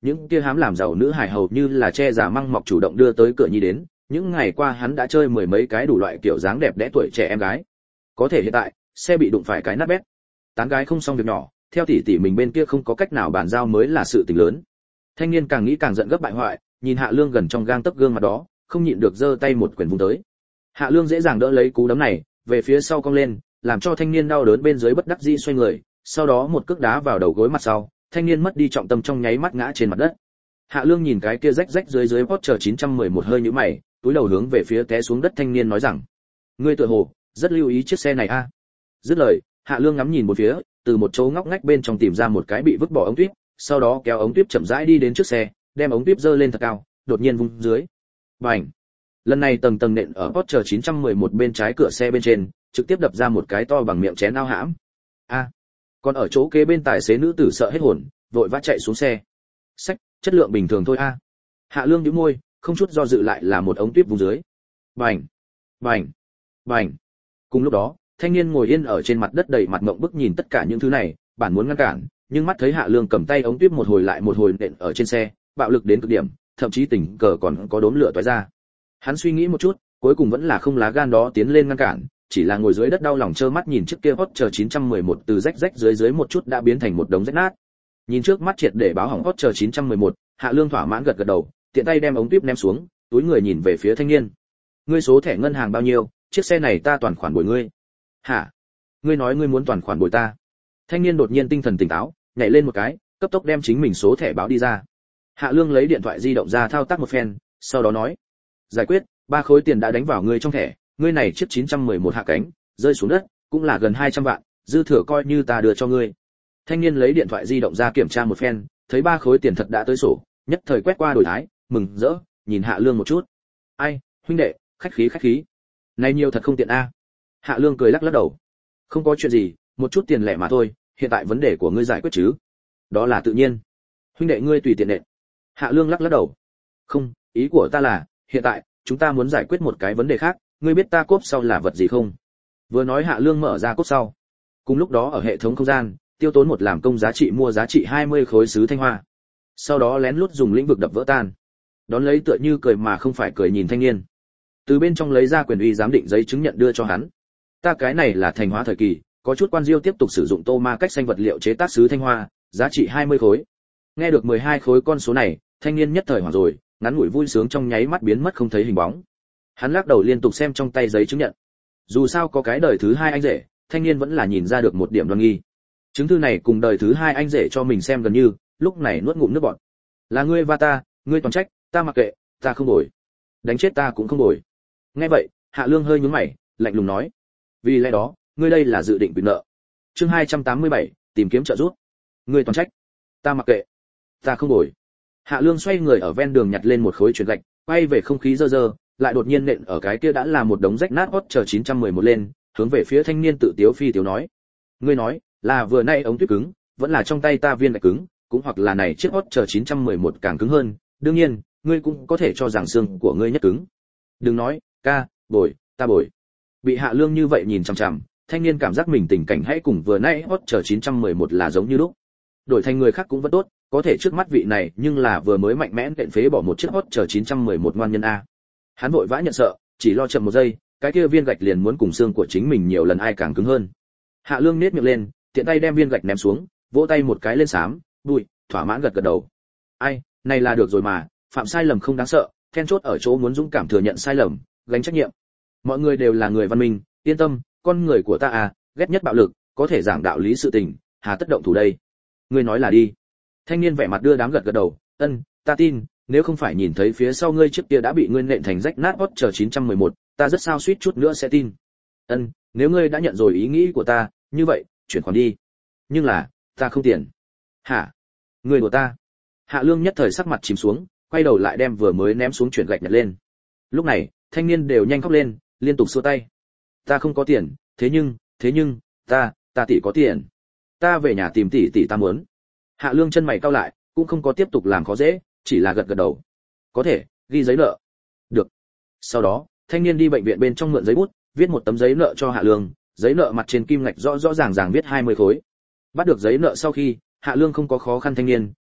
những kia hám làm giàu nữ hài hầu như là che giả măng mọc chủ động đưa tới cửa nhi đến, những ngày qua hắn đã chơi mười mấy cái đủ loại kiểu dáng đẹp đẽ tuổi trẻ em gái. Có thể hiện tại, xe bị đụng phải cái nát bét. Tán gái không xong việc nhỏ, theo tỷ tỷ mình bên kia không có cách nào bàn giao mới là sự tình lớn. Thanh niên càng nghĩ càng giận gấp bại hoại, nhìn Hạ Lương gần trong gang tấc gương mặt đó, không nhịn được giơ tay một quyền vung tới. Hạ Lương dễ dàng đỡ lấy cú đấm này, về phía sau cong lên, làm cho thanh niên đau đớn bên dưới bất đắc dĩ xoay người, sau đó một cước đá vào đầu gối mặt sau, thanh niên mất đi trọng tâm trong nháy mắt ngã trên mặt đất. Hạ Lương nhìn cái kia rách rách dưới dưới Porsche chín trăm mười một hơi nhíu mày, túi đầu hướng về phía té xuống đất thanh niên nói rằng: "Ngươi tựa hồ rất lưu ý chiếc xe này a." À? Dứt lời, Hạ Lương ngắm nhìn một phía, từ một chỗ ngóc ngách bên trong tìm ra một cái bị vứt bỏ ống tuyếp, sau đó kéo ống tuyếp chậm rãi đi đến trước xe, đem ống tuyếp giơ lên thật cao, đột nhiên vung dưới. Bành! Lần này tầng tầng nện ở Porsche chín trăm mười một bên trái cửa xe bên trên, trực tiếp đập ra một cái to bằng miệng chén ao hãm. A! À, còn ở chỗ kế bên tài xế nữ tử sợ hết hồn, vội vã chạy xuống xe. Sách, chất lượng bình thường thôi a. À. Hạ Lương nhíu môi, không chút do dự lại là một ống tuyếp vung dưới. Bành! Bành! Bành! Cùng lúc đó, thanh niên ngồi yên ở trên mặt đất đầy mặt ngậm bức nhìn tất cả những thứ này, bản muốn ngăn cản, nhưng mắt thấy Hạ Lương cầm tay ống tuyếp một hồi lại một hồi nện ở trên xe, bạo lực đến cực điểm, thậm chí tình cờ còn có đốm lửa tóe ra. Hắn suy nghĩ một chút, cuối cùng vẫn là không lá gan đó tiến lên ngăn cản, chỉ là ngồi dưới đất đau lòng trơ mắt nhìn chiếc kia Porsche chín trăm mười một từ rách rách dưới dưới một chút đã biến thành một đống rách nát. Nhìn trước mắt triệt để báo hỏng Porsche chín trăm mười một, Hạ Lương thỏa mãn gật gật đầu, tiện tay đem ống tuyếp ném xuống, túi người nhìn về phía thanh niên. Ngươi số thẻ ngân hàng bao nhiêu, chiếc xe này ta toàn khoản bồi ngươi. Hả? Ngươi nói ngươi muốn toàn khoản bồi ta? Thanh niên đột nhiên tinh thần tỉnh táo, nhảy lên một cái, cấp tốc đem chính mình số thẻ báo đi ra. Hạ Lương lấy điện thoại di động ra thao tác một phen, sau đó nói: "Giải quyết, ba khối tiền đã đánh vào ngươi trong thẻ, ngươi này chiếc chín trăm mười một hạ cánh, rơi xuống đất, cũng là gần hai trăm vạn, dư thừa coi như ta đưa cho ngươi." Thanh niên lấy điện thoại di động ra kiểm tra một phen, thấy ba khối tiền thật đã tới sổ, nhất thời quét qua đổi thái, mừng rỡ, nhìn Hạ Lương một chút. "Ai, huynh đệ, khách khí khách khí. Này nhiều thật không tiện a." Hạ Lương cười lắc lắc đầu. "Không có chuyện gì, một chút tiền lẻ mà thôi, hiện tại vấn đề của ngươi giải quyết chứ?" "Đó là tự nhiên. Huynh đệ ngươi tùy tiện nện." Hạ Lương lắc lắc đầu. "Không, ý của ta là, hiện tại chúng ta muốn giải quyết một cái vấn đề khác, ngươi biết ta cốp sau là vật gì không?" Vừa nói Hạ Lương mở ra cốp sau. Cùng lúc đó ở hệ thống không gian, tiêu tốn một làm công giá trị mua giá trị hai mươi khối sứ thanh hoa. Sau đó lén lút dùng lĩnh vực đập vỡ tan. Đón lấy tựa như cười mà không phải cười nhìn thanh niên. Từ bên trong lấy ra quyền uy giám định giấy chứng nhận đưa cho hắn. "Ta cái này là thành hóa thời kỳ, có chút quan diêu tiếp tục sử dụng tô ma cách xanh vật liệu chế tác sứ thanh hoa, giá trị hai mươi khối." Nghe được mười hai khối con số này, thanh niên nhất thời hoảng rồi, ngắn ngủi vui sướng trong nháy mắt biến mất không thấy hình bóng. Hắn lắc đầu liên tục xem trong tay giấy chứng nhận. Dù sao có cái đời thứ hai anh rể, thanh niên vẫn là nhìn ra được một điểm đoan nghi. Chứng thư này cùng đời thứ hai anh rể cho mình xem gần như, lúc này nuốt ngụm nước bọt. "Là ngươi và ta, ngươi toàn trách, ta mặc kệ, ta không đổi. Đánh chết ta cũng không đổi." Nghe vậy, Hạ Lương hơi nhướng mày, lạnh lùng nói: "Vì lẽ đó, ngươi đây là dự định quyền nợ." Chương hai trăm tám mươi bảy, tìm kiếm trợ giúp. "Ngươi toàn trách, ta mặc kệ, ta không đổi." Hạ Lương xoay người ở ven đường nhặt lên một khối chuyển gạch, quay về không khí dơ dơ, lại đột nhiên nện ở cái kia đã là một đống rách nát Porsche chín trăm mười một lên, hướng về phía thanh niên tự tiếu phi tiếu nói: "Ngươi nói, là vừa nay ống tuyếp cứng, vẫn là trong tay ta viên gạch cứng, cũng hoặc là này chiếc Porsche chín trăm mười một càng cứng hơn, đương nhiên, ngươi cũng có thể cho rằng xương của ngươi nhất cứng." "Đừng nói, ca, bồi, ta bồi." Bị Hạ Lương như vậy nhìn chằm chằm, thanh niên cảm giác mình tình cảnh hãy cùng vừa nãy Porsche chín trăm mười một là giống như lúc. Đổi thành người khác cũng vẫn tốt, có thể trước mắt vị này nhưng là vừa mới mạnh mẽ đện phế bỏ một chiếc Porsche chín trăm mười một ngoan nhân a. Hắn vội vã nhận sợ, chỉ lo chậm một giây, cái kia viên gạch liền muốn cùng xương của chính mình nhiều lần ai càng cứng hơn. Hạ Lương nhếch miệng lên, tiện tay đem viên gạch ném xuống, vỗ tay một cái lên xám, bụi, thỏa mãn gật gật đầu. "Ai, này là được rồi mà, phạm sai lầm không đáng sợ, then chốt ở chỗ muốn dũng cảm thừa nhận sai lầm, gánh trách nhiệm. Mọi người đều là người văn minh, yên tâm, con người của ta à, ghét nhất bạo lực, có thể giảng đạo lý sự tình, hà tất động thủ đây." "Ngươi nói là đi." Thanh niên vẻ mặt đưa đám gật gật đầu, "Ân, ta tin, nếu không phải nhìn thấy phía sau ngươi trước kia đã bị ngươi nện thành rách nát Porsche chín trăm mười một, ta rất sao suýt chút nữa sẽ tin. Ân, nếu ngươi đã nhận rồi ý nghĩ của ta, như vậy, chuyển khoản đi." "Nhưng là, ta không tiền." "Hả? Ngươi đùa ta?" Hạ Lương nhất thời sắc mặt chìm xuống, quay đầu lại đem vừa mới ném xuống chuyển gạch nhặt lên. Lúc này, thanh niên đều nhanh khóc lên, liên tục xua tay. "Ta không có tiền, thế nhưng, thế nhưng, ta, ta tỷ có tiền. Ta về nhà tìm tỷ tỷ ta muốn." Hạ Lương chân mày cau lại, cũng không có tiếp tục làm khó dễ, chỉ là gật gật đầu. "Có thể, ghi giấy nợ." "Được." Sau đó, thanh niên đi bệnh viện bên trong mượn giấy bút, viết một tấm giấy nợ cho Hạ Lương, giấy nợ mặt trên kim ngạch rõ rõ ràng ràng viết hai mươi khối. Bắt được giấy nợ sau khi, Hạ Lương không có khó khăn thanh niên,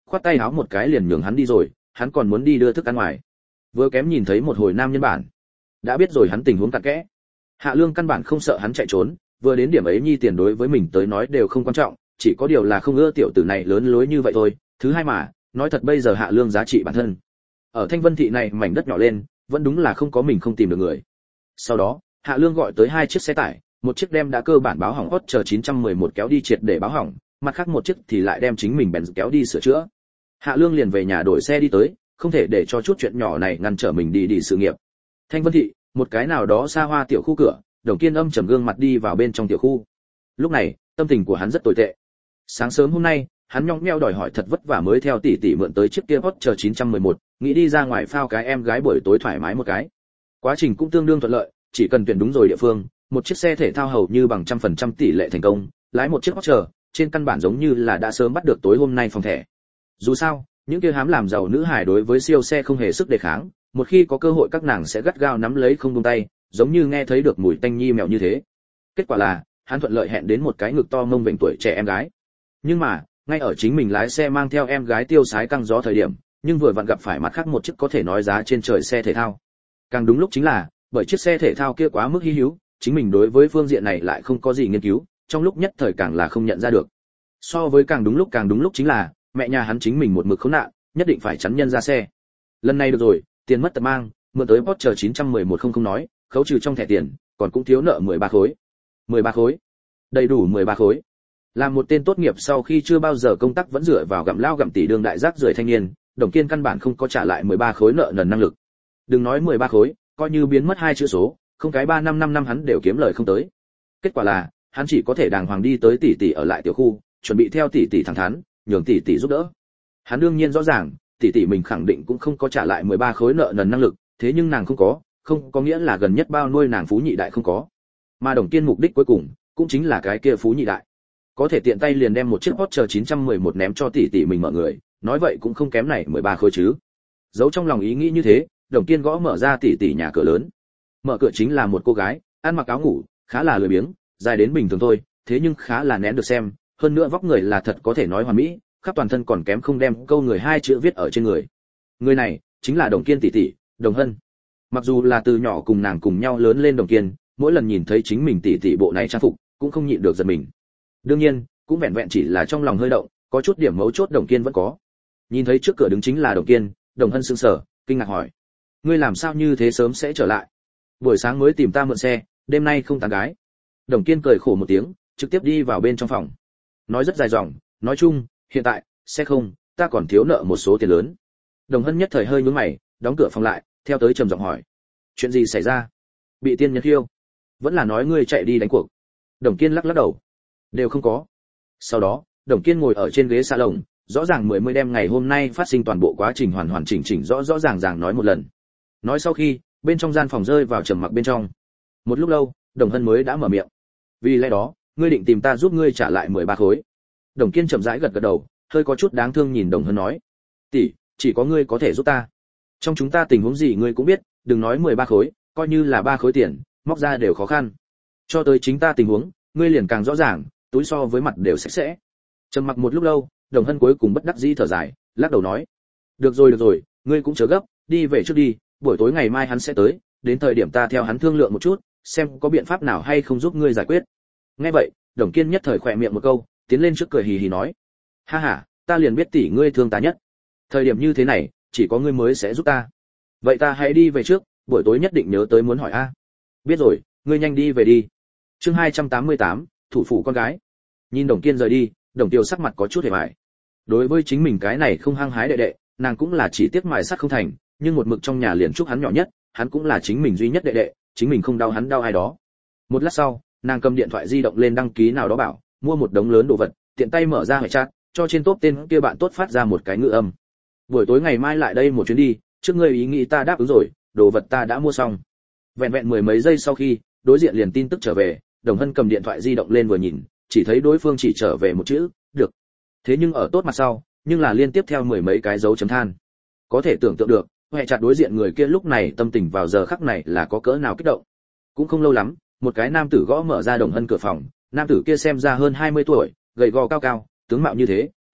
khoát tay áo một cái liền nhường hắn đi rồi, hắn còn muốn đi đưa thức ăn ngoài. Vừa kém nhìn thấy một hồi nam nhân bản, đã biết rồi hắn tình huống cặn kẽ. Hạ Lương căn bản không sợ hắn chạy trốn, vừa đến điểm ấy nhi tiền đối với mình tới nói đều không quan trọng, chỉ có điều là không ưa tiểu tử này lớn lối như vậy thôi. Thứ hai mà, nói thật bây giờ Hạ Lương giá trị bản thân, ở Thanh Vân thị này mảnh đất nhỏ lên, vẫn đúng là không có mình không tìm được người. Sau đó, Hạ Lương gọi tới hai chiếc xe tải, một chiếc đem đã cơ bản báo hỏng Hot chờ chín trăm mười một kéo đi triệt để báo hỏng, mặt khác một chiếc thì lại đem chính mình bèn kéo đi sửa chữa. Hạ Lương liền về nhà đổi xe đi tới, không thể để cho chút chuyện nhỏ này ngăn trở mình đi đi sự nghiệp. Thanh Vân thị, một cái nào đó xa hoa tiểu khu cửa, Đồng Kiên âm trầm gương mặt đi vào bên trong tiểu khu. Lúc này, tâm tình của hắn rất tồi tệ. Sáng sớm hôm nay, hắn nhõng nhẽo đòi hỏi thật vất vả mới theo tỷ tỷ mượn tới chiếc kia Hot chờ chín trăm mười một, nghĩ đi ra ngoài phao cái em gái buổi tối thoải mái một cái. Quá trình cũng tương đương thuận lợi, chỉ cần tuyển đúng rồi địa phương, một chiếc xe thể thao hầu như bằng trăm phần trăm tỷ lệ thành công, lái một chiếc Hot chờ, trên căn bản giống như là đã sớm bắt được tối hôm nay phòng thẻ. Dù sao, những kia hám làm giàu nữ hài đối với siêu xe không hề sức đề kháng, một khi có cơ hội các nàng sẽ gắt gao nắm lấy không buông tay, giống như nghe thấy được mùi tanh nhi mèo như thế. Kết quả là, hắn thuận lợi hẹn đến một cái ngực to mông vểnh tuổi trẻ em gái. Nhưng mà, ngay ở chính mình lái xe mang theo em gái tiêu sái căng gió thời điểm, nhưng vừa vặn gặp phải mặt khác một chiếc có thể nói giá trên trời xe thể thao. Càng đúng lúc chính là, bởi chiếc xe thể thao kia quá mức hi hữu, chính mình đối với phương diện này lại không có gì nghiên cứu, trong lúc nhất thời càng là không nhận ra được. So với càng đúng lúc càng đúng lúc chính là, mẹ nhà hắn chính mình một mực khốn nạn, nhất định phải chắn nhân ra xe. Lần này được rồi, tiền mất tật mang, mượn tới Porsche chín trăm mười một không không nói, khấu trừ trong thẻ tiền, còn cũng thiếu nợ mười ba khối. mười ba khối. Đầy đủ mười ba khối. Làm một tên tốt nghiệp sau khi chưa bao giờ công tác vẫn dựa vào gặm lao gặm tỷ đương đại rác rưởi thanh niên, Đồng Kiên căn bản không có trả lại mười ba khối nợ nần năng lực. Đừng nói mười ba khối, coi như biến mất hai chữ số, không cái ba năm năm năm hắn đều kiếm lời không tới. Kết quả là, hắn chỉ có thể đàng hoàng đi tới tỷ tỷ ở lại tiểu khu, chuẩn bị theo tỷ tỷ thẳng thắn, nhường tỷ tỷ giúp đỡ. Hắn đương nhiên rõ ràng, tỷ tỷ mình khẳng định cũng không có trả lại mười ba khối nợ nần năng lực, thế nhưng nàng không có, không có nghĩa là gần nhất bao nuôi nàng phú nhị đại không có. Mà Đồng Kiên mục đích cuối cùng, cũng chính là cái kia phú nhị đại. Có thể tiện tay liền đem một chiếc Porsche chín trăm mười một ném cho tỷ tỷ mình mọi người, nói vậy cũng không kém này mười ba khối chứ. Giấu trong lòng ý nghĩ như thế, Đồng Kiên gõ mở ra tỷ tỷ nhà cửa lớn. Mở cửa chính là một cô gái, ăn mặc áo ngủ, khá là lười biếng, dài đến bình thường thôi, thế nhưng khá là nén được xem, hơn nữa vóc người là thật có thể nói hoàn mỹ, khắp toàn thân còn kém không đem câu người hai chữ viết ở trên người. Người này chính là Đồng Kiên tỷ tỷ, Đồng Hân. Mặc dù là từ nhỏ cùng nàng cùng nhau lớn lên Đồng Kiên, mỗi lần nhìn thấy chính mình tỷ tỷ bộ này trang phục, cũng không nhịn được giật mình. Đương nhiên, cũng vẹn vẹn chỉ là trong lòng hơi động, có chút điểm mấu chốt Đồng Kiên vẫn có. Nhìn thấy trước cửa đứng chính là Đồng Kiên, Đồng Hân sững sờ, kinh ngạc hỏi: "Ngươi làm sao như thế sớm sẽ trở lại? Buổi sáng mới tìm ta mượn xe, đêm nay không tán gái." Đồng Kiên cười khổ một tiếng, trực tiếp đi vào bên trong phòng. Nói rất dài dòng, nói chung, hiện tại, sẽ không, ta còn thiếu nợ một số tiền lớn. Đồng Hân nhất thời hơi nhướng mày, đóng cửa phòng lại, theo tới trầm giọng hỏi: "Chuyện gì xảy ra? Bị tiên nhân khiêu? Vẫn là nói ngươi chạy đi đánh cuộc?" Đồng Kiên lắc lắc đầu: "Đều không có." Sau đó, Đồng Kiên ngồi ở trên ghế salon, rõ ràng mười mươi đêm ngày hôm nay phát sinh toàn bộ quá trình hoàn hoàn chỉnh chỉnh rõ rõ ràng ràng nói một lần. Nói sau khi, bên trong gian phòng rơi vào trầm mặc bên trong. Một lúc lâu, Đồng Hân mới đã mở miệng: "Vì lẽ đó, ngươi định tìm ta giúp ngươi trả lại mười ba khối?" Đồng Kiên chậm rãi gật gật đầu, hơi có chút đáng thương nhìn Đồng Hân nói: "Tỷ, chỉ có ngươi có thể giúp ta. Trong chúng ta tình huống gì ngươi cũng biết, đừng nói mười ba khối, coi như là ba khối tiền, móc ra đều khó khăn. Cho tới chính ta tình huống, ngươi liền càng rõ ràng, túi so với mặt đều sạch sẽ." Trầm mặc một lúc lâu, Đồng Hân cuối cùng bất đắc dĩ thở dài, lắc đầu nói: "Được rồi được rồi, ngươi cũng chớ gấp, đi về trước đi, buổi tối ngày mai hắn sẽ tới, đến thời điểm ta theo hắn thương lượng một chút, xem có biện pháp nào hay không giúp ngươi giải quyết." Nghe vậy, Đồng Kiên nhất thời khỏe miệng một câu, tiến lên trước cười hì hì nói: "Ha ha, ta liền biết tỷ ngươi thương ta nhất. Thời điểm như thế này, chỉ có ngươi mới sẽ giúp ta. Vậy ta hãy đi về trước, buổi tối nhất định nhớ tới muốn hỏi a." "Biết rồi, ngươi nhanh đi về đi." Chương hai trăm tám mươi tám, thủ phủ con gái. Nhìn Đồng Kiên rời đi, Đồng Tiêu sắc mặt có chút hề bại. Đối với chính mình cái này không hăng hái đệ đệ, nàng cũng là chỉ tiếc mài sắt không thành, nhưng một mực trong nhà liền chúc hắn nhỏ nhất, hắn cũng là chính mình duy nhất đệ đệ, chính mình không đau hắn đau ai đó. Một lát sau, nàng cầm điện thoại di động lên đăng ký nào đó bảo, mua một đống lớn đồ vật, tiện tay mở ra hệ chat, cho trên top tên kia bạn tốt phát ra một cái ngữ âm. "Buổi tối ngày mai lại đây một chuyến đi, trước ngươi ý nghĩ ta đáp ứng rồi, đồ vật ta đã mua xong." Vẹn vẹn mười mấy giây sau khi, đối diện liền tin tức trở về, Đồng Hân cầm điện thoại di động lên vừa nhìn, chỉ thấy đối phương chỉ trở về một chữ, "được." Thế nhưng ở tốt mặt sau, nhưng là liên tiếp theo mười mấy cái dấu chấm than. Có thể tưởng tượng được, hệ chặt đối diện người kia lúc này tâm tình vào giờ khắc này là có cỡ nào kích động. Cũng không lâu lắm, một cái nam tử gõ mở ra Đồng Hân cửa phòng, nam tử kia xem ra hơn hai mươi tuổi, gầy gò cao cao, tướng mạo như thế,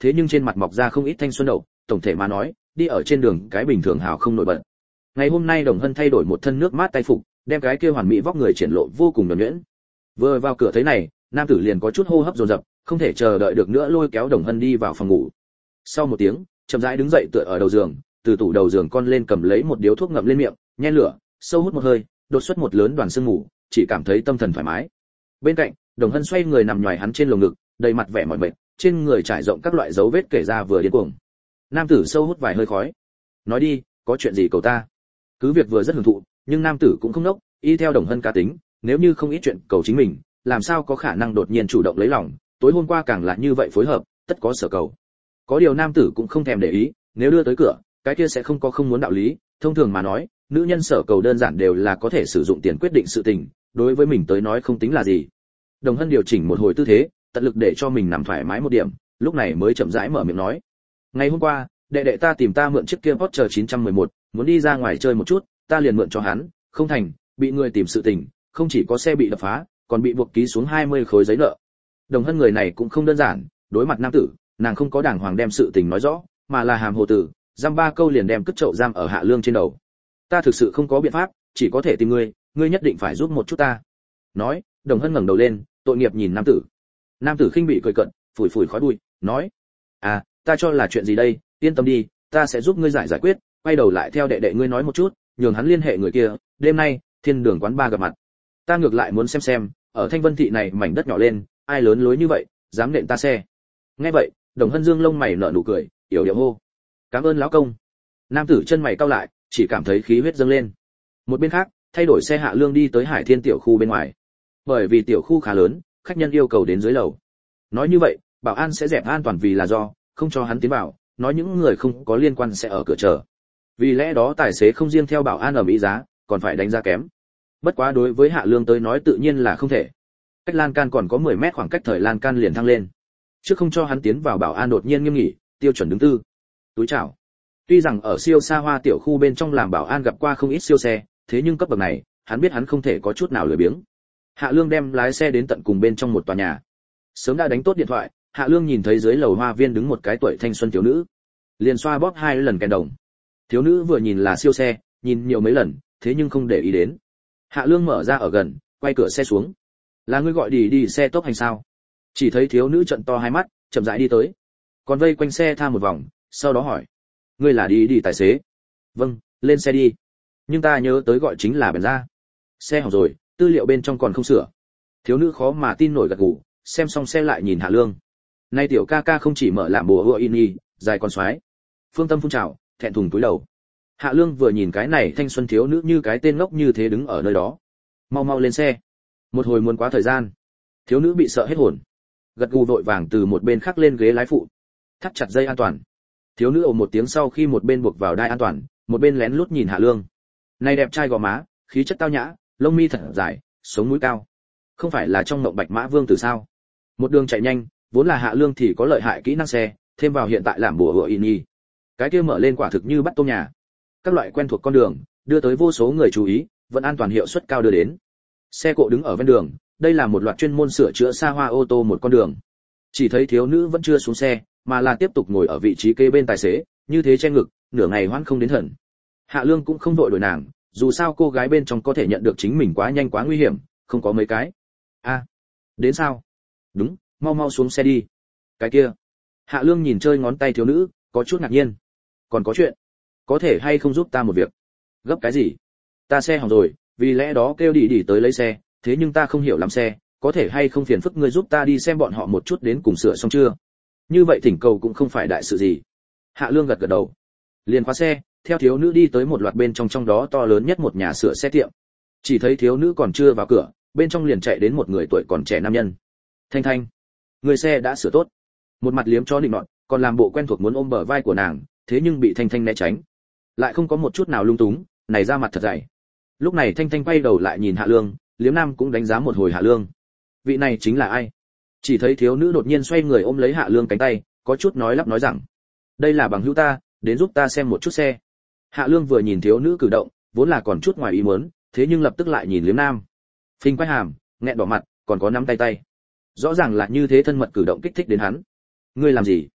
thế nhưng trên mặt mọc ra không ít thanh xuân đậu, tổng thể mà nói, đi ở trên đường cái bình thường hào không nổi bật. Ngày hôm nay Đồng Hân thay đổi một thân nước mát tay phục, đem cái kia hoàn mỹ vóc người triển lộ vô cùng nhuần nhuyễn. Vừa vào cửa thấy này, nam tử liền có chút hô hấp dồn dập, không thể chờ đợi được nữa lôi kéo Đồng Hân đi vào phòng ngủ. Sau một tiếng, chậm rãi đứng dậy tựa ở đầu giường, từ tủ đầu giường con lên cầm lấy một điếu thuốc ngậm lên miệng, nhen lửa, sâu hút một hơi, đột xuất một lớn đoàn sương ngủ, chỉ cảm thấy tâm thần thoải mái. Bên cạnh, Đồng Hân xoay người nằm nhòi hắn trên lồng ngực, đầy mặt vẻ mỏi mệt, trên người trải rộng các loại dấu vết kể ra vừa điên cuồng. Nam tử sâu hút vài hơi khói, nói đi, có chuyện gì cầu ta? Cứ việc vừa rất hưởng thụ, nhưng nam tử cũng không nốc, y theo Đồng Hân cá tính, nếu như không ít chuyện cầu chính mình, làm sao có khả năng đột nhiên chủ động lấy lòng, tối hôm qua càng là như vậy phối hợp, tất có sở cầu. Có điều nam tử cũng không thèm để ý, nếu đưa tới cửa, cái kia sẽ không có không muốn đạo lý, thông thường mà nói, nữ nhân sở cầu đơn giản đều là có thể sử dụng tiền quyết định sự tình, đối với mình tới nói không tính là gì. Đồng Hân điều chỉnh một hồi tư thế, tận lực để cho mình nằm thoải mái một điểm, lúc này mới chậm rãi mở miệng nói. Ngày hôm qua, đệ đệ ta tìm ta mượn chiếc kia Porsche chín trăm mười một, muốn đi ra ngoài chơi một chút, ta liền mượn cho hắn, không thành, bị người tìm sự tình, không chỉ có xe bị đập phá, còn bị buộc ký xuống hai mươi khối giấy nợ. Đồng Hân người này cũng không đơn giản, đối mặt nam tử, nàng không có đàng hoàng đem sự tình nói rõ, mà là hàm hồ tử, giam ba câu liền đem cất chậu giam ở Hạ Lương trên đầu. Ta thực sự không có biện pháp, chỉ có thể tìm ngươi, ngươi nhất định phải giúp một chút ta. Nói, Đồng Hân ngẩng đầu lên, tội nghiệp nhìn nam tử. Nam tử khinh bị cười cận, phủi phủi khói bụi, nói: "À, ta cho là chuyện gì đây, yên tâm đi, ta sẽ giúp ngươi giải giải quyết." Quay đầu lại theo đệ đệ ngươi nói một chút, nhường hắn liên hệ người kia, đêm nay, thiên đường quán ba gặp mặt. Ta ngược lại muốn xem xem, ở Thanh Vân thị này mảnh đất nhỏ lên, ai lớn lối như vậy, dám nện ta xe. Nghe vậy, Đồng Hân dương lông mày nở nụ cười, yểu điệu hô: "Cảm ơn lão công." Nam tử chân mày cau lại, chỉ cảm thấy khí huyết dâng lên. Một bên khác, thay đổi xe Hạ Lương đi tới Hải Thiên tiểu khu bên ngoài. Bởi vì tiểu khu khá lớn, khách nhân yêu cầu đến dưới lầu. Nói như vậy, bảo an sẽ dẹp an toàn vì là do không cho hắn tiến vào, nói những người không có liên quan sẽ ở cửa chờ. Vì lẽ đó tài xế không riêng theo bảo an ở mỹ giá, còn phải đánh giá kém. Bất quá đối với Hạ Lương tới nói tự nhiên là không thể. Cách lan can còn có mười mét khoảng cách, thời lan can liền thăng lên. Trước không cho hắn tiến vào, bảo an đột nhiên nghiêm nghỉ, tiêu chuẩn đứng tư. Túi chào. Tuy rằng ở siêu xa hoa tiểu khu bên trong làm bảo an gặp qua không ít siêu xe, thế nhưng cấp bậc này, hắn biết hắn không thể có chút nào lười biếng. Hạ Lương đem lái xe đến tận cùng bên trong một tòa nhà. Sớm đã đánh tốt điện thoại, Hạ Lương nhìn thấy dưới lầu hoa viên đứng một cái tuổi thanh xuân thiếu nữ, liền xoa bóp hai lần kèn đồng. Thiếu nữ vừa nhìn là siêu xe, nhìn nhiều mấy lần, thế nhưng không để ý đến. Hạ Lương mở ra ở gần, quay cửa xe xuống. Là ngươi gọi đi đi xe tốc hành sao? Chỉ thấy thiếu nữ trợn to hai mắt, chậm rãi đi tới, còn vây quanh xe tha một vòng, sau đó hỏi: ngươi là đi đi tài xế? Vâng, lên xe đi. Nhưng ta nhớ tới gọi chính là bèn ra. Xe hỏng rồi, tư liệu bên trong còn không sửa. Thiếu nữ khó mà tin nổi gật gù, xem xong xe lại nhìn Hạ Lương. Nay tiểu ca ca không chỉ mở làm bùa hựa in y, dài còn xoái. Phương Tâm phun trào, thẹn thùng cúi đầu. Hạ Lương vừa nhìn cái này thanh xuân thiếu nữ như cái tên ngốc như thế đứng ở nơi đó. Mau mau lên xe. Một hồi muốn quá thời gian. Thiếu nữ bị sợ hết hồn, gật gù vội vàng từ một bên khác lên ghế lái phụ, thắt chặt dây an toàn. Thiếu nữ ồ một tiếng sau khi một bên buộc vào đai an toàn, một bên lén lút nhìn Hạ Lương. Này đẹp trai gò má, khí chất tao nhã, lông mi thật dài, sống mũi cao. Không phải là trong mộng bạch mã vương tử sao? Một đường chạy nhanh, vốn là Hạ Lương thì có lợi hại kỹ năng xe, thêm vào hiện tại làm bùa hựa in y, cái kia mở lên quả thực như bắt tôm nhà. Các loại quen thuộc con đường, đưa tới vô số người chú ý, vẫn an toàn hiệu suất cao đưa đến. Xe cộ đứng ở ven đường, đây là một loạt chuyên môn sửa chữa xa hoa ô tô một con đường. Chỉ thấy thiếu nữ vẫn chưa xuống xe, mà là tiếp tục ngồi ở vị trí kế bên tài xế, như thế che ngực, nửa ngày hoãn không đến thần. Hạ Lương cũng không vội đổi nàng, dù sao cô gái bên trong có thể nhận được chính mình quá nhanh quá nguy hiểm, không có mấy cái. A, à, đến sao? Đúng, mau mau xuống xe đi. Cái kia. Hạ Lương nhìn chơi ngón tay thiếu nữ, có chút ngạc nhiên. Còn có chuyện, có thể hay không giúp ta một việc? Gấp cái gì? Ta xe hỏng rồi, vì lẽ đó kêu đi đi tới lấy xe, thế nhưng ta không hiểu làm xe, có thể hay không phiền phức ngươi giúp ta đi xem bọn họ một chút đến cùng sửa xong chưa? Như vậy thỉnh cầu cũng không phải đại sự gì. Hạ Lương gật gật đầu, liền khóa xe, theo thiếu nữ đi tới một loạt bên trong trong đó to lớn nhất một nhà sửa xe tiệm. Chỉ thấy thiếu nữ còn chưa vào cửa, bên trong liền chạy đến một người tuổi còn trẻ nam nhân. Thanh Thanh, người xe đã sửa tốt. Một mặt liếm cho định nọt, còn làm bộ quen thuộc muốn ôm bờ vai của nàng, thế nhưng bị Thanh Thanh né tránh, lại không có một chút nào lung túng, này ra mặt thật dày. Lúc này Thanh Thanh quay đầu lại nhìn Hạ Lương, liếm nam cũng đánh giá một hồi Hạ Lương. Vị này chính là ai? Chỉ thấy thiếu nữ đột nhiên xoay người ôm lấy Hạ Lương cánh tay, có chút nói lắp nói rằng: đây là bằng hữu ta, đến giúp ta xem một chút xe. Hạ Lương vừa nhìn thiếu nữ cử động, vốn là còn chút ngoài ý muốn, thế nhưng lập tức lại nhìn liếm nam, phình quay hàm, nghẹn đỏ mặt, còn có nắm tay tay, rõ ràng là như thế thân mật cử động kích thích đến hắn. Ngươi làm gì?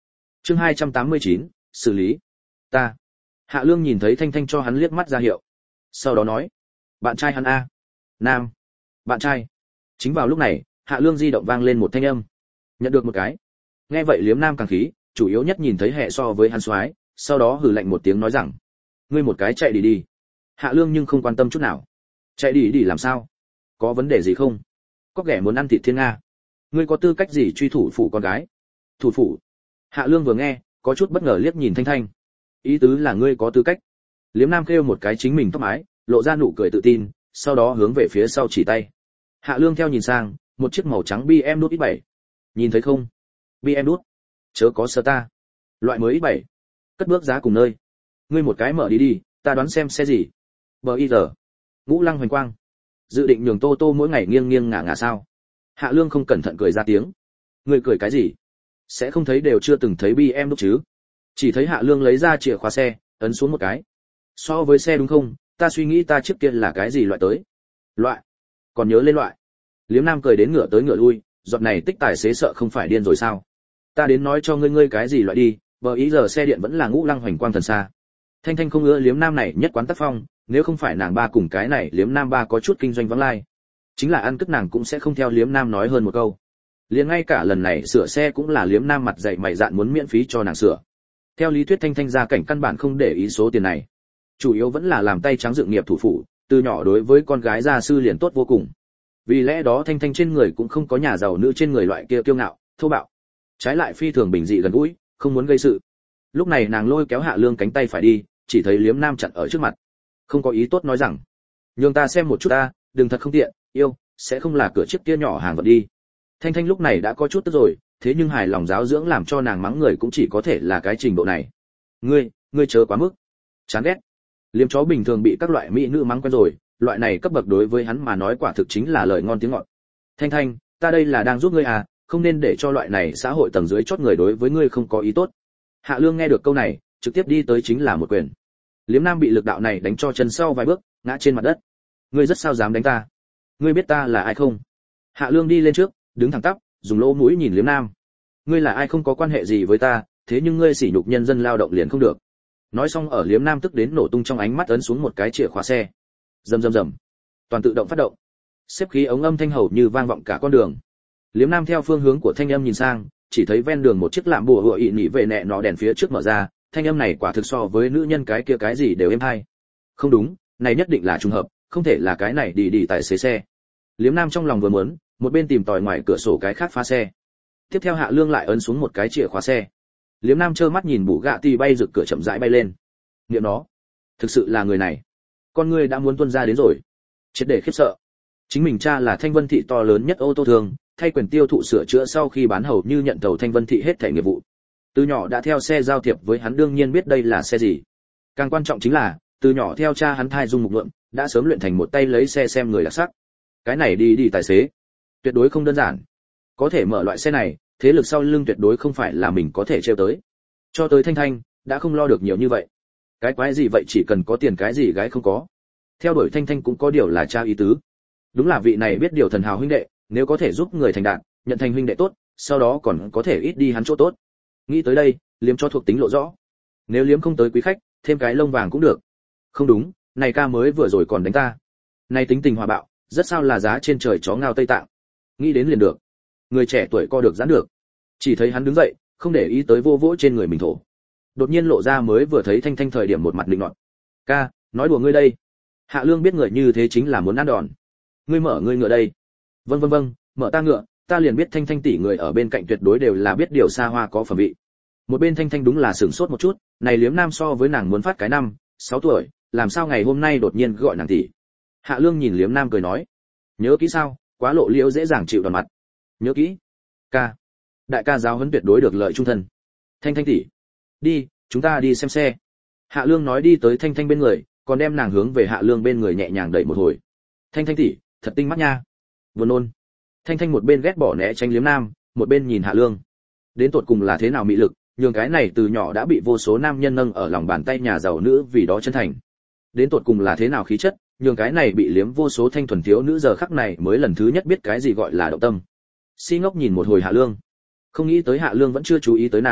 chương hai trăm tám mươi chín, xử lý. Ta. Hạ Lương nhìn thấy Thanh Thanh cho hắn liếc mắt ra hiệu. Sau đó nói, bạn trai hắn a. Nam. Bạn trai. Chính vào lúc này, Hạ Lương di động vang lên một thanh âm. Nhận được một cái. Nghe vậy Liếm Nam càng khí, chủ yếu nhất nhìn thấy hệ so với hắn soái, sau đó hừ lạnh một tiếng nói rằng, ngươi một cái chạy đi đi. Hạ Lương nhưng không quan tâm chút nào. Chạy đi đi làm sao? Có vấn đề gì không? Có ghẻ muốn ăn thịt thiên nga. Ngươi có tư cách gì truy thủ phủ con gái? Thủ phủ? Hạ Lương vừa nghe, có chút bất ngờ liếc nhìn Thanh Thanh. Ý tứ là ngươi có tư cách? Liếm Nam kêu một cái chính mình tóc mái, lộ ra nụ cười tự tin, sau đó hướng về phía sau chỉ tay. Hạ Lương theo nhìn sang, một chiếc màu trắng bê em đút ích bảy. Nhìn thấy không? bê em đút. Chớ có sơ ta. Loại mới ích bảy. Cất bước giá cùng nơi. Ngươi một cái mở đi đi, ta đoán xem xe gì. Bờ y giờ. Ngũ Lăng hoành quang. Dự định nhường Tô Tô mỗi ngày nghiêng nghiêng ngả ngả sao? Hạ Lương không cẩn thận cười ra tiếng. Ngươi cười cái gì? Sẽ không thấy đều chưa từng thấy bê em đút chứ? Chỉ thấy Hạ Lương lấy ra chìa khóa xe, ấn xuống một cái. So với xe đúng không? Ta suy nghĩ ta trước kia là cái gì loại tới? Loại? Còn nhớ lên loại? Liếm Nam cười đến ngửa tới ngửa lui, giọt này tích tài xế sợ không phải điên rồi sao? Ta đến nói cho ngươi ngươi cái gì loại đi, bờ ý giờ xe điện vẫn là Ngũ Lăng hoành quang thần xa. Thanh Thanh không ưa Liếm Nam này nhất quán tác phong, nếu không phải nàng ba cùng cái này Liếm Nam ba có chút kinh doanh vắng lai, chính là ăn cất nàng cũng sẽ không theo Liếm Nam nói hơn một câu. Liền ngay cả lần này sửa xe cũng là Liếm Nam mặt dày mày dạn muốn miễn phí cho nàng sửa. Theo lý thuyết Thanh Thanh gia cảnh căn bản không để ý số tiền này, chủ yếu vẫn là làm tay trắng dựng nghiệp thủ phủ, từ nhỏ đối với con gái gia sư liền tốt vô cùng. Vì lẽ đó Thanh Thanh trên người cũng không có nhà giàu nữ trên người loại kia kiêu ngạo, thô bạo, trái lại phi thường bình dị gần gũi, không muốn gây sự. Lúc này nàng lôi kéo Hạ Lương cánh tay phải đi, chỉ thấy Liếm Nam chặn ở trước mặt, không có ý tốt nói rằng, nhường ta xem một chút ta, đừng thật không tiện, yêu, sẽ không là cửa chiếc kia nhỏ hàng vật đi. Thanh Thanh lúc này đã có chút tức rồi, thế nhưng hài lòng giáo dưỡng làm cho nàng mắng người cũng chỉ có thể là cái trình độ này. Ngươi, ngươi chớ quá mức. Chán ghét. Liếm chó bình thường bị các loại mỹ nữ mắng quen rồi, loại này cấp bậc đối với hắn mà nói quả thực chính là lời ngon tiếng ngọt. Thanh Thanh, ta đây là đang giúp ngươi à, không nên để cho loại này xã hội tầng dưới chót người đối với ngươi không có ý tốt. Hạ Lương nghe được câu này, trực tiếp đi tới chính là một quyền. Liếm Nam bị lực đạo này đánh cho chân sau vài bước, ngã trên mặt đất. Ngươi rất sao dám đánh ta? Ngươi biết ta là ai không? Hạ Lương đi lên trước, đứng thẳng tắp, dùng lỗ mũi nhìn Liếm Nam. Ngươi là ai không có quan hệ gì với ta, thế nhưng ngươi sỉ nhục nhân dân lao động liền không được. Nói xong ở Liếm Nam tức đến nổ tung trong ánh mắt ấn xuống một cái chìa khóa xe. Rầm rầm rầm. Toàn tự động phát động. Xếp khí ống âm thanh hầu như vang vọng cả con đường. Liếm Nam theo phương hướng của thanh âm nhìn sang, chỉ thấy ven đường một chiếc lạm bùa hựa ị nhị về nẹ nó đèn phía trước mở ra, thanh âm này quả thực so với nữ nhân cái kia cái gì đều êm hay. Không đúng, này nhất định là trùng hợp, không thể là cái này đi đi tài xế xe. Liếm Nam trong lòng vừa muốn, một bên tìm tòi ngoài cửa sổ cái khác phá xe. Tiếp theo Hạ Lương lại ấn xuống một cái chìa khóa xe. Liếm Nam trơ mắt nhìn Bugatti bay rực cửa chậm rãi bay lên. Niệm nó, thực sự là người này. Con người đã muốn tuôn ra đến rồi. Triệt để khiếp sợ. Chính mình cha là Thanh Vân thị to lớn nhất ô tô thường, thay quyền tiêu thụ sửa chữa sau khi bán hầu như nhận thầu Thanh Vân thị hết thảy nghiệp vụ. Từ nhỏ đã theo xe giao thiệp với hắn đương nhiên biết đây là xe gì. Càng quan trọng chính là, từ nhỏ theo cha hắn thai dung mục lượng, đã sớm luyện thành một tay lấy xe xem người đặc sắc. Cái này đi đi tài xế, tuyệt đối không đơn giản. Có thể mở loại xe này, thế lực sau lưng tuyệt đối không phải là mình có thể trêu tới. Cho tới Thanh Thanh, đã không lo được nhiều như vậy. Cái quái gì vậy, chỉ cần có tiền cái gì gái không có. Theo đuổi Thanh Thanh cũng có điều là cha ý tứ. Đúng là vị này biết điều thần hào huynh đệ, nếu có thể giúp người thành đạt, nhận thành huynh đệ tốt, sau đó còn có thể ít đi hắn chỗ tốt. Nghĩ tới đây, Liếm cho thuộc tính lộ rõ. Nếu Liếm không tới quý khách, thêm cái lông vàng cũng được. Không đúng, này ca mới vừa rồi còn đánh ta. Này tính tình hòa bạo, rất sao là giá trên trời chó ngao Tây Tạng. Nghĩ đến liền được. Người trẻ tuổi co được giãn được. Chỉ thấy hắn đứng dậy, không để ý tới vô vỗ trên người mình thổ. Đột nhiên lộ ra mới vừa thấy Thanh Thanh thời điểm một mặt định nọt. Ca, nói đùa ngươi đây. Hạ Lương biết người như thế chính là muốn ăn đòn. Ngươi mở ngươi ngựa đây. Vâng vâng vâng, mở ta ngựa, ta liền biết Thanh Thanh tỷ người ở bên cạnh tuyệt đối đều là biết điều xa hoa có phẩm vị. Một bên Thanh Thanh đúng là sửng sốt một chút, này Liếm Nam so với nàng muốn phát cái năm, sáu tuổi, làm sao ngày hôm nay đột nhiên gọi nàng tỷ. Hạ Lương nhìn Liếm Nam cười nói, nhớ kỹ sao, quá lộ liễu dễ dàng chịu đòn mặt. Nhớ kỹ. Ca. Đại ca giáo huấn tuyệt đối được lợi trung thân. Thanh Thanh tỷ, đi, chúng ta đi xem xe. Hạ Lương nói đi tới Thanh Thanh bên người, còn đem nàng hướng về Hạ Lương bên người nhẹ nhàng đẩy một hồi. Thanh Thanh tỷ, thật tinh mắt nha. Buồn nôn. Thanh Thanh một bên ghét bỏ né tránh Liếm Nam, một bên nhìn Hạ Lương. Đến tột cùng là thế nào mị lực, nhường cái này từ nhỏ đã bị vô số nam nhân nâng ở lòng bàn tay nhà giàu nữ vì đó chân thành. Đến tột cùng là thế nào khí chất, nhường cái này bị liếm vô số thanh thuần thiếu nữ giờ khắc này mới lần thứ nhất biết cái gì gọi là động tâm. Si ngốc nhìn một hồi Hạ Lương, không nghĩ tới Hạ Lương vẫn chưa chú ý tới nàng,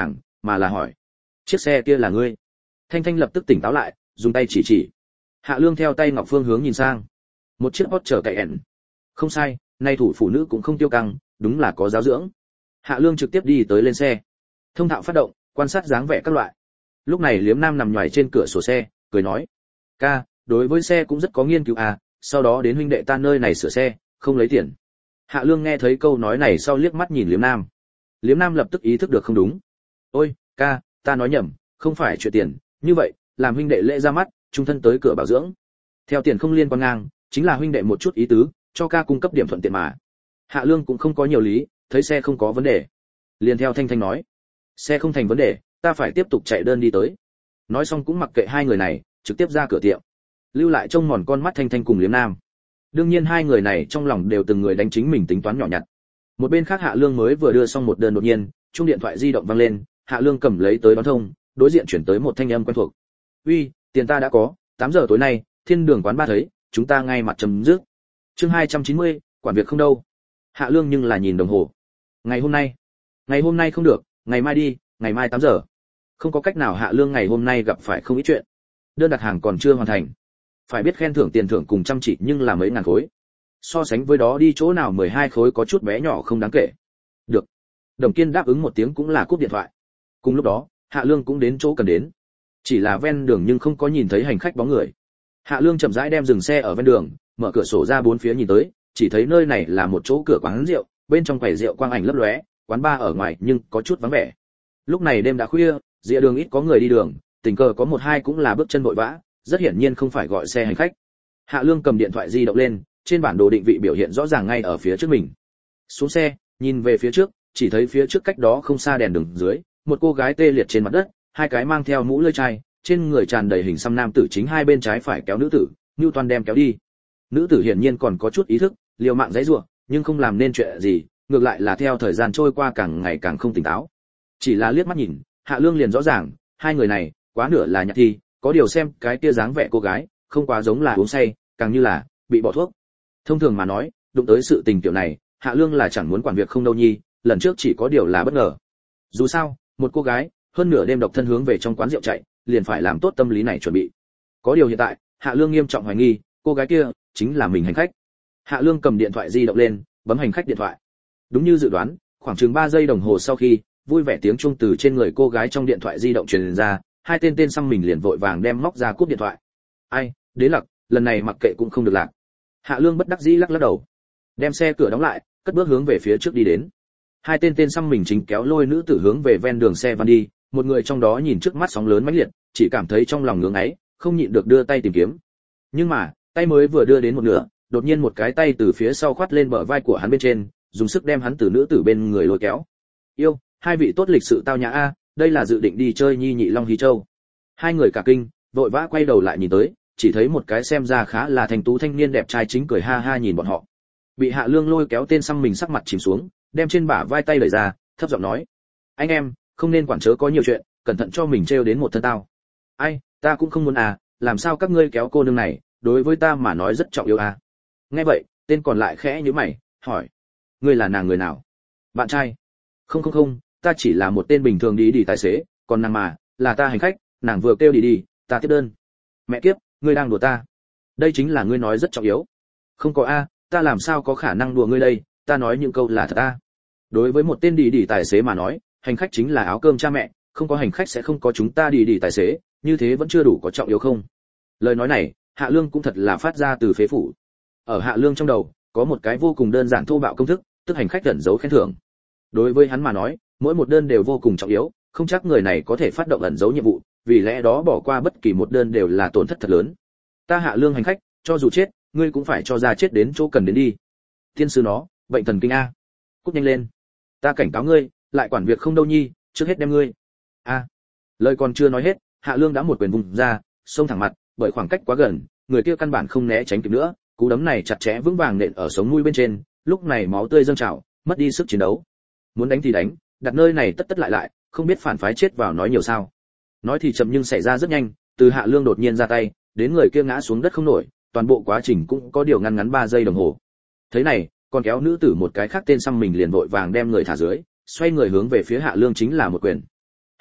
mà là hỏi: chiếc xe kia là ngươi? Thanh Thanh lập tức tỉnh táo lại, dùng tay chỉ chỉ. Hạ Lương theo tay Ngọc Phương hướng nhìn sang, một chiếc Porsche Cayenne. Không sai, nay thủ phụ nữ cũng không tiêu căng, đúng là có giáo dưỡng. Hạ Lương trực tiếp đi tới lên xe, thông thạo phát động, quan sát dáng vẻ các loại. Lúc này Liếm Nam nằm nhoài trên cửa sổ xe, cười nói: ca, đối với xe cũng rất có nghiên cứu à, sau đó đến huynh đệ ta nơi này sửa xe, không lấy tiền. Hạ Lương nghe thấy câu nói này sau liếc mắt nhìn Liếm Nam. Liếm Nam lập tức ý thức được không đúng. Ôi, ca, ta nói nhầm, không phải chuyện tiền, như vậy, làm huynh đệ lễ ra mắt, trung thân tới cửa bảo dưỡng. Theo tiền không liên quan ngang, chính là huynh đệ một chút ý tứ, cho ca cung cấp điểm thuận tiện mà. Hạ Lương cũng không có nhiều lý, thấy xe không có vấn đề, liền theo Thanh Thanh nói: xe không thành vấn đề, ta phải tiếp tục chạy đơn đi tới. Nói xong cũng mặc kệ hai người này, trực tiếp ra cửa tiệm, lưu lại trông mòn con mắt Thanh Thanh cùng Liếm Nam. Đương nhiên hai người này trong lòng đều từng người đánh chính mình tính toán nhỏ nhặt. Một bên khác Hạ Lương mới vừa đưa xong một đơn, đột nhiên chuông điện thoại di động vang lên. Hạ Lương cầm lấy tới đón thông, đối diện chuyển tới một thanh âm quen thuộc: uy, tiền ta đã có, tám giờ tối nay thiên đường quán ba thấy, chúng ta ngay mặt chấm dứt. Chương hai trăm chín mươi, quản việc không đâu. Hạ Lương nhưng là nhìn đồng hồ. Ngày hôm nay, ngày hôm nay không được, ngày mai đi, ngày mai tám giờ. Không có cách nào, Hạ Lương ngày hôm nay gặp phải không ít chuyện. Đơn đặt hàng còn chưa hoàn thành. Phải biết khen thưởng tiền thưởng cùng chăm chỉ nhưng là mấy ngàn khối. So sánh với đó đi chỗ nào mười hai khối có chút bé nhỏ không đáng kể. Được. Đồng Kiên đáp ứng một tiếng cũng là cúp điện thoại. Cùng lúc đó, Hạ Lương cũng đến chỗ cần đến. Chỉ là ven đường nhưng không có nhìn thấy hành khách bóng người. Hạ Lương chậm rãi đem dừng xe ở ven đường, mở cửa sổ ra bốn phía nhìn tới, chỉ thấy nơi này là một chỗ cửa quán rượu, bên trong quầy rượu quang ảnh lấp lóe, quán bar ở ngoài nhưng có chút vắng vẻ. Lúc này đêm đã khuya, rìa đường ít có người đi đường, tình cờ có một hai cũng là bước chân vội vã, rất hiển nhiên không phải gọi xe hành khách. Hạ Lương cầm điện thoại di động lên, trên bản đồ định vị biểu hiện rõ ràng ngay ở phía trước mình. Xuống xe, nhìn về phía trước, chỉ thấy phía trước cách đó không xa đèn đường dưới, một cô gái tê liệt trên mặt đất, hai cái mang theo mũ lưỡi chai, trên người tràn đầy hình xăm nam tử chính hai bên trái phải kéo nữ tử, Newton đem kéo đi. Nữ tử hiển nhiên còn có chút ý thức, liều mạng giãy giụa, nhưng không làm nên chuyện gì, ngược lại là theo thời gian trôi qua càng ngày càng không tỉnh táo. Chỉ là liếc mắt nhìn, Hạ Lương liền rõ ràng, hai người này, quá nửa là nhạt thi, có điều xem cái kia dáng vẻ cô gái, không quá giống là uống say, càng như là bị bỏ thuốc. Thông thường mà nói, đụng tới sự tình tiểu này, Hạ Lương là chẳng muốn quản việc không đâu nhi, lần trước chỉ có điều là bất ngờ. Dù sao, một cô gái, hơn nửa đêm độc thân hướng về trong quán rượu chạy, liền phải làm tốt tâm lý này chuẩn bị. Có điều hiện tại, Hạ Lương nghiêm trọng hoài nghi, cô gái kia chính là mình hành khách. Hạ Lương cầm điện thoại di động lên, bấm hành khách điện thoại. Đúng như dự đoán, khoảng chừng ba giây đồng hồ sau khi, vui vẻ tiếng chuông từ trên người cô gái trong điện thoại di động truyền ra, hai tên tên xăm mình liền vội vàng đem móc ra cúp điện thoại. Ai, đế lặc, lần này mặc kệ cũng không được lạc. Hạ Lương bất đắc dĩ lắc lắc đầu, đem xe cửa đóng lại, cất bước hướng về phía trước đi đến. Hai tên tên xăm mình chính kéo lôi nữ tử hướng về ven đường xe van đi, một người trong đó nhìn trước mắt sóng lớn mãnh liệt, chỉ cảm thấy trong lòng ngưỡng ấy, không nhịn được đưa tay tìm kiếm. Nhưng mà, tay mới vừa đưa đến một nửa, đột nhiên một cái tay từ phía sau khoát lên bờ vai của hắn bên trên, dùng sức đem hắn từ nữ tử bên người lôi kéo. Yêu, hai vị tốt lịch sự tao nhã a, đây là dự định đi chơi Nhi Nhị Long Hí Châu. Hai người cả kinh, vội vã quay đầu lại nhìn tới, chỉ thấy một cái xem ra khá là thành tú thanh niên đẹp trai chính cười ha ha nhìn bọn họ. Bị Hạ Lương lôi kéo tên xăm mình sắc mặt chìm xuống, đem trên bả vai tay đẩy ra, thấp giọng nói: anh em, không nên quản chớ có nhiều chuyện, cẩn thận cho mình trêu đến một thân tao. Ai, ta cũng không muốn à, làm sao các ngươi kéo cô nương này, đối với ta mà nói rất trọng yếu à. Nghe vậy, tên còn lại khẽ nhíu mày, hỏi: ngươi là nàng người nào? Bạn trai? Không không không, ta chỉ là một tên bình thường đi đi tài xế, còn nàng mà, là ta hành khách, nàng vừa kêu đi đi, ta tiếp đơn. Mẹ kiếp, ngươi đang đùa ta? Đây chính là ngươi nói rất trọng yếu. Không có a, ta làm sao có khả năng đùa ngươi đây, ta nói những câu là thật a. Đối với một tên đi đi tài xế mà nói, hành khách chính là áo cơm cha mẹ, không có hành khách sẽ không có chúng ta đi đi tài xế, như thế vẫn chưa đủ có trọng yếu không? Lời nói này, Hạ Lương cũng thật là phát ra từ phế phủ. Ở Hạ Lương trong đầu, có một cái vô cùng đơn giản thô bạo công thức, tức hành khách ẩn giấu khen thưởng. Đối với hắn mà nói, mỗi một đơn đều vô cùng trọng yếu, không chắc người này có thể phát động ẩn giấu nhiệm vụ, vì lẽ đó bỏ qua bất kỳ một đơn đều là tổn thất thật lớn. Ta Hạ Lương hành khách, cho dù chết, ngươi cũng phải cho ra chết đến chỗ cần đến đi. Tiên sư nó, bệnh thần kinh a. Cút nhanh lên. Ta cảnh cáo ngươi, lại quản việc không đâu nhi, trước hết đem ngươi. A. Lời còn chưa nói hết, Hạ Lương đã một quyền vùng ra, xông thẳng mặt, bởi khoảng cách quá gần, người kia căn bản không né tránh kịp nữa, cú đấm này chặt chẽ vững vàng nện ở sống mũi bên trên, lúc này máu tươi dâng trào, mất đi sức chiến đấu. Muốn đánh thì đánh, đặt nơi này tất tất lại lại, không biết phản phái chết vào nói nhiều sao. Nói thì chậm nhưng xảy ra rất nhanh, từ Hạ Lương đột nhiên ra tay, đến người kia ngã xuống đất không nổi, toàn bộ quá trình cũng có điều ngăn ngắn ba giây đồng hồ. Thế này, còn kéo nữ tử một cái khác tên xăm mình liền vội vàng đem người thả dưới, xoay người hướng về phía Hạ Lương chính là một quyền.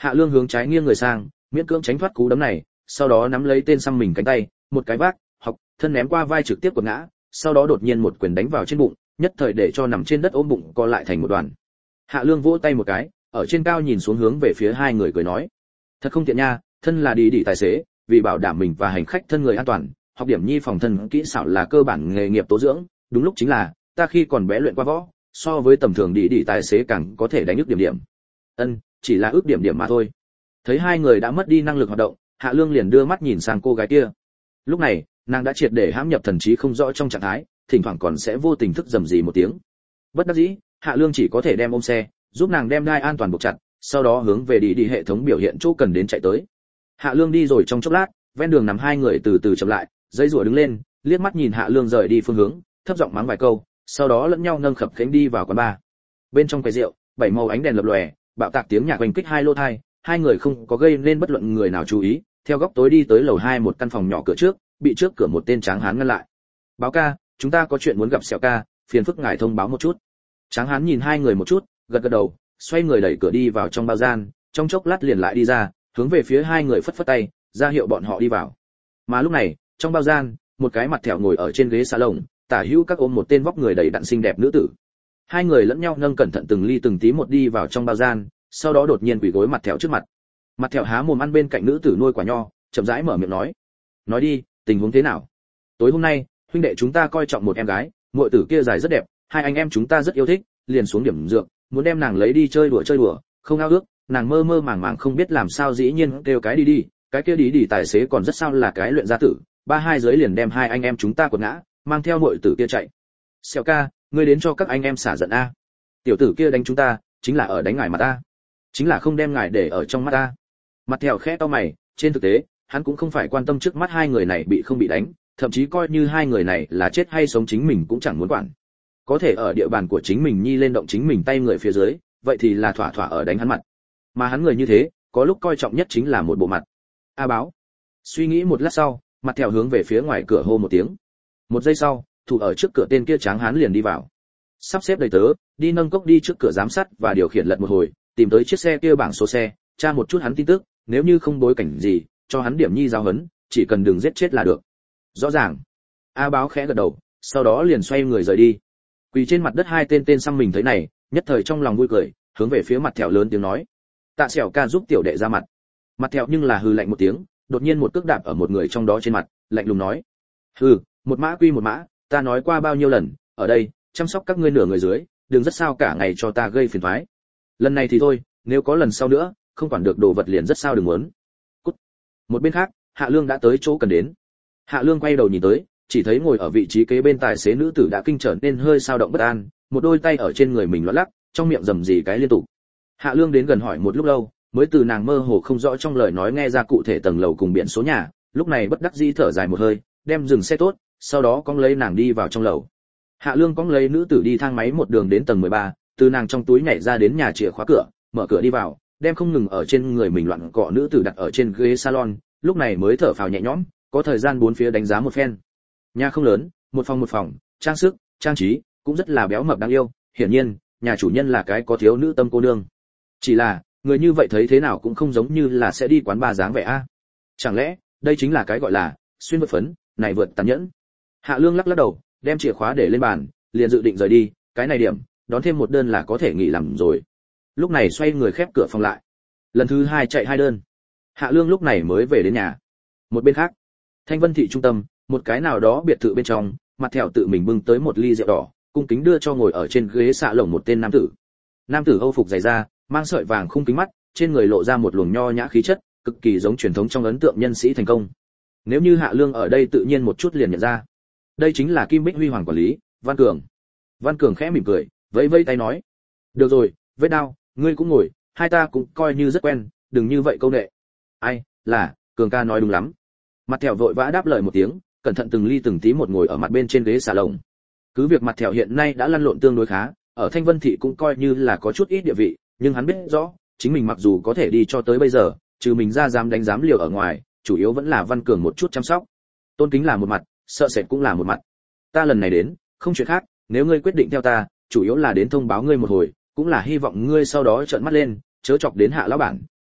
Hạ Lương hướng trái nghiêng người sang, miễn cưỡng tránh thoát cú đấm này, sau đó nắm lấy tên xăm mình cánh tay, một cái vác, học, thân ném qua vai trực tiếp quật ngã, sau đó đột nhiên một quyền đánh vào trên bụng, nhất thời để cho nằm trên đất ôm bụng co lại thành một đoàn. Hạ Lương vỗ tay một cái, ở trên cao nhìn xuống hướng về phía hai người cười nói: "Thật không tiện nha, thân là đi đi tài xế, vì bảo đảm mình và hành khách thân người an toàn, học điểm nhi phòng thân kỹ xảo là cơ bản nghề nghiệp tố dưỡng, đúng lúc chính là, ta khi còn bé luyện qua võ, so với tầm thường đi đi tài xế càng có thể đánh ước điểm điểm." Ân, chỉ là ước điểm điểm mà thôi. Thấy hai người đã mất đi năng lực hoạt động, Hạ Lương liền đưa mắt nhìn sang cô gái kia. Lúc này, nàng đã triệt để hãm nhập thần trí không rõ trong trạng thái, thỉnh thoảng còn sẽ vô tình thức rầm rì một tiếng. Bất đắc dĩ, Hạ Lương chỉ có thể đem ôm xe, giúp nàng đem đai an toàn buộc chặt, sau đó hướng về đi đi hệ thống biểu hiện chỗ cần đến chạy tới. Hạ Lương đi rồi trong chốc lát, ven đường nằm hai người từ từ chậm lại, dây rùa đứng lên, liếc mắt nhìn Hạ Lương rời đi phương hướng, thấp giọng mắng vài câu, sau đó lẫn nhau nâng khập khẽnh đi vào quán bar. Bên trong quầy rượu, bảy màu ánh đèn lập lòe, bạo tạc tiếng nhạc oanh kích hai lô tai, hai người không có gây nên bất luận người nào chú ý, theo góc tối đi tới lầu hai một căn phòng nhỏ cửa trước, bị trước cửa một tên tráng hán ngăn lại. "Báo ca, chúng ta có chuyện muốn gặp Sẹo ca, phiền phức ngài thông báo một chút." Tráng hán nhìn hai người một chút, gật gật đầu, xoay người đẩy cửa đi vào trong bao gian, trong chốc lát liền lại đi ra, hướng về phía hai người phất phất tay, ra hiệu bọn họ đi vào. Mà lúc này, trong bao gian, một cái mặt thẹo ngồi ở trên ghế salon, tả hữu các ôm một tên vóc người đầy đặn xinh đẹp nữ tử. Hai người lẫn nhau nâng cẩn thận từng ly từng tí một đi vào trong bao gian, sau đó đột nhiên quỳ gối mặt thẹo trước mặt. Mặt thẹo há mồm ăn bên cạnh nữ tử nuôi quả nho, chậm rãi mở miệng nói: "Nói đi, tình huống thế nào? Tối hôm nay, huynh đệ chúng ta coi trọng một em gái, muội tử kia dài rất đẹp, hai anh em chúng ta rất yêu thích, liền xuống điểm dược, muốn đem nàng lấy đi chơi đùa chơi đùa, không ao ước, nàng mơ mơ màng màng không biết làm sao dĩ nhiên kêu cái đi đi, cái kia đi đi tài xế còn rất sao là cái luyện gia tử, ba hai giới liền đem hai anh em chúng ta quật ngã, mang theo muội tử kia chạy. Sẹo ca, ngươi đến cho các anh em xả giận a. Tiểu tử kia đánh chúng ta, chính là ở đánh ngài mà ta, chính là không đem ngài để ở trong mắt ta." Mặt thẹo khẽ cau mày, trên thực tế, hắn cũng không phải quan tâm trước mắt hai người này bị không bị đánh, thậm chí coi như hai người này là chết hay sống chính mình cũng chẳng muốn quản. Có thể ở địa bàn của chính mình nhi lên động chính mình tay người phía dưới, vậy thì là thỏa thỏa ở đánh hắn mặt. Mà hắn người như thế, có lúc coi trọng nhất chính là một bộ mặt. A báo. Suy nghĩ một lát sau, mặt thẹo hướng về phía ngoài cửa hô một tiếng. Một giây sau, thủ ở trước cửa tên kia tráng hán liền đi vào. Sắp xếp đầy tớ, đi nâng cốc đi trước cửa giám sát và điều khiển lật một hồi, tìm tới chiếc xe kia bảng số xe, tra một chút hắn tin tức, nếu như không bối cảnh gì, cho hắn điểm nhi giáo huấn, chỉ cần đừng giết chết là được. Rõ ràng. A báo khẽ gật đầu, sau đó liền xoay người rời đi. Quỳ trên mặt đất hai tên tên xăm mình thấy này, nhất thời trong lòng vui cười, hướng về phía mặt thẹo lớn tiếng nói: "Tạ Sẹo ca giúp tiểu đệ ra mặt." Mặt thẹo nhưng là hừ lạnh một tiếng, đột nhiên một cước đạp ở một người trong đó trên mặt, lạnh lùng nói: "Hừ, một mã quy một mã, ta nói qua bao nhiêu lần, ở đây, chăm sóc các ngươi nửa người dưới, đừng rất sao cả ngày cho ta gây phiền toái. Lần này thì thôi, nếu có lần sau nữa, không quản được đồ vật liền rất sao đừng muốn." Cút. Một bên khác, Hạ Lương đã tới chỗ cần đến. Hạ Lương quay đầu nhìn tới, chỉ thấy ngồi ở vị trí kế bên tài xế nữ tử đã kinh trở nên hơi sao động bất an, một đôi tay ở trên người mình loạn lắc, trong miệng rầm rì cái liên tục. Hạ Lương đến gần hỏi một lúc lâu, mới từ nàng mơ hồ không rõ trong lời nói nghe ra cụ thể tầng lầu cùng biển số nhà, lúc này bất đắc dĩ thở dài một hơi, đem dừng xe tốt, sau đó cong lấy nàng đi vào trong lầu. Hạ Lương cong lấy nữ tử đi thang máy một đường đến tầng mười ba, từ nàng trong túi nhảy ra đến nhà chìa khóa cửa, mở cửa đi vào, đem không ngừng ở trên người mình loạn cọ nữ tử đặt ở trên ghế salon, lúc này mới thở phào nhẹ nhõm, có thời gian bốn phía đánh giá một phen. Nhà không lớn, một phòng một phòng, trang sức, trang trí cũng rất là béo mập đáng yêu, hiển nhiên, nhà chủ nhân là cái có thiếu nữ tâm cô nương. Chỉ là, người như vậy thấy thế nào cũng không giống như là sẽ đi quán bar dáng vẻ a. Chẳng lẽ, đây chính là cái gọi là xuyên vượt phấn, này vượt tàn nhẫn. Hạ Lương lắc lắc đầu, đem chìa khóa để lên bàn, liền dự định rời đi, cái này điểm, đón thêm một đơn là có thể nghỉ làm rồi. Lúc này xoay người khép cửa phòng lại. Lần thứ hai chạy hai đơn. Hạ Lương lúc này mới về đến nhà. Một bên khác, Thanh Vân thị trung tâm, một cái nào đó biệt thự bên trong, mặt thẹo tự mình bưng tới một ly rượu đỏ, cung kính đưa cho ngồi ở trên ghế xạ lồng một tên nam tử. Nam tử Âu phục dày da, mang sợi vàng khung kính mắt, trên người lộ ra một luồng nho nhã khí chất, cực kỳ giống truyền thống trong ấn tượng nhân sĩ thành công. Nếu như Hạ Lương ở đây tự nhiên một chút liền nhận ra, đây chính là Kim Bích Huy Hoàng quản lý, Văn Cường. Văn Cường khẽ mỉm cười, vẫy vẫy tay nói: "Được rồi, Vết Đao, ngươi cũng ngồi, hai ta cũng coi như rất quen, đừng như vậy câu nệ." "Ai, là, Cường ca nói đúng lắm." Mặt thẹo vội vã đáp lời một tiếng, cẩn thận từng ly từng tí một ngồi ở mặt bên trên ghế xà lồng. Cứ việc mặt thẹo hiện nay đã lăn lộn tương đối khá, ở Thanh Vân thị cũng coi như là có chút ít địa vị, nhưng hắn biết rõ, chính mình mặc dù có thể đi cho tới bây giờ, trừ mình ra dám đánh dám liều ở ngoài, chủ yếu vẫn là Văn Cường một chút chăm sóc. Tôn kính là một mặt, sợ sệt cũng là một mặt. Ta lần này đến, không chuyện khác, nếu ngươi quyết định theo ta, chủ yếu là đến thông báo ngươi một hồi, cũng là hy vọng ngươi sau đó trợn mắt lên, chớ chọc đến Hạ lão bản,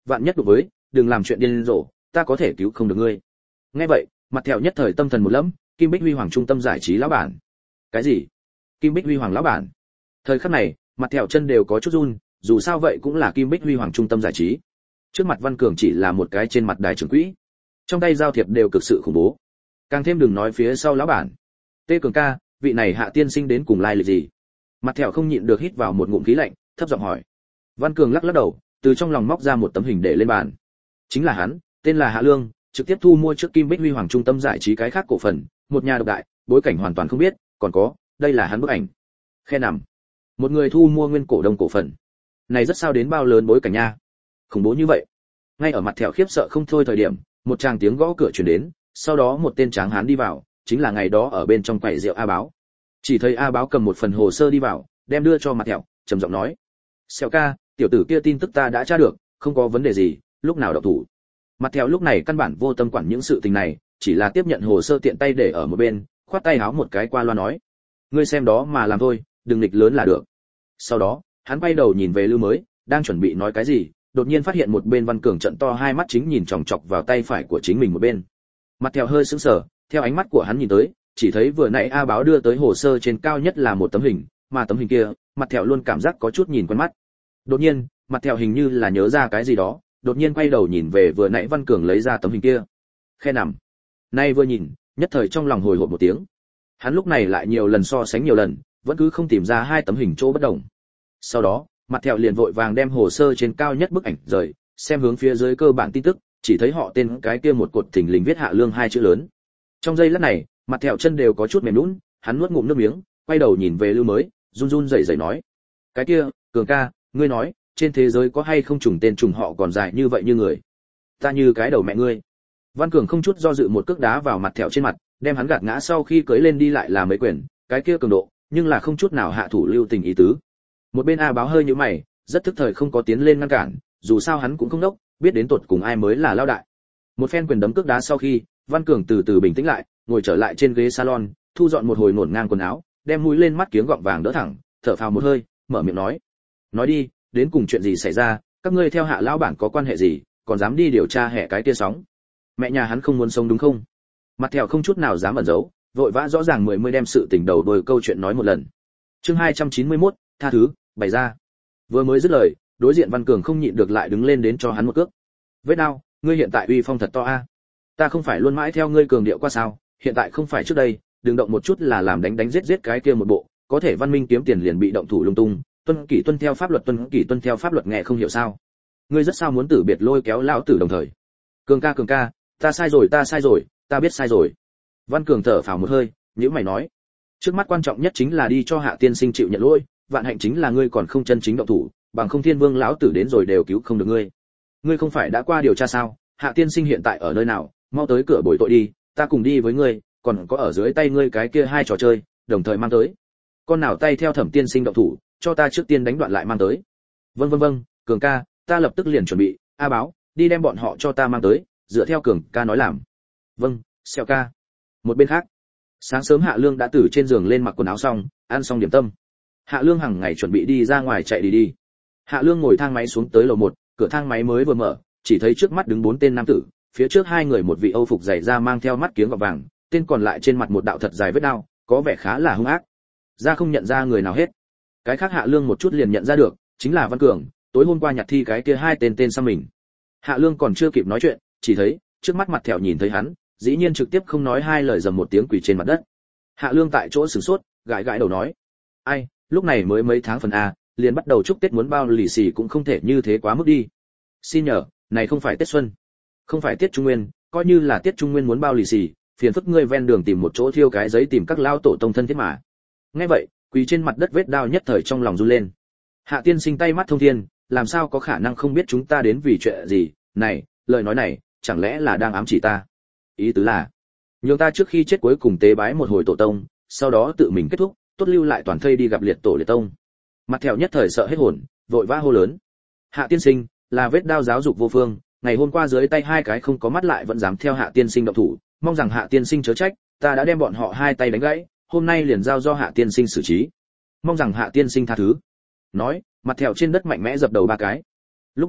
vạn nhất đối với, đừng làm chuyện điên rồ, ta có thể cứu không được ngươi. Nghe vậy, mặt thẹo nhất thời tâm thần một lẫm, Kim Bích Huy Hoàng trung tâm giải trí lão bản. Cái gì? Kim Bích Huy Hoàng lão bản? Thời khắc này, mặt thẹo chân đều có chút run, dù sao vậy cũng là Kim Bích Huy Hoàng trung tâm giải trí. Trước mặt Văn Cường chỉ là một cái trên mặt đài trưởng quỹ, trong tay giao thiệp đều cực sự khủng bố. Càng thêm đừng nói phía sau lão bản. Tê Cường ca, vị này Hạ tiên sinh đến cùng lai lịch gì? Mặt thẹo không nhịn được hít vào một ngụm khí lạnh, thấp giọng hỏi. Văn Cường lắc lắc đầu, từ trong lòng móc ra một tấm hình để lên bàn. Chính là hắn, tên là Hạ Lương, trực tiếp thu mua trước Kim Bích Huy Hoàng trung tâm giải trí cái khác cổ phần, một nhà độc đại, bối cảnh hoàn toàn không biết, còn có, đây là hắn bức ảnh. Khe nằm. Một người thu mua nguyên cổ đông cổ phần. Này rất sao đến bao lớn bối cảnh nha. Khủng bố như vậy. Ngay ở mặt thẹo khiếp sợ không thôi thời điểm, một tràng tiếng gõ cửa truyền đến, sau đó một tên tráng hán đi vào, chính là ngày đó ở bên trong quầy rượu A Báo. Chỉ thấy A Báo cầm một phần hồ sơ đi vào, đem đưa cho mặt thẹo, trầm giọng nói: "Sẹo ca, tiểu tử kia tin tức ta đã tra được, không có vấn đề gì, lúc nào động thủ." Mặt thẹo lúc này căn bản vô tâm quản những sự tình này, chỉ là tiếp nhận hồ sơ tiện tay để ở một bên, khoát tay háo một cái qua loa nói: "Ngươi xem đó mà làm thôi, đừng nghịch lớn là được." Sau đó, hắn quay đầu nhìn về Lưu Mới, đang chuẩn bị nói cái gì, đột nhiên phát hiện một bên Văn Cường trận to hai mắt chính nhìn chòng chọc vào tay phải của chính mình một bên. Mặt thẹo hơi sững sờ, theo ánh mắt của hắn nhìn tới, chỉ thấy vừa nãy A Báo đưa tới hồ sơ trên cao nhất là một tấm hình, mà tấm hình kia, mặt thẹo luôn cảm giác có chút nhìn quen mắt. Đột nhiên, mặt thẹo hình như là nhớ ra cái gì đó, đột nhiên quay đầu nhìn về vừa nãy Văn Cường lấy ra tấm hình kia. Khe nằm. Nay vừa nhìn, nhất thời trong lòng hồi hộp một tiếng. Hắn lúc này lại nhiều lần so sánh nhiều lần, vẫn cứ không tìm ra hai tấm hình chỗ bất đồng. Sau đó, mặt thẹo liền vội vàng đem hồ sơ trên cao nhất bức ảnh rời, xem hướng phía dưới cơ bản tin tức, chỉ thấy họ tên cái kia một cột thình lình viết Hạ Lương hai chữ lớn. Trong giây lát này, mặt thẹo chân đều có chút mềm nhũn, hắn nuốt ngụm nước miếng, quay đầu nhìn về Lưu Mới, run run rẩy rẩy nói: "Cái kia, Cường ca, ngươi nói, trên thế giới có hay không trùng tên trùng họ còn dài như vậy như người? Ta như cái đầu mẹ ngươi." Văn Cường không chút do dự một cước đá vào mặt thẹo trên mặt, đem hắn gạt ngã sau khi cưỡi lên đi lại là mấy quyền, cái kia cường độ, nhưng là không chút nào hạ thủ lưu tình ý tứ. Một bên A Báo hơi nhíu mày, rất thức thời không có tiến lên ngăn cản, dù sao hắn cũng không đốc, biết đến tột cùng ai mới là lao đại. Một phen quyền đấm cước đá sau khi, Văn Cường từ từ bình tĩnh lại, ngồi trở lại trên ghế salon, thu dọn một hồi nổn ngang quần áo, đem mũi lên mắt kiếng gọng vàng đỡ thẳng, thở phào một hơi, mở miệng nói: "Nói đi, đến cùng chuyện gì xảy ra, các ngươi theo Hạ lão bản có quan hệ gì, còn dám đi điều tra hệ cái kia sóng? Mẹ nhà hắn không muốn sống đúng không?" Mặt thẹo không chút nào dám ẩn giấu, vội vã rõ ràng mười mươi đem sự tình đầu đuôi câu chuyện nói một lần. Chương hai trăm chín mươi mốt, tha thứ, bày ra. Vừa mới dứt lời, đối diện Văn Cường không nhịn được lại đứng lên đến cho hắn một cước. "Vết nào, ngươi hiện tại uy phong thật to a. Ta không phải luôn mãi theo ngươi cường điệu qua sao, hiện tại không phải trước đây, đừng động một chút là làm đánh đánh giết giết cái kia một bộ, có thể văn minh kiếm tiền liền bị động thủ lung tung, tuân kỷ tuân theo pháp luật tuân kỷ tuân theo pháp luật nghe không hiểu sao? Ngươi rất sao muốn tử biệt lôi kéo lão tử đồng thời." "Cường ca Cường ca, ta sai rồi ta sai rồi, ta biết sai rồi." Văn Cường thở phào một hơi, nhíu mày nói: "Trước mắt quan trọng nhất chính là đi cho Hạ tiên sinh chịu nhận lỗi, vạn hạnh chính là ngươi còn không chân chính động thủ, bằng không Thiên Vương lão tử đến rồi đều cứu không được ngươi. Ngươi không phải đã qua điều tra sao? Hạ tiên sinh hiện tại ở nơi nào, mau tới cửa bồi tội đi, ta cùng đi với ngươi, còn có ở dưới tay ngươi cái kia hai trò chơi, đồng thời mang tới. Con nào tay theo Thẩm tiên sinh động thủ, cho ta trước tiên đánh đoạn lại mang tới." "Vâng vâng vâng, Cường ca, ta lập tức liền chuẩn bị, A Báo, đi đem bọn họ cho ta mang tới, dựa theo Cường ca nói làm." "Vâng, Sẹo ca." Một bên khác, sáng sớm Hạ Lương đã từ trên giường lên mặc quần áo xong, ăn xong điểm tâm. Hạ Lương hàng ngày chuẩn bị đi ra ngoài chạy đi đi. Hạ Lương ngồi thang máy xuống tới lầu một, cửa thang máy mới vừa mở, chỉ thấy trước mắt đứng bốn tên nam tử, phía trước hai người một vị Âu phục dày da mang theo mắt kiếng gọng vàng, tên còn lại trên mặt một đạo thật dài vết đao, có vẻ khá là hung ác. Ra không nhận ra người nào hết. Cái khác Hạ Lương một chút liền nhận ra được, chính là Văn Cường, tối hôm qua nhặt thi cái kia hai tên tên xăm mình. Hạ Lương còn chưa kịp nói chuyện, chỉ thấy trước mắt mặt thẹo nhìn thấy hắn, dĩ nhiên trực tiếp không nói hai lời dầm một tiếng quỳ trên mặt đất. Hạ Lương tại chỗ sửng sốt, gãi gãi đầu nói: "Ai, lúc này mới mấy tháng phần a, liền bắt đầu chúc Tết muốn bao lì xì cũng không thể như thế quá mức đi. Xin nhờ, này không phải Tết xuân, không phải Tết Trung Nguyên, coi như là Tết Trung Nguyên muốn bao lì xì, phiền phức ngươi ven đường tìm một chỗ thiêu cái giấy tìm các lao tổ tông thân thiết mà." Nghe vậy, quỳ trên mặt đất vết đao nhất thời trong lòng run lên. Hạ tiên sinh tay mắt thông thiên, làm sao có khả năng không biết chúng ta đến vì chuyện gì? Này, lời nói này, chẳng lẽ là đang ám chỉ ta? Ý tứ là, nhường ta trước khi chết cuối cùng tế bái một hồi tổ tông, sau đó tự mình kết thúc, tốt lưu lại toàn thây đi gặp liệt tổ liệt tông. Mặt thẹo nhất thời sợ hết hồn, vội vã hô lớn: "Hạ tiên sinh, là vết đao giáo dục vô phương, ngày hôm qua dưới tay hai cái không có mắt lại vẫn dám theo Hạ tiên sinh động thủ, mong rằng Hạ tiên sinh chớ trách, ta đã đem bọn họ hai tay đánh gãy, hôm nay liền giao do Hạ tiên sinh xử trí, mong rằng Hạ tiên sinh tha thứ." Nói, mặt thẹo trên đất mạnh mẽ dập đầu ba cái. Lúc này,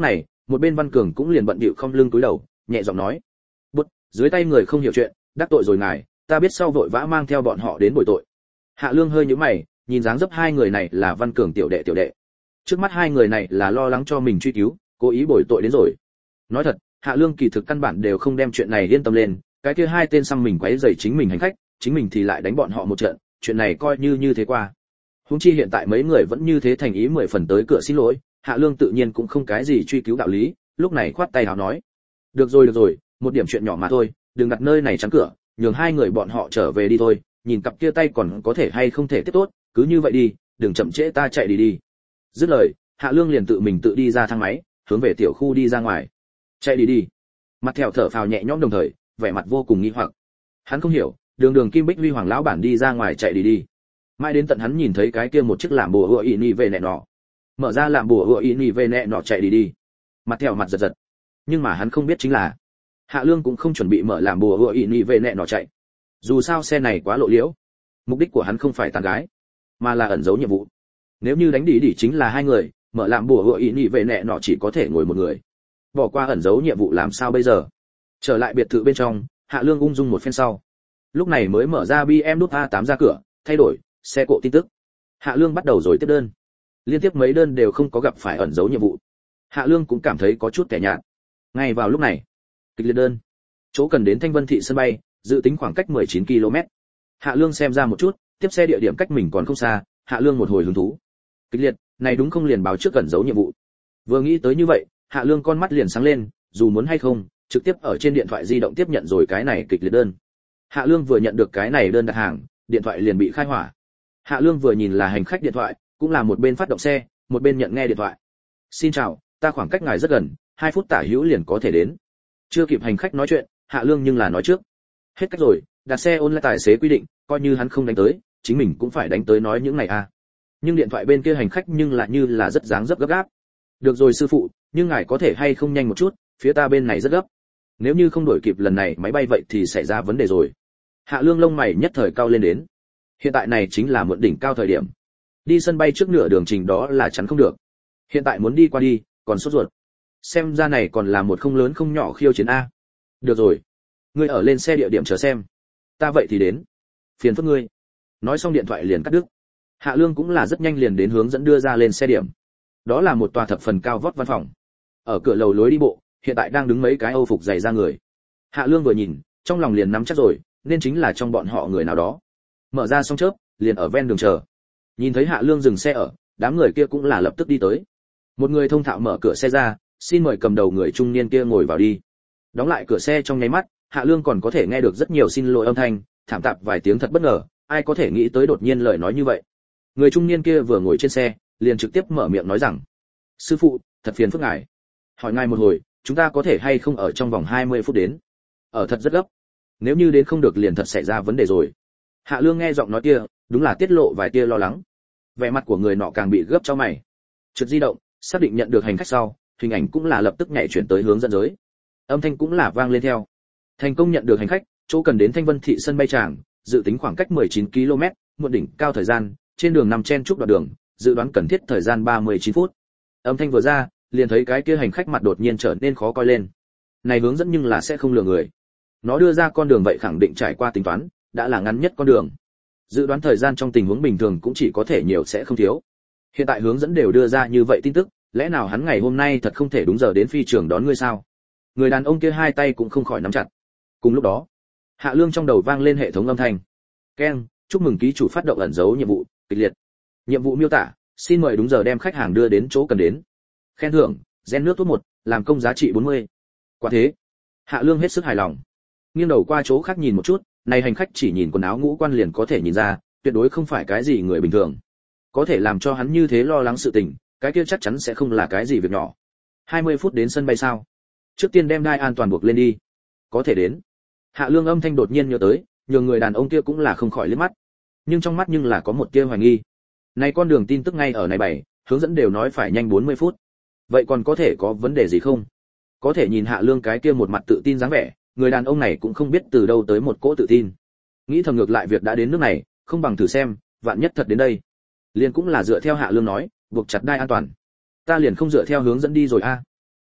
Một bên Văn Cường cũng liền bận bịu không lưng cúi đầu, nhẹ giọng nói: "Bút, dưới tay người không hiểu chuyện, đắc tội rồi ngài, ta biết sau vội vã mang theo bọn họ đến bồi tội." Hạ Lương hơi nhíu mày, nhìn dáng dấp hai người này là Văn Cường tiểu đệ tiểu đệ. Trước mắt hai người này là lo lắng cho mình truy cứu, cố ý bồi tội đến rồi. Nói thật, Hạ Lương kỳ thực căn bản đều không đem chuyện này yên tâm lên, cái kia hai tên xăm mình quấy rầy chính mình hành khách, chính mình thì lại đánh bọn họ một trận, chuyện này coi như như thế qua. Huống chi hiện tại mấy người vẫn như thế thành ý mười phần tới cửa xin lỗi, Hạ Lương tự nhiên cũng không cái gì truy cứu đạo lý, lúc này khoát tay áo nói: "Được rồi được rồi, một điểm chuyện nhỏ mà thôi, đừng đặt nơi này chắn cửa, nhường hai người bọn họ trở về đi thôi, nhìn cặp kia tay còn có thể hay không thể tiếp tốt, cứ như vậy đi, đừng chậm trễ ta chạy đi đi." Dứt lời, Hạ Lương liền tự mình tự đi ra thang máy, hướng về tiểu khu đi ra ngoài. Chạy đi đi. Mặt Thẹo thở phào nhẹ nhõm đồng thời, vẻ mặt vô cùng nghi hoặc. Hắn không hiểu, đường đường Kim Bích Huy Hoàng lão bản đi ra ngoài chạy đi đi. Mãi đến tận hắn nhìn thấy cái kia một chiếc làm bùa hựa ỉ về nẹ nọ. Mở ra làm bùa hựa ỉ về nẹ nọ chạy đi đi. Mặt Thẹo mặt giật giật. Nhưng mà hắn không biết chính là, Hạ Lương cũng không chuẩn bị mở làm bùa hựa ỉ về nẹ nọ chạy. Dù sao xe này quá lộ liễu. Mục đích của hắn không phải tán gái, mà là ẩn giấu nhiệm vụ. Nếu như đánh đi đi chính là hai người, mở làm bùa hựa ỉ về nẹ nọ chỉ có thể ngồi một người. Bỏ qua ẩn giấu nhiệm vụ làm sao bây giờ? Trở lại biệt thự bên trong, Hạ Lương ung dung một phen sau, lúc này mới mở ra bê em đút a tám ra cửa, thay đổi xe cộ tin tức. Hạ Lương bắt đầu rồi tiếp đơn. Liên tiếp mấy đơn đều không có gặp phải ẩn giấu nhiệm vụ. Hạ Lương cũng cảm thấy có chút kẻ nhạt. Ngay vào lúc này, kịch liệt đơn. Chỗ cần đến Thanh Vân thị sân bay, dự tính khoảng cách mười chín ki lô mét. Hạ Lương xem ra một chút, tiếp xe địa điểm cách mình còn không xa, Hạ Lương một hồi hứng thú. Kịch liệt, này đúng không liền báo trước ẩn giấu nhiệm vụ. Vừa nghĩ tới như vậy, Hạ Lương con mắt liền sáng lên, dù muốn hay không, trực tiếp ở trên điện thoại di động tiếp nhận rồi cái này kịch liệt đơn. Hạ Lương vừa nhận được cái này đơn đặt hàng, điện thoại liền bị khai hỏa. Hạ Lương vừa nhìn là hành khách điện thoại, cũng là một bên phát động xe, một bên nhận nghe điện thoại. "Xin chào, ta khoảng cách ngài rất gần, hai phút tả hữu liền có thể đến." Chưa kịp hành khách nói chuyện, Hạ Lương nhưng là nói trước. Hết cách rồi, đặt xe online tài xế quy định, coi như hắn không đánh tới, chính mình cũng phải đánh tới nói những này à. Nhưng điện thoại bên kia hành khách nhưng lại như là rất dáng dấp gấp gáp. "Được rồi sư phụ, nhưng ngài có thể hay không nhanh một chút, phía ta bên này rất gấp. Nếu như không đổi kịp lần này máy bay vậy thì xảy ra vấn đề rồi." Hạ Lương lông mày nhất thời cao lên đến. Hiện tại này chính là muộn đỉnh cao thời điểm. Đi sân bay trước nửa đường trình đó là chắn không được. Hiện tại muốn đi qua đi, còn sốt ruột. Xem ra này còn là một không lớn không nhỏ khiêu chiến a. "Được rồi, ngươi ở lên xe địa điểm chờ xem. Ta vậy thì đến. Phiền phức ngươi." Nói xong điện thoại liền cắt đứt. Hạ Lương cũng là rất nhanh liền đến hướng dẫn đưa ra lên xe điểm. Đó là một tòa thập phần cao vót văn phòng. Ở cửa lầu lối đi bộ, hiện tại đang đứng mấy cái Âu phục dày da người. Hạ Lương vừa nhìn, trong lòng liền nắm chắc rồi, nên chính là trong bọn họ người nào đó. Mở ra xong chớp, liền ở ven đường chờ. Nhìn thấy Hạ Lương dừng xe ở, đám người kia cũng là lập tức đi tới. Một người thông thạo mở cửa xe ra, xin mời cầm đầu người trung niên kia ngồi vào đi. Đóng lại cửa xe trong nháy mắt, Hạ Lương còn có thể nghe được rất nhiều xin lỗi âm thanh, thảm tạp vài tiếng thật bất ngờ, ai có thể nghĩ tới đột nhiên lời nói như vậy. Người trung niên kia vừa ngồi trên xe, liền trực tiếp mở miệng nói rằng: "Sư phụ, thật phiền phức ngài. Hỏi ngài một hồi, chúng ta có thể hay không ở trong vòng hai mươi phút đến? Ở thật rất gấp. Nếu như đến không được liền thật xảy ra vấn đề rồi." Hạ Lương nghe giọng nói kia, đúng là tiết lộ vài tia lo lắng. Vẻ mặt của người nọ càng bị gấp cho mày. Trượt di động, xác định nhận được hành khách sau, hình ảnh cũng là lập tức nhảy chuyển tới hướng dẫn giới. Âm thanh cũng là vang lên theo. Thành công nhận được hành khách, chỗ cần đến Thanh Vân thị sân bay tràng, dự tính khoảng cách mười chín ki lô mét, muộn đỉnh cao thời gian, trên đường nằm chen chúc đoạn đường, dự đoán cần thiết thời gian ba mươi chín phút. Âm thanh vừa ra, liền thấy cái kia hành khách mặt đột nhiên trở nên khó coi lên. Này hướng dẫn nhưng là sẽ không lừa người. Nó đưa ra con đường vậy khẳng định trải qua tính toán, đã là ngắn nhất con đường. Dự đoán thời gian trong tình huống bình thường cũng chỉ có thể nhiều sẽ không thiếu. Hiện tại hướng dẫn đều đưa ra như vậy tin tức, lẽ nào hắn ngày hôm nay thật không thể đúng giờ đến phi trường đón ngươi sao? Người đàn ông kia hai tay cũng không khỏi nắm chặt. Cùng lúc đó, Hạ Lương trong đầu vang lên hệ thống âm thanh. Keng, chúc mừng ký chủ phát động ẩn dấu nhiệm vụ, kịch liệt. Nhiệm vụ miêu tả, xin mời đúng giờ đem khách hàng đưa đến chỗ cần đến. Khen thưởng, gen nước thuốc một, làm công giá trị bốn mươi. Quả thế, Hạ Lương hết sức hài lòng. Nghiêng đầu qua chỗ khác nhìn một chút, này hành khách chỉ nhìn quần áo ngũ quan liền có thể nhìn ra, tuyệt đối không phải cái gì người bình thường. Có thể làm cho hắn như thế lo lắng sự tình, cái kia chắc chắn sẽ không là cái gì việc nhỏ. hai mươi phút đến sân bay sao? Trước tiên đem đai an toàn buộc lên đi. Có thể đến. Hạ Lương âm thanh đột nhiên nhớ tới, nhường người đàn ông kia cũng là không khỏi liếc mắt. Nhưng trong mắt nhưng là có một tia hoài nghi. Này con đường tin tức ngay ở này bảy, hướng dẫn đều nói phải nhanh bốn mươi phút. Vậy còn có thể có vấn đề gì không? Có thể nhìn Hạ Lương cái kia một mặt tự tin dáng vẻ, người đàn ông này cũng không biết từ đâu tới một cỗ tự tin. Nghĩ thầm ngược lại việc đã đến nước này, không bằng thử xem, vạn nhất thật đến đây. Liền cũng là dựa theo Hạ Lương nói, buộc chặt đai an toàn. Ta liền không dựa theo hướng dẫn đi rồi a.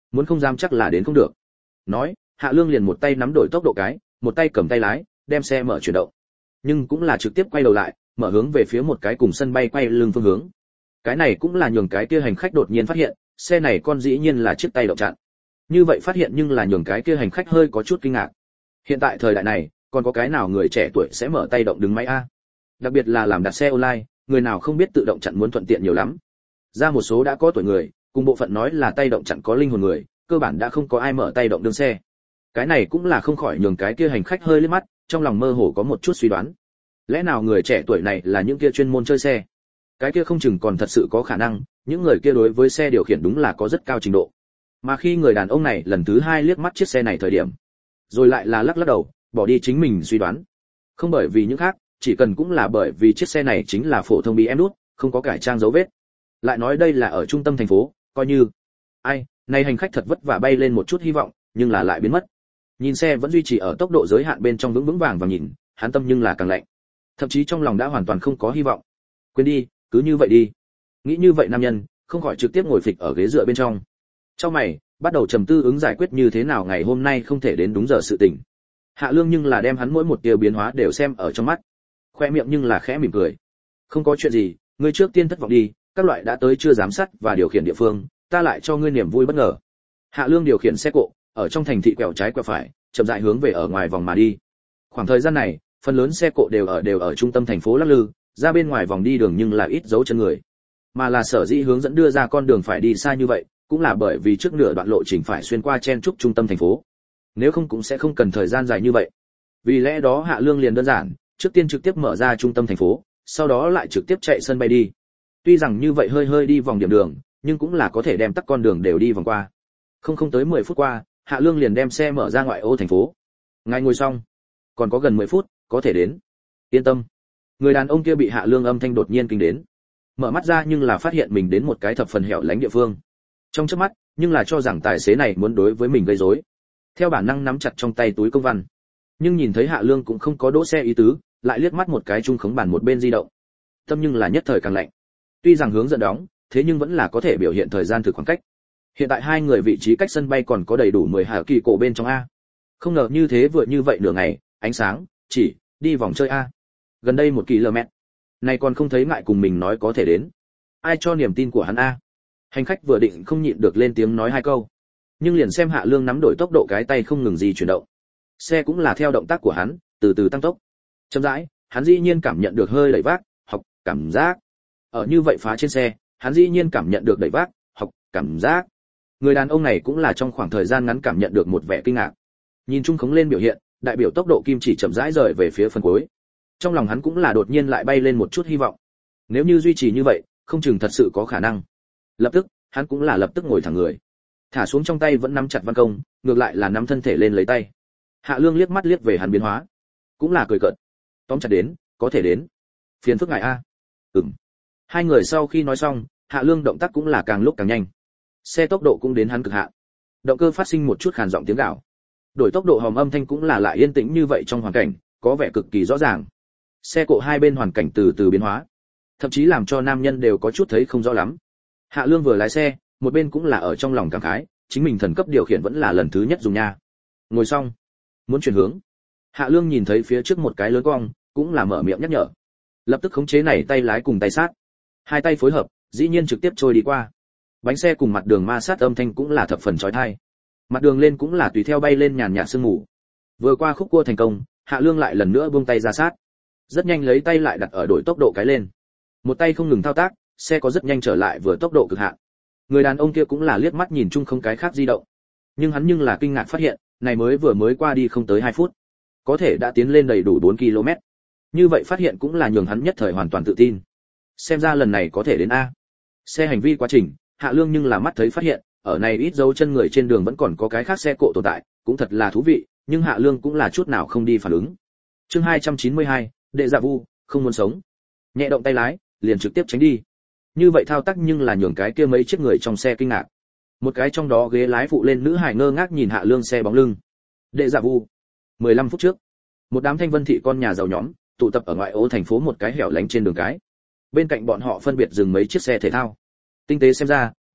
muốn không dám chắc là đến không được. Nói, Hạ Lương liền một tay nắm đổi tốc độ cái, một tay cầm tay lái, đem xe mở chuyển động. Nhưng cũng là trực tiếp quay đầu lại, mở hướng về phía một cái cùng sân bay quay lưng phương hướng. Cái này cũng là nhường cái kia hành khách đột nhiên phát hiện, xe này con dĩ nhiên là chiếc tay động chặn. Như vậy phát hiện nhưng là nhường cái kia hành khách hơi có chút kinh ngạc. Hiện tại thời đại này, còn có cái nào người trẻ tuổi sẽ mở tay động đứng máy a? Đặc biệt là làm đặt xe online, người nào không biết tự động chặn muốn thuận tiện nhiều lắm. Ra một số đã có tuổi người, cùng bộ phận nói là tay động chặn có linh hồn người, cơ bản đã không có ai mở tay động đương xe. Cái này cũng là không khỏi nhường cái kia hành khách hơi liếc mắt, trong lòng mơ hồ có một chút suy đoán. Lẽ nào người trẻ tuổi này là những kia chuyên môn chơi xe? Cái kia không chừng còn thật sự có khả năng, những người kia đối với xe điều khiển đúng là có rất cao trình độ. Mà khi người đàn ông này lần thứ hai liếc mắt chiếc xe này thời điểm, rồi lại là lắc lắc đầu, bỏ đi chính mình suy đoán. Không bởi vì những khác, chỉ cần cũng là bởi vì chiếc xe này chính là phổ thông bê em đút, không có cải trang dấu vết. Lại nói đây là ở trung tâm thành phố, coi như ai, này hành khách thật vất vả bay lên một chút hy vọng, nhưng là lại biến mất. Nhìn xe vẫn duy trì ở tốc độ giới hạn bên trong vững vững vàng và nhìn, hắn tâm nhưng là càng lạnh. Thậm chí trong lòng đã hoàn toàn không có hy vọng. Quên đi, cứ như vậy đi. Nghĩ như vậy nam nhân, không khỏi trực tiếp ngồi phịch ở ghế dựa bên trong. Trong mày, bắt đầu trầm tư ứng giải quyết như thế nào ngày hôm nay không thể đến đúng giờ sự tình. Hạ Lương nhưng là đem hắn mỗi một tia biến hóa đều xem ở trong mắt. Khoe miệng nhưng là khẽ mỉm cười. Không có chuyện gì, ngươi trước tiên thất vọng đi, các loại đã tới chưa giám sát và điều khiển địa phương, ta lại cho ngươi niềm vui bất ngờ. Hạ Lương điều khiển xe cộ, ở trong thành thị quẹo trái quẹo phải, chậm rãi hướng về ở ngoài vòng mà đi. Khoảng thời gian này, phần lớn xe cộ đều ở đều ở trung tâm thành phố lắc lư, ra bên ngoài vòng đi đường nhưng là ít dấu chân người. Mà là sở dĩ hướng dẫn đưa ra con đường phải đi xa như vậy, cũng là bởi vì trước nửa đoạn lộ trình phải xuyên qua chen trúc trung tâm thành phố. Nếu không cũng sẽ không cần thời gian dài như vậy. Vì lẽ đó Hạ Lương liền đơn giản, trước tiên trực tiếp mở ra trung tâm thành phố, sau đó lại trực tiếp chạy sân bay đi. Tuy rằng như vậy hơi hơi đi vòng điểm đường, nhưng cũng là có thể đem tắc con đường đều đi vòng qua. Không không tới mười phút qua, Hạ Lương liền đem xe mở ra ngoại ô thành phố. Ngài ngồi xong, còn có gần mười phút, có thể đến. Yên tâm. Người đàn ông kia bị Hạ Lương âm thanh đột nhiên kinh đến. Mở mắt ra nhưng là phát hiện mình đến một cái thập phần hẻo lánh địa phương. Trong chớp mắt, nhưng là cho rằng tài xế này muốn đối với mình gây rối. Theo bản năng nắm chặt trong tay túi công văn. Nhưng nhìn thấy Hạ Lương cũng không có đỗ xe ý tứ, lại liếc mắt một cái trung khống bàn một bên di động. Tâm nhưng là nhất thời càng lạnh. Tuy rằng hướng dẫn đóng, thế nhưng vẫn là có thể biểu hiện thời gian thực khoảng cách. Hiện tại hai người vị trí cách sân bay còn có đầy đủ mười hà kỳ cổ bên trong a. Không ngờ như thế vừa như vậy nửa ngày, ánh sáng, chỉ đi vòng chơi a. Gần đây một km. Này còn không thấy ngại cùng mình nói có thể đến. Ai cho niềm tin của hắn a? Hành khách vừa định không nhịn được lên tiếng nói hai câu. Nhưng liền xem Hạ Lương nắm đổi tốc độ cái tay không ngừng gì chuyển động. Xe cũng là theo động tác của hắn, từ từ tăng tốc. Chậm rãi, hắn dĩ nhiên cảm nhận được hơi đẩy vác, học cảm giác. Ở như vậy phá trên xe, hắn dĩ nhiên cảm nhận được đẩy vác, học cảm giác. Người đàn ông này cũng là trong khoảng thời gian ngắn cảm nhận được một vẻ kinh ngạc. Nhìn chung khống lên biểu hiện, đại biểu tốc độ kim chỉ chậm rãi rời về phía phần cuối. Trong lòng hắn cũng là đột nhiên lại bay lên một chút hy vọng. Nếu như duy trì như vậy, không chừng thật sự có khả năng. Lập tức, hắn cũng là lập tức ngồi thẳng người. Thả xuống trong tay vẫn nắm chặt văn công, ngược lại là nắm thân thể lên lấy tay. Hạ Lương liếc mắt liếc về hắn biến hóa, cũng là cười cợt. Tóm chặt đến, có thể đến. Phiền phức ngài a. Ừm. Hai người sau khi nói xong, Hạ Lương động tác cũng là càng lúc càng nhanh. Xe tốc độ cũng đến hắn cực hạn. Động cơ phát sinh một chút khàn giọng tiếng gào. Đổi tốc độ hòm âm thanh cũng là lại yên tĩnh như vậy trong hoàn cảnh, có vẻ cực kỳ rõ ràng. Xe cộ hai bên hoàn cảnh từ từ biến hóa, thậm chí làm cho nam nhân đều có chút thấy không rõ lắm. Hạ Lương vừa lái xe, một bên cũng là ở trong lòng cảm khái, chính mình thần cấp điều khiển vẫn là lần thứ nhất dùng nha. Ngồi xong, muốn chuyển hướng. Hạ Lương nhìn thấy phía trước một cái lớn cong, cũng là mở miệng nhắc nhở. Lập tức khống chế này tay lái cùng tay sát. Hai tay phối hợp, dĩ nhiên trực tiếp trôi đi qua. Bánh xe cùng mặt đường ma sát âm thanh cũng là thập phần chói tai. Mặt đường lên cũng là tùy theo bay lên nhàn nhạt sương mù. Vừa qua khúc cua thành công, Hạ Lương lại lần nữa buông tay ra sát. Rất nhanh lấy tay lại đặt ở đổi tốc độ cái lên. Một tay không ngừng thao tác, xe có rất nhanh trở lại vừa tốc độ cực hạn. Người đàn ông kia cũng là liếc mắt nhìn chung không cái khác di động. Nhưng hắn nhưng là kinh ngạc phát hiện, này mới vừa mới qua đi không tới hai phút, có thể đã tiến lên đầy đủ bốn ki lô mét. Như vậy phát hiện cũng là nhường hắn nhất thời hoàn toàn tự tin. Xem ra lần này có thể đến a. Xe hành vi quá trình, Hạ Lương nhưng là mắt thấy phát hiện, ở này ít dấu chân người trên đường vẫn còn có cái khác xe cộ tồn tại, cũng thật là thú vị, nhưng Hạ Lương cũng là chút nào không đi phản ứng. Chương hai trăm chín mươi hai, đệ dạ vu, không muốn sống. Nhẹ động tay lái, liền trực tiếp tránh đi. Như vậy thao tác nhưng là nhường cái kia mấy chiếc người trong xe kinh ngạc. Một cái trong đó ghế lái phụ lên nữ hài ngơ ngác nhìn Hạ Lương xe bóng lưng. Đệ dạ vu. mười lăm phút trước, một đám Thanh Vân thị con nhà giàu nhóm tụ tập ở ngoại ô thành phố một cái hẻo lánh trên đường cái. Bên cạnh bọn họ phân biệt dừng mấy chiếc xe thể thao. Tinh tế xem ra,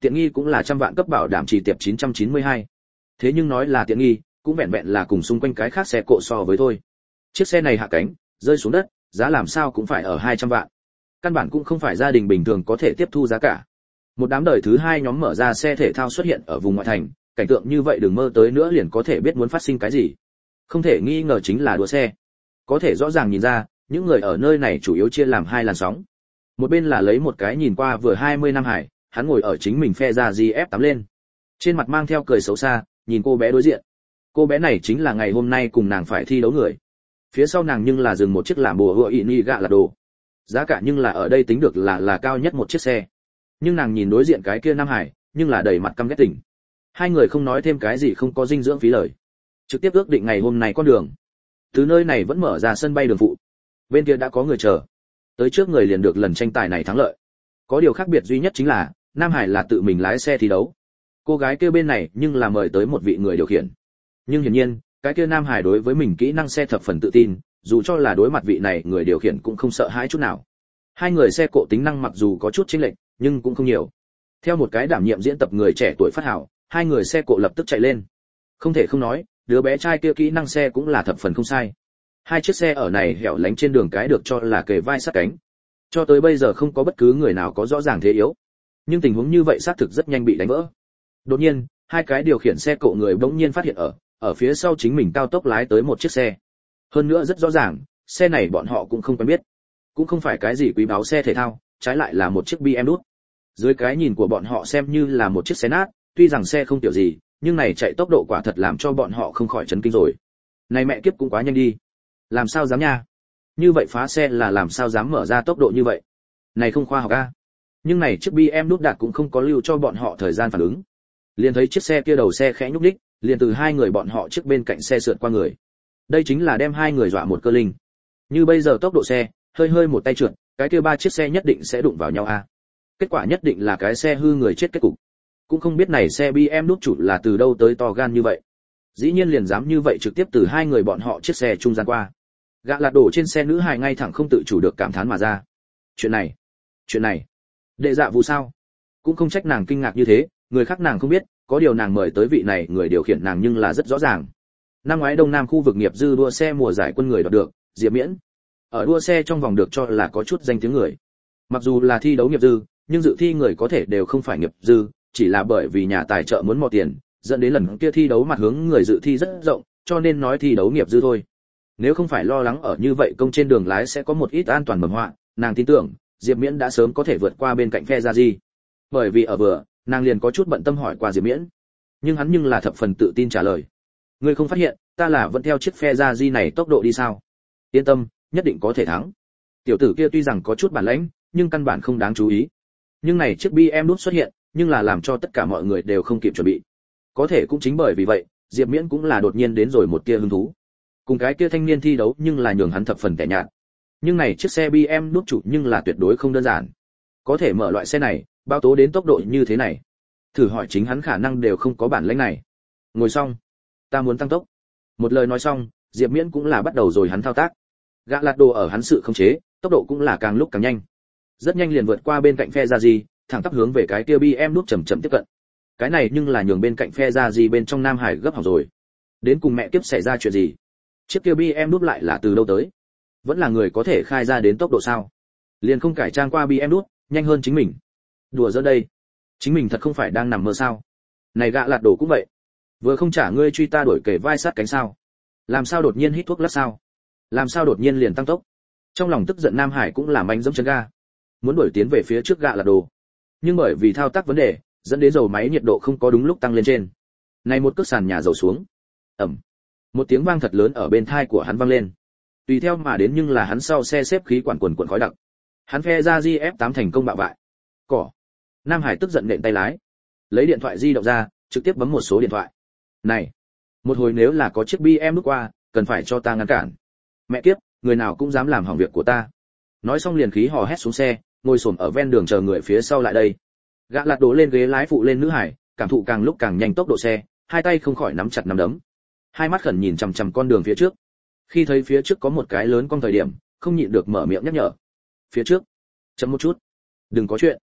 tiện nghi cũng là trăm vạn cấp bảo đảm chỉ tiệp chín trăm chín mươi hai. Thế nhưng nói là tiện nghi, cũng vẹn vẹn là cùng xung quanh cái khác xe cộ so với thôi. Chiếc xe này hạ cánh, rơi xuống đất, giá làm sao cũng phải ở hai trăm vạn. Căn bản cũng không phải gia đình bình thường có thể tiếp thu giá cả. Một đám đời thứ hai nhóm mở ra xe thể thao xuất hiện ở vùng ngoại thành, cảnh tượng như vậy đừng mơ tới nữa liền có thể biết muốn phát sinh cái gì. Không thể nghi ngờ chính là đua xe. Có thể rõ ràng nhìn ra, những người ở nơi này chủ yếu chia làm hai làn sóng. Một bên là lấy một cái nhìn qua vừa hai mươi năm hải, hắn ngồi ở chính mình phe ra giê ép tám lên. Trên mặt mang theo cười xấu xa, nhìn cô bé đối diện. Cô bé này chính là ngày hôm nay cùng nàng phải thi đấu người. Phía sau nàng nhưng là dừng một chiếc làm bùa hựa ị ni gạ là đồ. Giá cả nhưng là ở đây tính được là là cao nhất một chiếc xe. Nhưng nàng nhìn đối diện cái kia Nam Hải, nhưng là đầy mặt căm ghét tỉnh. Hai người không nói thêm cái gì không có dinh dưỡng phí lời. Trực tiếp ước định ngày hôm nay con đường. Từ nơi này vẫn mở ra sân bay đường phụ. Bên kia đã có người chờ. Tới trước người liền được lần tranh tài này thắng lợi. Có điều khác biệt duy nhất chính là, Nam Hải là tự mình lái xe thi đấu. Cô gái kia bên này nhưng là mời tới một vị người điều khiển. Nhưng hiển nhiên, cái kia Nam Hải đối với mình kỹ năng xe thập phần tự tin, dù cho là đối mặt vị này người điều khiển cũng không sợ hãi chút nào. Hai người xe cộ tính năng mặc dù có chút chênh lệch, nhưng cũng không nhiều. Theo một cái đảm nhiệm diễn tập người trẻ tuổi phát hảo, hai người xe cộ lập tức chạy lên. Không thể không nói, đứa bé trai kia kỹ năng xe cũng là thập phần không sai. Hai chiếc xe ở này hẻo lánh trên đường cái được cho là kề vai sát cánh. Cho tới bây giờ không có bất cứ người nào có rõ ràng thế yếu. Nhưng tình huống như vậy xác thực rất nhanh bị đánh vỡ. Đột nhiên, hai cái điều khiển xe cộ người bỗng nhiên phát hiện ở, ở phía sau chính mình cao tốc lái tới một chiếc xe. Hơn nữa rất rõ ràng, xe này bọn họ cũng không quen biết. Cũng không phải cái gì quý báu xe thể thao, trái lại là một chiếc bê em đút. Dưới cái nhìn của bọn họ xem như là một chiếc xe nát, tuy rằng xe không tiểu gì, nhưng này chạy tốc độ quả thật làm cho bọn họ không khỏi chấn kinh rồi. Này mẹ kiếp cũng quá nhanh đi. Làm sao dám nha? Như vậy phá xe là làm sao dám mở ra tốc độ như vậy? Này không khoa học a. Nhưng này chiếc bê em đút đạt cũng không có lưu cho bọn họ thời gian phản ứng. Liền thấy chiếc xe kia đầu xe khẽ nhúc nhích, liền từ hai người bọn họ trước bên cạnh xe sượt qua người. Đây chính là đem hai người dọa một cơ linh. Như bây giờ tốc độ xe, hơi hơi một tay trượt, cái kia ba chiếc xe nhất định sẽ đụng vào nhau a. Kết quả nhất định là cái xe hư người chết kết cục. Cũng không biết này xe bê em đút chủ là từ đâu tới to gan như vậy. Dĩ nhiên liền dám như vậy trực tiếp từ hai người bọn họ chiếc xe trung gian qua. Gã lạt đổ trên xe nữ hài ngay thẳng không tự chủ được cảm thán mà ra. Chuyện này, chuyện này, đệ dạ vụ sao? Cũng không trách nàng kinh ngạc như thế, người khác nàng không biết, có điều nàng mời tới vị này người điều khiển nàng nhưng là rất rõ ràng. Năm ngoái Đông Nam khu vực nghiệp dư đua xe mùa giải quân người đoạt được, Diệp Miễn. Ở đua xe trong vòng được cho là có chút danh tiếng người. Mặc dù là thi đấu nghiệp dư, nhưng dự thi người có thể đều không phải nghiệp dư, chỉ là bởi vì nhà tài trợ muốn mò tiền, dẫn đến lần kia thi đấu mặt hướng người dự thi rất rộng, cho nên nói thi đấu nghiệp dư thôi. Nếu không phải lo lắng ở như vậy công trên đường lái sẽ có một ít an toàn mầm họa, nàng tin tưởng Diệp Miễn đã sớm có thể vượt qua bên cạnh phe ra gì. Bởi vì ở vừa, nàng liền có chút bận tâm hỏi qua Diệp Miễn, nhưng hắn nhưng là thập phần tự tin trả lời. Ngươi không phát hiện, ta là vẫn theo chiếc phe ra di này tốc độ đi sao? Yên tâm, nhất định có thể thắng. Tiểu tử kia tuy rằng có chút bản lĩnh, nhưng căn bản không đáng chú ý. Nhưng này chiếc bê em đút xuất hiện, nhưng là làm cho tất cả mọi người đều không kịp chuẩn bị. Có thể cũng chính bởi vì vậy, Diệp Miễn cũng là đột nhiên đến rồi một tia hứng thú. Cùng cái kia thanh niên thi đấu nhưng là nhường hắn thập phần tẻ nhạt. Nhưng này chiếc xe bê em đút chủ nhưng là tuyệt đối không đơn giản. Có thể mở loại xe này, bao tố đến tốc độ như thế này. Thử hỏi chính hắn khả năng đều không có bản lĩnh này. Ngồi xong, ta muốn tăng tốc. Một lời nói xong, Diệp Miễn cũng là bắt đầu rồi hắn thao tác. Gã lạt đồ ở hắn sự khống chế, tốc độ cũng là càng lúc càng nhanh. Rất nhanh liền vượt qua bên cạnh phe ra gì, thẳng tắp hướng về cái kia bê em đút chậm chậm tiếp cận. Cái này nhưng là nhường bên cạnh phe ra gì bên trong Nam Hải gấp hỏng rồi. Đến cùng mẹ kiếp xảy ra chuyện gì? Chiếc kia bê em đút lại là từ đâu tới? Vẫn là người có thể khai ra đến tốc độ sao? Liền không cải trang qua bê em đút, nhanh hơn chính mình. Đùa giỡn đây. Chính mình thật không phải đang nằm mơ sao? Này gã lạt đồ cũng vậy. Vừa không trả ngươi truy ta đổi kể vai sát cánh sao? Làm sao đột nhiên hít thuốc lắc sao? Làm sao đột nhiên liền tăng tốc? Trong lòng tức giận Nam Hải cũng làm anh dẫm chân ga, muốn đuổi tiến về phía trước gã lạt đồ. Nhưng bởi vì thao tác vấn đề, dẫn đến dầu máy nhiệt độ không có đúng lúc tăng lên trên. Này một cước sàn nhà dầu xuống. Ầm. Một tiếng vang thật lớn ở bên tai của hắn vang lên. Tùy theo mà đến nhưng là hắn sau xe xếp khí quản quần quần khói đặc. Hắn phe ra giê ép tám thành công bạo bại. Cỏ. Nam Hải tức giận nện tay lái, lấy điện thoại di động ra, trực tiếp bấm một số điện thoại. Này, một hồi nếu là có chiếc bê em lúc qua, cần phải cho ta ngăn cản. Mẹ kiếp, người nào cũng dám làm hỏng việc của ta. Nói xong liền khí hò hét xuống xe, ngồi xổm ở ven đường chờ người phía sau lại đây. Gã lạt đổ lên ghế lái phụ lên nữ hải, cảm thụ càng lúc càng nhanh tốc độ xe, hai tay không khỏi nắm chặt nắm đấm, hai mắt khẩn nhìn chằm chằm con đường phía trước. Khi thấy phía trước có một cái lớn con thời điểm, không nhịn được mở miệng nhắc nhở. Phía trước, chậm một chút, đừng có chuyện.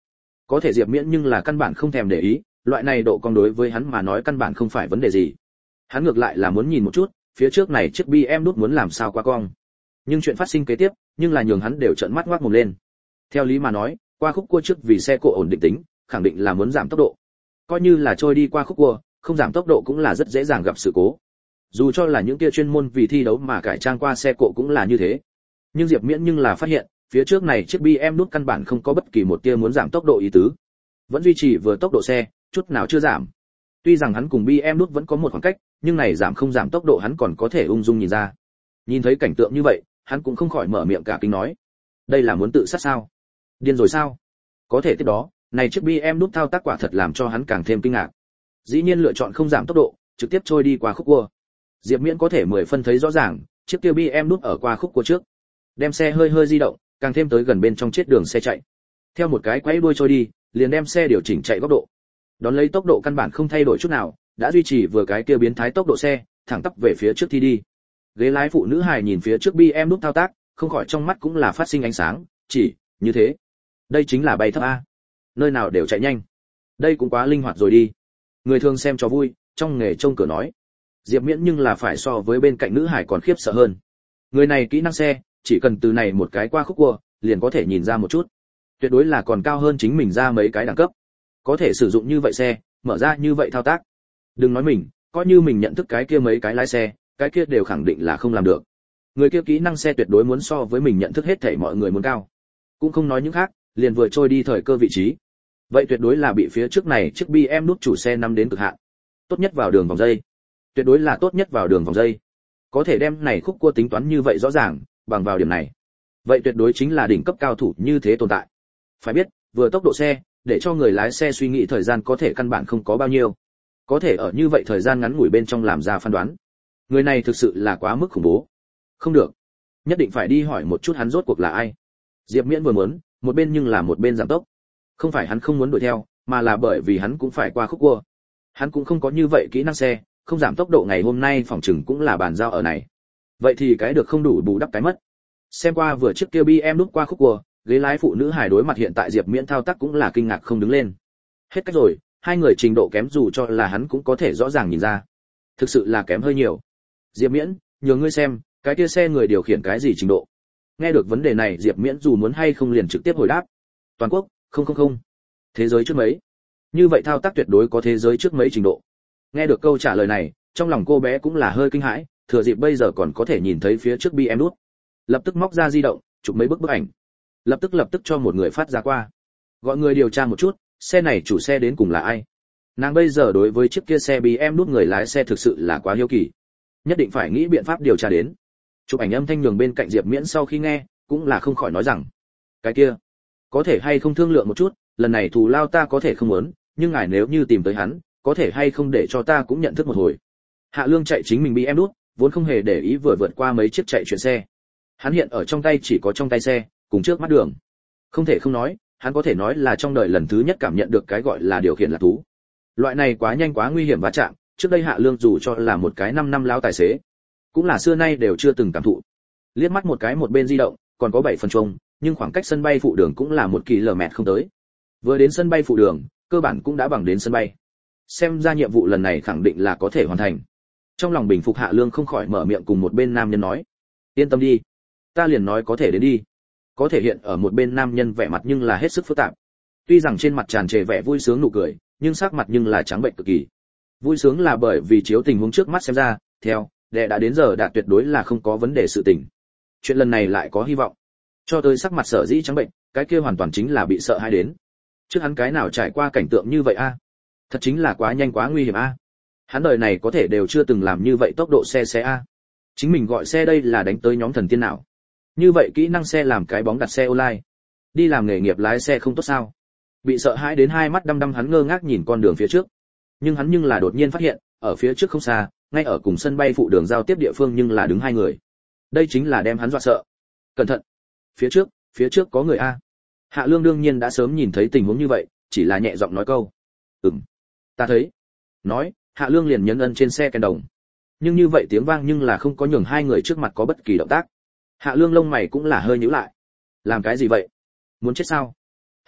Có thể Diệp Miễn nhưng là căn bản không thèm để ý, loại này độ cong đối với hắn mà nói căn bản không phải vấn đề gì. Hắn ngược lại là muốn nhìn một chút, phía trước này chiếc bê em đút muốn làm sao qua cong. Nhưng chuyện phát sinh kế tiếp, nhưng là nhường hắn đều trợn mắt ngoác mồm lên. Theo lý mà nói, qua khúc cua trước vì xe cộ ổn định tính, khẳng định là muốn giảm tốc độ. Coi như là trôi đi qua khúc cua, không giảm tốc độ cũng là rất dễ dàng gặp sự cố. Dù cho là những kia chuyên môn vì thi đấu mà cải trang qua xe cộ cũng là như thế. Nhưng Diệp Miễn nhưng là phát hiện, phía trước này chiếc bê em đút căn bản không có bất kỳ một tia muốn giảm tốc độ ý tứ, vẫn duy trì vừa tốc độ xe, chút nào chưa giảm. Tuy rằng hắn cùng bê em đút vẫn có một khoảng cách, nhưng này giảm không giảm tốc độ hắn còn có thể ung dung nhìn ra. Nhìn thấy cảnh tượng như vậy, hắn cũng không khỏi mở miệng cả kinh nói: đây là muốn tự sát sao? Điên rồi sao? Có thể tiếp đó, này chiếc bê em đút thao tác quả thật làm cho hắn càng thêm kinh ngạc. Dĩ nhiên lựa chọn không giảm tốc độ, trực tiếp trôi đi qua khúc cua. Diệp Miễn có thể mười phân thấy rõ ràng, chiếc kia bê em đút ở qua khúc cua trước, đem xe hơi hơi di động, càng thêm tới gần bên trong chết đường xe chạy. Theo một cái quay đuôi trôi đi, liền đem xe điều chỉnh chạy góc độ. Đón lấy tốc độ căn bản không thay đổi chút nào, đã duy trì vừa cái kia biến thái tốc độ xe, thẳng tắp về phía trước thi đi. Ghế lái phụ nữ hài nhìn phía trước bê em đút thao tác, không khỏi trong mắt cũng là phát sinh ánh sáng, chỉ, như thế. Đây chính là bay thấp a. Nơi nào đều chạy nhanh. Đây cũng quá linh hoạt rồi đi. Người thường xem cho vui, trong nghề trông cửa nói. Diệp Miễn nhưng là phải so với bên cạnh nữ hải còn khiếp sợ hơn. Người này kỹ năng xe, chỉ cần từ này một cái qua khúc cua, liền có thể nhìn ra một chút. Tuyệt đối là còn cao hơn chính mình ra mấy cái đẳng cấp. Có thể sử dụng như vậy xe, mở ra như vậy thao tác. Đừng nói mình, coi như mình nhận thức cái kia mấy cái lái xe, cái kia đều khẳng định là không làm được. Người kia kỹ năng xe tuyệt đối muốn so với mình nhận thức hết thảy mọi người muốn cao. Cũng không nói những khác, liền vừa trôi đi thời cơ vị trí. Vậy tuyệt đối là bị phía trước này chiếc bê em nút chủ xe nắm đến cực hạn. Tốt nhất vào đường vòng dây. Tuyệt đối là tốt nhất vào đường vòng dây. Có thể đem này khúc cua tính toán như vậy rõ ràng, bằng vào điểm này. Vậy tuyệt đối chính là đỉnh cấp cao thủ như thế tồn tại. Phải biết, vừa tốc độ xe, để cho người lái xe suy nghĩ thời gian có thể căn bản không có bao nhiêu. Có thể ở như vậy thời gian ngắn ngủi bên trong làm ra phán đoán. Người này thực sự là quá mức khủng bố. Không được, nhất định phải đi hỏi một chút hắn rốt cuộc là ai. Diệp Miễn vừa muốn, một bên nhưng là một bên giảm tốc. Không phải hắn không muốn đuổi theo, mà là bởi vì hắn cũng phải qua khúc cua. Hắn cũng không có như vậy kỹ năng xe, không giảm tốc độ ngày hôm nay phòng chừng cũng là bàn giao ở này. Vậy thì cái được không đủ bù đắp cái mất. Xem qua vừa chiếc kia bê em đút qua khúc cua, ghế lái phụ nữ hài đối mặt hiện tại Diệp Miễn thao tác cũng là kinh ngạc không đứng lên. Hết cách rồi, hai người trình độ kém dù cho là hắn cũng có thể rõ ràng nhìn ra. Thực sự là kém hơi nhiều. Diệp Miễn, nhờ ngươi xem, cái kia xe người điều khiển cái gì trình độ. Nghe được vấn đề này Diệp Miễn dù muốn hay không liền trực tiếp hồi đáp. Toàn quốc, không không không. Thế giới trước mấy. Như vậy thao tác tuyệt đối có thế giới trước mấy trình độ. Nghe được câu trả lời này, trong lòng cô bé cũng là hơi kinh hãi, thừa dịp bây giờ còn có thể nhìn thấy phía trước bê em đút. Lập tức móc ra di động, chụp mấy bức bức ảnh. Lập tức lập tức cho một người phát ra qua. Gọi người điều tra một chút, xe này chủ xe đến cùng là ai. Nàng bây giờ đối với chiếc kia xe bê em đút người lái xe thực sự là quá hiếu kỳ. Nhất định phải nghĩ biện pháp điều tra đến. Chụp ảnh âm thanh nhường bên cạnh Diệp Miễn sau khi nghe, cũng là không khỏi nói rằng, cái kia, có thể hay không thương lượng một chút, lần này thù lao ta có thể không muốn, nhưng ngài nếu như tìm tới hắn, có thể hay không để cho ta cũng nhận thức một hồi. Hạ Lương chạy chính mình bê em đút, vốn không hề để ý vừa vượt qua mấy chiếc chạy chuyển xe. Hắn hiện ở trong tay chỉ có trong tay xe, cùng trước mắt đường. Không thể không nói, hắn có thể nói là trong đời lần thứ nhất cảm nhận được cái gọi là điều khiển lạc thú. Loại này quá nhanh quá nguy hiểm va chạm, trước đây Hạ Lương dù cho là một cái năm năm lão tài xế, cũng là xưa nay đều chưa từng cảm thụ. Liếc mắt một cái một bên di động, còn có bảy phần chung, nhưng khoảng cách sân bay phụ đường cũng là một ki lô mét không tới. Vừa đến sân bay phụ đường, cơ bản cũng đã bằng đến sân bay. Xem ra nhiệm vụ lần này khẳng định là có thể hoàn thành. Trong lòng bình phục Hạ Lương không khỏi mở miệng cùng một bên nam nhân nói: "Yên tâm đi, ta liền nói có thể đến đi." Có thể hiện ở một bên nam nhân vẻ mặt nhưng là hết sức phức tạp. Tuy rằng trên mặt tràn trề vẻ vui sướng nụ cười, nhưng sắc mặt nhưng là trắng bệnh cực kỳ. Vui sướng là bởi vì chiếu tình huống trước mắt xem ra, theo, đệ đã đến giờ đạt tuyệt đối là không có vấn đề sự tình. Chuyện lần này lại có hy vọng. Cho tới sắc mặt sở dĩ trắng bệnh, cái kia hoàn toàn chính là bị sợ hãi đến. Trước hắn cái nào trải qua cảnh tượng như vậy a? Thật chính là quá nhanh quá nguy hiểm a. Hắn đời này có thể đều chưa từng làm như vậy tốc độ xe xe a. Chính mình gọi xe đây là đánh tới nhóm thần tiên nào? Như vậy kỹ năng xe làm cái bóng đặt xe online. Đi làm nghề nghiệp lái xe không tốt sao? Bị sợ hãi đến hai mắt đăm đăm hắn ngơ ngác nhìn con đường phía trước. Nhưng hắn nhưng là đột nhiên phát hiện, ở phía trước không xa, ngay ở cùng sân bay phụ đường giao tiếp địa phương nhưng là đứng hai người. Đây chính là đem hắn dọa sợ. Cẩn thận, phía trước, phía trước có người a. Hạ Lương đương nhiên đã sớm nhìn thấy tình huống như vậy, chỉ là nhẹ giọng nói câu: "Ừm, ta thấy." Nói, Hạ Lương liền nhấn ân trên xe kèn đồng. Nhưng như vậy tiếng vang nhưng là không có nhường hai người trước mặt có bất kỳ động tác. Hạ Lương lông mày cũng là hơi nhíu lại. Làm cái gì vậy? Muốn chết sao?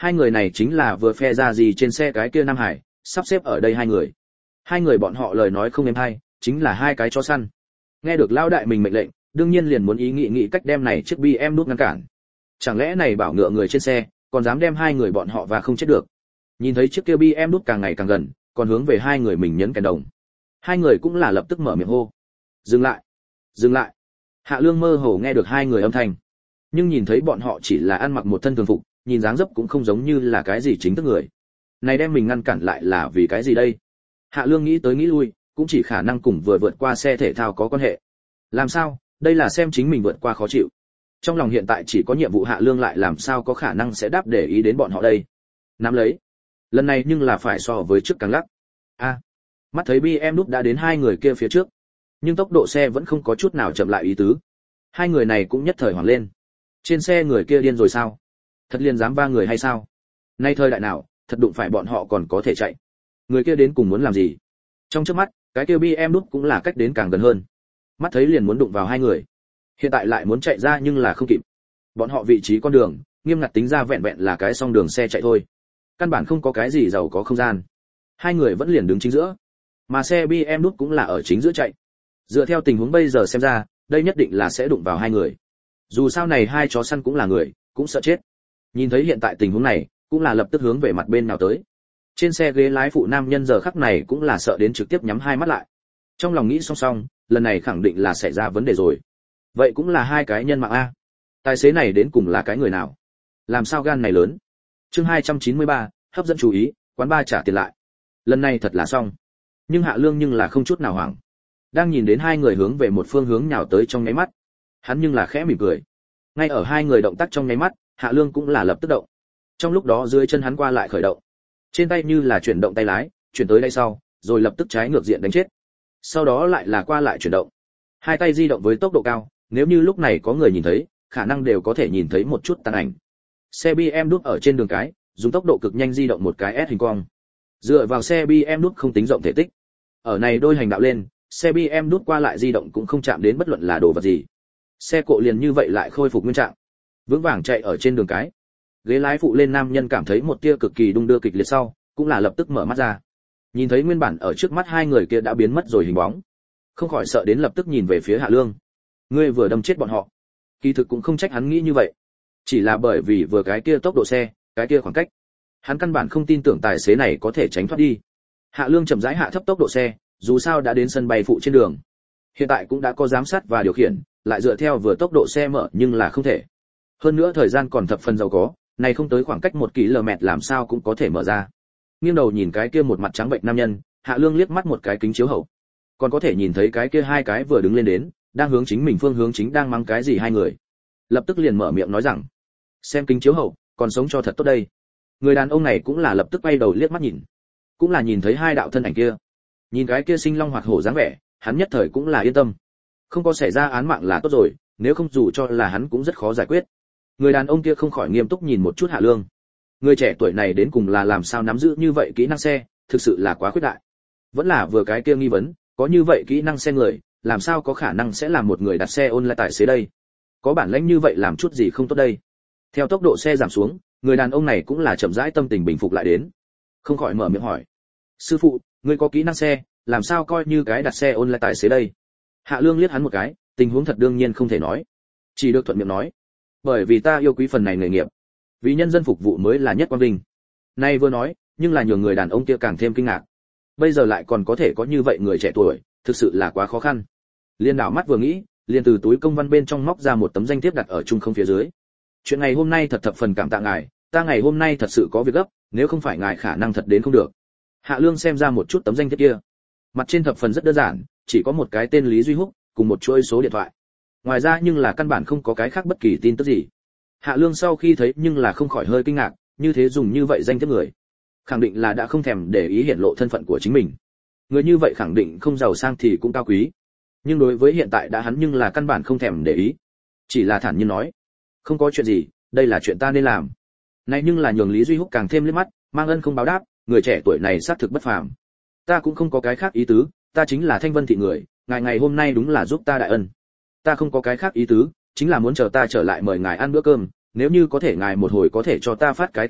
Hai người này chính là vừa phe ra gì trên xe cái kia Nam Hải, sắp xếp ở đây hai người. Hai người bọn họ lời nói không êm hay, chính là hai cái chó săn. Nghe được lão đại mình mệnh lệnh, đương nhiên liền muốn ý nghĩ nghĩ cách đem này chiếc bê em đút ngăn cản. Chẳng lẽ này bảo ngựa người trên xe, còn dám đem hai người bọn họ và không chết được. Nhìn thấy chiếc kia bê em đút càng ngày càng gần, còn hướng về hai người mình nhấn kèn đồng. Hai người cũng là lập tức mở miệng hô. Dừng lại, dừng lại. Hạ Lương mơ hồ nghe được hai người âm thanh, nhưng nhìn thấy bọn họ chỉ là ăn mặc một thân thường phục, nhìn dáng dấp cũng không giống như là cái gì chính thức người. Này đem mình ngăn cản lại là vì cái gì đây? Hạ Lương nghĩ tới nghĩ lui, cũng chỉ khả năng cùng vừa vượt qua xe thể thao có quan hệ. Làm sao? Đây là xem chính mình vượt qua khó chịu. Trong lòng hiện tại chỉ có nhiệm vụ Hạ Lương lại làm sao có khả năng sẽ đáp để ý đến bọn họ đây. Nắm lấy. Lần này nhưng là phải so với trước càng lắc. A. Mắt thấy bê em đút đã đến hai người kia phía trước, nhưng tốc độ xe vẫn không có chút nào chậm lại ý tứ. Hai người này cũng nhất thời hoảng lên. Trên xe người kia điên rồi sao? Thật liền dám va người hay sao? Nay thời đại nào, thật đụng phải bọn họ còn có thể chạy. Người kia đến cùng muốn làm gì? Trong chớp mắt, cái kia bê em đút cũng là cách đến càng gần hơn. Mắt thấy liền muốn đụng vào hai người. Hiện tại lại muốn chạy ra nhưng là không kịp. Bọn họ vị trí con đường, nghiêm ngặt tính ra vẹn vẹn là cái song đường xe chạy thôi. Căn bản không có cái gì giàu có không gian. Hai người vẫn liền đứng chính giữa, mà xe bê em đút cũng là ở chính giữa chạy. Dựa theo tình huống bây giờ xem ra, đây nhất định là sẽ đụng vào hai người. Dù sao này hai chó săn cũng là người, cũng sợ chết. Nhìn thấy hiện tại tình huống này, cũng là lập tức hướng về mặt bên nào tới. Trên xe ghế lái phụ nam nhân giờ khắc này cũng là sợ đến trực tiếp nhắm hai mắt lại. Trong lòng nghĩ song song, lần này khẳng định là xảy ra vấn đề rồi. Vậy cũng là hai cái nhân mạng a. Tài xế này đến cùng là cái người nào? Làm sao gan này lớn? Chương hai trăm chín mươi ba, hấp dẫn chú ý, quán ba trả tiền lại. Lần này thật là xong. Nhưng Hạ Lương nhưng là không chút nào hoảng. Đang nhìn đến hai người hướng về một phương hướng nhào tới trong nháy mắt, hắn nhưng là khẽ mỉm cười. Ngay ở hai người động tác trong nháy mắt, Hạ Lương cũng là lập tức động. Trong lúc đó dưới chân hắn qua lại khởi động. Trên tay như là chuyển động tay lái, chuyển tới đây sau, rồi lập tức trái ngược diện đánh chết. Sau đó lại là qua lại chuyển động. Hai tay di động với tốc độ cao, nếu như lúc này có người nhìn thấy, khả năng đều có thể nhìn thấy một chút tàn ảnh. Xe bê em đút ở trên đường cái, dùng tốc độ cực nhanh di động một cái S hình cong. Dựa vào xe bê em đút không tính rộng thể tích. Ở này đôi hành đạo lên, xe bê em đút qua lại di động cũng không chạm đến bất luận là đồ vật gì. Xe cộ liền như vậy lại khôi phục nguyên trạng, vững vàng chạy ở trên đường cái. Ghế lái phụ lên nam nhân cảm thấy một tia cực kỳ đung đưa kịch liệt sau, cũng là lập tức mở mắt ra. Nhìn thấy nguyên bản ở trước mắt hai người kia đã biến mất rồi hình bóng, không khỏi sợ đến lập tức nhìn về phía Hạ Lương. Ngươi vừa đâm chết bọn họ. Kỳ thực cũng không trách hắn nghĩ như vậy, chỉ là bởi vì vừa cái kia tốc độ xe, cái kia khoảng cách, hắn căn bản không tin tưởng tài xế này có thể tránh thoát đi. Hạ Lương chậm rãi hạ thấp tốc độ xe, dù sao đã đến sân bay phụ trên đường. Hiện tại cũng đã có giám sát và điều khiển, lại dựa theo vừa tốc độ xe mở nhưng là không thể. Hơn nữa thời gian còn thập phần giàu có, này không tới khoảng cách một ki lô mét làm sao cũng có thể mở ra. Nghiêng đầu nhìn cái kia một mặt trắng bệnh nam nhân, Hạ Lương liếc mắt một cái kính chiếu hậu, còn có thể nhìn thấy cái kia hai cái vừa đứng lên đến, đang hướng chính mình phương hướng chính đang mắng cái gì hai người. Lập tức liền mở miệng nói rằng, xem kính chiếu hậu, còn sống cho thật tốt đây. Người đàn ông này cũng là lập tức quay đầu liếc mắt nhìn, cũng là nhìn thấy hai đạo thân ảnh kia. Nhìn cái kia sinh long hoạt hổ dáng vẻ, hắn nhất thời cũng là yên tâm. Không có xảy ra án mạng là tốt rồi, nếu không dù cho là hắn cũng rất khó giải quyết. Người đàn ông kia không khỏi nghiêm túc nhìn một chút Hạ Lương. Người trẻ tuổi này đến cùng là làm sao nắm giữ như vậy kỹ năng xe, thực sự là quá khuyết đại. Vẫn là vừa cái kia nghi vấn, có như vậy kỹ năng xe người, làm sao có khả năng sẽ làm một người đặt xe online tài xế đây? Có bản lĩnh như vậy làm chút gì không tốt đây? Theo tốc độ xe giảm xuống, người đàn ông này cũng là chậm rãi tâm tình bình phục lại đến. Không khỏi mở miệng hỏi: "Sư phụ, ngươi có kỹ năng xe, làm sao coi như cái đặt xe online tài xế đây?" Hạ Lương liếc hắn một cái, tình huống thật đương nhiên không thể nói, chỉ được thuận miệng nói: "Bởi vì ta yêu quý phần này nghề nghiệp, vì nhân dân phục vụ mới là nhất quan vinh." Nay vừa nói, nhưng là nhường người đàn ông kia càng thêm kinh ngạc. Bây giờ lại còn có thể có như vậy người trẻ tuổi, thực sự là quá khó khăn. Liên đảo mắt vừa nghĩ, liền từ túi công văn bên trong móc ra một tấm danh thiếp đặt ở trung không phía dưới. "Chuyện ngày hôm nay thật thập phần cảm tạ ngài, ta ngày hôm nay thật sự có việc gấp, nếu không phải ngài khả năng thật đến không được." Hạ Lương xem ra một chút tấm danh thiếp kia. Mặt trên thập phần rất đơn giản, chỉ có một cái tên Lý Duy Húc, cùng một chuỗi số điện thoại. Ngoài ra nhưng là căn bản không có cái khác bất kỳ tin tức gì. Hạ Lương sau khi thấy nhưng là không khỏi hơi kinh ngạc, như thế dùng như vậy danh thiếp người, khẳng định là đã không thèm để ý hiển lộ thân phận của chính mình. Người như vậy khẳng định không giàu sang thì cũng cao quý. Nhưng đối với hiện tại đã hắn nhưng là căn bản không thèm để ý, chỉ là thản nhiên nói: "Không có chuyện gì, đây là chuyện ta nên làm." Này nhưng là nhường Lý Duy Húc càng thêm liếc mắt, mang ân không báo đáp, người trẻ tuổi này xác thực bất phàm. "Ta cũng không có cái khác ý tứ, ta chính là Thanh Vân thị người, ngài ngày hôm nay đúng là giúp ta đại ân. Ta không có cái khác ý tứ, chính là muốn chờ ta trở lại mời ngài ăn bữa cơm, nếu như có thể ngài một hồi có thể cho ta phát cái tin tức,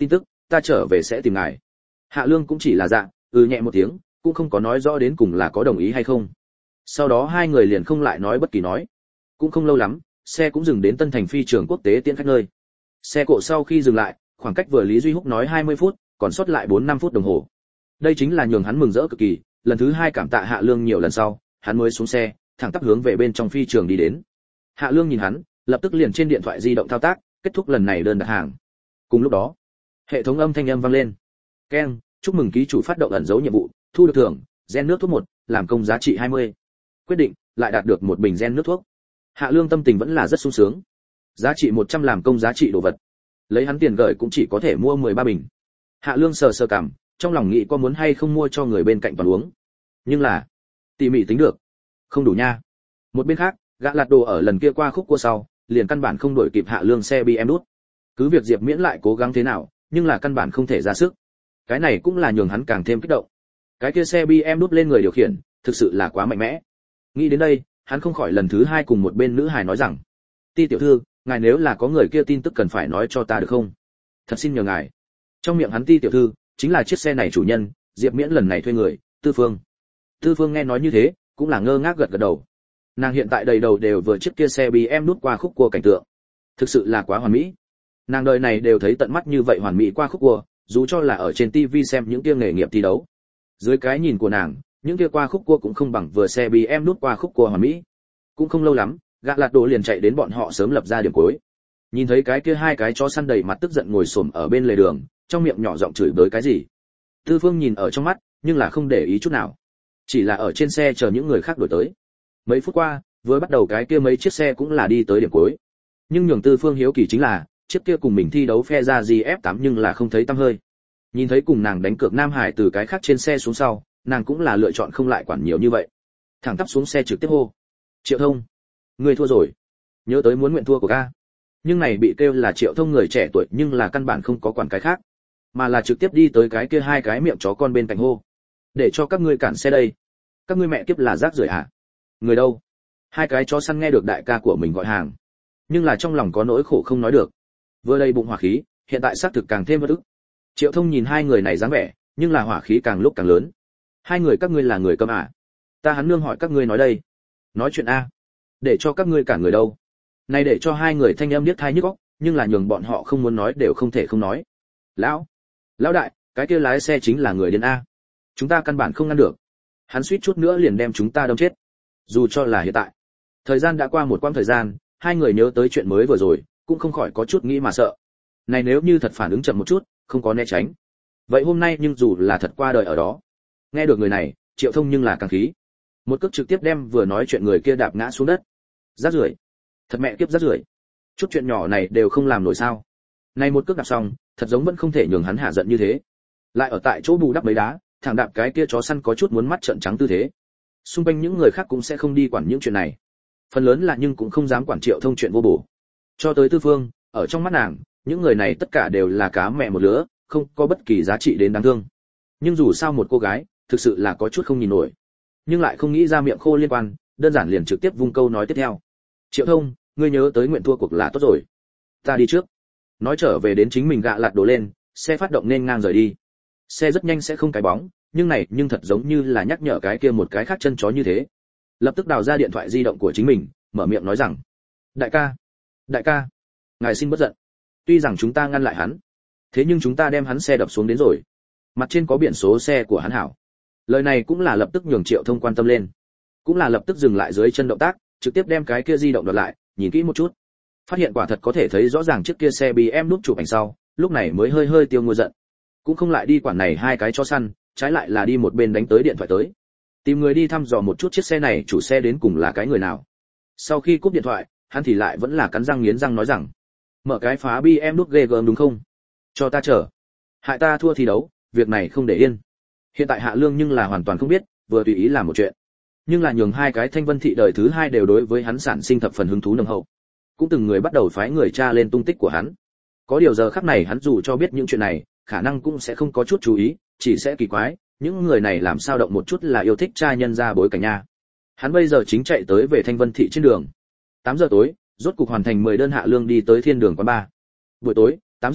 ta trở về sẽ tìm ngài. Hạ Lương cũng chỉ là dạ, ừ nhẹ một tiếng, cũng không có nói rõ đến cùng là có đồng ý hay không. Sau đó hai người liền không lại nói bất kỳ nói. Cũng không lâu lắm, xe cũng dừng đến Tân Thành phi trường quốc tế tiễn khách nơi. Xe cộ sau khi dừng lại, khoảng cách vừa Lý Duy Húc nói hai mươi phút, còn sót lại bốn năm phút đồng hồ. Đây chính là nhường hắn mừng rỡ cực kỳ, lần thứ hai cảm tạ Hạ Lương nhiều lần sau, hắn mới xuống xe, thẳng tắp hướng về bên trong phi trường đi đến. Hạ Lương nhìn hắn, lập tức liền trên điện thoại di động thao tác, kết thúc lần này đơn đặt hàng. Cùng lúc đó, hệ thống âm thanh âm vang lên. Keng, chúc mừng ký chủ phát động ẩn dấu nhiệm vụ, thu được thưởng, gen nước thuốc một, làm công giá trị hai mươi. Quyết định, lại đạt được một bình gen nước thuốc. Hạ Lương tâm tình vẫn là rất sung sướng. Giá trị một trăm làm công giá trị đồ vật. Lấy hắn tiền gửi cũng chỉ có thể mua mười ba bình. Hạ Lương sờ sờ cảm, trong lòng nghĩ có muốn hay không mua cho người bên cạnh toàn uống. Nhưng là, tỉ mỉ tính được, không đủ nha. Một bên khác, gã lạt đồ ở lần kia qua khúc cua sau, liền căn bản không đổi kịp Hạ Lương xe bê em đút. Cứ việc Diệp Miễn lại cố gắng thế nào, nhưng là căn bản không thể ra sức. Cái này cũng là nhường hắn càng thêm kích động. Cái kia xe bê em đút lên người điều khiển, thực sự là quá mạnh mẽ. Nghĩ đến đây, hắn không khỏi lần thứ hai cùng một bên nữ hài nói rằng: "Ti tiểu thư, ngài nếu là có người kia tin tức cần phải nói cho ta được không? Thật xin nhờ ngài." Trong miệng hắn Ti tiểu thư, chính là chiếc xe này chủ nhân, Diệp Miễn lần này thuê người, Tư Phương. Tư Phương nghe nói như thế, cũng là ngơ ngác gật gật đầu. Nàng hiện tại đầy đầu đều vừa chiếc kia xe bê em đút qua khúc cua cảnh tượng, thực sự là quá hoàn mỹ. Nàng đời này đều thấy tận mắt như vậy hoàn mỹ qua khúc cua, dù cho là ở trên ti vi xem những kia nghề nghiệp thi đấu. Dưới cái nhìn của nàng, những kia qua khúc cua cũng không bằng vừa xe bê em đút qua khúc cua hoàn mỹ. Cũng không lâu lắm, gã lạt đồ liền chạy đến bọn họ sớm lập ra điểm cuối. Nhìn thấy cái kia hai cái chó săn đầy mặt tức giận ngồi xổm ở bên lề đường, trong miệng nhỏ giọng chửi bới cái gì. Tư Phương nhìn ở trong mắt, nhưng là không để ý chút nào, chỉ là ở trên xe chờ những người khác đuổi tới. Mấy phút qua, vừa bắt đầu cái kia mấy chiếc xe cũng là đi tới điểm cuối. Nhưng nhường Tư Phương hiếu kỳ chính là, chiếc kia cùng mình thi đấu phe ra giê ép tám nhưng là không thấy tăm hơi. Nhìn thấy cùng nàng đánh cược Nam Hải từ cái khác trên xe xuống sau, nàng cũng là lựa chọn không lại quản nhiều như vậy. Thẳng tắp xuống xe trực tiếp hô: "Triệu Thông, ngươi thua rồi." Nhớ tới muốn nguyện thua của ca. Nhưng này bị kêu là Triệu Thông người trẻ tuổi nhưng là căn bản không có quản cái khác, mà là trực tiếp đi tới cái kia hai cái miệng chó con bên cạnh hô: "Để cho các ngươi cản xe đây. Các ngươi mẹ kiếp là rác rưởi à? Người đâu?" Hai cái chó săn nghe được đại ca của mình gọi hàng, nhưng là trong lòng có nỗi khổ không nói được. Vừa đầy bụng hỏa khí, hiện tại xác thực càng thêm bất ức. Triệu Thông nhìn hai người này dáng vẻ, nhưng là hỏa khí càng lúc càng lớn. "Hai người các ngươi là người câm à? Ta hắn nương hỏi các ngươi nói đây. Nói chuyện a. Để cho các ngươi cả người đâu?" Này để cho hai người thanh âm điếc tai nhức óc, nhưng là nhường bọn họ không muốn nói đều không thể không nói. "Lão, lão đại, cái kia lái xe chính là người điên a. Chúng ta căn bản không ngăn được. Hắn suýt chút nữa liền đem chúng ta đâm chết." Dù cho là hiện tại, thời gian đã qua một quãng thời gian, hai người nhớ tới chuyện mới vừa rồi, cũng không khỏi có chút nghĩ mà sợ. Này nếu như thật phản ứng chậm một chút, không có né tránh, vậy hôm nay nhưng dù là thật qua đời ở đó. Nghe được người này, Triệu Thông nhưng là càng khí, một cước trực tiếp đem vừa nói chuyện người kia đạp ngã xuống đất. Rác rưởi, thật mẹ kiếp rác rưởi, chút chuyện nhỏ này đều không làm nổi sao? Này một cước đạp xong, thật giống vẫn không thể nhường hắn hạ giận như thế. Lại ở tại chỗ bù đắp mấy đá, thẳng đạp cái kia chó săn có chút muốn mắt trợn trắng tư thế. Xung quanh những người khác cũng sẽ không đi quản những chuyện này, phần lớn là nhưng cũng không dám quản Triệu Thông chuyện vô bổ. Cho tới Tư Phương, ở trong mắt nàng, những người này tất cả đều là cá mẹ một lứa, không có bất kỳ giá trị đến đáng thương. Nhưng dù sao một cô gái, thực sự là có chút không nhìn nổi, nhưng lại không nghĩ ra miệng khô liên quan, đơn giản liền trực tiếp vung câu nói tiếp theo: "Triệu Thông, ngươi nhớ tới nguyện thua cuộc là tốt rồi, ta đi trước." Nói trở về đến chính mình gạ lạt đổ lên, xe phát động nên ngang rời đi. Xe rất nhanh sẽ không cái bóng, nhưng này nhưng thật giống như là nhắc nhở cái kia một cái khác chân chó như thế. Lập tức đào ra điện thoại di động của chính mình, mở miệng nói rằng: "Đại ca, đại ca, ngài xin bất giận. Tuy rằng chúng ta ngăn lại hắn, thế nhưng chúng ta đem hắn xe đập xuống đến rồi. Mặt trên có biển số xe của hắn hảo." Lời này cũng là lập tức nhường Triệu Thông quan tâm lên, cũng là lập tức dừng lại dưới chân động tác, trực tiếp đem cái kia di động đoạt lại, nhìn kỹ một chút, phát hiện quả thật có thể thấy rõ ràng chiếc kia xe bê em đút chụp ảnh sau, lúc này mới hơi hơi tiêu ngôi giận, cũng không lại đi quản này hai cái chó săn, trái lại là đi một bên đánh tới điện thoại tới, tìm người đi thăm dò một chút chiếc xe này chủ xe đến cùng là cái người nào. Sau khi cúp điện thoại, hắn thì lại vẫn là cắn răng nghiến răng nói rằng: "Mở cái phá bê em đút ghê gớm đúng không? Cho ta chờ. Hại ta thua thi đấu, việc này không để yên." Hiện tại Hạ Lương nhưng là hoàn toàn không biết, vừa tùy ý làm một chuyện, nhưng là nhường hai cái Thanh Vân thị đời thứ hai đều đối với hắn sản sinh thập phần hứng thú nồng hậu, cũng từng người bắt đầu phái người tra lên tung tích của hắn. Có điều giờ khắc này hắn dù cho biết những chuyện này, khả năng cũng sẽ không có chút chú ý, chỉ sẽ kỳ quái, những người này làm sao động một chút là yêu thích tra nhân ra bối cảnh nha. Hắn bây giờ chính chạy tới về Thanh Vân thị trên đường. tám giờ tối, rốt cục hoàn thành mười đơn Hạ Lương đi tới Thiên Đường quán bar. Buổi tối, tám giờ,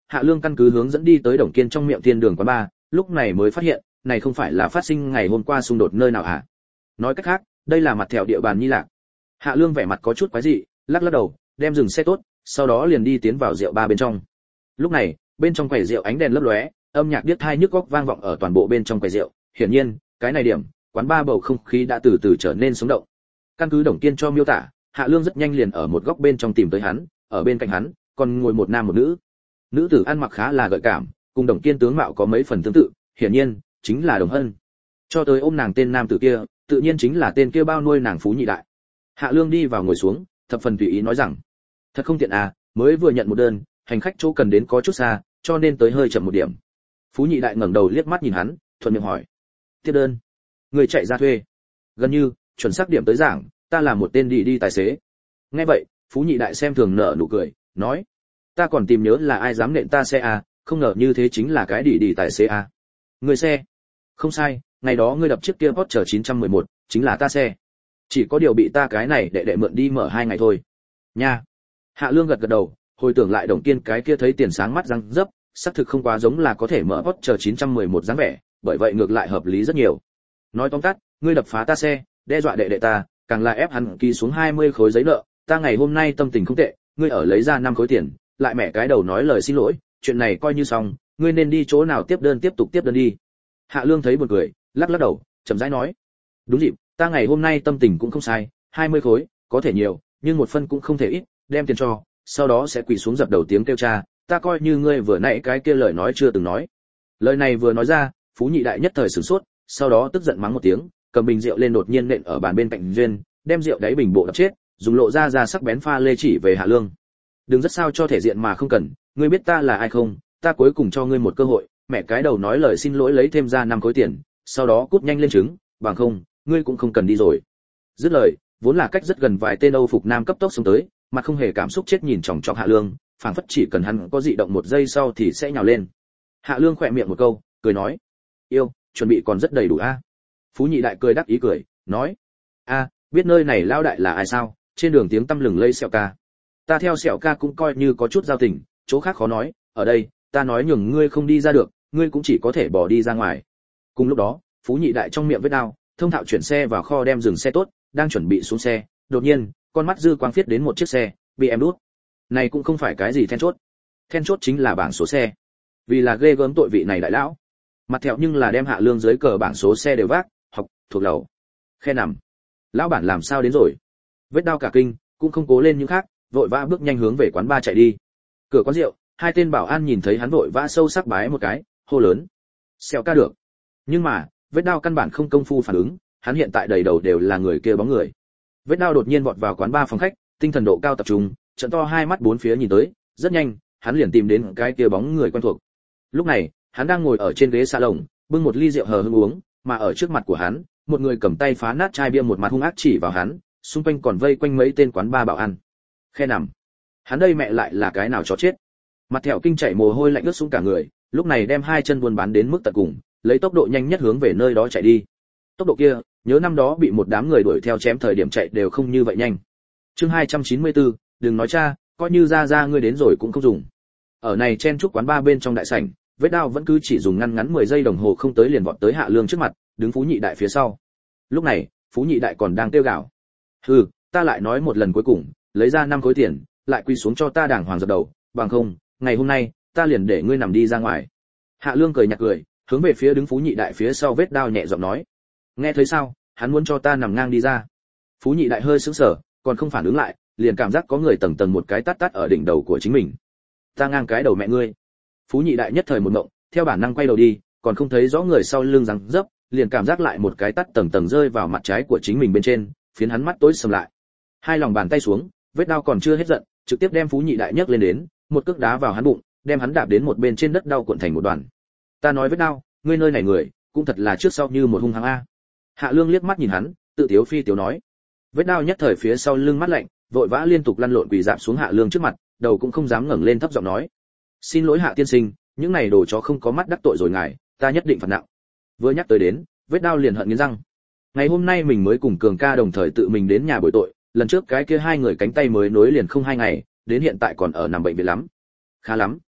Hạ Lương căn cứ hướng dẫn đi tới Đồng Kiên trong miệng thiên đường quán bar, lúc này mới phát hiện, này không phải là phát sinh ngày hôm qua xung đột nơi nào à? Nói cách khác, đây là mặt thẹo địa bàn Nhi Lạc. Hạ Lương vẻ mặt có chút quái dị, lắc lắc đầu, đem dừng xe tốt, sau đó liền đi tiến vào rượu bar bên trong. Lúc này, bên trong quầy rượu ánh đèn lấp lóe, âm nhạc điếc tai nhức óc vang vọng ở toàn bộ bên trong quầy rượu. Hiển nhiên, cái này điểm, quán bar bầu không khí đã từ từ trở nên sống động. Căn cứ Đồng Kiên cho miêu tả, Hạ Lương rất nhanh liền ở một góc bên trong tìm tới hắn, ở bên cạnh hắn còn ngồi một nam một nữ. Nữ tử ăn mặc khá là gợi cảm, cùng Đồng Kiên tướng mạo có mấy phần tương tự, hiển nhiên chính là Đồng Hân. Cho tới ôm nàng tên nam tử kia, tự nhiên chính là tên kia bao nuôi nàng Phú Nhị Đại. Hạ Lương đi vào ngồi xuống, thập phần tùy ý nói rằng: "Thật không tiện à, mới vừa nhận một đơn, hành khách chỗ cần đến có chút xa, cho nên tới hơi chậm một điểm." Phú Nhị Đại ngẩng đầu liếc mắt nhìn hắn, thuận miệng hỏi: "Tiếp đơn? Người chạy ra thuê?" Gần như chuẩn xác điểm tới giảng, ta là một tên đi đi tài xế. Nghe vậy, Phú Nhị Đại xem thường nở nụ cười, nói: "Ta còn tìm nhớ là ai dám nện ta xe à, không ngờ như thế chính là cái đi đi tài xế à. Người xe?" "Không sai, ngày đó ngươi đập chiếc kia Porsche chín trăm mười một, chính là ta xe. Chỉ có điều bị ta cái này đệ đệ mượn đi mở hai ngày thôi." Nha. Hạ Lương gật gật đầu, hồi tưởng lại Đồng Kiên cái kia thấy tiền sáng mắt răng dấp, xác thực không quá giống là có thể mở Porsche chín trăm mười một dáng vẻ, bởi vậy ngược lại hợp lý rất nhiều. Nói tóm tắt, ngươi đập phá ta xe, đe dọa đệ đệ ta, càng là ép hắn ký xuống hai mươi khối giấy nợ, ta ngày hôm nay tâm tình không tệ, ngươi ở lấy ra năm khối tiền, lại mẹ cái đầu nói lời xin lỗi, chuyện này coi như xong, ngươi nên đi chỗ nào tiếp đơn tiếp tục tiếp đơn đi. Hạ Lương thấy buồn cười, lắc lắc đầu, chậm rãi nói: "Đúng dịp, ta ngày hôm nay tâm tình cũng không sai, hai mươi khối, có thể nhiều, nhưng một phân cũng không thể ít, đem tiền cho, sau đó sẽ quỳ xuống dập đầu tiếng kêu cha, ta coi như ngươi vừa nãy cái kia lời nói chưa từng nói." Lời này vừa nói ra, Phú Nhị Đại nhất thời sửng sốt, sau đó tức giận mắng một tiếng, cầm bình rượu lên đột nhiên nện ở bàn bên cạnh duyên, đem rượu đáy bình bộ đập chết, dùng lộ ra ra sắc bén pha lê chỉ về Hạ Lương. "Đừng rất sao cho thể diện mà không cần, ngươi biết ta là ai không? Ta cuối cùng cho ngươi một cơ hội, mẹ cái đầu nói lời xin lỗi lấy thêm ra năm khối tiền, sau đó cút nhanh lên trứng, bằng không, ngươi cũng không cần đi rồi." Dứt lời, vốn là cách rất gần vài tên Âu phục nam cấp tốc xông tới, mặt không hề cảm xúc chết nhìn chòng chọc Hạ Lương, phảng phất chỉ cần hắn có dị động một giây sau thì sẽ nhào lên. Hạ Lương khỏe miệng một câu, cười nói: "Yêu, chuẩn bị còn rất đầy đủ a." Phú Nhị Đại cười đắc ý cười, nói: "A, biết nơi này lao đại là ai sao? Trên đường tiếng tăm lừng lây Sẹo ca. Ta theo Sẹo ca cũng coi như có chút giao tình, chỗ khác khó nói, ở đây, ta nói nhường ngươi không đi ra được, ngươi cũng chỉ có thể bỏ đi ra ngoài." Cùng lúc đó, Phú Nhị Đại trong miệng vết đao, thông thạo chuyển xe vào kho đem dừng xe tốt, đang chuẩn bị xuống xe, đột nhiên, con mắt dư quang phiết đến một chiếc xe, bị em đút. Này cũng không phải cái gì then chốt. Then chốt chính là bảng số xe. Vì là ghê gớm tội vị này đại lão. Mặt thẹo nhưng là đem Hạ Lương dưới cờ bảng số xe đều vác, học, thuộc lầu. Khe nằm. Lão bản làm sao đến rồi? Vết đao cả kinh, cũng không cố lên những khác, vội vã bước nhanh hướng về quán bar chạy đi. Cửa quán rượu, hai tên bảo an nhìn thấy hắn vội vã sâu sắc bái một cái, hô lớn: "Sẹo ca được." Nhưng mà, vết đao căn bản không công phu phản ứng, hắn hiện tại đầy đầu đều là người kia bóng người. Vết đao đột nhiên vọt vào quán bar phòng khách, tinh thần độ cao tập trung, trợn to hai mắt bốn phía nhìn tới, rất nhanh, hắn liền tìm đến cái kia bóng người quen thuộc. Lúc này, hắn đang ngồi ở trên ghế salon, bưng một ly rượu hờ hững uống, mà ở trước mặt của hắn, một người cầm tay phá nát chai bia một mặt hung ác chỉ vào hắn, xung quanh còn vây quanh mấy tên quán bar bảo ăn. Khe nằm. Hắn đây mẹ lại là cái nào chó chết. Mặt thẹo kinh chảy mồ hôi lạnh ướt xuống cả người, lúc này đem hai chân buôn bán đến mức tận cùng, lấy tốc độ nhanh nhất hướng về nơi đó chạy đi. Tốc độ kia, nhớ năm đó bị một đám người đuổi theo chém thời điểm chạy đều không như vậy nhanh. Chương hai trăm chín mươi tư, đừng nói cha, coi như ra ra ngươi đến rồi cũng không dùng. Ở này chen chúc quán ba bên trong đại sảnh, vết đao vẫn cứ chỉ dùng ngăn ngắn mười giây đồng hồ không tới liền vọt tới Hạ Lương trước mặt, đứng Phú Nhị Đại phía sau. Lúc này, Phú Nhị Đại còn đang kêu gào: "Hừ, ta lại nói một lần cuối cùng, lấy ra năm khối tiền, lại quy xuống cho ta đàng hoàng dập đầu, bằng không, ngày hôm nay, ta liền để ngươi nằm đi ra ngoài." Hạ Lương cười nhạt cười, hướng về phía đứng Phú Nhị Đại phía sau vết đao nhẹ giọng nói: "Nghe thấy sao, hắn muốn cho ta nằm ngang đi ra." Phú Nhị Đại hơi sững sờ, còn không phản ứng lại, liền cảm giác có người tầng tầng một cái tát tát ở đỉnh đầu của chính mình. "Ta ngang cái đầu mẹ ngươi." Phú Nhị Đại nhất thời một ngộng, theo bản năng quay đầu đi, còn không thấy rõ người sau lưng rằng dấp, liền cảm giác lại một cái tát tầng tầng rơi vào mặt trái của chính mình bên trên, phiến hắn mắt tối sầm lại. Hai lòng bàn tay xuống, vết đao còn chưa hết giận, trực tiếp đem Phú Nhị Đại nhấc lên đến, một cước đá vào hắn bụng, đem hắn đạp đến một bên trên đất đau cuộn thành một đoàn. "Ta nói vết đao, ngươi nơi này người, cũng thật là trước sau như một hung hăng a." Hạ Lương liếc mắt nhìn hắn, tự tiếu phi tiếu nói. Vết đao nhất thời phía sau lưng mắt lạnh, vội vã liên tục lăn lộn quỳ rạp xuống Hạ Lương trước mặt, đầu cũng không dám ngẩng lên thấp giọng nói: "Xin lỗi Hạ tiên sinh, những này đồ chó không có mắt đắc tội rồi ngài, ta nhất định phạt nặng." Vừa nhắc tới đến, vết đao liền hận nghiến răng. Ngày hôm nay mình mới cùng Cường ca đồng thời tự mình đến nhà bồi tội, lần trước cái kia hai người cánh tay mới nối liền không hai ngày, đến hiện tại còn ở nằm bệnh viện lắm. Khá lắm,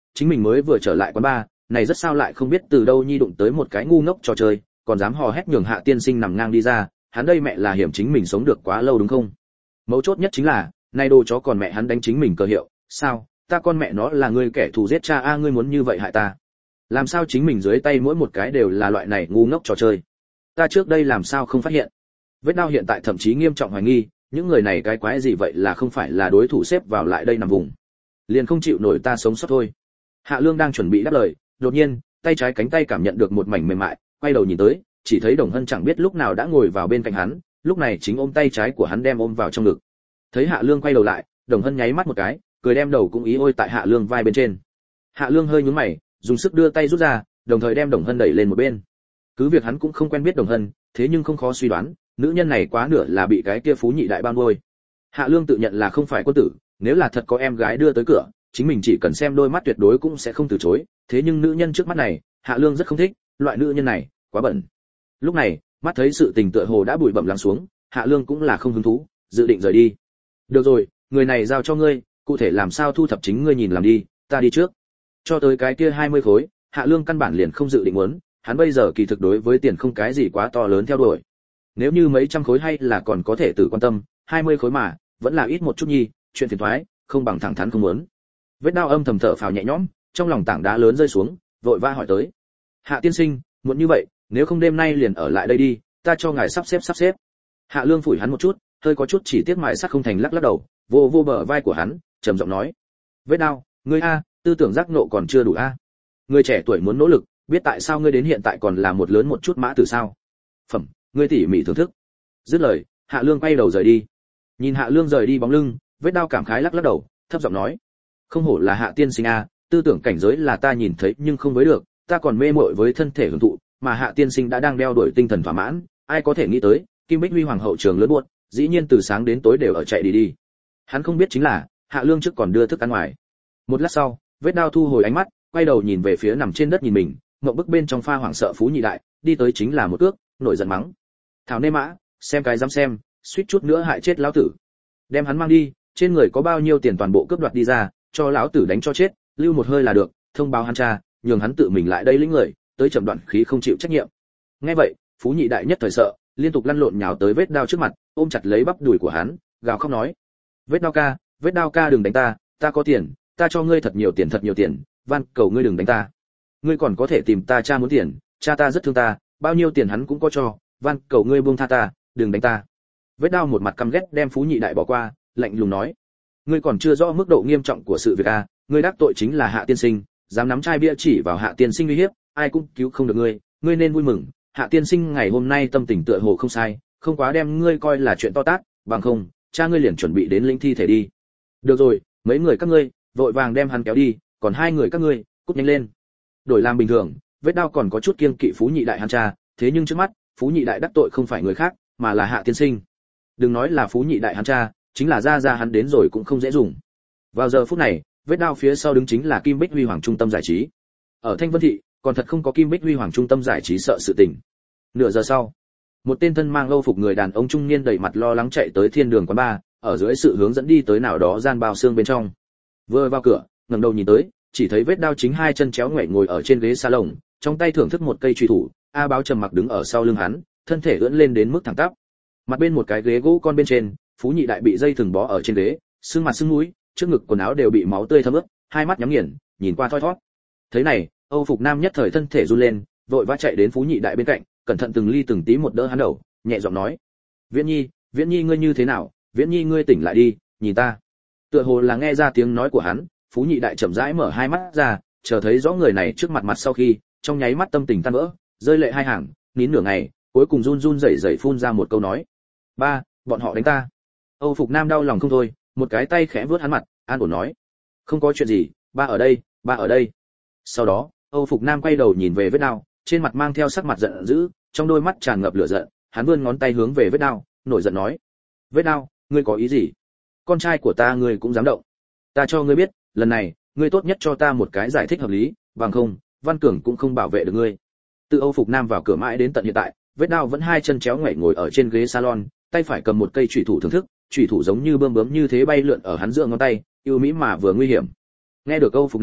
chính mình mới vừa trở lại quán bar, này rất sao lại không biết từ đâu nhi đụng tới một cái ngu ngốc trò chơi, còn dám hò hét nhường Hạ tiên sinh nằm ngang đi ra, hắn đây mẹ là hiểm chính mình sống được quá lâu đúng không? Mấu chốt nhất chính là, này đồ chó còn mẹ hắn đánh chính mình cơ hiệu, sao? Ta con mẹ nó là ngươi kẻ thù giết cha a, ngươi muốn như vậy hại ta? Làm sao chính mình dưới tay mỗi một cái đều là loại này ngu ngốc trò chơi? Ta trước đây làm sao không phát hiện? Vết đau hiện tại thậm chí nghiêm trọng hoài nghi, những người này cái quái gì vậy là không phải là đối thủ xếp vào lại đây nằm vùng. Liền không chịu nổi ta sống sót thôi. Hạ Lương đang chuẩn bị đáp lời, đột nhiên, tay trái cánh tay cảm nhận được một mảnh mềm mại, quay đầu nhìn tới, chỉ thấy Đồng Hân chẳng biết lúc nào đã ngồi vào bên cạnh hắn, lúc này chính ôm tay trái của hắn đem ôm vào trong ngực. Thấy Hạ Lương quay đầu lại, Đồng Hân nháy mắt một cái, cười đem đầu cũng ý ôi tại Hạ Lương vai bên trên. Hạ Lương hơi nhướng mày, dùng sức đưa tay rút ra, đồng thời đem Đồng Hân đẩy lên một bên. Cứ việc hắn cũng không quen biết Đồng Hân, thế nhưng không khó suy đoán, nữ nhân này quá nửa là bị cái kia phú nhị đại bao nuôi. Hạ Lương tự nhận là không phải quân tử, nếu là thật có em gái đưa tới cửa, chính mình chỉ cần xem đôi mắt tuyệt đối cũng sẽ không từ chối, thế nhưng nữ nhân trước mắt này, Hạ Lương rất không thích, loại nữ nhân này, quá bẩn. Lúc này, mắt thấy sự tình tựa hồ đã bụi bặm lắng xuống, Hạ Lương cũng là không hứng thú, dự định rời đi. Được rồi, người này giao cho ngươi, cụ thể làm sao thu thập chính ngươi nhìn làm đi, ta đi trước. Cho tới cái kia hai mươi khối, Hạ Lương căn bản liền không dự định muốn, hắn bây giờ kỳ thực đối với tiền không cái gì quá to lớn theo đuổi. Nếu như mấy trăm khối hay là còn có thể tự quan tâm, hai mươi khối mà, vẫn là ít một chút nhi, chuyện phiền toái, không bằng thẳng thắn không muốn. Vết đau âm thầm thở phào nhẹ nhõm, trong lòng tảng đá lớn rơi xuống, vội va hỏi tới. Hạ tiên sinh, muốn như vậy, nếu không đêm nay liền ở lại đây đi, ta cho ngài sắp xếp sắp xếp. Hạ Lương phủi hắn một chút, hơi có chút chỉ tiếc mài sắt không thành lắc lắc đầu, vô vô bờ vai của hắn, trầm giọng nói: Vết đau, ngươi a, tư tưởng giác nộ còn chưa đủ a. Ngươi trẻ tuổi muốn nỗ lực, biết tại sao ngươi đến hiện tại còn là một lớn một chút mã tử sao? Phẩm, ngươi tỉ mỉ thưởng thức. Dứt lời, Hạ Lương quay đầu rời đi. Nhìn Hạ Lương rời đi bóng lưng, Vết đau cảm khái lắc lắc đầu, thấp giọng nói: Không hổ là Hạ tiên sinh a, tư tưởng cảnh giới là ta nhìn thấy nhưng không với được, ta còn mê mội với thân thể hưởng thụ, mà Hạ tiên sinh đã đang đeo đuổi tinh thần thỏa mãn, ai có thể nghĩ tới, Kim Bích Huy hoàng hậu trường lớn buốt, dĩ nhiên từ sáng đến tối đều ở chạy đi đi. Hắn không biết chính là, Hạ Lương trước còn đưa thức ăn ngoài. Một lát sau, Vết đau thu hồi ánh mắt, quay đầu nhìn về phía nằm trên đất nhìn mình, ngậm bức bên trong pha hoảng sợ phú nhị đại, đi tới chính là một cước, nổi giận mắng: Thảo nê mã, xem cái dám xem, suýt chút nữa hại chết lão tử. Đem hắn mang đi, trên người có bao nhiêu tiền toàn bộ cướp đoạt đi ra, cho lão tử đánh cho chết, lưu một hơi là được, thông báo hắn cha, nhường hắn tự mình lại đây lĩnh người, tới chậm đoạn khí không chịu trách nhiệm. Nghe vậy, phú nhị đại nhất thời sợ, liên tục lăn lộn nhào tới Vết đau trước mặt, ôm chặt lấy bắp đùi của hắn, gào khóc nói: Vết đau ca, Vết đau ca đừng đánh ta, ta có tiền, ta cho ngươi thật nhiều tiền thật nhiều tiền, van cầu ngươi đừng đánh ta. Ngươi còn có thể tìm ta cha muốn tiền, cha ta rất thương ta, bao nhiêu tiền hắn cũng có cho, van cầu ngươi buông tha ta, đừng đánh ta. Vết đau một mặt căm ghét đem phú nhị đại bỏ qua, lạnh lùng nói: Ngươi còn chưa rõ mức độ nghiêm trọng của sự việc a, ngươi đắc tội chính là Hạ tiên sinh, dám nắm chai bia chỉ vào Hạ tiên sinh uy hiếp, ai cũng cứu không được ngươi, ngươi nên vui mừng, Hạ tiên sinh ngày hôm nay tâm tình tựa hồ không sai, không quá đem ngươi coi là chuyện to tát, bằng không, cha ngươi liền chuẩn bị đến lĩnh thi thể đi. Được rồi, mấy người các ngươi, vội vàng đem hắn kéo đi, còn hai người các ngươi, cút nhanh lên. Đổi làm bình thường, Vết đau còn có chút kiêng kỵ phú nhị đại hắn cha, thế nhưng trước mắt, phú nhị đại đắc tội không phải người khác, mà là Hạ tiên sinh. Đừng nói là phú nhị đại hắn cha, chính là ra ra hắn đến rồi cũng không dễ dùng. Vào giờ phút này, Vết đau phía sau đứng chính là Kim Bích Huy hoàng trung tâm giải trí. Ở Thanh Vân thị, còn thật không có Kim Bích Huy hoàng trung tâm giải trí sợ sự tình. Nửa giờ sau, một tên thân mang âu phục người đàn ông trung niên đầy mặt lo lắng chạy tới thiên đường quán bar, ở dưới sự hướng dẫn đi tới nào đó gian bao xương bên trong. Vừa vào cửa, ngẩng đầu nhìn tới, chỉ thấy Vết đau chính hai chân chéo ngoảy ngồi ở trên ghế salon, trong tay thưởng thức một cây chùy thủ, A Báo trầm mặc đứng ở sau lưng hắn, thân thể ưỡn lên đến mức thẳng tắp. Mặt bên một cái ghế gỗ con bên trên, phú nhị đại bị dây thừng bó ở trên ghế, sưng mặt sưng mũi, trước ngực quần áo đều bị máu tươi thấm ướt, hai mắt nhắm nghiền, nhìn qua thoi thoát. Thế này, Âu phục nam nhất thời thân thể run lên, vội vã chạy đến phú nhị đại bên cạnh, cẩn thận từng ly từng tí một đỡ hắn đầu, nhẹ giọng nói: Viễn Nhi, Viễn Nhi ngươi như thế nào? Viễn Nhi ngươi tỉnh lại đi, nhìn ta. Tựa hồ là nghe ra tiếng nói của hắn, phú nhị đại chậm rãi mở hai mắt ra, chờ thấy rõ người này trước mặt mặt sau khi, trong nháy mắt tâm tình tan vỡ, rơi lệ hai hàng, nín nửa ngày, cuối cùng run run rẩy rẩy phun ra một câu nói: Ba, bọn họ đánh ta. Âu phục nam đau lòng không thôi, một cái tay khẽ vuốt hắn mặt, an ủi nói: Không có chuyện gì, ba ở đây, ba ở đây. Sau đó, Âu phục nam quay đầu nhìn về Vết đau, trên mặt mang theo sắc mặt giận dữ, trong đôi mắt tràn ngập lửa giận, hắn vươn ngón tay hướng về Vết đau, nổi giận nói: Vết đau, ngươi có ý gì? Con trai của ta ngươi cũng dám động? Ta cho ngươi biết, lần này, ngươi tốt nhất cho ta một cái giải thích hợp lý, bằng không, Văn Cường cũng không bảo vệ được ngươi. Từ Âu phục nam vào cửa mãi đến tận hiện tại, Vết đau vẫn hai chân chéo ngoảy ngồi ở trên ghế salon, tay phải cầm một cây chủy thủ thưởng thức, chủy thủ giống như bươm bướm như thế bay lượn ở hắn giữa ngón tay, yêu mỹ mà vừa nguy hiểm. Nghe được Âu phục nam,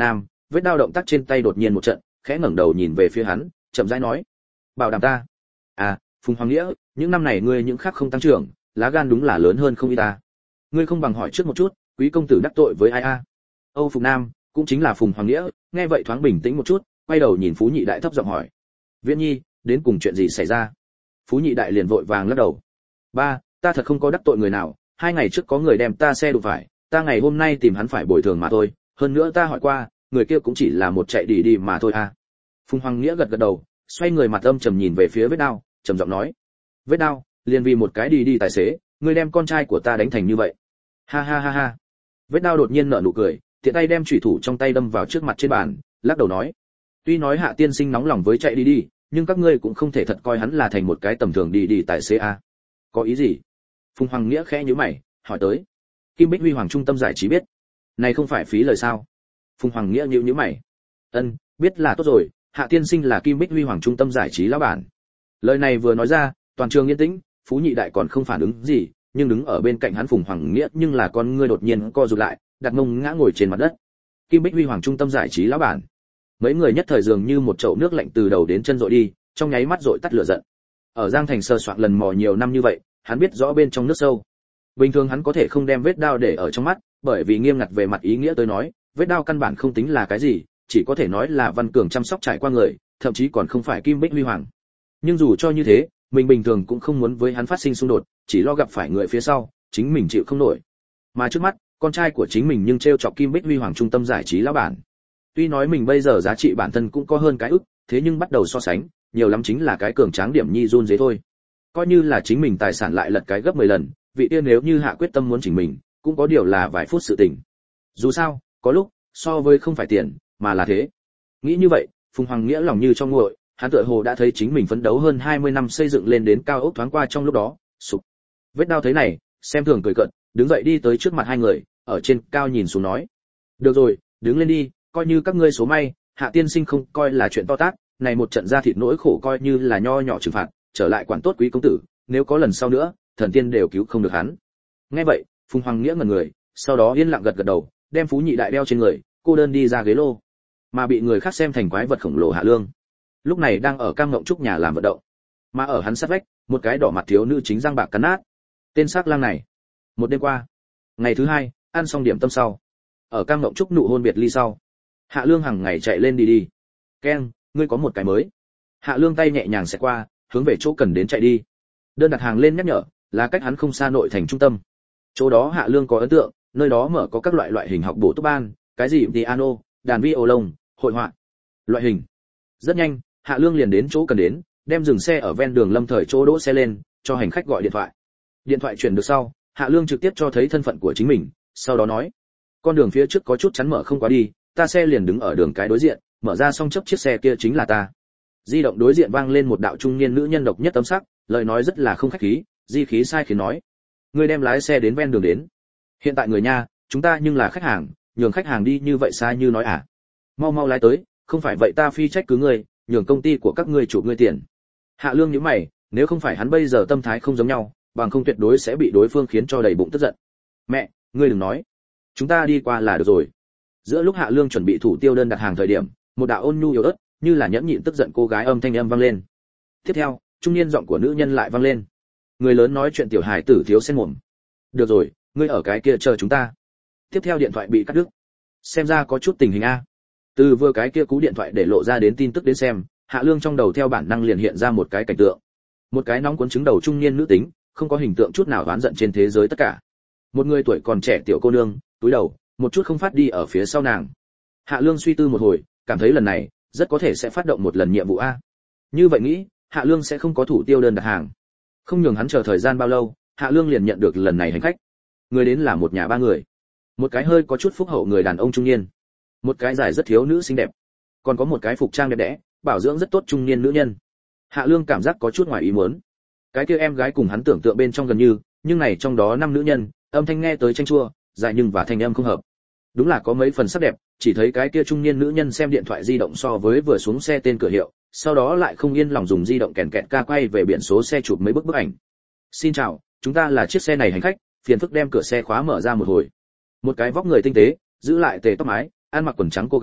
vết đao động tác trên tay đột nhiên một trận, khẽ ngẩng đầu nhìn về phía hắn, chậm rãi nói: "Bảo đảm ta." "À, Phùng Hoàng Nghĩa, những năm này ngươi những khác không tăng trưởng, lá gan đúng là lớn hơn không ít ta. Ngươi không bằng hỏi trước một chút, quý công tử đắc tội với ai a?" Âu Phục Nam, cũng chính là Phùng Hoàng Nghĩa, nghe vậy thoáng bình tĩnh một chút, quay đầu nhìn Phú Nhị Đại thấp giọng hỏi: "Viễn Nhi, đến cùng chuyện gì xảy ra?" Phú Nhị Đại liền vội vàng lắc đầu: "Ba, ta thật không có đắc tội người nào, hai ngày trước có người đem ta xe đụng phải, ta ngày hôm nay tìm hắn phải bồi thường mà thôi, hơn nữa ta hỏi qua, người kia cũng chỉ là một chạy đi đi mà thôi a." Phùng Hoàng Nghĩa gật gật đầu, xoay người mặt âm trầm nhìn về phía Vết Đao, trầm giọng nói: "Vết Đao, liền vì một cái đi đi tài xế, ngươi đem con trai của ta đánh thành như vậy." Ha ha ha ha. Vết Đao đột nhiên nở nụ cười, tiện tay đem chủy thủ trong tay đâm vào trước mặt trên bàn, lắc đầu nói: "Tuy nói Hạ tiên sinh nóng lòng với chạy đi đi, nhưng các ngươi cũng không thể thật coi hắn là thành một cái tầm thường đi đi tài xế a." "Có ý gì?" Phùng Hoàng Nghĩa khẽ nhíu mày, hỏi tới. Kim Bích Huy Hoàng trung tâm giải trí biết. Này không phải phí lời sao? Phùng Hoàng Nghĩa nhíu nhíu mày. "Ân, biết là tốt rồi, Hạ tiên sinh là Kim Bích Huy Hoàng trung tâm giải trí lão bản." Lời này vừa nói ra, toàn trường yên tĩnh, Phú Nhị Đại còn không phản ứng gì, nhưng đứng ở bên cạnh hắn Phùng Hoàng Nghĩa nhưng là con ngươi đột nhiên co rụt lại, đặt mông ngã ngồi trên mặt đất. Kim Bích Huy Hoàng trung tâm giải trí lão bản. Mấy người nhất thời dường như một chậu nước lạnh từ đầu đến chân dội đi, trong nháy mắt dội tắt lửa giận. Ở Giang Thành sơ soạn lần mò nhiều năm như vậy, hắn biết rõ bên trong nước sâu. Bình thường hắn có thể không đem vết đao để ở trong mắt, bởi vì nghiêm ngặt về mặt ý nghĩa tôi nói, vết đao căn bản không tính là cái gì, chỉ có thể nói là Văn Cường chăm sóc trải qua người, thậm chí còn không phải Kim Bích Huy Hoàng. Nhưng dù cho như thế, mình bình thường cũng không muốn với hắn phát sinh xung đột, chỉ lo gặp phải người phía sau, chính mình chịu không nổi. Mà trước mắt, con trai của chính mình nhưng trêu chọc Kim Bích Huy Hoàng trung tâm giải trí lão bản. Tuy nói mình bây giờ giá trị bản thân cũng có hơn cái ức, thế nhưng bắt đầu so sánh, nhiều lắm chính là cái cường tráng điểm nhi run dế thôi. Coi như là chính mình tài sản lại lật cái gấp mười lần, vị tiên nếu như hạ quyết tâm muốn chỉnh mình, cũng có điều là vài phút sự tình. Dù sao, có lúc, so với không phải tiền, mà là thế. Nghĩ như vậy, Phùng Hoàng Nghĩa lòng như trong nguội, hắn tựa hồ đã thấy chính mình phấn đấu hơn hai mươi năm xây dựng lên đến cao ốc thoáng qua trong lúc đó, sụp. Vết đao thấy này, xem thường cười cợt, đứng dậy đi tới trước mặt hai người, ở trên cao nhìn xuống nói: "Được rồi, đứng lên đi, coi như các ngươi số may, Hạ tiên sinh không coi là chuyện to tát, này một trận ra thịt nỗi khổ coi như là nho nhỏ trừng phạt, trở lại quản tốt quý công tử, nếu có lần sau nữa, thần tiên đều cứu không được hắn." Nghe vậy, Phùng Hoàng Nghĩa ngẩn người, sau đó yên lặng gật gật đầu, đem Phú Nhị Đại đeo trên người, cô đơn đi ra ghế lô. Mà bị người khác xem thành quái vật khổng lồ Hạ Lương, lúc này đang ở cam ngộng trúc nhà làm vận động. Mà ở hắn sát vách, một cái đỏ mặt thiếu nữ chính răng bạc cắn nát. Tên sắc lang này. Một đêm qua, ngày thứ hai, ăn xong điểm tâm sau, ở cam ngộng trúc nụ hôn biệt ly sau, Hạ Lương hàng ngày chạy lên đi đi. "Keng, ngươi có một cái mới." Hạ Lương tay nhẹ nhàng xẹt qua, hướng về chỗ cần đến chạy đi. Đơn đặt hàng lên nhắc nhở, là cách hắn không xa nội thành trung tâm. Chỗ đó Hạ Lương có ấn tượng, nơi đó mở có các loại loại hình học bổ túc ban, cái gì piano, đàn violon, hội họa, loại hình. Rất nhanh, Hạ Lương liền đến chỗ cần đến, đem dừng xe ở ven đường lâm thời chỗ đỗ xe lên, cho hành khách gọi điện thoại. Điện thoại chuyển được sau, Hạ Lương trực tiếp cho thấy thân phận của chính mình, sau đó nói: "Con đường phía trước có chút chắn mở không quá đi, ta xe liền đứng ở đường cái đối diện, mở ra xong chấp chiếc xe kia chính là ta." Di động đối diện vang lên một đạo trung niên nữ nhân độc nhất tấm sắc, lời nói rất là không khách khí, di khí sai khiến nói: "Ngươi đem lái xe đến ven đường đến. Hiện tại người nha, chúng ta nhưng là khách hàng, nhường khách hàng đi như vậy sai như nói à? Mau mau lái tới, không phải vậy ta phi trách cứ ngươi, nhường công ty của các ngươi chủ ngươi tiền." Hạ Lương nhíu mày, nếu không phải hắn bây giờ tâm thái không giống nhau, bằng không tuyệt đối sẽ bị đối phương khiến cho đầy bụng tức giận. "Mẹ, ngươi đừng nói, chúng ta đi qua là được rồi." Giữa lúc Hạ Lương chuẩn bị thủ tiêu đơn đặt hàng thời điểm, một đạo ôn nhu yếu ớt, như là nhẫn nhịn tức giận cô gái âm thanh âm vang lên. Tiếp theo, trung niên giọng của nữ nhân lại vang lên. Người lớn nói chuyện tiểu hài tử thiếu xen mồm. "Được rồi, ngươi ở cái kia chờ chúng ta." Tiếp theo điện thoại bị cắt đứt. Xem ra có chút tình hình a. Từ vừa cái kia cú điện thoại để lộ ra đến tin tức đến xem, Hạ Lương trong đầu theo bản năng liền hiện ra một cái cảnh tượng. Một cái nóng cuốn trứng đầu trung niên nữ tính, không có hình tượng chút nào oán giận trên thế giới tất cả. Một người tuổi còn trẻ tiểu cô nương, túi đầu, một chút không phát đi ở phía sau nàng. Hạ Lương suy tư một hồi, cảm thấy lần này rất có thể sẽ phát động một lần nhiệm vụ a. Như vậy nghĩ, Hạ Lương sẽ không có thủ tiêu đơn đặt hàng. Không nhường hắn chờ thời gian bao lâu, Hạ Lương liền nhận được lần này hành khách. Người đến là một nhà ba người. Một cái hơi có chút phúc hậu người đàn ông trung niên, một cái dài rất thiếu nữ xinh đẹp, còn có một cái phục trang đẹp đẽ, bảo dưỡng rất tốt trung niên nữ nhân. Hạ Lương cảm giác có chút ngoài ý muốn. Cái kia em gái cùng hắn tưởng tượng bên trong gần như, nhưng này trong đó năm nữ nhân, âm thanh nghe tới chanh chua, dài nhưng và thanh âm không hợp. Đúng là có mấy phần sắc đẹp, chỉ thấy cái kia trung niên nữ nhân xem điện thoại di động so với vừa xuống xe tên cửa hiệu, sau đó lại không yên lòng dùng di động kèn kẹt ca quay về biển số xe chụp mấy bức bức ảnh. "Xin chào, chúng ta là chiếc xe này hành khách, phiền phức đem cửa xe khóa mở ra một hồi." Một cái vóc người tinh tế, giữ lại tề tóc mái, ăn mặc quần trắng cô gái,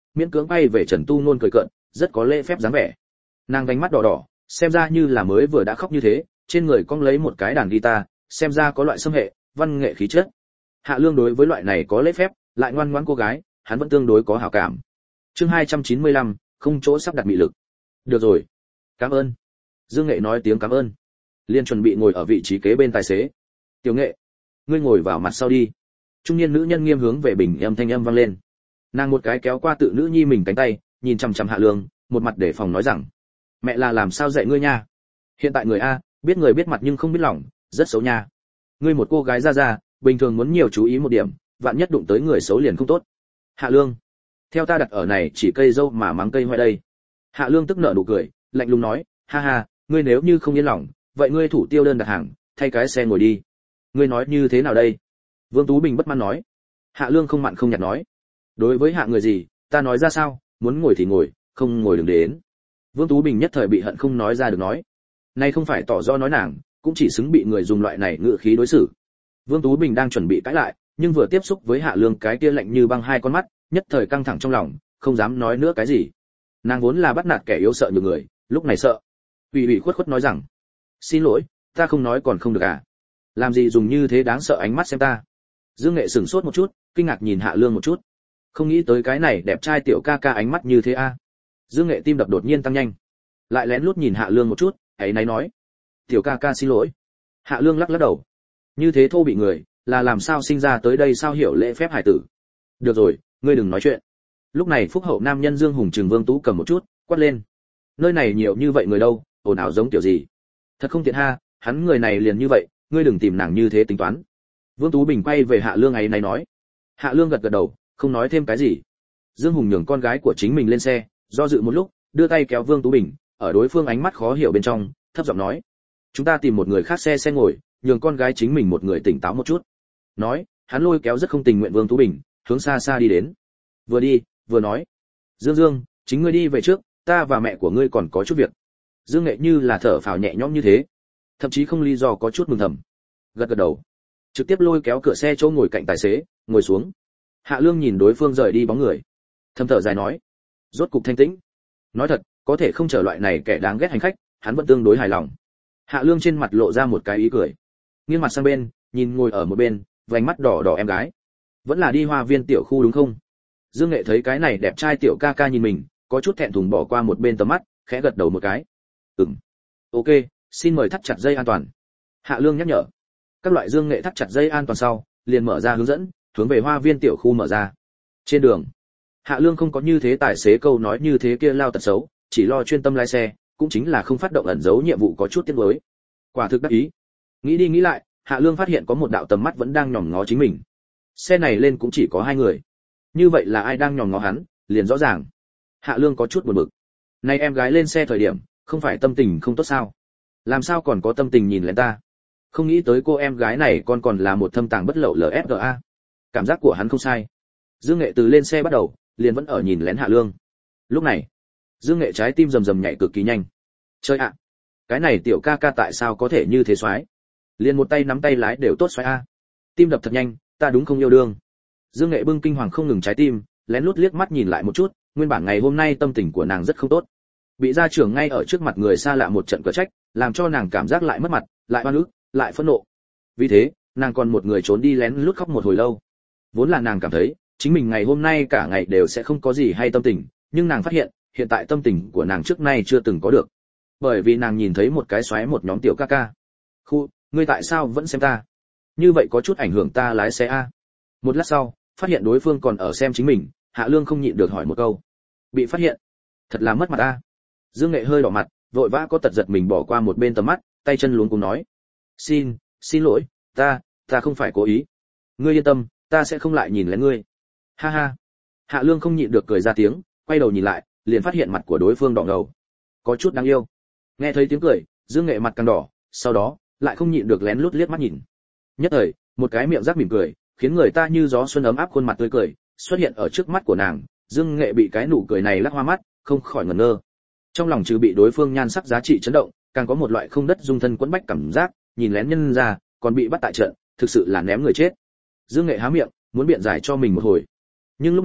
miễn cưỡng bay về Trần Tu Nôn cười cợt, rất có lễ phép dáng vẻ. Nàng vành mắt đỏ đỏ, xem ra như là mới vừa đã khóc như thế, trên người cong lấy một cái đàn guitar, xem ra có loại xâm hệ, văn nghệ khí chất. Hạ Lương đối với loại này có lễ phép, lại ngoan ngoãn cô gái, hắn vẫn tương đối có hảo cảm. Chương hai trăm chín mươi lăm, không chỗ sắp đặt mị lực. Được rồi, cảm ơn. Dương Nghệ nói tiếng cảm ơn, liền chuẩn bị ngồi ở vị trí kế bên tài xế. Tiểu Nghệ, ngươi ngồi vào mặt sau đi. Trung niên nữ nhân nghiêm hướng về bình âm thanh âm vang lên. Nàng một cái kéo qua tự nữ nhi mình cánh tay, nhìn chằm chằm Hạ Lương, một mặt để phòng nói rằng: mẹ là làm sao dạy ngươi nha? Hiện tại người a, biết người biết mặt nhưng không biết lòng, rất xấu nha. Ngươi một cô gái ra ra, bình thường muốn nhiều chú ý một điểm, vạn nhất đụng tới người xấu liền không tốt. Hạ Lương, theo ta đặt ở này chỉ cây dâu mà mắng cây hoại đây. Hạ Lương tức nở nụ cười, lạnh lùng nói: ha ha, ngươi nếu như không yên lòng, vậy ngươi thủ tiêu đơn đặt hàng, thay cái xe ngồi đi. Ngươi nói như thế nào đây? Vương Tú Bình bất mãn nói. Hạ Lương không mặn không nhạt nói: đối với hạ người gì, ta nói ra sao, muốn ngồi thì ngồi, không ngồi đừng đến. Vương Tú Bình nhất thời bị hận không nói ra được nói. Nay không phải tỏ rõ nói nàng, cũng chỉ xứng bị người dùng loại này ngữ khí đối xử. Vương Tú Bình đang chuẩn bị cãi lại, nhưng vừa tiếp xúc với Hạ Lương cái kia lạnh như băng hai con mắt, nhất thời căng thẳng trong lòng, không dám nói nữa cái gì. Nàng vốn là bắt nạt kẻ yếu sợ nhược người, lúc này sợ, ủy ủy khuất khuất nói rằng: xin lỗi, ta không nói còn không được à? Làm gì dùng như thế đáng sợ ánh mắt xem ta? Dương Nghệ sửng sốt một chút, kinh ngạc nhìn Hạ Lương một chút, không nghĩ tới cái này đẹp trai tiểu ca ca ánh mắt như thế a. Dương Nghệ tim đập đột nhiên tăng nhanh, lại lén lút nhìn Hạ Lương một chút, ấy náy nói: tiểu ca ca xin lỗi. Hạ Lương lắc lắc đầu, như thế thô bị người, là làm sao sinh ra tới đây sao hiểu lễ phép hải tử. Được rồi, ngươi đừng nói chuyện. Lúc này phúc hậu nam nhân Dương Hùng Trừng Vương Tú cầm một chút, quát lên: nơi này nhiều như vậy người đâu, ồn ào giống kiểu gì? Thật không tiện ha, hắn người này liền như vậy, ngươi đừng tìm nàng như thế tính toán. Vương Tú Bình quay về Hạ Lương ấy náy nói. Hạ Lương gật gật đầu, không nói thêm cái gì. Dương Hùng nhường con gái của chính mình lên xe, do dự một lúc, đưa tay kéo Vương Tú Bình, ở đối phương ánh mắt khó hiểu bên trong, thấp giọng nói: chúng ta tìm một người khác xe xe ngồi, nhường con gái chính mình một người tỉnh táo một chút. Nói, hắn lôi kéo rất không tình nguyện Vương Tú Bình, hướng xa xa đi đến. Vừa đi, vừa nói: Dương Dương, chính ngươi đi về trước, ta và mẹ của ngươi còn có chút việc. Dương Nghệ như là thở phào nhẹ nhõm như thế, thậm chí không lý do có chút mừng thầm, gật gật đầu, trực tiếp lôi kéo cửa xe chỗ ngồi cạnh tài xế, ngồi xuống. Hạ Lương nhìn đối phương rời đi bóng người, thầm thở dài nói: rốt cục thanh tĩnh. Nói thật, có thể không trở loại này kẻ đáng ghét hành khách, hắn vẫn tương đối hài lòng. Hạ Lương trên mặt lộ ra một cái ý cười, nghiêng mặt sang bên, nhìn ngồi ở một bên, vành mắt đỏ đỏ em gái. Vẫn là đi Hoa Viên tiểu khu đúng không? Dương Nghệ thấy cái này đẹp trai tiểu ca ca nhìn mình, có chút thẹn thùng bỏ qua một bên tầm mắt, khẽ gật đầu một cái. Ừm. Ok, xin mời thắt chặt dây an toàn. Hạ Lương nhắc nhở. Các loại Dương Nghệ thắt chặt dây an toàn sau, liền mở ra hướng dẫn, hướng về Hoa Viên tiểu khu mở ra. Trên đường, Hạ Lương không có như thế tài xế câu nói như thế kia lao tật xấu, chỉ lo chuyên tâm lái xe, cũng chính là không phát động ẩn giấu nhiệm vụ có chút tiếc nuối. Quả thực đắc ý. Nghĩ đi nghĩ lại, Hạ Lương phát hiện có một đạo tầm mắt vẫn đang nhòm ngó chính mình. Xe này lên cũng chỉ có hai người. Như vậy là ai đang nhòm ngó hắn, liền rõ ràng. Hạ Lương có chút buồn bực. Này em gái lên xe thời điểm, không phải tâm tình không tốt sao? Làm sao còn có tâm tình nhìn lên ta? Không nghĩ tới cô em gái này còn còn là một thâm tàng bất lậu lờ ép giê a. Cảm giác của hắn không sai. Dương Nghệ từ lên xe bắt đầu, liền vẫn ở nhìn lén Hạ Lương. Lúc này, Dương Nghệ trái tim rầm rầm nhảy cực kỳ nhanh. Chơi ạ, cái này tiểu ca ca tại sao có thể như thế soái? Liền một tay nắm tay lái đều tốt soái a. Tim đập thật nhanh, ta đúng không yêu đương. Dương Nghệ bưng kinh hoàng không ngừng trái tim, lén lút liếc mắt nhìn lại một chút, nguyên bản ngày hôm nay tâm tình của nàng rất không tốt. Bị gia trưởng ngay ở trước mặt người xa lạ một trận cờ trách, làm cho nàng cảm giác lại mất mặt, lại oan ức, lại phẫn nộ. Vì thế, nàng còn một người trốn đi lén lút khóc một hồi lâu. Vốn là nàng cảm thấy, chính mình ngày hôm nay cả ngày đều sẽ không có gì hay tâm tình, nhưng nàng phát hiện, hiện tại tâm tình của nàng trước nay chưa từng có được. Bởi vì nàng nhìn thấy một cái xoáy một nhóm tiểu ca ca. Khu, ngươi tại sao vẫn xem ta? Như vậy có chút ảnh hưởng ta lái xe a. Một lát sau, phát hiện đối phương còn ở xem chính mình, Hạ Lương không nhịn được hỏi một câu. Bị phát hiện, thật là mất mặt a. Dương Nghệ hơi đỏ mặt, vội vã có tật giật mình bỏ qua một bên tầm mắt, tay chân luống cuống nói: "Xin, xin lỗi, ta, ta không phải cố ý. Ngươi yên tâm, ta sẽ không lại nhìn lén ngươi." Ha ha. Hạ Lương không nhịn được cười ra tiếng, quay đầu nhìn lại, liền phát hiện mặt của đối phương đỏ ngầu, có chút đáng yêu. Nghe thấy tiếng cười, Dương Nghệ mặt càng đỏ, sau đó lại không nhịn được lén lút liếc mắt nhìn. Nhất thời, một cái miệng rắc mỉm cười, khiến người ta như gió xuân ấm áp khuôn mặt tươi cười xuất hiện ở trước mắt của nàng. Dương Nghệ bị cái nụ cười này lắc hoa mắt, không khỏi ngẩn ngơ. Trong lòng trừ bị đối phương nhan sắc giá trị chấn động, càng có một loại không đất dung thân quẫn bách cảm giác, nhìn lén nhân ra, còn bị bắt tại trận, thực sự là ném người chết. Dương Nghệ há miệng, muốn biện giải cho mình một hồi. Nhưng lúc này,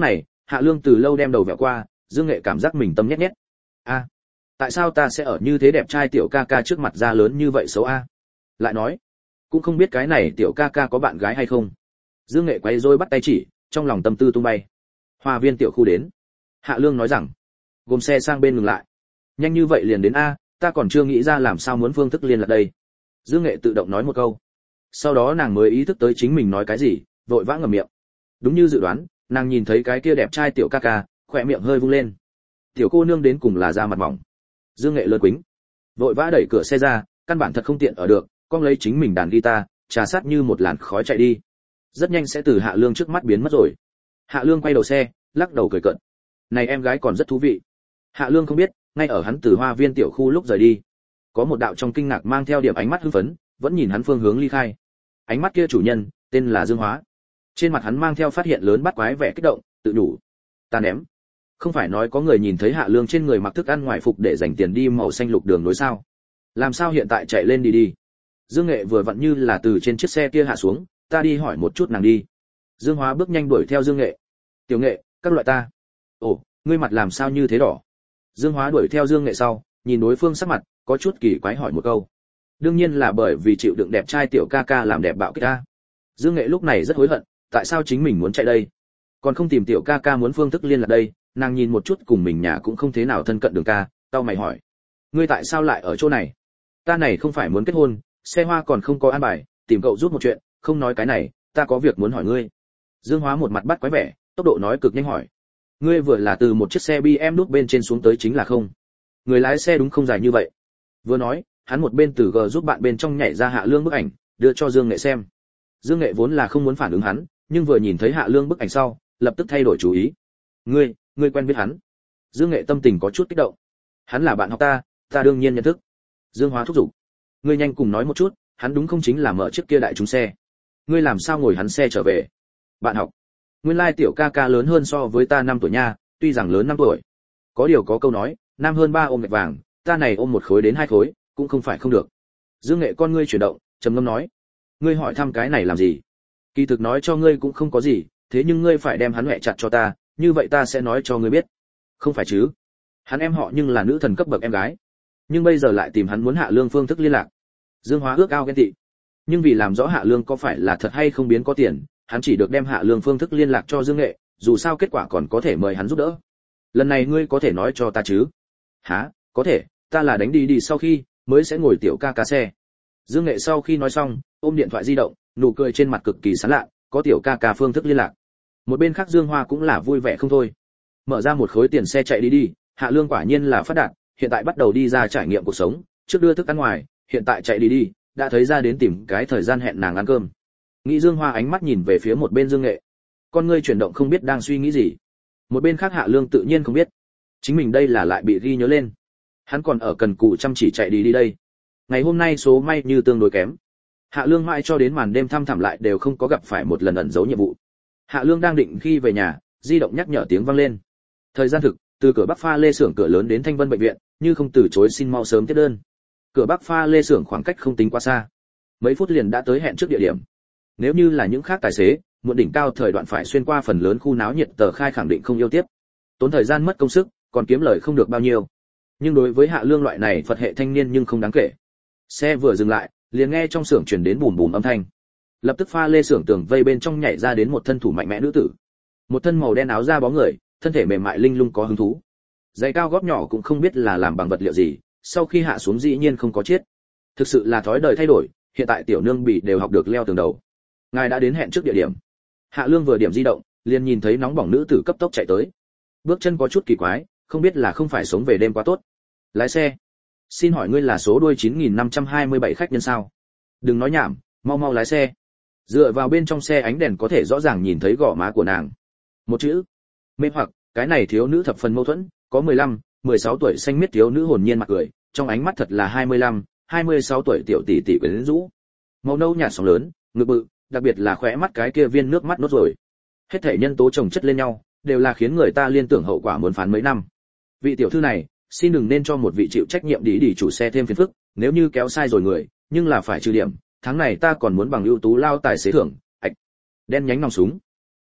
Hạ Lương từ lâu đem đầu vẹo qua, Dương Nghệ cảm giác mình tâm nhét nhét. A, tại sao ta sẽ ở như thế đẹp trai tiểu ca ca trước mặt ra lớn như vậy xấu a? Lại nói, cũng không biết cái này tiểu ca ca có bạn gái hay không. Dương Nghệ quay rồi bắt tay chỉ, trong lòng tâm tư tung bay. Hoa viên tiểu khu đến. Hạ Lương nói rằng, gồm xe sang bên ngừng lại. Nhanh như vậy liền đến a, ta còn chưa nghĩ ra làm sao muốn phương thức liên lạc đây. Dương Nghệ tự động nói một câu. Sau đó nàng mới ý thức tới chính mình nói cái gì, vội vã ngậm miệng. Đúng như dự đoán, nàng nhìn thấy cái kia đẹp trai tiểu ca ca, khỏe miệng hơi vung lên. Tiểu cô nương đến cùng là da mặt mỏng. Dương Nghệ lơ quính, vội vã đẩy cửa xe ra, căn bản thật không tiện ở được, cong lấy chính mình đàn guitar, trà sát như một làn khói chạy đi. Rất nhanh sẽ từ Hạ Lương trước mắt biến mất rồi. Hạ Lương quay đầu xe, lắc đầu cười cợt. Này em gái còn rất thú vị. Hạ Lương không biết, ngay ở hắn từ hoa viên tiểu khu lúc rời đi, có một đạo trong kinh ngạc mang theo điểm ánh mắt hưng phấn, vẫn nhìn hắn phương hướng ly khai. Ánh mắt kia chủ nhân, tên là Dương Hóa. Trên mặt hắn mang theo phát hiện lớn bắt quái vẻ kích động, tự đủ. Ta ném. Không phải nói có người nhìn thấy Hạ Lương trên người mặc thức ăn ngoài phục để dành tiền đi màu xanh lục đường nối sao? Làm sao hiện tại chạy lên đi đi? Dương Nghệ vừa vặn như là từ trên chiếc xe kia hạ xuống, ta đi hỏi một chút nàng đi. Dương Hóa bước nhanh đuổi theo Dương Nghệ. Tiểu Nghệ, các loại ta. Ồ, ngươi mặt làm sao như thế đỏ? Dương Hóa đuổi theo Dương Nghệ sau, nhìn đối phương sắc mặt, có chút kỳ quái hỏi một câu. Đương nhiên là bởi vì chịu đựng đẹp trai tiểu ca ca làm đẹp bạo kích ta. Dương Nghệ lúc này rất hối hận, tại sao chính mình muốn chạy đây? Còn không tìm tiểu ca ca muốn phương thức liên lạc đây? Nàng nhìn một chút cùng mình nhà cũng không thế nào thân cận Đường ca, tao mày hỏi. Ngươi tại sao lại ở chỗ này? Ta này không phải muốn kết hôn, xe hoa còn không có an bài, tìm cậu giúp một chuyện, không nói cái này, ta có việc muốn hỏi ngươi. Dương Hóa một mặt bắt quái vẻ, tốc độ nói cực nhanh hỏi. Ngươi vừa là từ một chiếc xe bê em đút bên trên xuống tới chính là không? Người lái xe đúng không dài như vậy? Vừa nói, hắn một bên từ gờ giúp bạn bên trong nhảy ra Hạ Lương bức ảnh, đưa cho Dương Nghệ xem. Dương Nghệ vốn là không muốn phản ứng hắn, nhưng vừa nhìn thấy Hạ Lương bức ảnh sau, lập tức thay đổi chủ ý. Ngươi, ngươi quen biết hắn? Dương Nghệ tâm tình có chút kích động. Hắn là bạn học ta, ta đương nhiên nhận thức. Dương Hóa thúc giục. Ngươi nhanh cùng nói một chút, hắn đúng không chính là mở chiếc kia đại chúng xe? Ngươi làm sao ngồi hắn xe trở về? Bạn học. Nguyên lai tiểu ca ca lớn hơn so với ta năm tuổi nha, tuy rằng lớn năm tuổi. Có điều có câu nói, nam hơn ba ôm gạch vàng, ta này ôm một khối đến hai khối, cũng không phải không được. Dương Nghệ con ngươi chuyển động, trầm ngâm nói. Ngươi hỏi thăm cái này làm gì? Kỳ thực nói cho ngươi cũng không có gì, thế nhưng ngươi phải đem hắn hẹ chặt cho ta, như vậy ta sẽ nói cho ngươi biết. Không phải chứ? Hắn em họ nhưng là nữ thần cấp bậc em gái, nhưng bây giờ lại tìm hắn muốn Hạ Lương phương thức liên lạc. Dương Hóa ước ao ghen tị, nhưng vì làm rõ Hạ Lương có phải là thật hay không biến có tiền, hắn chỉ được đem Hạ Lương phương thức liên lạc cho Dương Nghệ, dù sao kết quả còn có thể mời hắn giúp đỡ. Lần này ngươi có thể nói cho ta chứ? Hả? Có thể, ta là đánh đi đi sau khi mới sẽ ngồi tiểu ca ca xe. Dương Nghệ sau khi nói xong, ôm điện thoại di động, nụ cười trên mặt cực kỳ sán lạ, có tiểu ca ca phương thức liên lạc. Một bên khác Dương Hoa cũng là vui vẻ không thôi. Mở ra một khối tiền xe chạy đi đi, Hạ Lương quả nhiên là phát đạt, hiện tại bắt đầu đi ra trải nghiệm cuộc sống, trước đưa thức ăn ngoài, hiện tại chạy đi đi, đã thấy ra đến tìm cái thời gian hẹn nàng ăn cơm. Nghĩ Dương Hoa ánh mắt nhìn về phía một bên Dương Nghệ. Con ngươi chuyển động không biết đang suy nghĩ gì. Một bên khác Hạ Lương tự nhiên không biết, chính mình đây là lại bị ghi nhớ lên. Hắn còn ở cần cù chăm chỉ chạy đi đi đây. Ngày hôm nay số may như tương đối kém. Hạ Lương mãi cho đến màn đêm thăm thẳm lại đều không có gặp phải một lần ẩn giấu nhiệm vụ. Hạ Lương đang định khi về nhà, di động nhắc nhở tiếng vang lên. Thời gian thực, từ cửa Bắc Pha Lê xưởng cửa lớn đến Thanh Vân bệnh viện, như không từ chối xin mau sớm tiếp đơn. Cửa Bắc Pha Lê xưởng khoảng cách không tính quá xa, mấy phút liền đã tới hẹn trước địa điểm. Nếu như là những khác tài xế, muộn đỉnh cao thời đoạn phải xuyên qua phần lớn khu náo nhiệt tờ khai khẳng định không yêu tiếp. Tốn thời gian mất công sức, còn kiếm lời không được bao nhiêu. Nhưng đối với Hạ Lương loại này Phật hệ thanh niên nhưng không đáng kể. Xe vừa dừng lại, liền nghe trong xưởng truyền đến bùm bùm âm thanh. Lập tức Pha Lê xưởng tường vây bên trong nhảy ra đến một thân thủ mạnh mẽ nữ tử. Một thân màu đen áo da bó người, thân thể mềm mại linh lung có hứng thú. Giày cao gót nhỏ cũng không biết là làm bằng vật liệu gì, sau khi hạ xuống dĩ nhiên không có chết. Thực sự là thói đời thay đổi, hiện tại tiểu nương bị đều học được leo tường đầu. Ngài đã đến hẹn trước địa điểm. Hạ Lương vừa điểm di động, liền nhìn thấy nóng bỏng nữ tử cấp tốc chạy tới. Bước chân có chút kỳ quái, không biết là không phải sống về đêm quá tốt. Lái xe, xin hỏi ngươi là số đuôi chín nghìn năm trăm hai mươi bảy khách nhân sao? Đừng nói nhảm, mau mau lái xe. Dựa vào bên trong xe ánh đèn có thể rõ ràng nhìn thấy gò má của nàng. Một chữ, mê hoặc. Cái này thiếu nữ thập phần mâu thuẫn, có mười lăm, mười sáu tuổi xanh miết thiếu nữ hồn nhiên mặt cười, trong ánh mắt thật là hai mươi lăm, hai mươi sáu tuổi tiểu tỷ tỷ quyến rũ. Màu nâu nhạt sóng lớn, ngực bự, đặc biệt là khóe mắt cái kia viên nước mắt nốt rồi. Hết thảy nhân tố chồng chất lên nhau, đều là khiến người ta liên tưởng hậu quả muốn phán mấy năm. Vị tiểu thư này, xin đừng nên cho một vị chịu trách nhiệm đi đi chủ xe thêm phiền phức, nếu như kéo sai rồi người, nhưng là phải trừ điểm, tháng này ta còn muốn bằng ưu tú lao tài xế thưởng. Ạch. Đen nhánh nòng súng.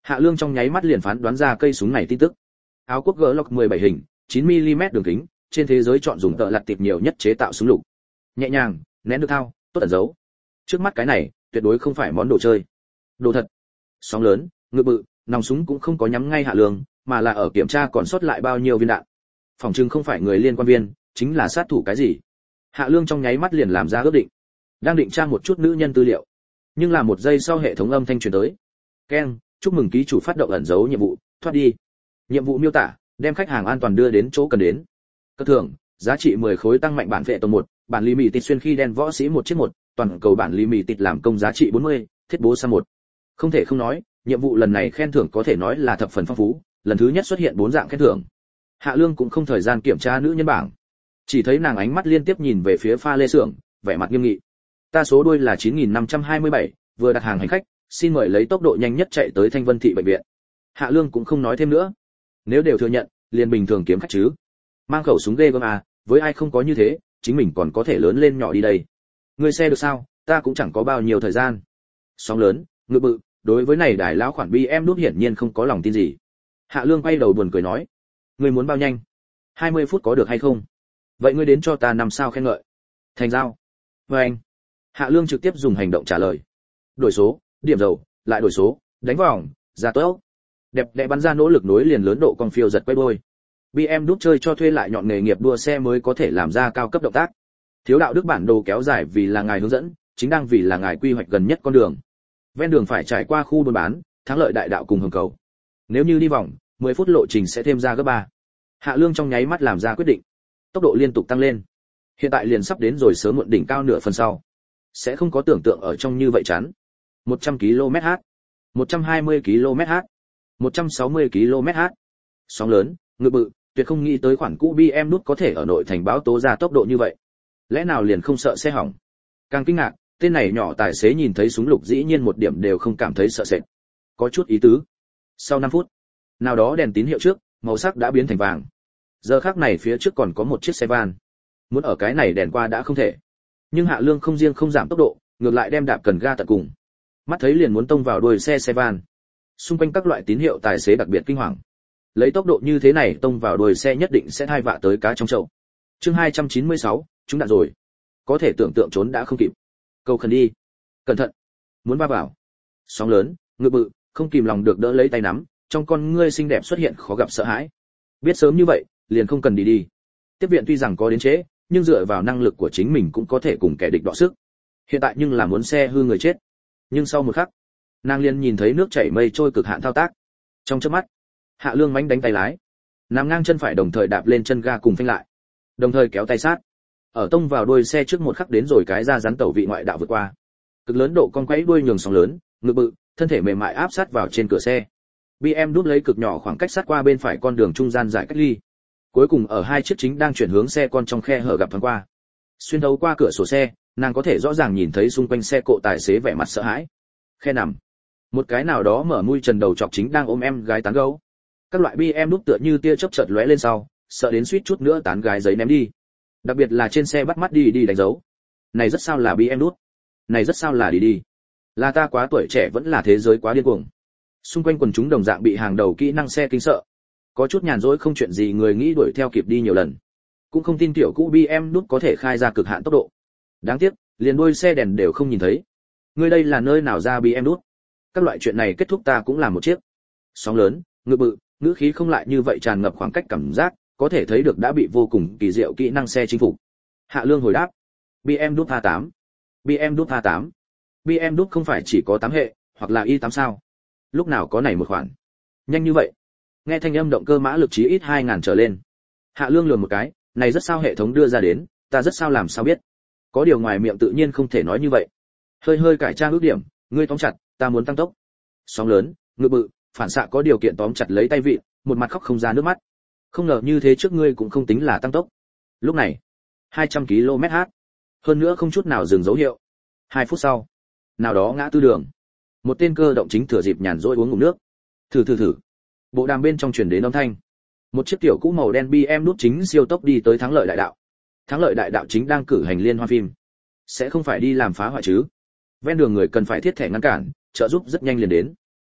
Hạ Lương trong nháy mắt liền phán đoán ra cây súng này tin tức. Áo quốc Glock mười bảy hình, chín mi li mét đường kính, trên thế giới chọn dùng tợ lặt tiệp nhiều nhất chế tạo súng lục. Nhẹ nhàng, nén được thao, tốt ẩn giấu. Trước mắt cái này, tuyệt đối không phải món đồ chơi. Đồ thật. Sóng lớn, ngựa bự, nòng súng cũng không có nhắm ngay Hạ Lương, mà là ở kiểm tra còn sót lại bao nhiêu viên đạn. Phòng trưng không phải người liên quan viên, chính là sát thủ cái gì. Hạ Lương trong nháy mắt liền làm ra ước định. Đang định tra một chút nữ nhân tư liệu, nhưng là một giây sau hệ thống âm thanh truyền tới. Keng, chúc mừng ký chủ phát động ẩn giấu nhiệm vụ, thoát đi. Nhiệm vụ miêu tả, đem khách hàng an toàn đưa đến chỗ cần đến. Cơ thưởng, giá trị mười khối tăng mạnh bản vệ tồn một, bản limited xuyên khi đen võ sĩ một chiếc một, toàn cầu bản limited làm công giá trị bốn mươi, thiết bố sa một. Không thể không nói, nhiệm vụ lần này khen thưởng có thể nói là thập phần phong phú, lần thứ nhất xuất hiện bốn dạng khen thưởng. Hạ Lương cũng không thời gian kiểm tra nữ nhân bảng, chỉ thấy nàng ánh mắt liên tiếp nhìn về phía pha lê xưởng, vẻ mặt nghiêm nghị. Ta số đuôi là chín nghìn năm trăm hai mươi bảy, vừa đặt hàng hành khách, xin mời lấy tốc độ nhanh nhất chạy tới Thanh Vân thị bệnh viện. Hạ Lương cũng không nói thêm nữa. Nếu đều thừa nhận, liền bình thường kiếm khách chứ. Mang khẩu súng ghê gớm à, với ai không có như thế, chính mình còn có thể lớn lên nhỏ đi đây. Ngươi xe được sao, ta cũng chẳng có bao nhiêu thời gian. Sóng lớn, ngựa bự, đối với này đài lão khoản bi em đút hiển nhiên không có lòng tin gì. Hạ Lương quay đầu buồn cười nói, ngươi muốn bao nhanh? hai mươi phút có được hay không? Vậy ngươi đến cho ta năm sao khen ngợi. Thành giao. Và anh. Hạ Lương trực tiếp dùng hành động trả lời. Đổi số, điểm dầu, lại đổi số, đánh vòng, ra tốc. Đẹp đẽ bắn ra nỗ lực nối liền lớn độ con phiêu giật quay đôi. bê em đút chơi cho thuê lại nhọn nghề nghiệp đua xe mới có thể làm ra cao cấp động tác. Thiếu đạo đức bản đồ kéo dài vì là ngài hướng dẫn, chính đang vì là ngài quy hoạch gần nhất con đường. Ven đường phải trải qua khu buôn bán, Thắng Lợi Đại Đạo cùng Hồng Cầu. Nếu như đi vòng, mười phút lộ trình sẽ thêm ra gấp ba. Hạ Lương trong nháy mắt làm ra quyết định. Tốc độ liên tục tăng lên. Hiện tại liền sắp đến rồi, sớm muộn đỉnh cao nửa phần sau. Sẽ không có tưởng tượng ở trong như vậy chán. một trăm ki lô mét/h, một trăm hai mươi ki lô mét/h, một trăm sáu mươi ki lô mét/h. Sóng lớn, ngựa bự, tuyệt không nghĩ tới khoản cũ bê em nút có thể ở nội thành báo tố ra tốc độ như vậy. Lẽ nào liền không sợ xe hỏng? Càng kinh ngạc, tên này nhỏ tài xế nhìn thấy súng lục dĩ nhiên một điểm đều không cảm thấy sợ sệt. Có chút ý tứ. Sau năm phút, nào đó đèn tín hiệu trước, màu sắc đã biến thành vàng. Giờ khắc này phía trước còn có một chiếc xe van. Muốn ở cái này đèn qua đã không thể. Nhưng Hạ Lương không riêng không giảm tốc độ, ngược lại đem đạp cần ga tận cùng. Mắt thấy liền muốn tông vào đuôi xe xe van. Xung quanh các loại tín hiệu tài xế đặc biệt kinh hoàng. Lấy tốc độ như thế này tông vào đuôi xe nhất định sẽ hai vạ tới cá trong chậu. Chương hai trăm chín mươi sáu, chúng đạn rồi. Có thể tưởng tượng trốn đã không kịp. Cầu khẩn đi. Cẩn thận. Muốn va vào. Sóng lớn, ngựa bự, không kìm lòng được đỡ lấy tay nắm, trong con ngươi xinh đẹp xuất hiện khó gặp sợ hãi. Biết sớm như vậy, liền không cần đi đi. Tiếp viện tuy rằng có đến trễ, nhưng dựa vào năng lực của chính mình cũng có thể cùng kẻ địch đọ sức. Hiện tại nhưng là muốn xe hư người chết. Nhưng sau một khắc, nàng liền nhìn thấy nước chảy mây trôi cực hạn thao tác. Trong chớp mắt, Hạ Lương mánh đánh tay lái, nằm ngang chân phải đồng thời đạp lên chân ga cùng phanh lại, đồng thời kéo tay sát. Ở tông vào đuôi xe trước một khắc đến rồi cái ra rắn tẩu vị ngoại đạo vượt qua. Cực lớn độ con quẫy đuôi nhường sóng lớn, ngực bự, thân thể mềm mại áp sát vào trên cửa xe. bê em đút lấy cực nhỏ khoảng cách sát qua bên phải con đường trung gian giải cách ly. Cuối cùng ở hai chiếc chính đang chuyển hướng xe con trong khe hở gặp thoáng qua. Xuyên thấu qua cửa sổ xe, nàng có thể rõ ràng nhìn thấy xung quanh xe cộ tài xế vẻ mặt sợ hãi. Khe nằm. Một cái nào đó mở mũi trần đầu chọc chính đang ôm em gái tán gẫu. Các loại bê em đút tựa như tia chớp chợt lóe lên sau, sợ đến suýt chút nữa tán gái giấy ném đi. Đặc biệt là trên xe bắt mắt đi đi đánh dấu. Này rất sao là bê em đút. Này rất sao là đi đi. Là ta quá tuổi trẻ vẫn là thế giới quá điên cuồng. Xung quanh quần chúng đồng dạng bị hàng đầu kỹ năng xe kinh sợ. Có chút nhàn rỗi không chuyện gì người nghĩ đuổi theo kịp đi nhiều lần. Cũng không tin tiểu cũ bê em đút có thể khai ra cực hạn tốc độ. Đáng tiếc, liền đuôi xe đèn đều không nhìn thấy. Ngươi đây là nơi nào ra bê em đút? Các loại chuyện này kết thúc ta cũng làm một chiếc. Sóng lớn, ngựa bự, ngữ khí không lại như vậy tràn ngập khoảng cách cảm giác, có thể thấy được đã bị vô cùng kỳ diệu kỹ năng xe chinh phục. Hạ Lương hồi đáp, bê em đút a tám, bê em đút a tám, bê em đút không phải chỉ có tám hệ, hoặc là i tám sao? Lúc nào có này một khoản? Nhanh như vậy? Nghe thanh âm động cơ mã lực chí ít hai nghìn trở lên. Hạ Lương lườm một cái, này rất sao hệ thống đưa ra đến, ta rất sao làm sao biết? Có điều ngoài miệng tự nhiên không thể nói như vậy. Hơi hơi cải trang ước điểm, ngươi tóm chặt, ta muốn tăng tốc. Sóng lớn, ngựa bự, phản xạ có điều kiện tóm chặt lấy tay vịn, một mặt khóc không ra nước mắt. Không ngờ như thế trước ngươi cũng không tính là tăng tốc. Lúc này, hai trăm ki lô mét/h. Hơn nữa không chút nào dừng dấu hiệu. Hai phút sau, nào đó ngã tư đường. Một tên cơ động chính thừa dịp nhàn rỗi uống ngụm nước. Thử thử thử. Bộ đàm bên trong truyền đến âm thanh. Một chiếc tiểu cũ màu đen bê em nút chính siêu tốc đi tới Thắng Lợi Đại Đạo. Thắng Lợi Đại Đạo chính đang cử hành liên hoan phim. Sẽ không phải đi làm phá hoại chứ? Ven đường người cần phải thiết thẻ ngăn cản, trợ giúp rất nhanh liền đến.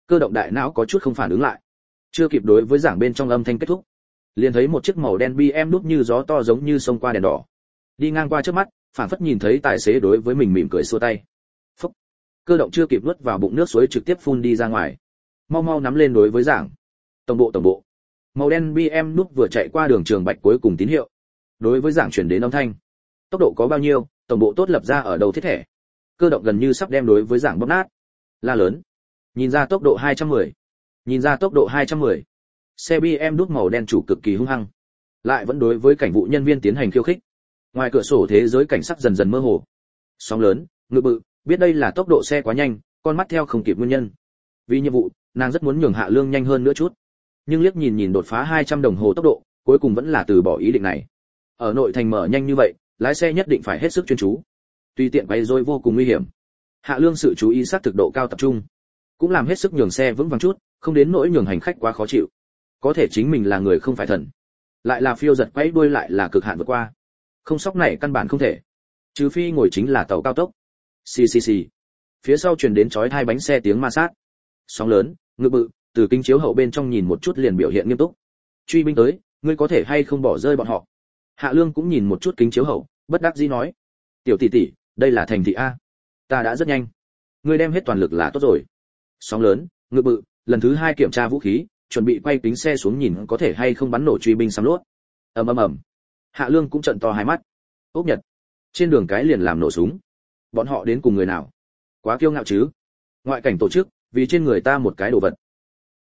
Cơ động đại não có chút không phản ứng lại, chưa kịp đối với giảng bên trong âm thanh kết thúc, liền thấy một chiếc màu đen bê em đúc như gió to giống như sông qua đèn đỏ, đi ngang qua trước mắt, phản phất nhìn thấy tài xế đối với mình mỉm cười xua tay. Phúc. Cơ động chưa kịp nuốt vào bụng nước suối trực tiếp phun đi ra ngoài. Mau mau nắm lên đối với giảng. Tổng bộ tổng bộ. Màu đen bê em đúc vừa chạy qua đường trường bạch cuối cùng tín hiệu. Đối với giảng chuyển đến âm thanh. Tốc độ có bao nhiêu, tổng bộ tốt lập ra ở đầu thiết thẻ. Cơ động gần như sắp đem đối với giảng bóp nát. La lớn. Nhìn ra tốc độ hai trăm mười. Nhìn ra tốc độ hai trăm mười. Xe bê em đúc màu đen chủ cực kỳ hung hăng, lại vẫn đối với cảnh vụ nhân viên tiến hành khiêu khích. Ngoài cửa sổ thế giới cảnh sắc dần dần mơ hồ. Sóng lớn, ngự bự, biết đây là tốc độ xe quá nhanh, con mắt theo không kịp nguyên nhân. Vì nhiệm vụ, nàng rất muốn nhường Hạ Lương nhanh hơn nữa chút. Nhưng liếc nhìn nhìn đột phá hai trăm đồng hồ tốc độ, cuối cùng vẫn là từ bỏ ý định này. Ở nội thành mở nhanh như vậy, lái xe nhất định phải hết sức chuyên chú. Tùy tiện quay rồi vô cùng nguy hiểm. Hạ Lương sự chú ý sát thực độ cao tập trung, cũng làm hết sức nhường xe vững vàng chút, không đến nỗi nhường hành khách quá khó chịu. Có thể chính mình là người không phải thần, lại là phiêu giật quay đuôi lại là cực hạn vượt qua. Không sóc này căn bản không thể, trừ phi ngồi chính là tàu cao tốc. Xì xì xì. Phía sau truyền đến chói hai bánh xe tiếng ma sát. Sóng lớn, ngự bự, từ kính chiếu hậu bên trong nhìn một chút liền biểu hiện nghiêm túc. Truy binh tới, ngươi có thể hay không bỏ rơi bọn họ? Hạ Lương cũng nhìn một chút kính chiếu hậu, bất đắc dĩ nói: "Tiểu tỷ tỷ, đây là thành thị a, ta đã rất nhanh, ngươi đem hết toàn lực là tốt rồi." Sóng lớn, ngự bự, lần thứ hai kiểm tra vũ khí, chuẩn bị quay kính xe xuống nhìn có thể hay không bắn nổ truy binh sắm lốt. Ầm ầm ầm. Hạ Lương cũng trợn to hai mắt. Ốc Nhật, trên đường cái liền làm nổ súng. Bọn họ đến cùng người nào? Quá kiêu ngạo chứ? Ngoại cảnh tổ chức, vì trên người ta một cái đồ vật.